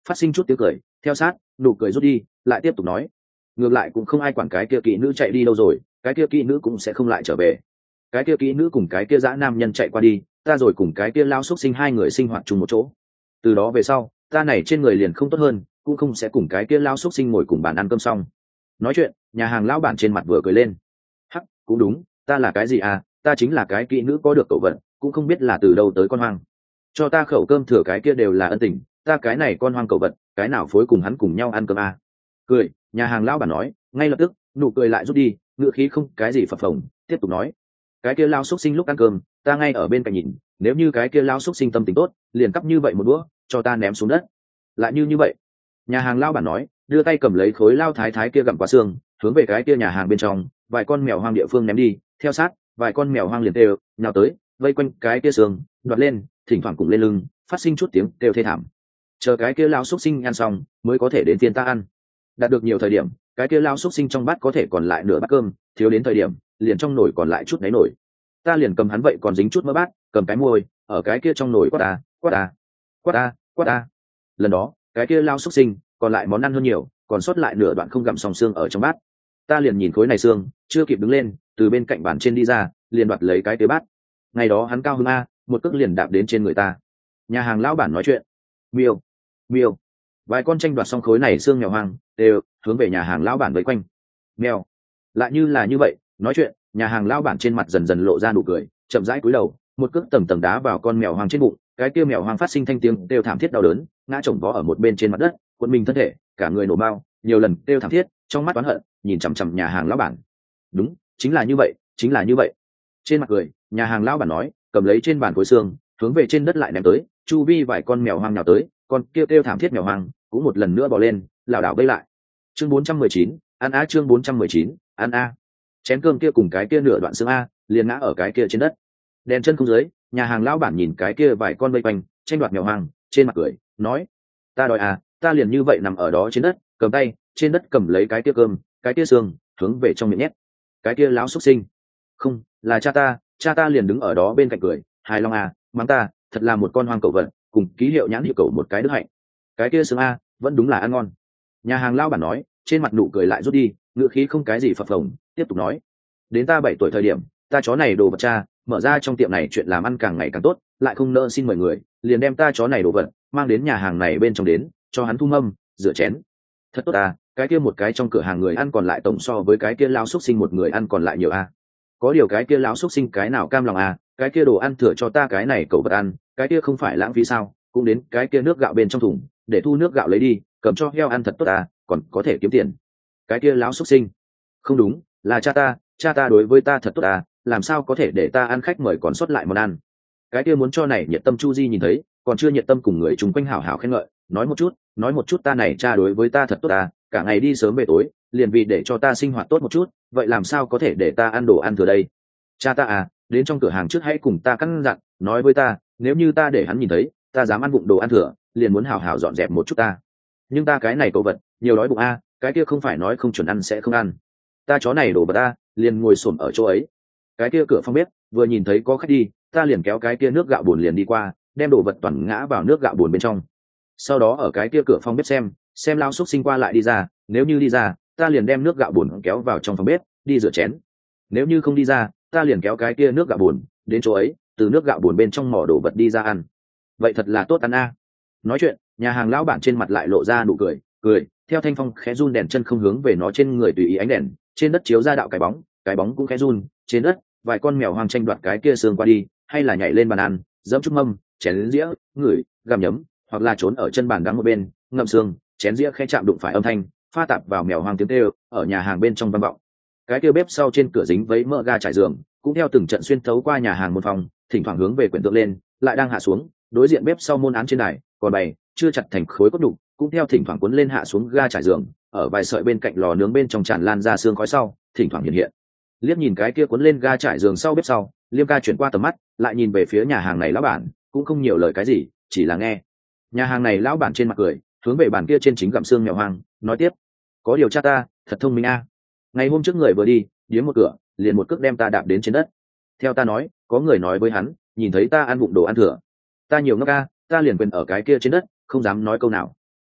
phát sinh chút tiếng cười, theo sát nụ cười rút đi, lại tiếp tục nói, ngược lại cũng không ai quản cái kia kỹ nữ chạy đi đâu rồi, cái kia kỹ nữ cũng sẽ không lại trở về. Cái kia kỹ nữ cùng cái kia dã nam nhân chạy qua đi, ta rồi cùng cái kia lao xúc sinh hai người sinh hoạt chung một chỗ. Từ đó về sau, ta này trên người liền không tốt hơn, cũng không sẽ cùng cái kia lao xúc sinh ngồi cùng bàn ăn cơm xong. Nói chuyện, nhà hàng lão bản trên mặt vừa cười lên. Hắc, cũng đúng, ta là cái gì à, ta chính là cái kỹ nữ có được cậu vận, cũng không biết là từ đâu tới con hoang. Cho ta khẩu cơm thừa cái kia đều là ân tình, ta cái này con hoang cậu vật, cái nào phối cùng hắn cùng nhau ăn cơm à. Cười, nhà hàng lão bản nói, ngay lập tức, nụ cười lại rút đi, ngựa khí không cái gì phập phồng, tiếp tục nói, cái kia lao xúc sinh lúc ăn cơm, ta ngay ở bên cạnh nhìn, nếu như cái kia lao xúc sinh tâm tình tốt, liền cắp như vậy một đũa, cho ta ném xuống đất. Lại như vậy, nhà hàng lao bản nói, đưa tay cầm lấy khối lao thái thái kia gặm qua xương, hướng về cái kia nhà hàng bên trong, vài con mèo hoang địa phương ném đi, theo sát, vài con mèo hoang liền đều nhào tới, vây quanh cái kia xương, đoạt lên, thỉnh thoảng cùng lên lưng, phát sinh chút tiếng kêu thê thảm. Chờ cái kia lao xúc sinh ăn xong, mới có thể đến phiên ta ăn. Đạt được nhiều thời điểm, cái kia lao xúc sinh trong bát có thể còn lại nửa bát cơm, thiếu đến thời điểm, liền trong nồi còn lại chút đáy nồi. Ta liền cầm hắn vậy còn dính chút mỡ bát, cầm cái môi, ở cái kia trong nồi quát ta, quát ta, quát ta, quát ta. Lần đó, cái kia lao xúc sinh, còn lại món ăn hơn nhiều, còn sót lại nửa đoạn không gặm xong xương ở trong bát. Ta liền nhìn khối này xương, chưa kịp đứng lên, từ bên cạnh bàn trên đi ra, liền đoạt lấy cái tế bát. Ngày đó hắn cao hứng a, một cước liền đạp đến trên người ta. Nhà hàng lão bản nói chuyện, miêu, miêu. Vài con tranh đoạt xong khối này xương mèo hoang, đều hướng về nhà hàng lão bản vây quanh. Mèo, lại như là như vậy, nói chuyện, nhà hàng lão bản trên mặt dần dần lộ ra nụ cười, chậm rãi cúi đầu, một cước tầng tầng đá vào con mèo hoang trên bụng, cái kia mèo hoang phát sinh thanh tiếng kêu thảm thiết đau đớn, ngã chồng vó ở một bên trên mặt đất, cuộn mình thân thể, cả người nổ bao, nhiều lần kêu thảm thiết, trong mắt oán hận, nhìn chằm chằm nhà hàng lão bản. Đúng, chính là như vậy, chính là như vậy. Trên mặt cười, nhà hàng lão bản nói, cầm lấy trên bàn khối xương, hướng về trên đất lại ném tới, chu vi vài con mèo hoang nào tới, con kia kêu thảm thiết mèo hoang, cũng một lần nữa bò lên, lảo đảo vây lại. Chương 419, ăn a, chương 419, ăn a. Chén cơm kia cùng cái kia nửa đoạn xương a, liền ngã ở cái kia trên đất. Đèn chân không dưới, nhà hàng lão bản nhìn cái kia vài con vây quanh, tranh đoạt mèo hoang, trên mặt cười, nói, ta đòi à, ta liền như vậy nằm ở đó trên đất, cầm tay, trên đất cầm lấy cái kia cơm, cái kia xương, hướng về trong miệng nhét. Cái kia lão xúc sinh, không, là cha ta liền đứng ở đó bên cạnh cười, hài lòng à, mắng ta, thật là một con hoang cẩu vật, cùng ký hiệu nhãn hiệu cẩu một cái đức hạnh. Cái kia xương a, vẫn đúng là ăn ngon. Nhà hàng lão bản nói, trên mặt nụ cười lại rút đi, ngựa khí không cái gì phập phồng, tiếp tục nói, đến ta 7 tuổi thời điểm, ta chó này đồ vật cha, mở ra trong tiệm này chuyện làm ăn càng ngày càng tốt, lại không nỡ xin mời người, liền đem ta chó này đồ vật mang đến nhà hàng này bên trong đến, cho hắn thu mâm, rửa chén. Thật tốt à, cái kia một cái trong cửa hàng người ăn còn lại tổng so với cái kia lão xúc sinh một người ăn còn lại nhiều à. Có điều cái kia lão xúc sinh cái nào cam lòng à, cái kia đồ ăn thừa cho ta cái này cậu vật ăn, cái kia không phải lãng phí sao, cũng đến cái kia nước gạo bên trong thùng, để thu nước gạo lấy đi, cầm cho heo ăn thật tốt à, còn có thể kiếm tiền. Cái kia lão xúc sinh, không đúng, là cha ta đối với ta thật tốt à, làm sao có thể để ta ăn khách mời còn sót lại món ăn. Cái kia muốn cho này nhiệt tâm Chu Di nhìn thấy, còn chưa nhiệt tâm cùng người chung quanh hảo hảo khen ngợi, nói một chút ta này cha đối với ta thật tốt à, cả ngày đi sớm về tối, liền vì để cho ta sinh hoạt tốt một chút, vậy làm sao có thể để ta ăn đồ ăn thừa đây. Cha ta à, đến trong cửa hàng trước hãy cùng ta căn dặn, nói với ta, nếu như ta để hắn nhìn thấy ta dám ăn bụng đồ ăn thừa, liền muốn hảo hảo dọn dẹp một chút ta. Nhưng ta cái này cậu vật, nhiều đói bụng a, cái kia không phải nói không chuẩn ăn sẽ không ăn. Ta chó này đồ vật ta, liền ngồi xổm ở chỗ ấy. Cái kia cửa phòng bếp, vừa nhìn thấy có khách đi, ta liền kéo cái kia nước gạo bùn liền đi qua, đem đồ vật toàn ngã vào nước gạo bùn bên trong. Sau đó ở cái kia cửa phòng bếp xem lao xúc sinh qua lại đi ra, nếu như đi ra, ta liền đem nước gạo bùn kéo vào trong phòng bếp, đi rửa chén. Nếu như không đi ra, ta liền kéo cái kia nước gạo bùn đến chỗ ấy, từ nước gạo bùn bên trong mỏ đồ vật đi ra ăn. Vậy thật là tốt ăn a. Nói chuyện, nhà hàng lão bản trên mặt lại lộ ra nụ cười, theo thanh phong khẽ run đèn chân không hướng về nó trên người tùy ý ánh đèn, trên đất chiếu ra đạo cái bóng cũng khẽ run, trên đất, vài con mèo hoang tranh đoạt cái kia xương qua đi, hay là nhảy lên bàn ăn, dẫm chút mâm, chén dĩa, ngửi, gặm nhấm, hoặc là trốn ở chân bàn đắng một bên, ngậm xương, chén dĩa khẽ chạm đụng phải âm thanh, pha tạp vào mèo hoang tiếng kêu, ở nhà hàng bên trong vang vọng. Cái kia bếp sau trên cửa dính vấy mỡ ga trải giường, cũng theo từng trận xuyên thấu qua nhà hàng một phòng, thỉnh thoảng hướng về quyển tượng lên, lại đang hạ xuống, đối diện bếp sau môn án trên đài, còn bày chưa chặt thành khối cốt đục, cũng theo thỉnh thoảng cuốn lên hạ xuống ga trải giường, ở vài sợi bên cạnh lò nướng bên trong tràn lan ra xương khói sau, thỉnh thoảng hiện. Liếc nhìn cái kia cuốn lên ga trải giường sau bếp sau, Liêm ca chuyển qua tầm mắt, lại nhìn về phía nhà hàng này lão bản, cũng không nhiều lời cái gì, chỉ là nghe. Nhà hàng này lão bản trên mặt cười, hướng về bàn kia trên chính gặm xương mèo hoang, nói tiếp, có điều cha ta thật thông minh a. Ngày hôm trước người vừa đi, điếm một cửa, liền một cước đem ta đạp đến trên đất. Theo ta nói, có người nói với hắn, nhìn thấy ta ăn bụng đồ ăn thừa, ta nhiều ngốc a, ta liền quên ở cái kia trên đất, không dám nói câu nào.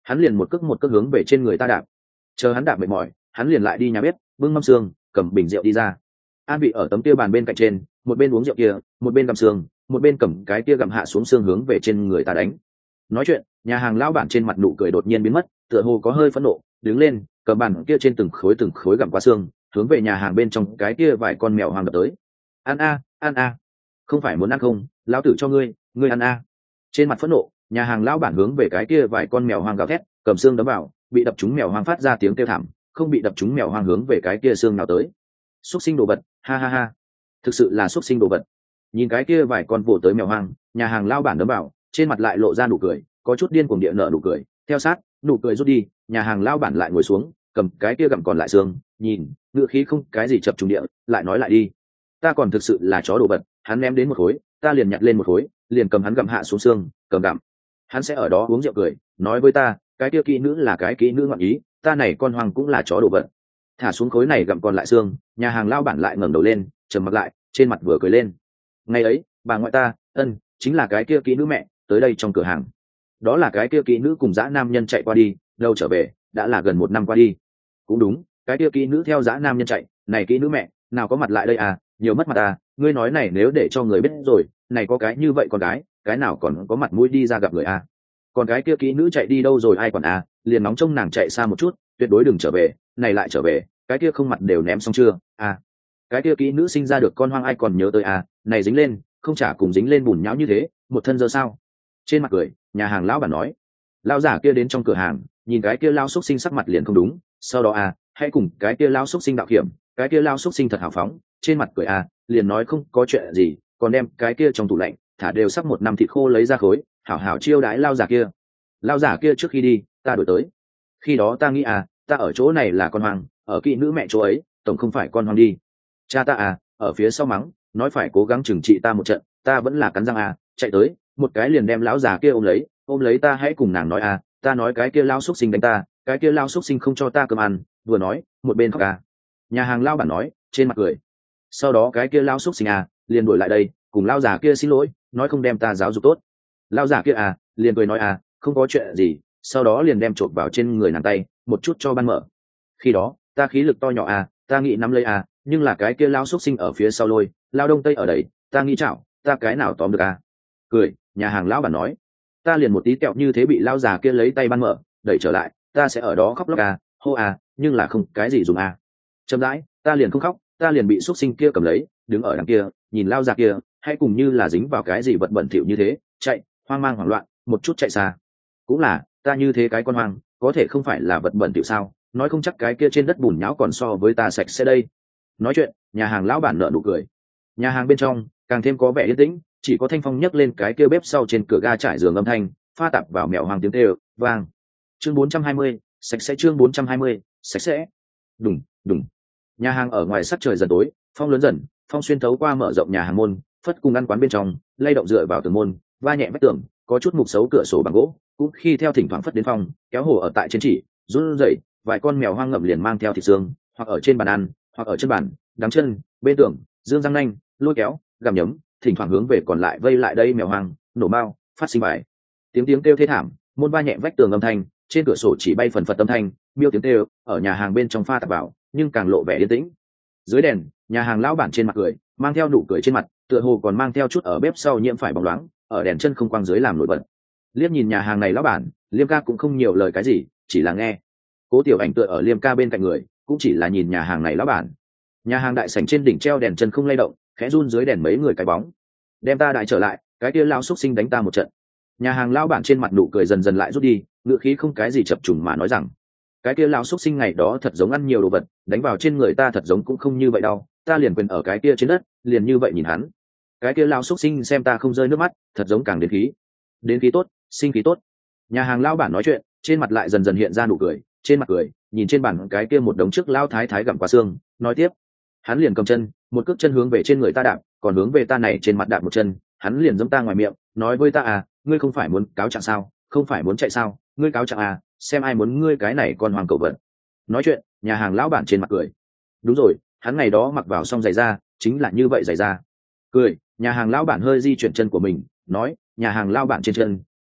hắn liền một cước hướng về trên người ta đạp. Chờ hắn đạp mệt mỏi, hắn liền lại đi nhà bếp bưng mâm xương cầm bình rượu đi ra. An vị ở tấm kia bàn bên cạnh trên, một bên uống rượu kia một bên gặm xương, một bên cầm cái kia gặm hạ xuống xương hướng về trên người ta đánh. Nói chuyện, nhà hàng lão bản trên mặt nụ cười đột nhiên biến mất, tựa hồ có hơi phẫn nộ, đứng lên cầm bàn kia trên từng khối gặm qua xương, hướng về nhà hàng bên trong cái kia vài con mèo hoang đập tới. Ăn a, ăn a, không phải muốn ăn không, lão tử cho ngươi, ngươi ăn a. Trên mặt phẫn nộ, nhà hàng lão bản hướng về cái kia vài con mèo hoang gào thét, cầm xương đấm vào, bị đập trúng mèo hoang phát ra tiếng kêu thảm, không bị đập trúng mèo hoang hướng về cái kia xương nào tới. Xúc sinh đồ vật, ha ha ha, thực sự là xúc sinh đồ vật. Nhìn cái kia vài con vồ tới mèo hoang, nhà hàng lão bản đấm vào, trên mặt lại lộ ra nụ cười, có chút điên cuồng địa nở nụ cười, theo sát, nụ cười rút đi, nhà hàng lão bản lại ngồi xuống, cầm cái kia gặm còn lại xương, nhìn, ngựa khí không cái gì chập trùng địa, lại nói lại đi. Ta còn thực sự là chó đồ vật, hắn ném đến một khối, ta liền nhặt lên một khối, liền cầm hắn gặm hạ xuống xương, cầm gặm. Hắn sẽ ở đó uống rượu cười, nói với ta, cái kia kỹ nữ là cái kỹ nữ ngọn ý, ta này con hoang cũng là chó đồ vật. Thả xuống khối này gặm còn lại xương, nhà hàng lão bản lại ngẩng đầu lên, trầm mặt lại, trên mặt vừa cười lên. Ngày ấy, bà ngoại ta, chính là cái kia kỹ nữ mẹ, tới đây trong cửa hàng. Đó là cái kia kỹ nữ cùng dã nam nhân chạy qua đi, đâu trở về, đã là gần 1 năm qua đi. Cũng đúng, cái kia kỹ nữ theo dã nam nhân chạy, này kỹ nữ mẹ, nào có mặt lại đây à, nhiều mất mặt à, ngươi nói này nếu để cho người biết rồi, này có cái như vậy con gái, cái nào còn có mặt mũi đi ra gặp người à. Còn cái kia kỹ nữ chạy đi đâu rồi ai còn à, liền nóng trông nàng chạy xa một chút, tuyệt đối đừng trở về, này lại trở về, cái kia không mặt đều ném xong chưa, à. Cái kia kỹ nữ sinh ra được con hoang ai còn nhớ tới à, này dính lên, không chả cùng dính lên bùn nhão như thế, một thân dơ sao. Trên mặt cười, nhà hàng lão bản nói. Lão giả kia đến trong cửa hàng, nhìn cái kia lao xúc sinh sắc mặt liền không đúng, sau đó à, hãy cùng cái kia lao xúc sinh đạo hiểm, cái kia lao xúc sinh thật hào phóng, trên mặt cười à, liền nói không có chuyện gì, còn đem cái kia trong tủ lạnh thả đều sắp 1 năm thịt khô lấy ra khối, hảo hảo chiêu đãi lao giả kia. Lao giả kia trước khi đi, ta đổi tới. Khi đó ta nghĩ à, ta ở chỗ này là con hoang, ở kỹ nữ mẹ chỗ ấy, tổng không phải con hoang đi. Cha ta à, ở phía sau mắng, nói phải cố gắng trừng trị ta một trận, ta vẫn là cắn răng à, chạy tới, một cái liền đem lão già kia ôm lấy ta, hãy cùng nàng nói à, ta nói cái kia lao xúc sinh đánh ta, cái kia lao xúc sinh không cho ta cơm ăn, vừa nói một bên khóc à. Nhà hàng lao bản nói, trên mặt cười. Sau đó cái kia lao xúc sinh à, liền đuổi lại đây, cùng lao già kia xin lỗi, nói không đem ta giáo dục tốt. Lao già kia à, liền cười nói à, không có chuyện gì, sau đó liền đem chộp vào trên người nàng tay, một chút cho ban mở. Khi đó ta khí lực to nhỏ à, ta nghĩ nắm lấy à, nhưng là cái kia lao xúc sinh ở phía sau lôi, lao đông tây ở đấy, ta nghĩ chảo, ta cái nào tóm được à. Cười, nhà hàng lão bản nói, ta liền một tí kẹo như thế bị lao già kia lấy tay ban mở, đẩy trở lại, ta sẽ ở đó khóc lóc à, hô à, nhưng là không cái gì dùng à. Chậm rãi, ta liền không khóc, ta liền bị xúc sinh kia cầm lấy, đứng ở đằng kia, nhìn lao già kia, hay cùng như là dính vào cái gì vật bẩn thỉu như thế, chạy, hoang mang hoảng loạn, một chút chạy xa. Cũng là, ta như thế cái con hoang, có thể không phải là vật bẩn thỉu sao, nói không chắc cái kia trên đất bùn nhão còn so với ta sạch sẽ đây. Nói chuyện, nhà hàng lão bản nở nụ cười. Nhà hàng bên trong càng thêm có vẻ yên tĩnh, chỉ có thanh phong nhấc lên cái kia bếp sau trên cửa ga trải giường âm thanh pha tạp vào mèo hoang tiếng kêu vang. Chương 420, sạch sẽ. Chương 420, sạch sẽ. Đùng đùng. Nhà hàng ở ngoài sắc trời dần tối, phong lớn dần, phong xuyên thấu qua mở rộng nhà hàng môn, phất cùng ăn quán bên trong lay động dựa vào tường môn, va nhẹ vách tường, có chút mục xấu cửa sổ bằng gỗ cũng khi theo thỉnh thoảng phất đến phong kéo hồ ở tại trên chỉ run rẩy, vài con mèo hoang ngậm liền mang theo thịt xương, hoặc ở trên bàn ăn, hoặc ở chân bàn, đắng chân, bên tường, dương răng nanh, lôi kéo, gặm nhấm, thỉnh thoảng hướng về còn lại vây lại đây mèo hoang, nổ bao, phát sinh bài. Tiếng kêu thê thảm, môn va nhẹ vách tường âm thanh, trên cửa sổ chỉ bay phần phật âm thanh, miêu tiếng kêu, ở nhà hàng bên trong pha tạp vào, nhưng càng lộ vẻ yên tĩnh. Dưới đèn, nhà hàng lão bản trên mặt cười, mang theo nụ cười trên mặt, tựa hồ còn mang theo chút ở bếp sau nhiễm phải bóng loáng, ở đèn chân không quang dưới làm nổi bật. Liếc nhìn nhà hàng này lão bản, Liêm ca cũng không nhiều lời cái gì, chỉ là nghe. Cố Tiểu Ảnh tựa ở Liêm ca bên cạnh người, cũng chỉ là nhìn nhà hàng này lão bản. Nhà hàng đại sảnh trên đỉnh treo đèn chân không lay động, khẽ run dưới đèn mấy người cái bóng. Đem ta đại trở lại, cái kia lao xúc sinh đánh ta một trận. Nhà hàng lão bản trên mặt nụ cười dần dần lại rút đi, ngựa khí không cái gì chập trùng mà nói rằng, cái kia lao xúc sinh ngày đó thật giống ăn nhiều đồ vật, đánh vào trên người ta thật giống cũng không như vậy đâu, ta liền quên ở cái kia trên đất, liền như vậy nhìn hắn. Cái kia lao xúc sinh xem ta không rơi nước mắt, thật giống càng đến khí tốt, sinh khí tốt. Nhà hàng lão bản nói chuyện, trên mặt lại dần dần hiện ra nụ cười, trên mặt cười, nhìn trên bàn cái kia một đống trước lao thái thái gặm quả xương, nói tiếp. Hắn liền cầm chân, một cước chân hướng về trên người ta đạp, còn hướng về ta này trên mặt đạp một chân, hắn liền giẫm ta ngoài miệng, nói với ta à, ngươi không phải muốn cáo trạng sao, không phải muốn chạy sao, ngươi cáo trạng à, xem ai muốn ngươi cái này con hoàng cẩu vật. Nói chuyện, nhà hàng lão bản trên mặt cười. Đúng rồi, hắn ngày đó mặc vào xong giày da, chính là như vậy giày da. Cười, nhà hàng lão bản hơi di chuyển chân của mình, nói, nhà hàng lão bản trên chân,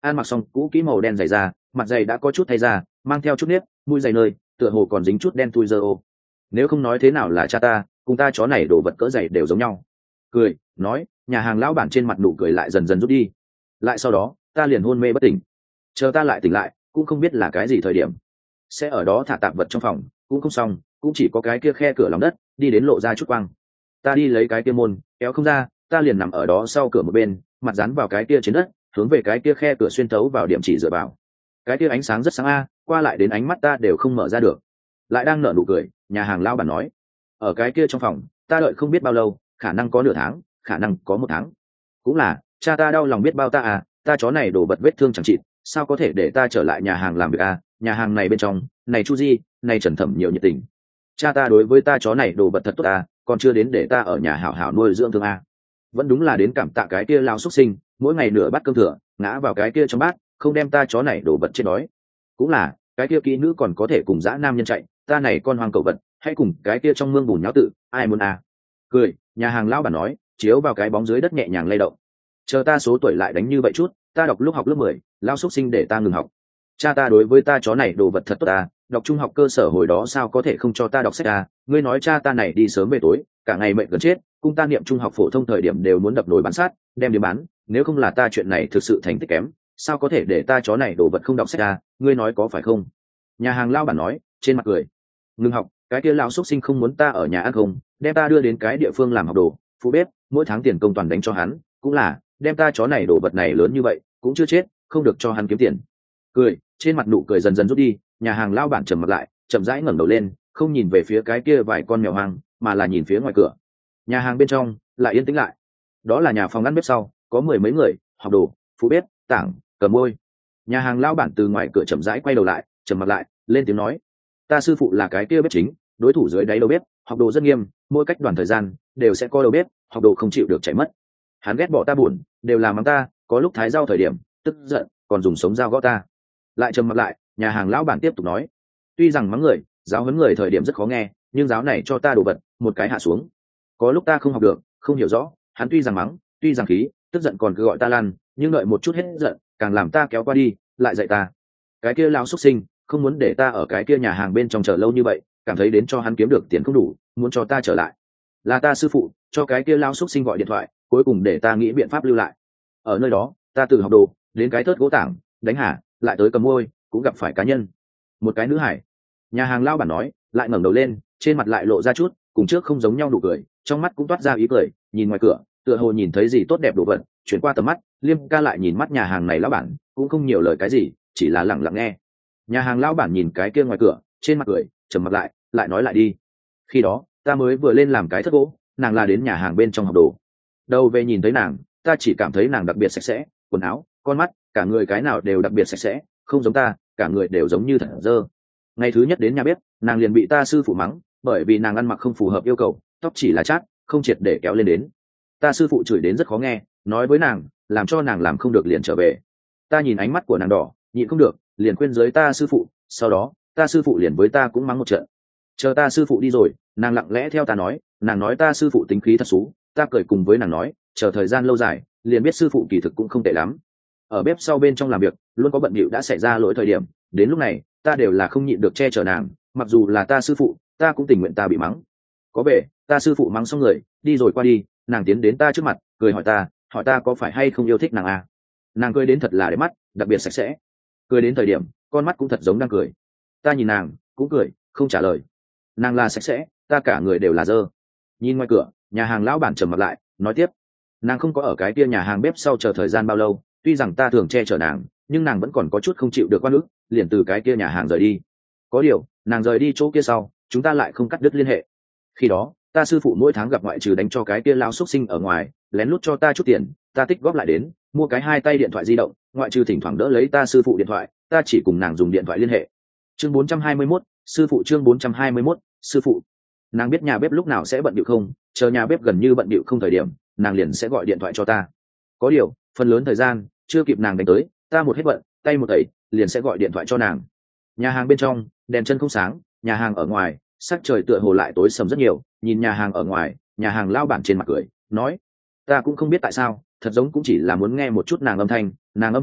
An mặc xong cũ kỹ màu đen dày da, mặt giày đã có chút thay ra, mang theo chút nếp, mũi giày nơi tựa hồ còn dính chút đen tui dơ ô. Nếu không nói thế nào là cha ta, cùng ta chó này đồ vật cỡ giày đều giống nhau. Cười nói, nhà hàng lão bản trên mặt nụ cười lại dần dần rút đi. Lại sau đó ta liền hôn mê bất tỉnh. Chờ ta lại tỉnh lại cũng không biết là cái gì thời điểm, sẽ ở đó thả tạp vật trong phòng cũng không xong, cũng chỉ có cái kia khe cửa lòng đất đi đến lộ ra chút quang. Ta đi lấy cái kia môn kéo không ra, ta liền nằm ở đó sau cửa một bên, mặt dán vào cái kia trên đất, hướng về cái kia khe cửa xuyên thấu vào điểm chỉ dựa vào. Cái kia ánh sáng rất sáng a, qua lại đến ánh mắt ta đều không mở ra được. Lại đang nở nụ cười, nhà hàng lão bản nói, ở cái kia trong phòng ta đợi không biết bao lâu, khả năng có nửa tháng, khả năng có một tháng. Cũng là cha ta đau lòng biết bao ta à, ta chó này đổ vật vết thương chẳng chịt, sao có thể để ta trở lại nhà hàng làm việc à, nhà hàng này bên trong này Chu Di, này Trần Thẩm nhiều nhiệt tình, cha ta đối với ta chó này đồ vật thật tốt à, còn chưa đến để ta ở nhà hảo hảo nuôi dưỡng thương à. Vẫn đúng là đến cảm tạ cái kia lao xuất sinh, mỗi ngày nửa bát cơm thừa ngã vào cái kia trong bát, không đem ta chó này đổ vật chết đói. Cũng là cái kia kỹ nữ còn có thể cùng dã nam nhân chạy, ta này con hoang cẩu vật hãy cùng cái kia trong mương bùn nháo tự, ai muốn à. Cười, nhà hàng lão bản nói, chiếu vào cái bóng dưới đất nhẹ nhàng lay động. Chờ ta số tuổi lại đánh như vậy chút, ta đọc lúc học lớp 10, lao xuất sinh để ta ngừng học. Cha ta đối với ta chó này đồ vật thật tốt à, đọc trung học cơ sở hồi đó sao có thể không cho ta đọc sách à, ngươi nói cha ta này đi sớm về tối, cả ngày mệt gần chết, cung ta niệm trung học phổ thông thời điểm đều muốn đập nồi bán sát, đem đi bán, nếu không là ta chuyện này thực sự thành tích kém, sao có thể để ta chó này đồ vật không đọc sách à, ngươi nói có phải không? Nhà hàng lao bản nói, trên mặt cười. Ngừng học, cái kia lão xuất sinh không muốn ta ở nhà ăn không, đem ta đưa đến cái địa phương làm học đồ, phụ bếp, mỗi tháng tiền công toàn đánh cho hắn, cũng là đem ta chó này đồ vật này lớn như vậy cũng chưa chết, không được cho hắn kiếm tiền. Cười, trên mặt nụ cười dần dần rút đi, nhà hàng lao bản trầm mặt lại, chậm rãi ngẩng đầu lên, không nhìn về phía cái kia vài con mèo hoang, mà là nhìn phía ngoài cửa. Nhà hàng bên trong lại yên tĩnh lại. Đó là nhà phòng ăn bếp sau, có mười mấy người, học đồ, phụ bếp, tảng, cầm môi. Nhà hàng lao bản từ ngoài cửa chậm rãi quay đầu lại, trầm mặt lại, lên tiếng nói, ta sư phụ là cái kia bếp chính, đối thủ dưới đáy đầu bếp, học đồ rất nghiêm, mỗi cách đoàn thời gian đều sẽ coi đầu bếp, học đồ không chịu được chảy mất. Hắn ghét bỏ ta buồn, đều làm mắng ta, có lúc thái rau thời điểm tức giận còn dùng sống dao gõ ta. Lại trầm mặt lại, nhà hàng lão bản tiếp tục nói, tuy rằng mắng người, giáo huấn người thời điểm rất khó nghe, nhưng giáo này cho ta đồ vật một cái hạ xuống. Có lúc ta không học được, không hiểu rõ, hắn tuy rằng mắng, tuy rằng khí, tức giận còn cứ gọi ta lăn, nhưng đợi một chút hết giận, càng làm ta kéo qua đi, lại dạy ta. Cái kia lão xuất sinh không muốn để ta ở cái kia nhà hàng bên trong chờ lâu như vậy, cảm thấy đến cho hắn kiếm được tiền không đủ, muốn cho ta trở lại. Là ta sư phụ cho cái kia lão xuất sinh gọi điện thoại, cuối cùng để ta nghĩ biện pháp lưu lại. Ở nơi đó ta từ học đồ đến cái thớt gỗ tảng đánh hả, lại tới cầm môi cũng gặp phải cá nhân, một cái nữ hải. Nhà hàng lao bản nói, lại ngẩng đầu lên, trên mặt lại lộ ra chút cùng trước không giống nhau nụ cười, trong mắt cũng toát ra ý cười, nhìn ngoài cửa tựa hồ nhìn thấy gì tốt đẹp đồ vật, chuyển qua tầm mắt, Liêm ca lại nhìn mắt nhà hàng này lão bản, cũng không nhiều lời cái gì, chỉ là lặng lặng nghe. Nhà hàng lão bản nhìn cái kia ngoài cửa, trên mặt cười, trầm mặt lại nói lại đi. Khi đó ta mới vừa lên làm cái thớt gỗ, nàng là đến nhà hàng bên trong học đồ. Đầu về nhìn thấy nàng, ta chỉ cảm thấy nàng đặc biệt sạch sẽ, quần áo, con mắt, cả người cái nào đều đặc biệt sạch sẽ, không giống ta, cả người đều giống như thật dơ. Ngày thứ nhất đến nhà bếp, nàng liền bị ta sư phụ mắng, bởi vì nàng ăn mặc không phù hợp yêu cầu, tóc chỉ là chát, không triệt để kéo lên đến. Ta sư phụ chửi đến rất khó nghe, nói với nàng, làm cho nàng làm không được liền trở về. Ta nhìn ánh mắt của nàng đỏ, nhịn không được, liền khuyên giới ta sư phụ, sau đó ta sư phụ liền với ta cũng mắng một trận. Chờ ta sư phụ đi rồi, nàng lặng lẽ theo ta nói, nàng nói ta sư phụ tính khí thật xú, ta cười cùng với nàng nói, chờ thời gian lâu dài liền biết sư phụ kỳ thực cũng không tệ lắm. Ở bếp sau bên trong làm việc luôn có bận bịu đã xảy ra lỗi thời điểm, đến lúc này ta đều là không nhịn được che chở nàng, mặc dù là ta sư phụ, ta cũng tình nguyện ta bị mắng. Có vẻ ta sư phụ mắng xong người đi rồi qua đi, nàng tiến đến ta trước mặt, cười hỏi ta có phải hay không yêu thích nàng à. Nàng cười đến thật là đẹp mắt, đặc biệt sạch sẽ, cười đến thời điểm con mắt cũng thật giống đang cười. Ta nhìn nàng cũng cười, không trả lời. Nàng là sạch sẽ, ta cả người đều là dơ. Nhìn ngoài cửa, nhà hàng lão bản trầm mặt lại, nói tiếp, nàng không có ở cái kia nhà hàng bếp sau chờ thời gian bao lâu, tuy rằng ta thường che chở nàng, nhưng nàng vẫn còn có chút không chịu được oan ức, liền từ cái kia nhà hàng rời đi. Có điều nàng rời đi chỗ kia sau, chúng ta lại không cắt đứt liên hệ. Khi đó ta sư phụ mỗi tháng gặp ngoại trừ đánh cho cái kia lao xuất sinh ở ngoài, lén lút cho ta chút tiền, ta tích góp lại đến mua cái 2 tay điện thoại di động, ngoại trừ thỉnh thoảng đỡ lấy ta sư phụ điện thoại, ta chỉ cùng nàng dùng điện thoại liên hệ. Chương 421, sư phụ. Chương 421, sư phụ. Nàng biết nhà bếp lúc nào sẽ bận bịu không, chờ nhà bếp gần như bận bịu không thời điểm, nàng liền sẽ gọi điện thoại cho ta. Có điều phần lớn thời gian chưa kịp nàng đánh tới, ta một hết bận tay một tẩy liền sẽ gọi điện thoại cho nàng. Nhà hàng bên trong đèn chân không sáng, nhà hàng ở ngoài sắc trời tựa hồ lại tối sầm rất nhiều. Nhìn nhà hàng ở ngoài, nhà hàng lao bản trên mặt cười nói, ta cũng không biết tại sao, thật giống cũng chỉ là muốn nghe một chút nàng âm thanh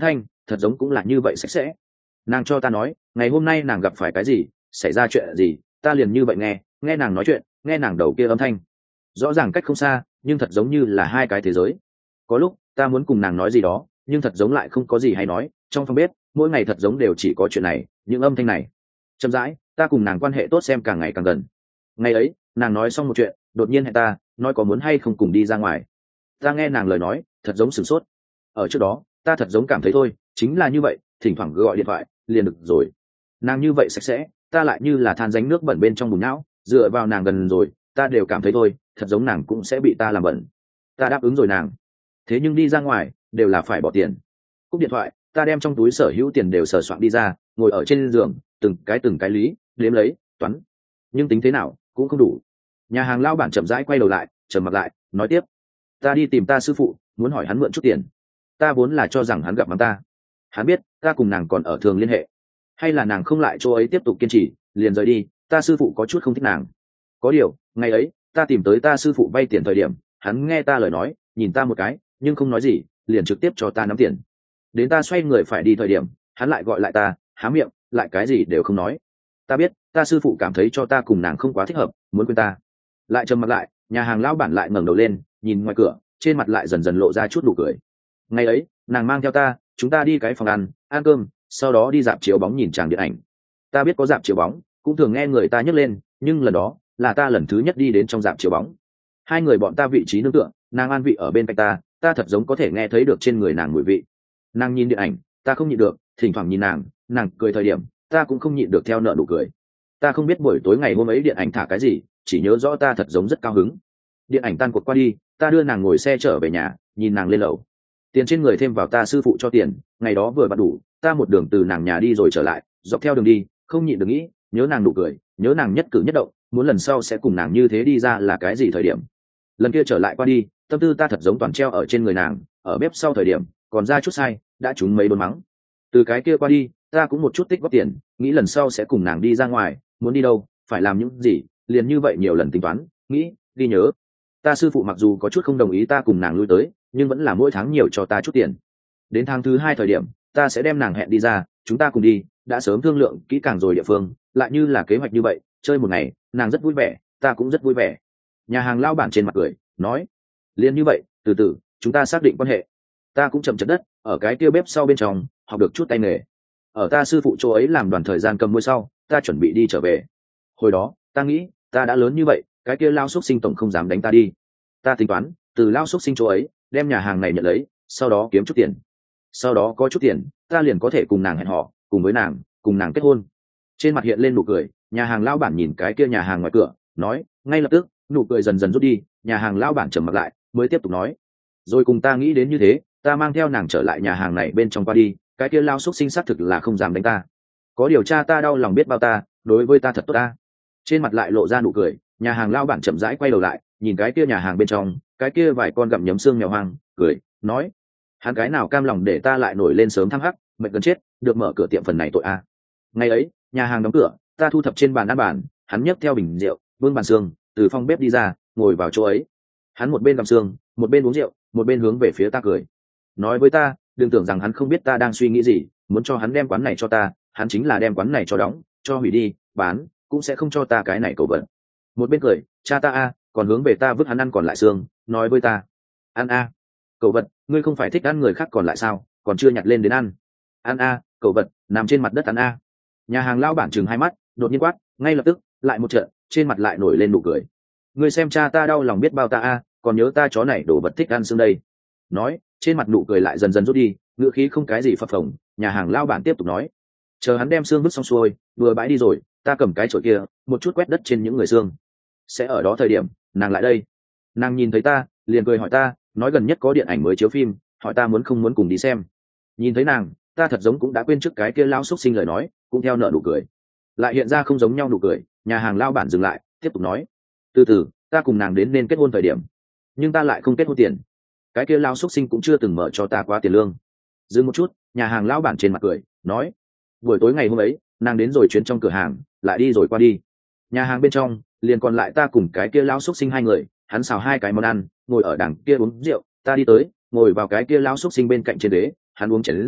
thật giống cũng là như vậy sạch sẽ. Nàng cho ta nói ngày hôm nay nàng gặp phải cái gì, xảy ra chuyện gì, ta liền như vậy nghe nàng nói chuyện, nghe nàng đầu kia âm thanh, rõ ràng cách không xa nhưng thật giống như là hai cái thế giới. Có lúc ta muốn cùng nàng nói gì đó nhưng thật giống lại không có gì hay nói, trong phòng bếp mỗi ngày thật giống đều chỉ có chuyện này, những âm thanh này. Chậm rãi ta cùng nàng quan hệ tốt xem càng ngày càng gần. Ngày ấy nàng nói xong một chuyện đột nhiên hẹn ta, nói có muốn hay không cùng đi ra ngoài. Ta nghe nàng lời nói thật giống sửng sốt. Ở trước đó ta thật giống cảm thấy thôi, chính là như vậy, thỉnh thoảng gọi điện thoại liền được rồi. Nàng như vậy sạch sẽ, ta lại như là than ránh nước bẩn bên trong bùn não, dựa vào nàng gần rồi ta đều cảm thấy thôi, thật giống nàng cũng sẽ bị ta làm bẩn. Ta đáp ứng rồi nàng, thế nhưng đi ra ngoài đều là phải bỏ tiền. Cúp điện thoại ta đem trong túi sở hữu tiền đều sờ soạn đi ra, ngồi ở trên giường từng cái lý đếm lấy toán, nhưng tính thế nào cũng không đủ. Nhà hàng lao bản chậm rãi quay đầu lại trầm mặc lại nói tiếp, ta đi tìm ta sư phụ muốn hỏi hắn mượn chút tiền. Ta vốn là cho rằng hắn gặp mắng ta, hắn biết ta cùng nàng còn ở thường liên hệ, hay là nàng không lại chỗ ấy tiếp tục kiên trì liền rời đi. Ta sư phụ có chút không thích nàng. Có điều ngày ấy ta tìm tới ta sư phụ vay tiền thời điểm, hắn nghe ta lời nói nhìn ta một cái nhưng không nói gì, liền trực tiếp cho ta nắm tiền. Đến ta xoay người phải đi thời điểm hắn lại gọi lại ta, há miệng lại cái gì đều không nói. Ta biết ta sư phụ cảm thấy cho ta cùng nàng không quá thích hợp, muốn quên ta. Lại trầm mặt lại, nhà hàng lão bản lại ngẩng đầu lên nhìn ngoài cửa, trên mặt lại dần dần lộ ra chút nụ cười. Ngày ấy nàng mang theo ta, chúng ta đi cái phòng ăn cơm, sau đó đi dạp chiếu bóng nhìn tràng điện ảnh. Ta biết có dạp chiếu bóng, cũng thường nghe người ta nhắc lên, nhưng lần đó là ta lần thứ nhất đi đến trong dạp chiếu bóng. Hai người bọn ta vị trí nương tựa, nàng an vị ở bên cạnh ta, ta thật giống có thể nghe thấy được trên người nàng mùi vị. Nàng nhìn điện ảnh ta không nhịn được, thỉnh thoảng nhìn nàng cười thời điểm ta cũng không nhịn được theo nợ nụ cười. Ta không biết buổi tối ngày hôm ấy điện ảnh thả cái gì, chỉ nhớ rõ ta thật giống rất cao hứng. Điện ảnh tan cuộc qua đi, ta đưa nàng ngồi xe trở về nhà, nhìn nàng lên lầu, tiền trên người thêm vào ta sư phụ cho tiền, ngày đó vừa bắt đủ. Ta một đường từ nàng nhà đi rồi trở lại, dọc theo đường đi không nhịn được nghĩ, nhớ nàng nụ cười, nhớ nàng nhất cử nhất động, muốn lần sau sẽ cùng nàng như thế đi ra là cái gì thời điểm. Lần kia trở lại qua đi, tâm tư ta thật giống toàn treo ở trên người nàng, ở bếp sau thời điểm còn ra chút sai đã trúng mấy đốn mắng. Từ cái kia qua đi ta cũng một chút tích góp tiền, nghĩ lần sau sẽ cùng nàng đi ra ngoài, muốn đi đâu phải làm những gì, liền như vậy nhiều lần tính toán nghĩ ghi nhớ. Ta sư phụ mặc dù có chút không đồng ý ta cùng nàng lui tới, nhưng vẫn là mỗi tháng nhiều cho ta chút tiền. Đến tháng thứ 2 thời điểm ta sẽ đem nàng hẹn đi ra, chúng ta cùng đi, đã sớm thương lượng kỹ càng rồi địa phương, lại như là kế hoạch như vậy, chơi một ngày, nàng rất vui vẻ, ta cũng rất vui vẻ. Nhà hàng lao bản trên mặt cười nói, liền như vậy, từ từ chúng ta xác định quan hệ. Ta cũng chậm chậm đất ở cái kia bếp sau bên trong học được chút tay nghề. Ở ta sư phụ chỗ ấy làm đoàn thời gian cầm muôi sau, ta chuẩn bị đi trở về. Hồi đó ta nghĩ ta đã lớn như vậy, cái kia lao xúc sinh tổng không dám đánh ta đi. Ta tính toán từ lao xúc sinh chỗ ấy đem nhà hàng này nhận lấy, sau đó kiếm chút tiền. Sau đó có chút tiền ta liền có thể cùng nàng hẹn hò, cùng với nàng, cùng nàng kết hôn. Trên mặt hiện lên nụ cười, nhà hàng lao bản nhìn cái kia nhà hàng ngoài cửa nói, ngay lập tức nụ cười dần dần rút đi. Nhà hàng lao bản trầm mặt lại mới tiếp tục nói, rồi cùng ta nghĩ đến như thế, ta mang theo nàng trở lại nhà hàng này bên trong qua đi, cái kia lao xúc sinh xác thực là không dám đánh ta. Có điều cha ta đau lòng biết bao, ta đối với ta thật tốt ta. Trên mặt lại lộ ra nụ cười, nhà hàng lao bản chậm rãi quay đầu lại nhìn cái kia nhà hàng bên trong cái kia vài con gặm nhấm xương mèo hoang, cười nói, hắn cái nào cam lòng để ta lại nổi lên sớm thăng hắc, mệt gần chết, được mở cửa tiệm phần này tội a. Ngày ấy nhà hàng đóng cửa, ta thu thập trên bàn ăn bàn, hắn nhấc theo bình rượu vương bàn xương từ phòng bếp đi ra, ngồi vào chỗ ấy. Hắn một bên gặm xương một bên uống rượu, một bên hướng về phía ta cười, nói với ta đừng tưởng rằng hắn không biết ta đang suy nghĩ gì, muốn cho hắn đem quán này cho ta, hắn chính là đem quán này cho đóng, cho hủy đi, bán cũng sẽ không cho ta cái này cầu vật. Một bên cười, cha ta a, còn hướng về ta vứt hắn ăn còn lại xương, nói với ta, ăn a, cầu vật, ngươi không phải thích ăn người khác còn lại sao, còn chưa nhặt lên đến ăn. Ăn a, cầu vật, nằm trên mặt đất ăn a. Nhà hàng lao bản chừng hai mắt đột nhiên quát, ngay lập tức lại một trận, trên mặt lại nổi lên nụ cười. Ngươi xem cha ta đau lòng biết bao ta a, còn nhớ ta chó này đồ vật thích ăn xương đây. Nói trên mặt nụ cười lại dần dần rút đi, ngữ khí không cái gì phập phồng. Nhà hàng lao bản tiếp tục nói, chờ hắn đem xương vứt xong xuôi vừa bãi đi rồi, ta cầm cái chổi kia một chút quét đất trên những người xương. Sẽ ở đó thời điểm nàng lại đây, nàng nhìn thấy ta liền cười hỏi ta, nói gần nhất có điện ảnh mới chiếu phim, hỏi ta muốn không muốn cùng đi xem. Nhìn thấy nàng ta thật giống cũng đã quên trước cái kia lao xúc sinh lời nói, cũng theo nợ nụ cười, lại hiện ra không giống nhau nụ cười. Nhà hàng lao bản dừng lại tiếp tục nói, từ từ ta cùng nàng đến nên kết hôn thời điểm, nhưng ta lại không kết hôn tiền, cái kia lao xúc sinh cũng chưa từng mở cho ta quá tiền lương. Dừng một chút, nhà hàng lao bản trên mặt cười nói, buổi tối ngày hôm ấy nàng đến rồi chuyến trong cửa hàng lại đi rồi qua đi, nhà hàng bên trong liền còn lại ta cùng cái kia lao xúc sinh hai người. Hắn xào hai cái món ăn, ngồi ở đằng kia uống rượu, ta đi tới ngồi vào cái kia lao xúc sinh bên cạnh trên ghế, hắn uống chén đến rượu,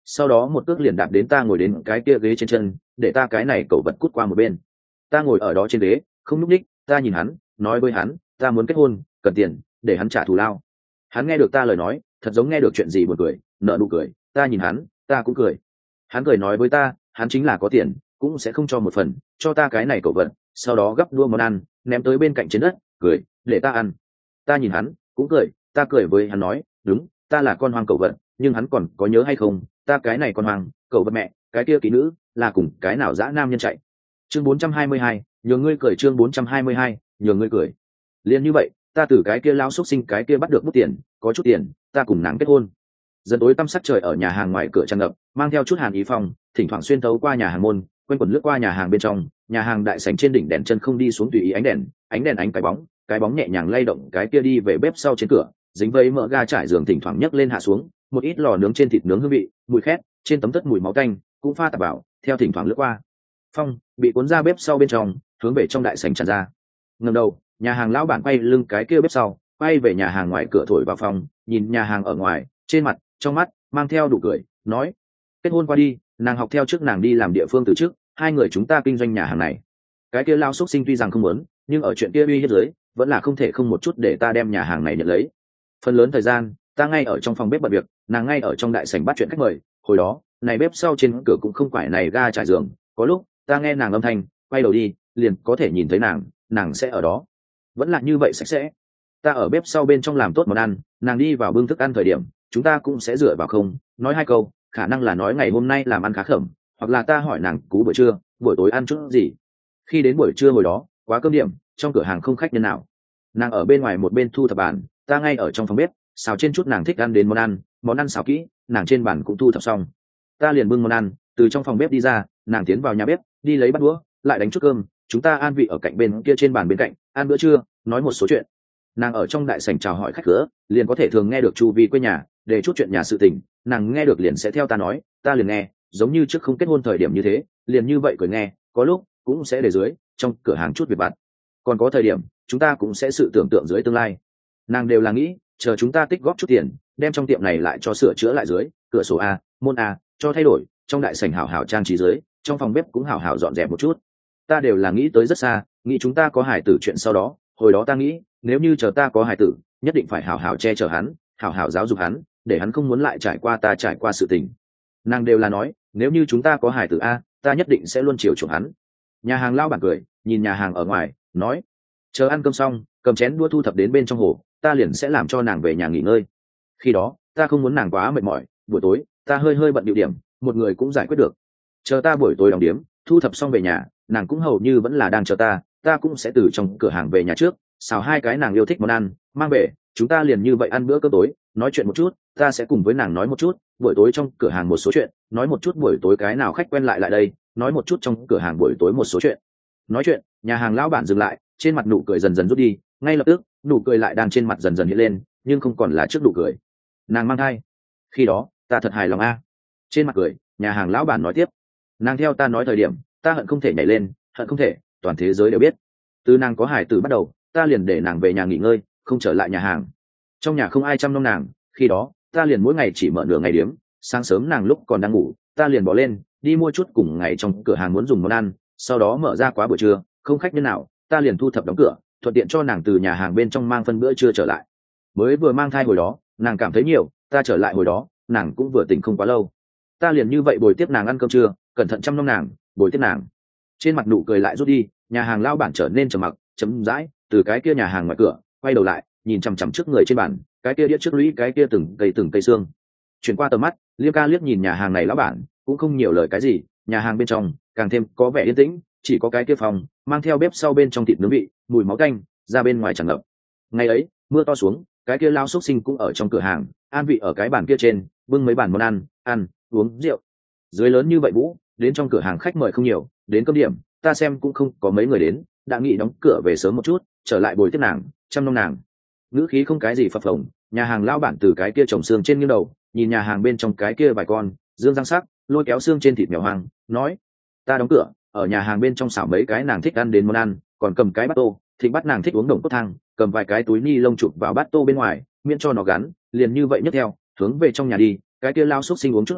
sau đó một cước liền đạp đến ta ngồi đến cái kia ghế trên chân, để ta cái này cẩu vật cút qua một bên. Ta ngồi ở đó trên ghế không nhúc ních, ta nhìn hắn nói với hắn ta muốn kết hôn, cần tiền để hắn trả thù lao. Hắn nghe được ta lời nói thật giống nghe được chuyện gì buồn cười, nở nụ cười. Ta nhìn hắn, ta cũng cười. Hắn cười nói với ta hắn chính là có tiền cũng sẽ không cho một phần cho ta cái này cẩu vật, sau đó gấp đua món ăn ném tới bên cạnh trên đất, cười để ta ăn. Ta nhìn hắn cũng cười. Ta cười với hắn nói đúng, ta là con hoang cẩu vật, nhưng hắn còn có nhớ hay không, ta cái này con hoang cẩu vật mẹ, cái kia kỹ nữ là cùng cái nào dã nam nhân chạy. Chương 422, nhường ngươi cười. Chương 422, nhường ngươi cười. Liên như vậy ta từ cái kia lao xúc sinh cái kia bắt được bút tiền, có chút tiền ta cùng nàng kết hôn. Dần tối tăm sắc trời ở nhà hàng ngoài cửa tràn ngập, mang theo chút hàn ý phong, thỉnh thoảng xuyên thấu qua nhà hàng môn, quanh quẩn lướt qua nhà hàng bên trong. Nhà hàng đại sảnh trên đỉnh đèn chân không đi xuống tùy ý ánh đèn ánh cái bóng nhẹ nhàng lay động cái kia đi về bếp sau trên cửa, dính vây mỡ ga trải giường thỉnh thoảng nhấc lên hạ xuống, một ít lò nướng trên thịt nướng hương vị, mùi khét trên tấm tất mùi máu tanh cũng pha tạp vào, theo thỉnh thoảng lướt qua. Phong bị cuốn ra bếp sau bên trong, hướng về trong đại sảnh tràn ra. Ngẩng đầu, nhà hàng lão bản quay lưng cái kia bếp sau, quay về nhà hàng ngoài cửa thổi vào phòng, nhìn nhà hàng ở ngoài, trên mặt trong mắt mang theo đủ cười, nói kết hôn qua đi, nàng học theo trước nàng đi làm địa phương từ trước, hai người chúng ta kinh doanh nhà hàng này. Cái kia lao xúc sinh tuy rằng không muốn, nhưng ở chuyện kia uy hiếp dưới vẫn là không thể không một chút để ta đem nhà hàng này nhận lấy. Phần lớn thời gian ta ngay ở trong phòng bếp bận việc, nàng ngay ở trong đại sảnh bắt chuyện khách mời. Hồi đó này bếp sau trên cửa cũng không phải này ga trải giường, có lúc ta nghe nàng âm thanh, quay đầu đi liền có thể nhìn thấy nàng sẽ ở đó, vẫn là như vậy sạch sẽ. Ta ở bếp sau bên trong làm tốt món ăn, nàng đi vào bưng thức ăn thời điểm chúng ta cũng sẽ dựa vào không nói hai câu, khả năng là nói ngày hôm nay làm ăn khá khẩm, hoặc là ta hỏi nàng cú buổi trưa buổi tối ăn chút gì. Khi đến buổi trưa hồi đó quá cơm điểm, trong cửa hàng không khách nhân nào, nàng ở bên ngoài một bên thu thập bàn, ta ngay ở trong phòng bếp xào trên chút nàng thích ăn đến món ăn xào kỹ, nàng trên bàn cũng thu thập xong, ta liền bưng món ăn từ trong phòng bếp đi ra, nàng tiến vào nhà bếp đi lấy bát đũa lại đánh chút cơm, chúng ta an vị ở cạnh bên kia trên bàn bên cạnh ăn bữa trưa, nói một số chuyện. Nàng ở trong đại sảnh chào hỏi khách cửa, liền có thể thường nghe được chu vi quê nhà để chút chuyện nhà sự tình, nàng nghe được liền sẽ theo ta nói, ta liền nghe giống như trước không kết hôn thời điểm như thế, liền như vậy cười nghe, có lúc cũng sẽ để dưới trong cửa hàng chút việc vặt, còn có thời điểm chúng ta cũng sẽ sự tưởng tượng dưới tương lai. Nàng đều là nghĩ chờ chúng ta tích góp chút tiền đem trong tiệm này lại cho sửa chữa lại dưới, cửa sổ a môn a cho thay đổi, trong đại sảnh hảo hảo trang trí dưới, trong phòng bếp cũng hảo hảo dọn dẹp một chút. Ta đều là nghĩ tới rất xa, nghĩ chúng ta có hài tử chuyện sau đó. Hồi đó ta nghĩ nếu như chờ ta có hài tử nhất định phải hảo hảo che chở hắn, hảo hảo giáo dục hắn, để hắn không muốn lại trải qua ta trải qua sự tình. Nàng đều là nói nếu như chúng ta có hài tử a, ta nhất định sẽ luôn chiều chuộng hắn. Nhà hàng lao bản cười nhìn nhà hàng ở ngoài, nói chờ ăn cơm xong cầm chén đua thu thập đến bên trong hồ, ta liền sẽ làm cho nàng về nhà nghỉ ngơi. Khi đó ta không muốn nàng quá mệt mỏi, buổi tối ta hơi bận điệu điểm, một người cũng giải quyết được. Chờ ta buổi tối đóng điếm thu thập xong về nhà, nàng cũng hầu như vẫn là đang chờ ta, ta cũng sẽ từ trong cửa hàng về nhà trước xào hai cái nàng yêu thích món ăn mang về, chúng ta liền như vậy ăn bữa cơm tối, nói chuyện một chút, ta sẽ cùng với nàng nói một chút buổi tối trong cửa hàng một số chuyện, nói một chút buổi tối cái nào khách quen lại đây, nói một chút trong cửa hàng buổi tối một số chuyện. Nói chuyện nhà hàng lão bản dừng lại, trên mặt nụ cười dần dần rút đi, ngay lập tức nụ cười lại đang trên mặt dần dần hiện lên, nhưng không còn là trước nụ cười. Nàng mang thai, khi đó ta thật hài lòng a. Trên mặt cười nhà hàng lão bản nói tiếp, nàng theo ta nói thời điểm ta hận không thể nhảy lên, hận không thể toàn thế giới đều biết. Từ nàng có hài tử bắt đầu ta liền để nàng về nhà nghỉ ngơi, không trở lại nhà hàng. Trong nhà không ai chăm nom nàng, khi đó ta liền mỗi ngày chỉ mở nửa ngày điếm, sáng sớm nàng lúc còn đang ngủ ta liền bỏ lên đi mua chút cùng ngày trong cửa hàng muốn dùng món ăn, sau đó mở ra quá buổi trưa không khách nhân nào ta liền thu thập đóng cửa, thuận tiện cho nàng từ nhà hàng bên trong mang phân bữa trưa trở lại. Mới vừa mang thai hồi đó nàng cảm thấy nhiều, ta trở lại hồi đó nàng cũng vừa tỉnh không quá lâu, ta liền như vậy bồi tiếp nàng ăn cơm trưa, cẩn thận chăm nom nàng, bồi tiếp nàng. Trên mặt nụ cười lại rút đi, nhà hàng lao bản trở nên trầm mặc chấm dãi, từ cái kia nhà hàng ngoài cửa quay đầu lại nhìn chằm chằm trước người trên bàn, cái kia đĩa trước lũy cái kia từng cây xương. Chuyển qua tầm mắt liêm ca liếc nhìn nhà hàng này lão bản cũng không nhiều lời cái gì, nhà hàng bên trong càng thêm có vẻ yên tĩnh, chỉ có cái kia phòng mang theo bếp sau bên trong thịt nướng vị mùi máu canh ra bên ngoài tràn ngập. Ngày ấy mưa to xuống, cái kia lao xúc sinh cũng ở trong cửa hàng an vị ở cái bàn kia trên, bưng mấy bàn món ăn uống rượu. Dưới lớn như vậy vũ, đến trong cửa hàng khách mời không nhiều, đến cơm điểm ta xem cũng không có mấy người đến, đã nghĩ đóng cửa về sớm một chút trở lại bồi tiếp nàng chăm nom nàng. Ngữ khí không cái gì phập phồng, nhà hàng lao bản từ cái kia trồng xương trên nghiêng đầu nhìn nhà hàng bên trong cái kia vài con dương răng sắc lôi kéo xương trên thịt mèo hoang, nói ta đóng cửa ở nhà hàng bên trong xảo mấy cái nàng thích ăn đến món ăn, còn cầm cái bát tô thịnh bắt nàng thích uống đồng cốt thang, cầm vài cái túi ni lông chụp vào bát tô bên ngoài miễn cho nó gắn, liền như vậy nhấc theo hướng về trong nhà đi. Cái kia lao xúc sinh uống chút rượu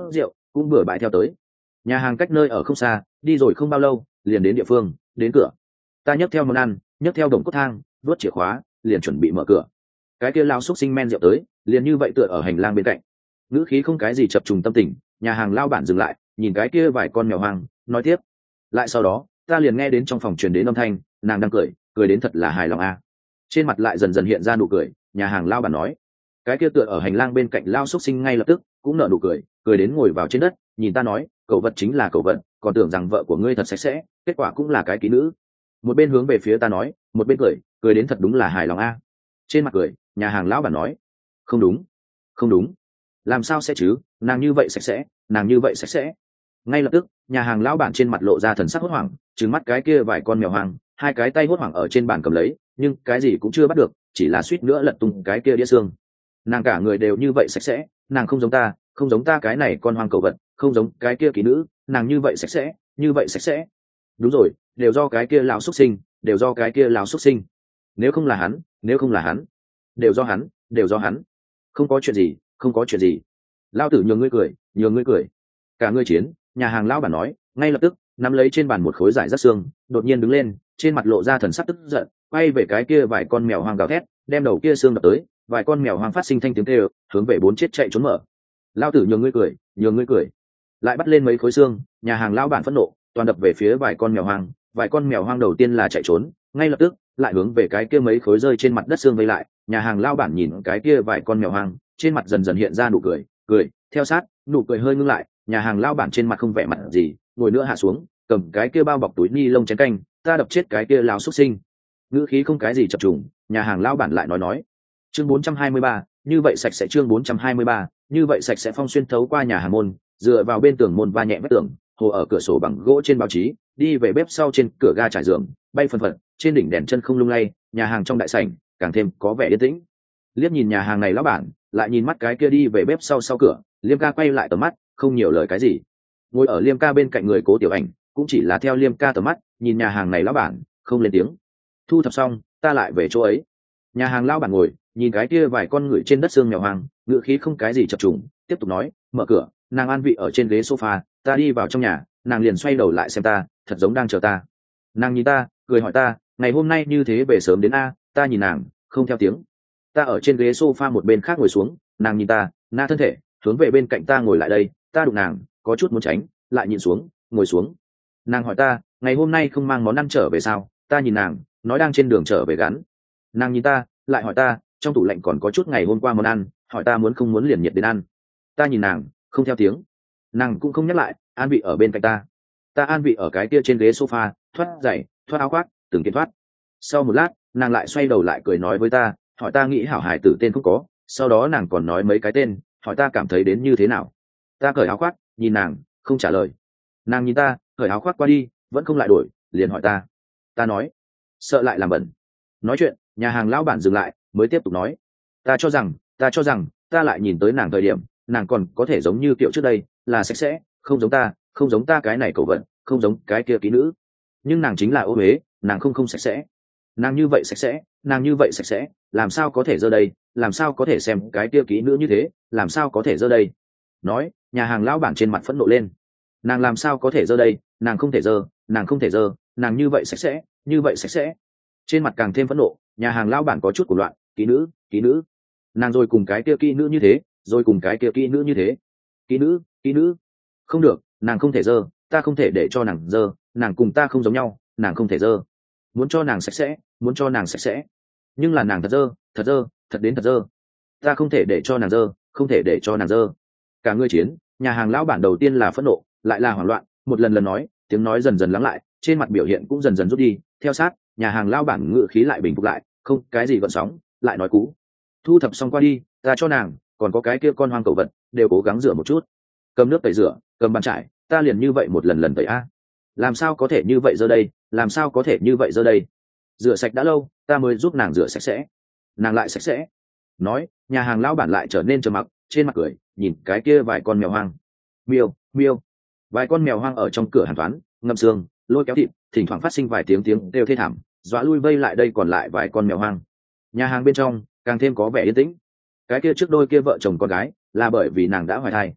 cũng bừa bãi theo tới. Nhà hàng cách nơi ở không xa, đi rồi không bao lâu liền đến địa phương, đến cửa. Ta nhấc theo món ăn, nhấc theo đồng cốt thang, đuốt chìa khóa, liền chuẩn bị mở cửa. Cái kia lao xúc sinh men rượu tới, liền như vậy tựa ở hành lang bên cạnh. Ngữ khí không cái gì chập trùng tâm tình, nhà hàng lao bản dừng lại, nhìn cái kia vài con mèo hoang, nói tiếp. Lại sau đó, ta liền nghe đến trong phòng truyền đến âm thanh, nàng đang cười, cười đến thật là hài lòng a. Trên mặt lại dần dần hiện ra nụ cười, nhà hàng lao bản nói. Cái kia tựa ở hành lang bên cạnh lao xúc sinh ngay lập tức cũng nở nụ cười, cười đến ngồi vào trên đất, nhìn ta nói, cậu vật chính là cậu vật, còn tưởng rằng vợ của ngươi thật sạch sẽ, kết quả cũng là cái kỹ nữ. Một bên hướng về phía ta nói, một bên cười, cười đến thật đúng là hài lòng a. Trên mặt cười, nhà hàng lão bản nói, không đúng, không đúng, làm sao sẽ chứ, nàng như vậy sạch sẽ, nàng như vậy sạch sẽ. Ngay lập tức, nhà hàng lão bản trên mặt lộ ra thần sắc hốt hoảng, trừng mắt cái kia vài con mèo hoang, hai cái tay hốt hoảng ở trên bàn cầm lấy, nhưng cái gì cũng chưa bắt được, chỉ là suýt nữa lật tung cái kia đĩa xương. Nàng cả người đều như vậy sạch sẽ, nàng không giống ta, không giống ta cái này con hoang cầu vật, không giống cái kia kỹ nữ, nàng như vậy sạch sẽ, như vậy sạch sẽ. Đúng rồi, đều do cái kia lão xuất sinh, đều do cái kia lão xuất sinh. Nếu không là hắn, nếu không là hắn, đều do hắn, đều do hắn. Không có chuyện gì, không có chuyện gì. Lão tử nhường ngươi cười, nhường ngươi cười. Cả ngươi chiến, nhà hàng lão bản nói, ngay lập tức nắm lấy trên bàn một khối giải rác xương, đột nhiên đứng lên, trên mặt lộ ra thần sắc tức giận, quay về cái kia vài con mèo hoang gào thét, đem đầu kia xương đập tới, vài con mèo hoang phát sinh thanh tiếng kêu, hướng về bốn chết chạy trốn mở. Lão tử nhường ngươi cười, nhường ngươi cười. Lại bắt lên mấy khối xương, nhà hàng lão bản phẫn nộ, toàn đập về phía vài con mèo hoang, vài con mèo hoang đầu tiên là chạy trốn, ngay lập tức lại hướng về cái kia mấy khối rơi trên mặt đất xương vây lại. Nhà hàng lão bản nhìn cái kia vài con mèo hoang, trên mặt dần dần hiện ra nụ cười, cười, theo sát, nụ cười hơi ngưng lại, nhà hàng lão bản trên mặt không vẻ mặt gì, ngồi nữa hạ xuống, cầm cái kia bao bọc túi ni lông chén canh, ta đập chết cái kia lão xuất sinh. Ngữ khí không cái gì chập trùng, nhà hàng lão bản lại nói. Chương 423, như vậy sạch sẽ. Chương 423, như vậy sạch sẽ. Phong xuyên thấu qua nhà hàng môn, dựa vào bên tường môn va nhẹ vách tường, hồ ở cửa sổ bằng gỗ trên báo chí, đi về bếp sau trên cửa ga trải giường, bay phần phật, trên đỉnh đèn chân không lung lay, nhà hàng trong đại sảnh càng thêm có vẻ yên tĩnh. Liếc nhìn nhà hàng này lão bản, lại nhìn mắt cái kia đi về bếp sau cửa, Liêm ca quay lại tầm mắt, không nhiều lời cái gì. Ngồi ở Liêm ca bên cạnh người Cố Tiểu Ảnh, cũng chỉ là theo Liêm ca tầm mắt, nhìn nhà hàng này lão bản, không lên tiếng. Thu thập xong, ta lại về chỗ ấy. Nhà hàng lão bản ngồi, nhìn cái kia vài con người trên đất xương mèo hoang, ngựa khí không cái gì chập trùng, tiếp tục nói, mở cửa, nàng an vị ở trên ghế sofa, ta đi vào trong nhà, nàng liền xoay đầu lại xem ta, thật giống đang chờ ta. Nàng nhìn ta, cười hỏi ta, ngày hôm nay như thế về sớm đến a? Ta nhìn nàng, không theo tiếng. Ta ở trên ghế sofa một bên khác ngồi xuống, nàng nhìn ta, na thân thể, hướng về bên cạnh ta ngồi lại đây, ta đụng nàng, có chút muốn tránh, lại nhìn xuống, ngồi xuống. Nàng hỏi ta, ngày hôm nay không mang món ăn trở về sao? Ta nhìn nàng, nói đang trên đường trở về gắn. Nàng nhìn ta, lại hỏi ta, trong tủ lạnh còn có chút ngày hôm qua món ăn, hỏi ta muốn không muốn liền nhiệt đến ăn. Ta nhìn nàng, không theo tiếng. Nàng cũng không nhắc lại, an vị ở bên cạnh ta. Ta an vị ở cái kia trên ghế sofa, thoát giày, thoát áo khoác, từng kiện thoát. Sau một lát, nàng lại xoay đầu lại cười nói với ta, hỏi ta nghĩ hảo hải tử tên không có, sau đó nàng còn nói mấy cái tên, hỏi ta cảm thấy đến như thế nào. Ta cởi áo khoác, nhìn nàng, không trả lời. Nàng nhìn ta, cởi áo khoác qua đi, vẫn không lại đổi, liền hỏi ta. Ta nói, sợ lại làm bẩn. Nói chuyện, nhà hàng lão bản dừng lại, mới tiếp tục nói, ta cho rằng ta lại nhìn tới nàng thời điểm, nàng còn có thể giống như kiểu trước đây, là sạch sẽ, không giống ta cái này cầu vận, không giống cái kia kỹ nữ. Nhưng nàng chính là ô uế, nàng không sạch sẽ. Nàng như vậy sạch sẽ, nàng như vậy sạch sẽ, làm sao có thể dơ đây, làm sao có thể xem cái kia kỹ nữ như thế, làm sao có thể dơ đây. Nói, nhà hàng lão bản trên mặt phẫn nộ lên. Nàng làm sao có thể dơ đây, nàng không thể dơ, nàng không thể dơ, nàng như vậy sạch sẽ, như vậy sạch sẽ. Trên mặt càng thêm phẫn nộ, nhà hàng lão bản có chút của loạn, kỹ nữ. Nàng rồi cùng cái kia kỹ nữ như thế, rồi cùng cái kia kỹ nữ như thế. Kỹ nữ. Không được, nàng không thể dơ, ta không thể để cho nàng dơ, nàng cùng ta không giống nhau, nàng không thể dơ. Muốn cho nàng sạch sẽ, nhưng là nàng thật dơ, thật đến thật dơ. Ta không thể để cho nàng dơ, không thể để cho nàng dơ. Cả người chiến, nhà hàng lão bản đầu tiên là phẫn nộ, lại là hoảng loạn, một lần nói, tiếng nói dần dần lắng lại, trên mặt biểu hiện cũng dần dần rút đi. Theo sát, nhà hàng lão bản ngự khí lại bình phục lại, không cái gì gợn sóng, lại nói cũ. Thu thập xong qua đi, ta cho nàng, còn có cái kia con hoang cầu vật, đều cố gắng rửa một chút. Cầm nước tẩy rửa, cầm bàn chải, ta liền như vậy một lần tẩy a. Làm sao có thể như vậy giờ đây, làm sao có thể như vậy giờ đây. Rửa sạch đã lâu, ta mới giúp nàng rửa sạch sẽ. Nàng lại sạch sẽ. Nói, nhà hàng lão bản lại trở nên trầm mặc, trên mặt cười, nhìn cái kia vài con mèo hoang. Miêu. Vài con mèo hoang ở trong cửa hàn toán, ngậm xương, lôi kéo thịt, thỉnh thoảng phát sinh vài tiếng đều thê thảm, dọa lui vây lại đây còn lại vài con mèo hoang. Nhà hàng bên trong càng thêm có vẻ yên tĩnh. Cái kia trước đôi kia vợ chồng con gái, là bởi vì nàng đã hoài thai.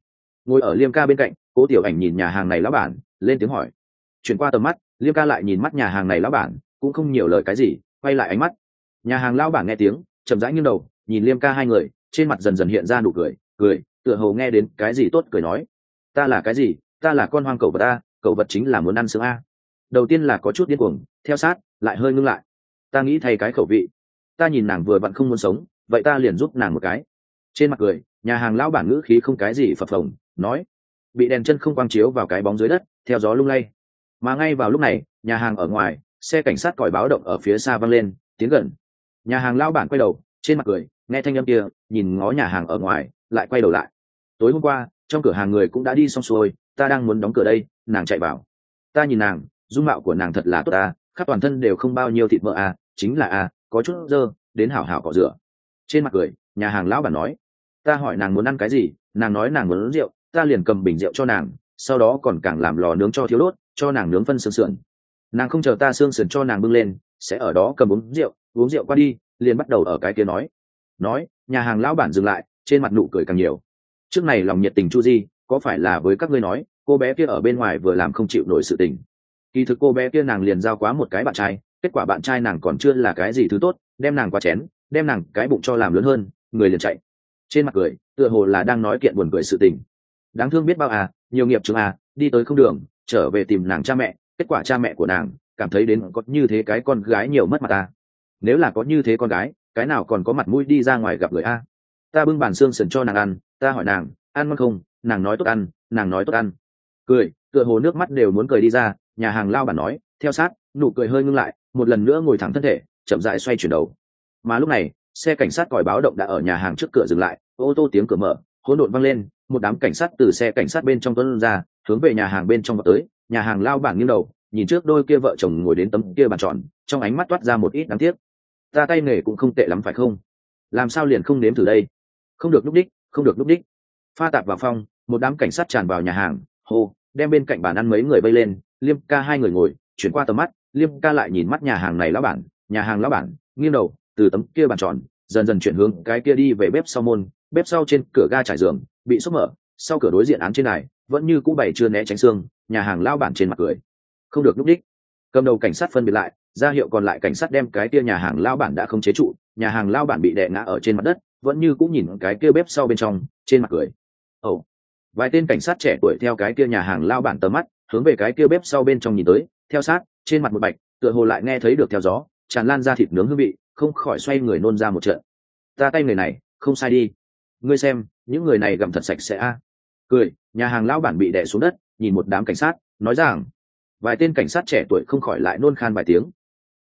Ngồi ở Liêm ca bên cạnh, Cố Tiểu Ảnh nhìn nhà hàng này lão bản, lên tiếng hỏi. Chuyển qua tầm mắt, Liêm ca lại nhìn mắt nhà hàng này lão bản, cũng không nhiều lời cái gì, quay lại ánh mắt. Nhà hàng lão bản nghe tiếng, chậm rãi nghiêng đầu, nhìn Liêm ca hai người, trên mặt dần dần hiện ra nụ cười, tựa hồ nghe đến cái gì tốt cười nói. Ta là cái gì? Ta là con hoang cẩu vật a, cẩu vật chính là muốn ăn xương a. Đầu tiên là có chút điên cuồng, theo sát, lại hơi ngưng lại. Ta nghĩ thay cái khẩu vị. Ta nhìn nàng vừa vặn không muốn sống, vậy ta liền giúp nàng một cái. Trên mặt cười, nhà hàng lão bản ngữ khí không cái gì phập phồng, nói. Bị đèn chân không quang chiếu vào cái bóng dưới đất, theo gió lung lay. Mà ngay vào lúc này, nhà hàng ở ngoài, xe cảnh sát còi báo động ở phía xa vang lên, tiến gần. Nhà hàng lão bản quay đầu, trên mặt cười, nghe thanh âm kia, nhìn ngó nhà hàng ở ngoài, lại quay đầu lại. Tối hôm qua, trong cửa hàng người cũng đã đi xong xuôi, ta đang muốn đóng cửa đây, nàng chạy vào. Ta nhìn nàng, dung mạo của nàng thật là tốt à, khắp toàn thân đều không bao nhiêu thịt mỡ à, chính là à, có chút dơ, đến hảo hảo cọ rửa. Trên mặt cười, nhà hàng lão bản nói. Ta hỏi nàng muốn ăn cái gì, nàng nói nàng muốn uống rượu, ta liền cầm bình rượu cho nàng, sau đó còn càng làm lò nướng cho thiếu đốt, cho nàng nướng phân xương sườn. Nàng không chờ ta xương sườn cho nàng bưng lên, sẽ ở đó cầm uống rượu qua đi, liền bắt đầu ở cái kia nói. Nhà hàng lão bản dừng lại, trên mặt nụ cười càng nhiều. Trước này lòng nhiệt tình Chu Di, có phải là với các ngươi nói, cô bé kia ở bên ngoài vừa làm không chịu nổi sự tình. Kỳ thực cô bé kia nàng liền giao quá một cái bạn trai, kết quả bạn trai nàng còn chưa là cái gì thứ tốt, đem nàng qua chén, đem nàng cái bụng cho làm lớn hơn, người liền chạy. Trên mặt cười, tựa hồ là đang nói kiện buồn cười sự tình. Đáng thương biết bao à, nhiều nghiệp trường à, đi tới không đường, trở về tìm nàng cha mẹ, kết quả cha mẹ của nàng cảm thấy đến có như thế cái con gái nhiều mất mặt ta. Nếu là có như thế con gái, cái nào còn có mặt mũi đi ra ngoài gặp người a. Ta bưng bàn xương sườn cho nàng ăn, ta hỏi nàng, ăn ngon không, nàng nói tốt ăn, nàng nói tốt ăn. Cười, tựa hồ nước mắt đều muốn cười đi ra, nhà hàng lao bản nói, theo sát, nụ cười hơi ngưng lại, một lần nữa ngồi thẳng thân thể, chậm rãi xoay chuyển đầu. Mà lúc này, xe cảnh sát còi báo động đã ở nhà hàng trước cửa dừng lại, ô tô tiếng cửa mở, hỗn độn vang lên, một đám cảnh sát từ xe cảnh sát bên trong tuôn ra, hướng về nhà hàng bên trong vào tới. Nhà hàng lao bản nghiêng đầu, nhìn trước đôi kia vợ chồng ngồi đến tấm kia bàn tròn, trong ánh mắt toát ra một ít đáng tiếc. Ta tay nghề cũng không tệ lắm phải không? Làm sao liền không nếm thử đây? Không được núp đích, không được núp đích. Pha tạp vào phòng, một đám cảnh sát tràn vào nhà hàng, hô, đem bên cạnh bàn ăn mấy người vây lên. Liêm ca hai người ngồi, chuyển qua tầm mắt, Liêm ca lại nhìn mắt nhà hàng này lão bản, nhà hàng lão bản nghiêng đầu, từ tấm kia bàn tròn dần dần chuyển hướng cái kia đi về bếp sau môn, bếp sau trên cửa ga trải giường bị xốc mở, sau cửa đối diện án trên này vẫn như cũ bày chưa né tránh xương. Nhà hàng lão bản trên mặt cười, không được núp đích. Cầm đầu cảnh sát phân biệt lại, ra hiệu còn lại cảnh sát đem cái kia nhà hàng lão bản đã không chế trụ. Nhà hàng lão bản bị đè ngã ở trên mặt đất, vẫn như cũng nhìn cái kia bếp sau bên trong, trên mặt cười. Ồ, vài tên cảnh sát trẻ tuổi theo cái kia nhà hàng lão bản tầm mắt hướng về cái kia bếp sau bên trong nhìn tới, theo sát, trên mặt một bạch, tựa hồ lại nghe thấy được theo gió tràn lan ra thịt nướng hương vị, không khỏi xoay người nôn ra một trận. Ta tay người này không sai đi, ngươi xem những người này gặm thật sạch sẽ a. Cười, nhà hàng lão bản bị đè xuống đất, nhìn một đám cảnh sát, nói rằng vài tên cảnh sát trẻ tuổi không khỏi lại nôn khan vài tiếng.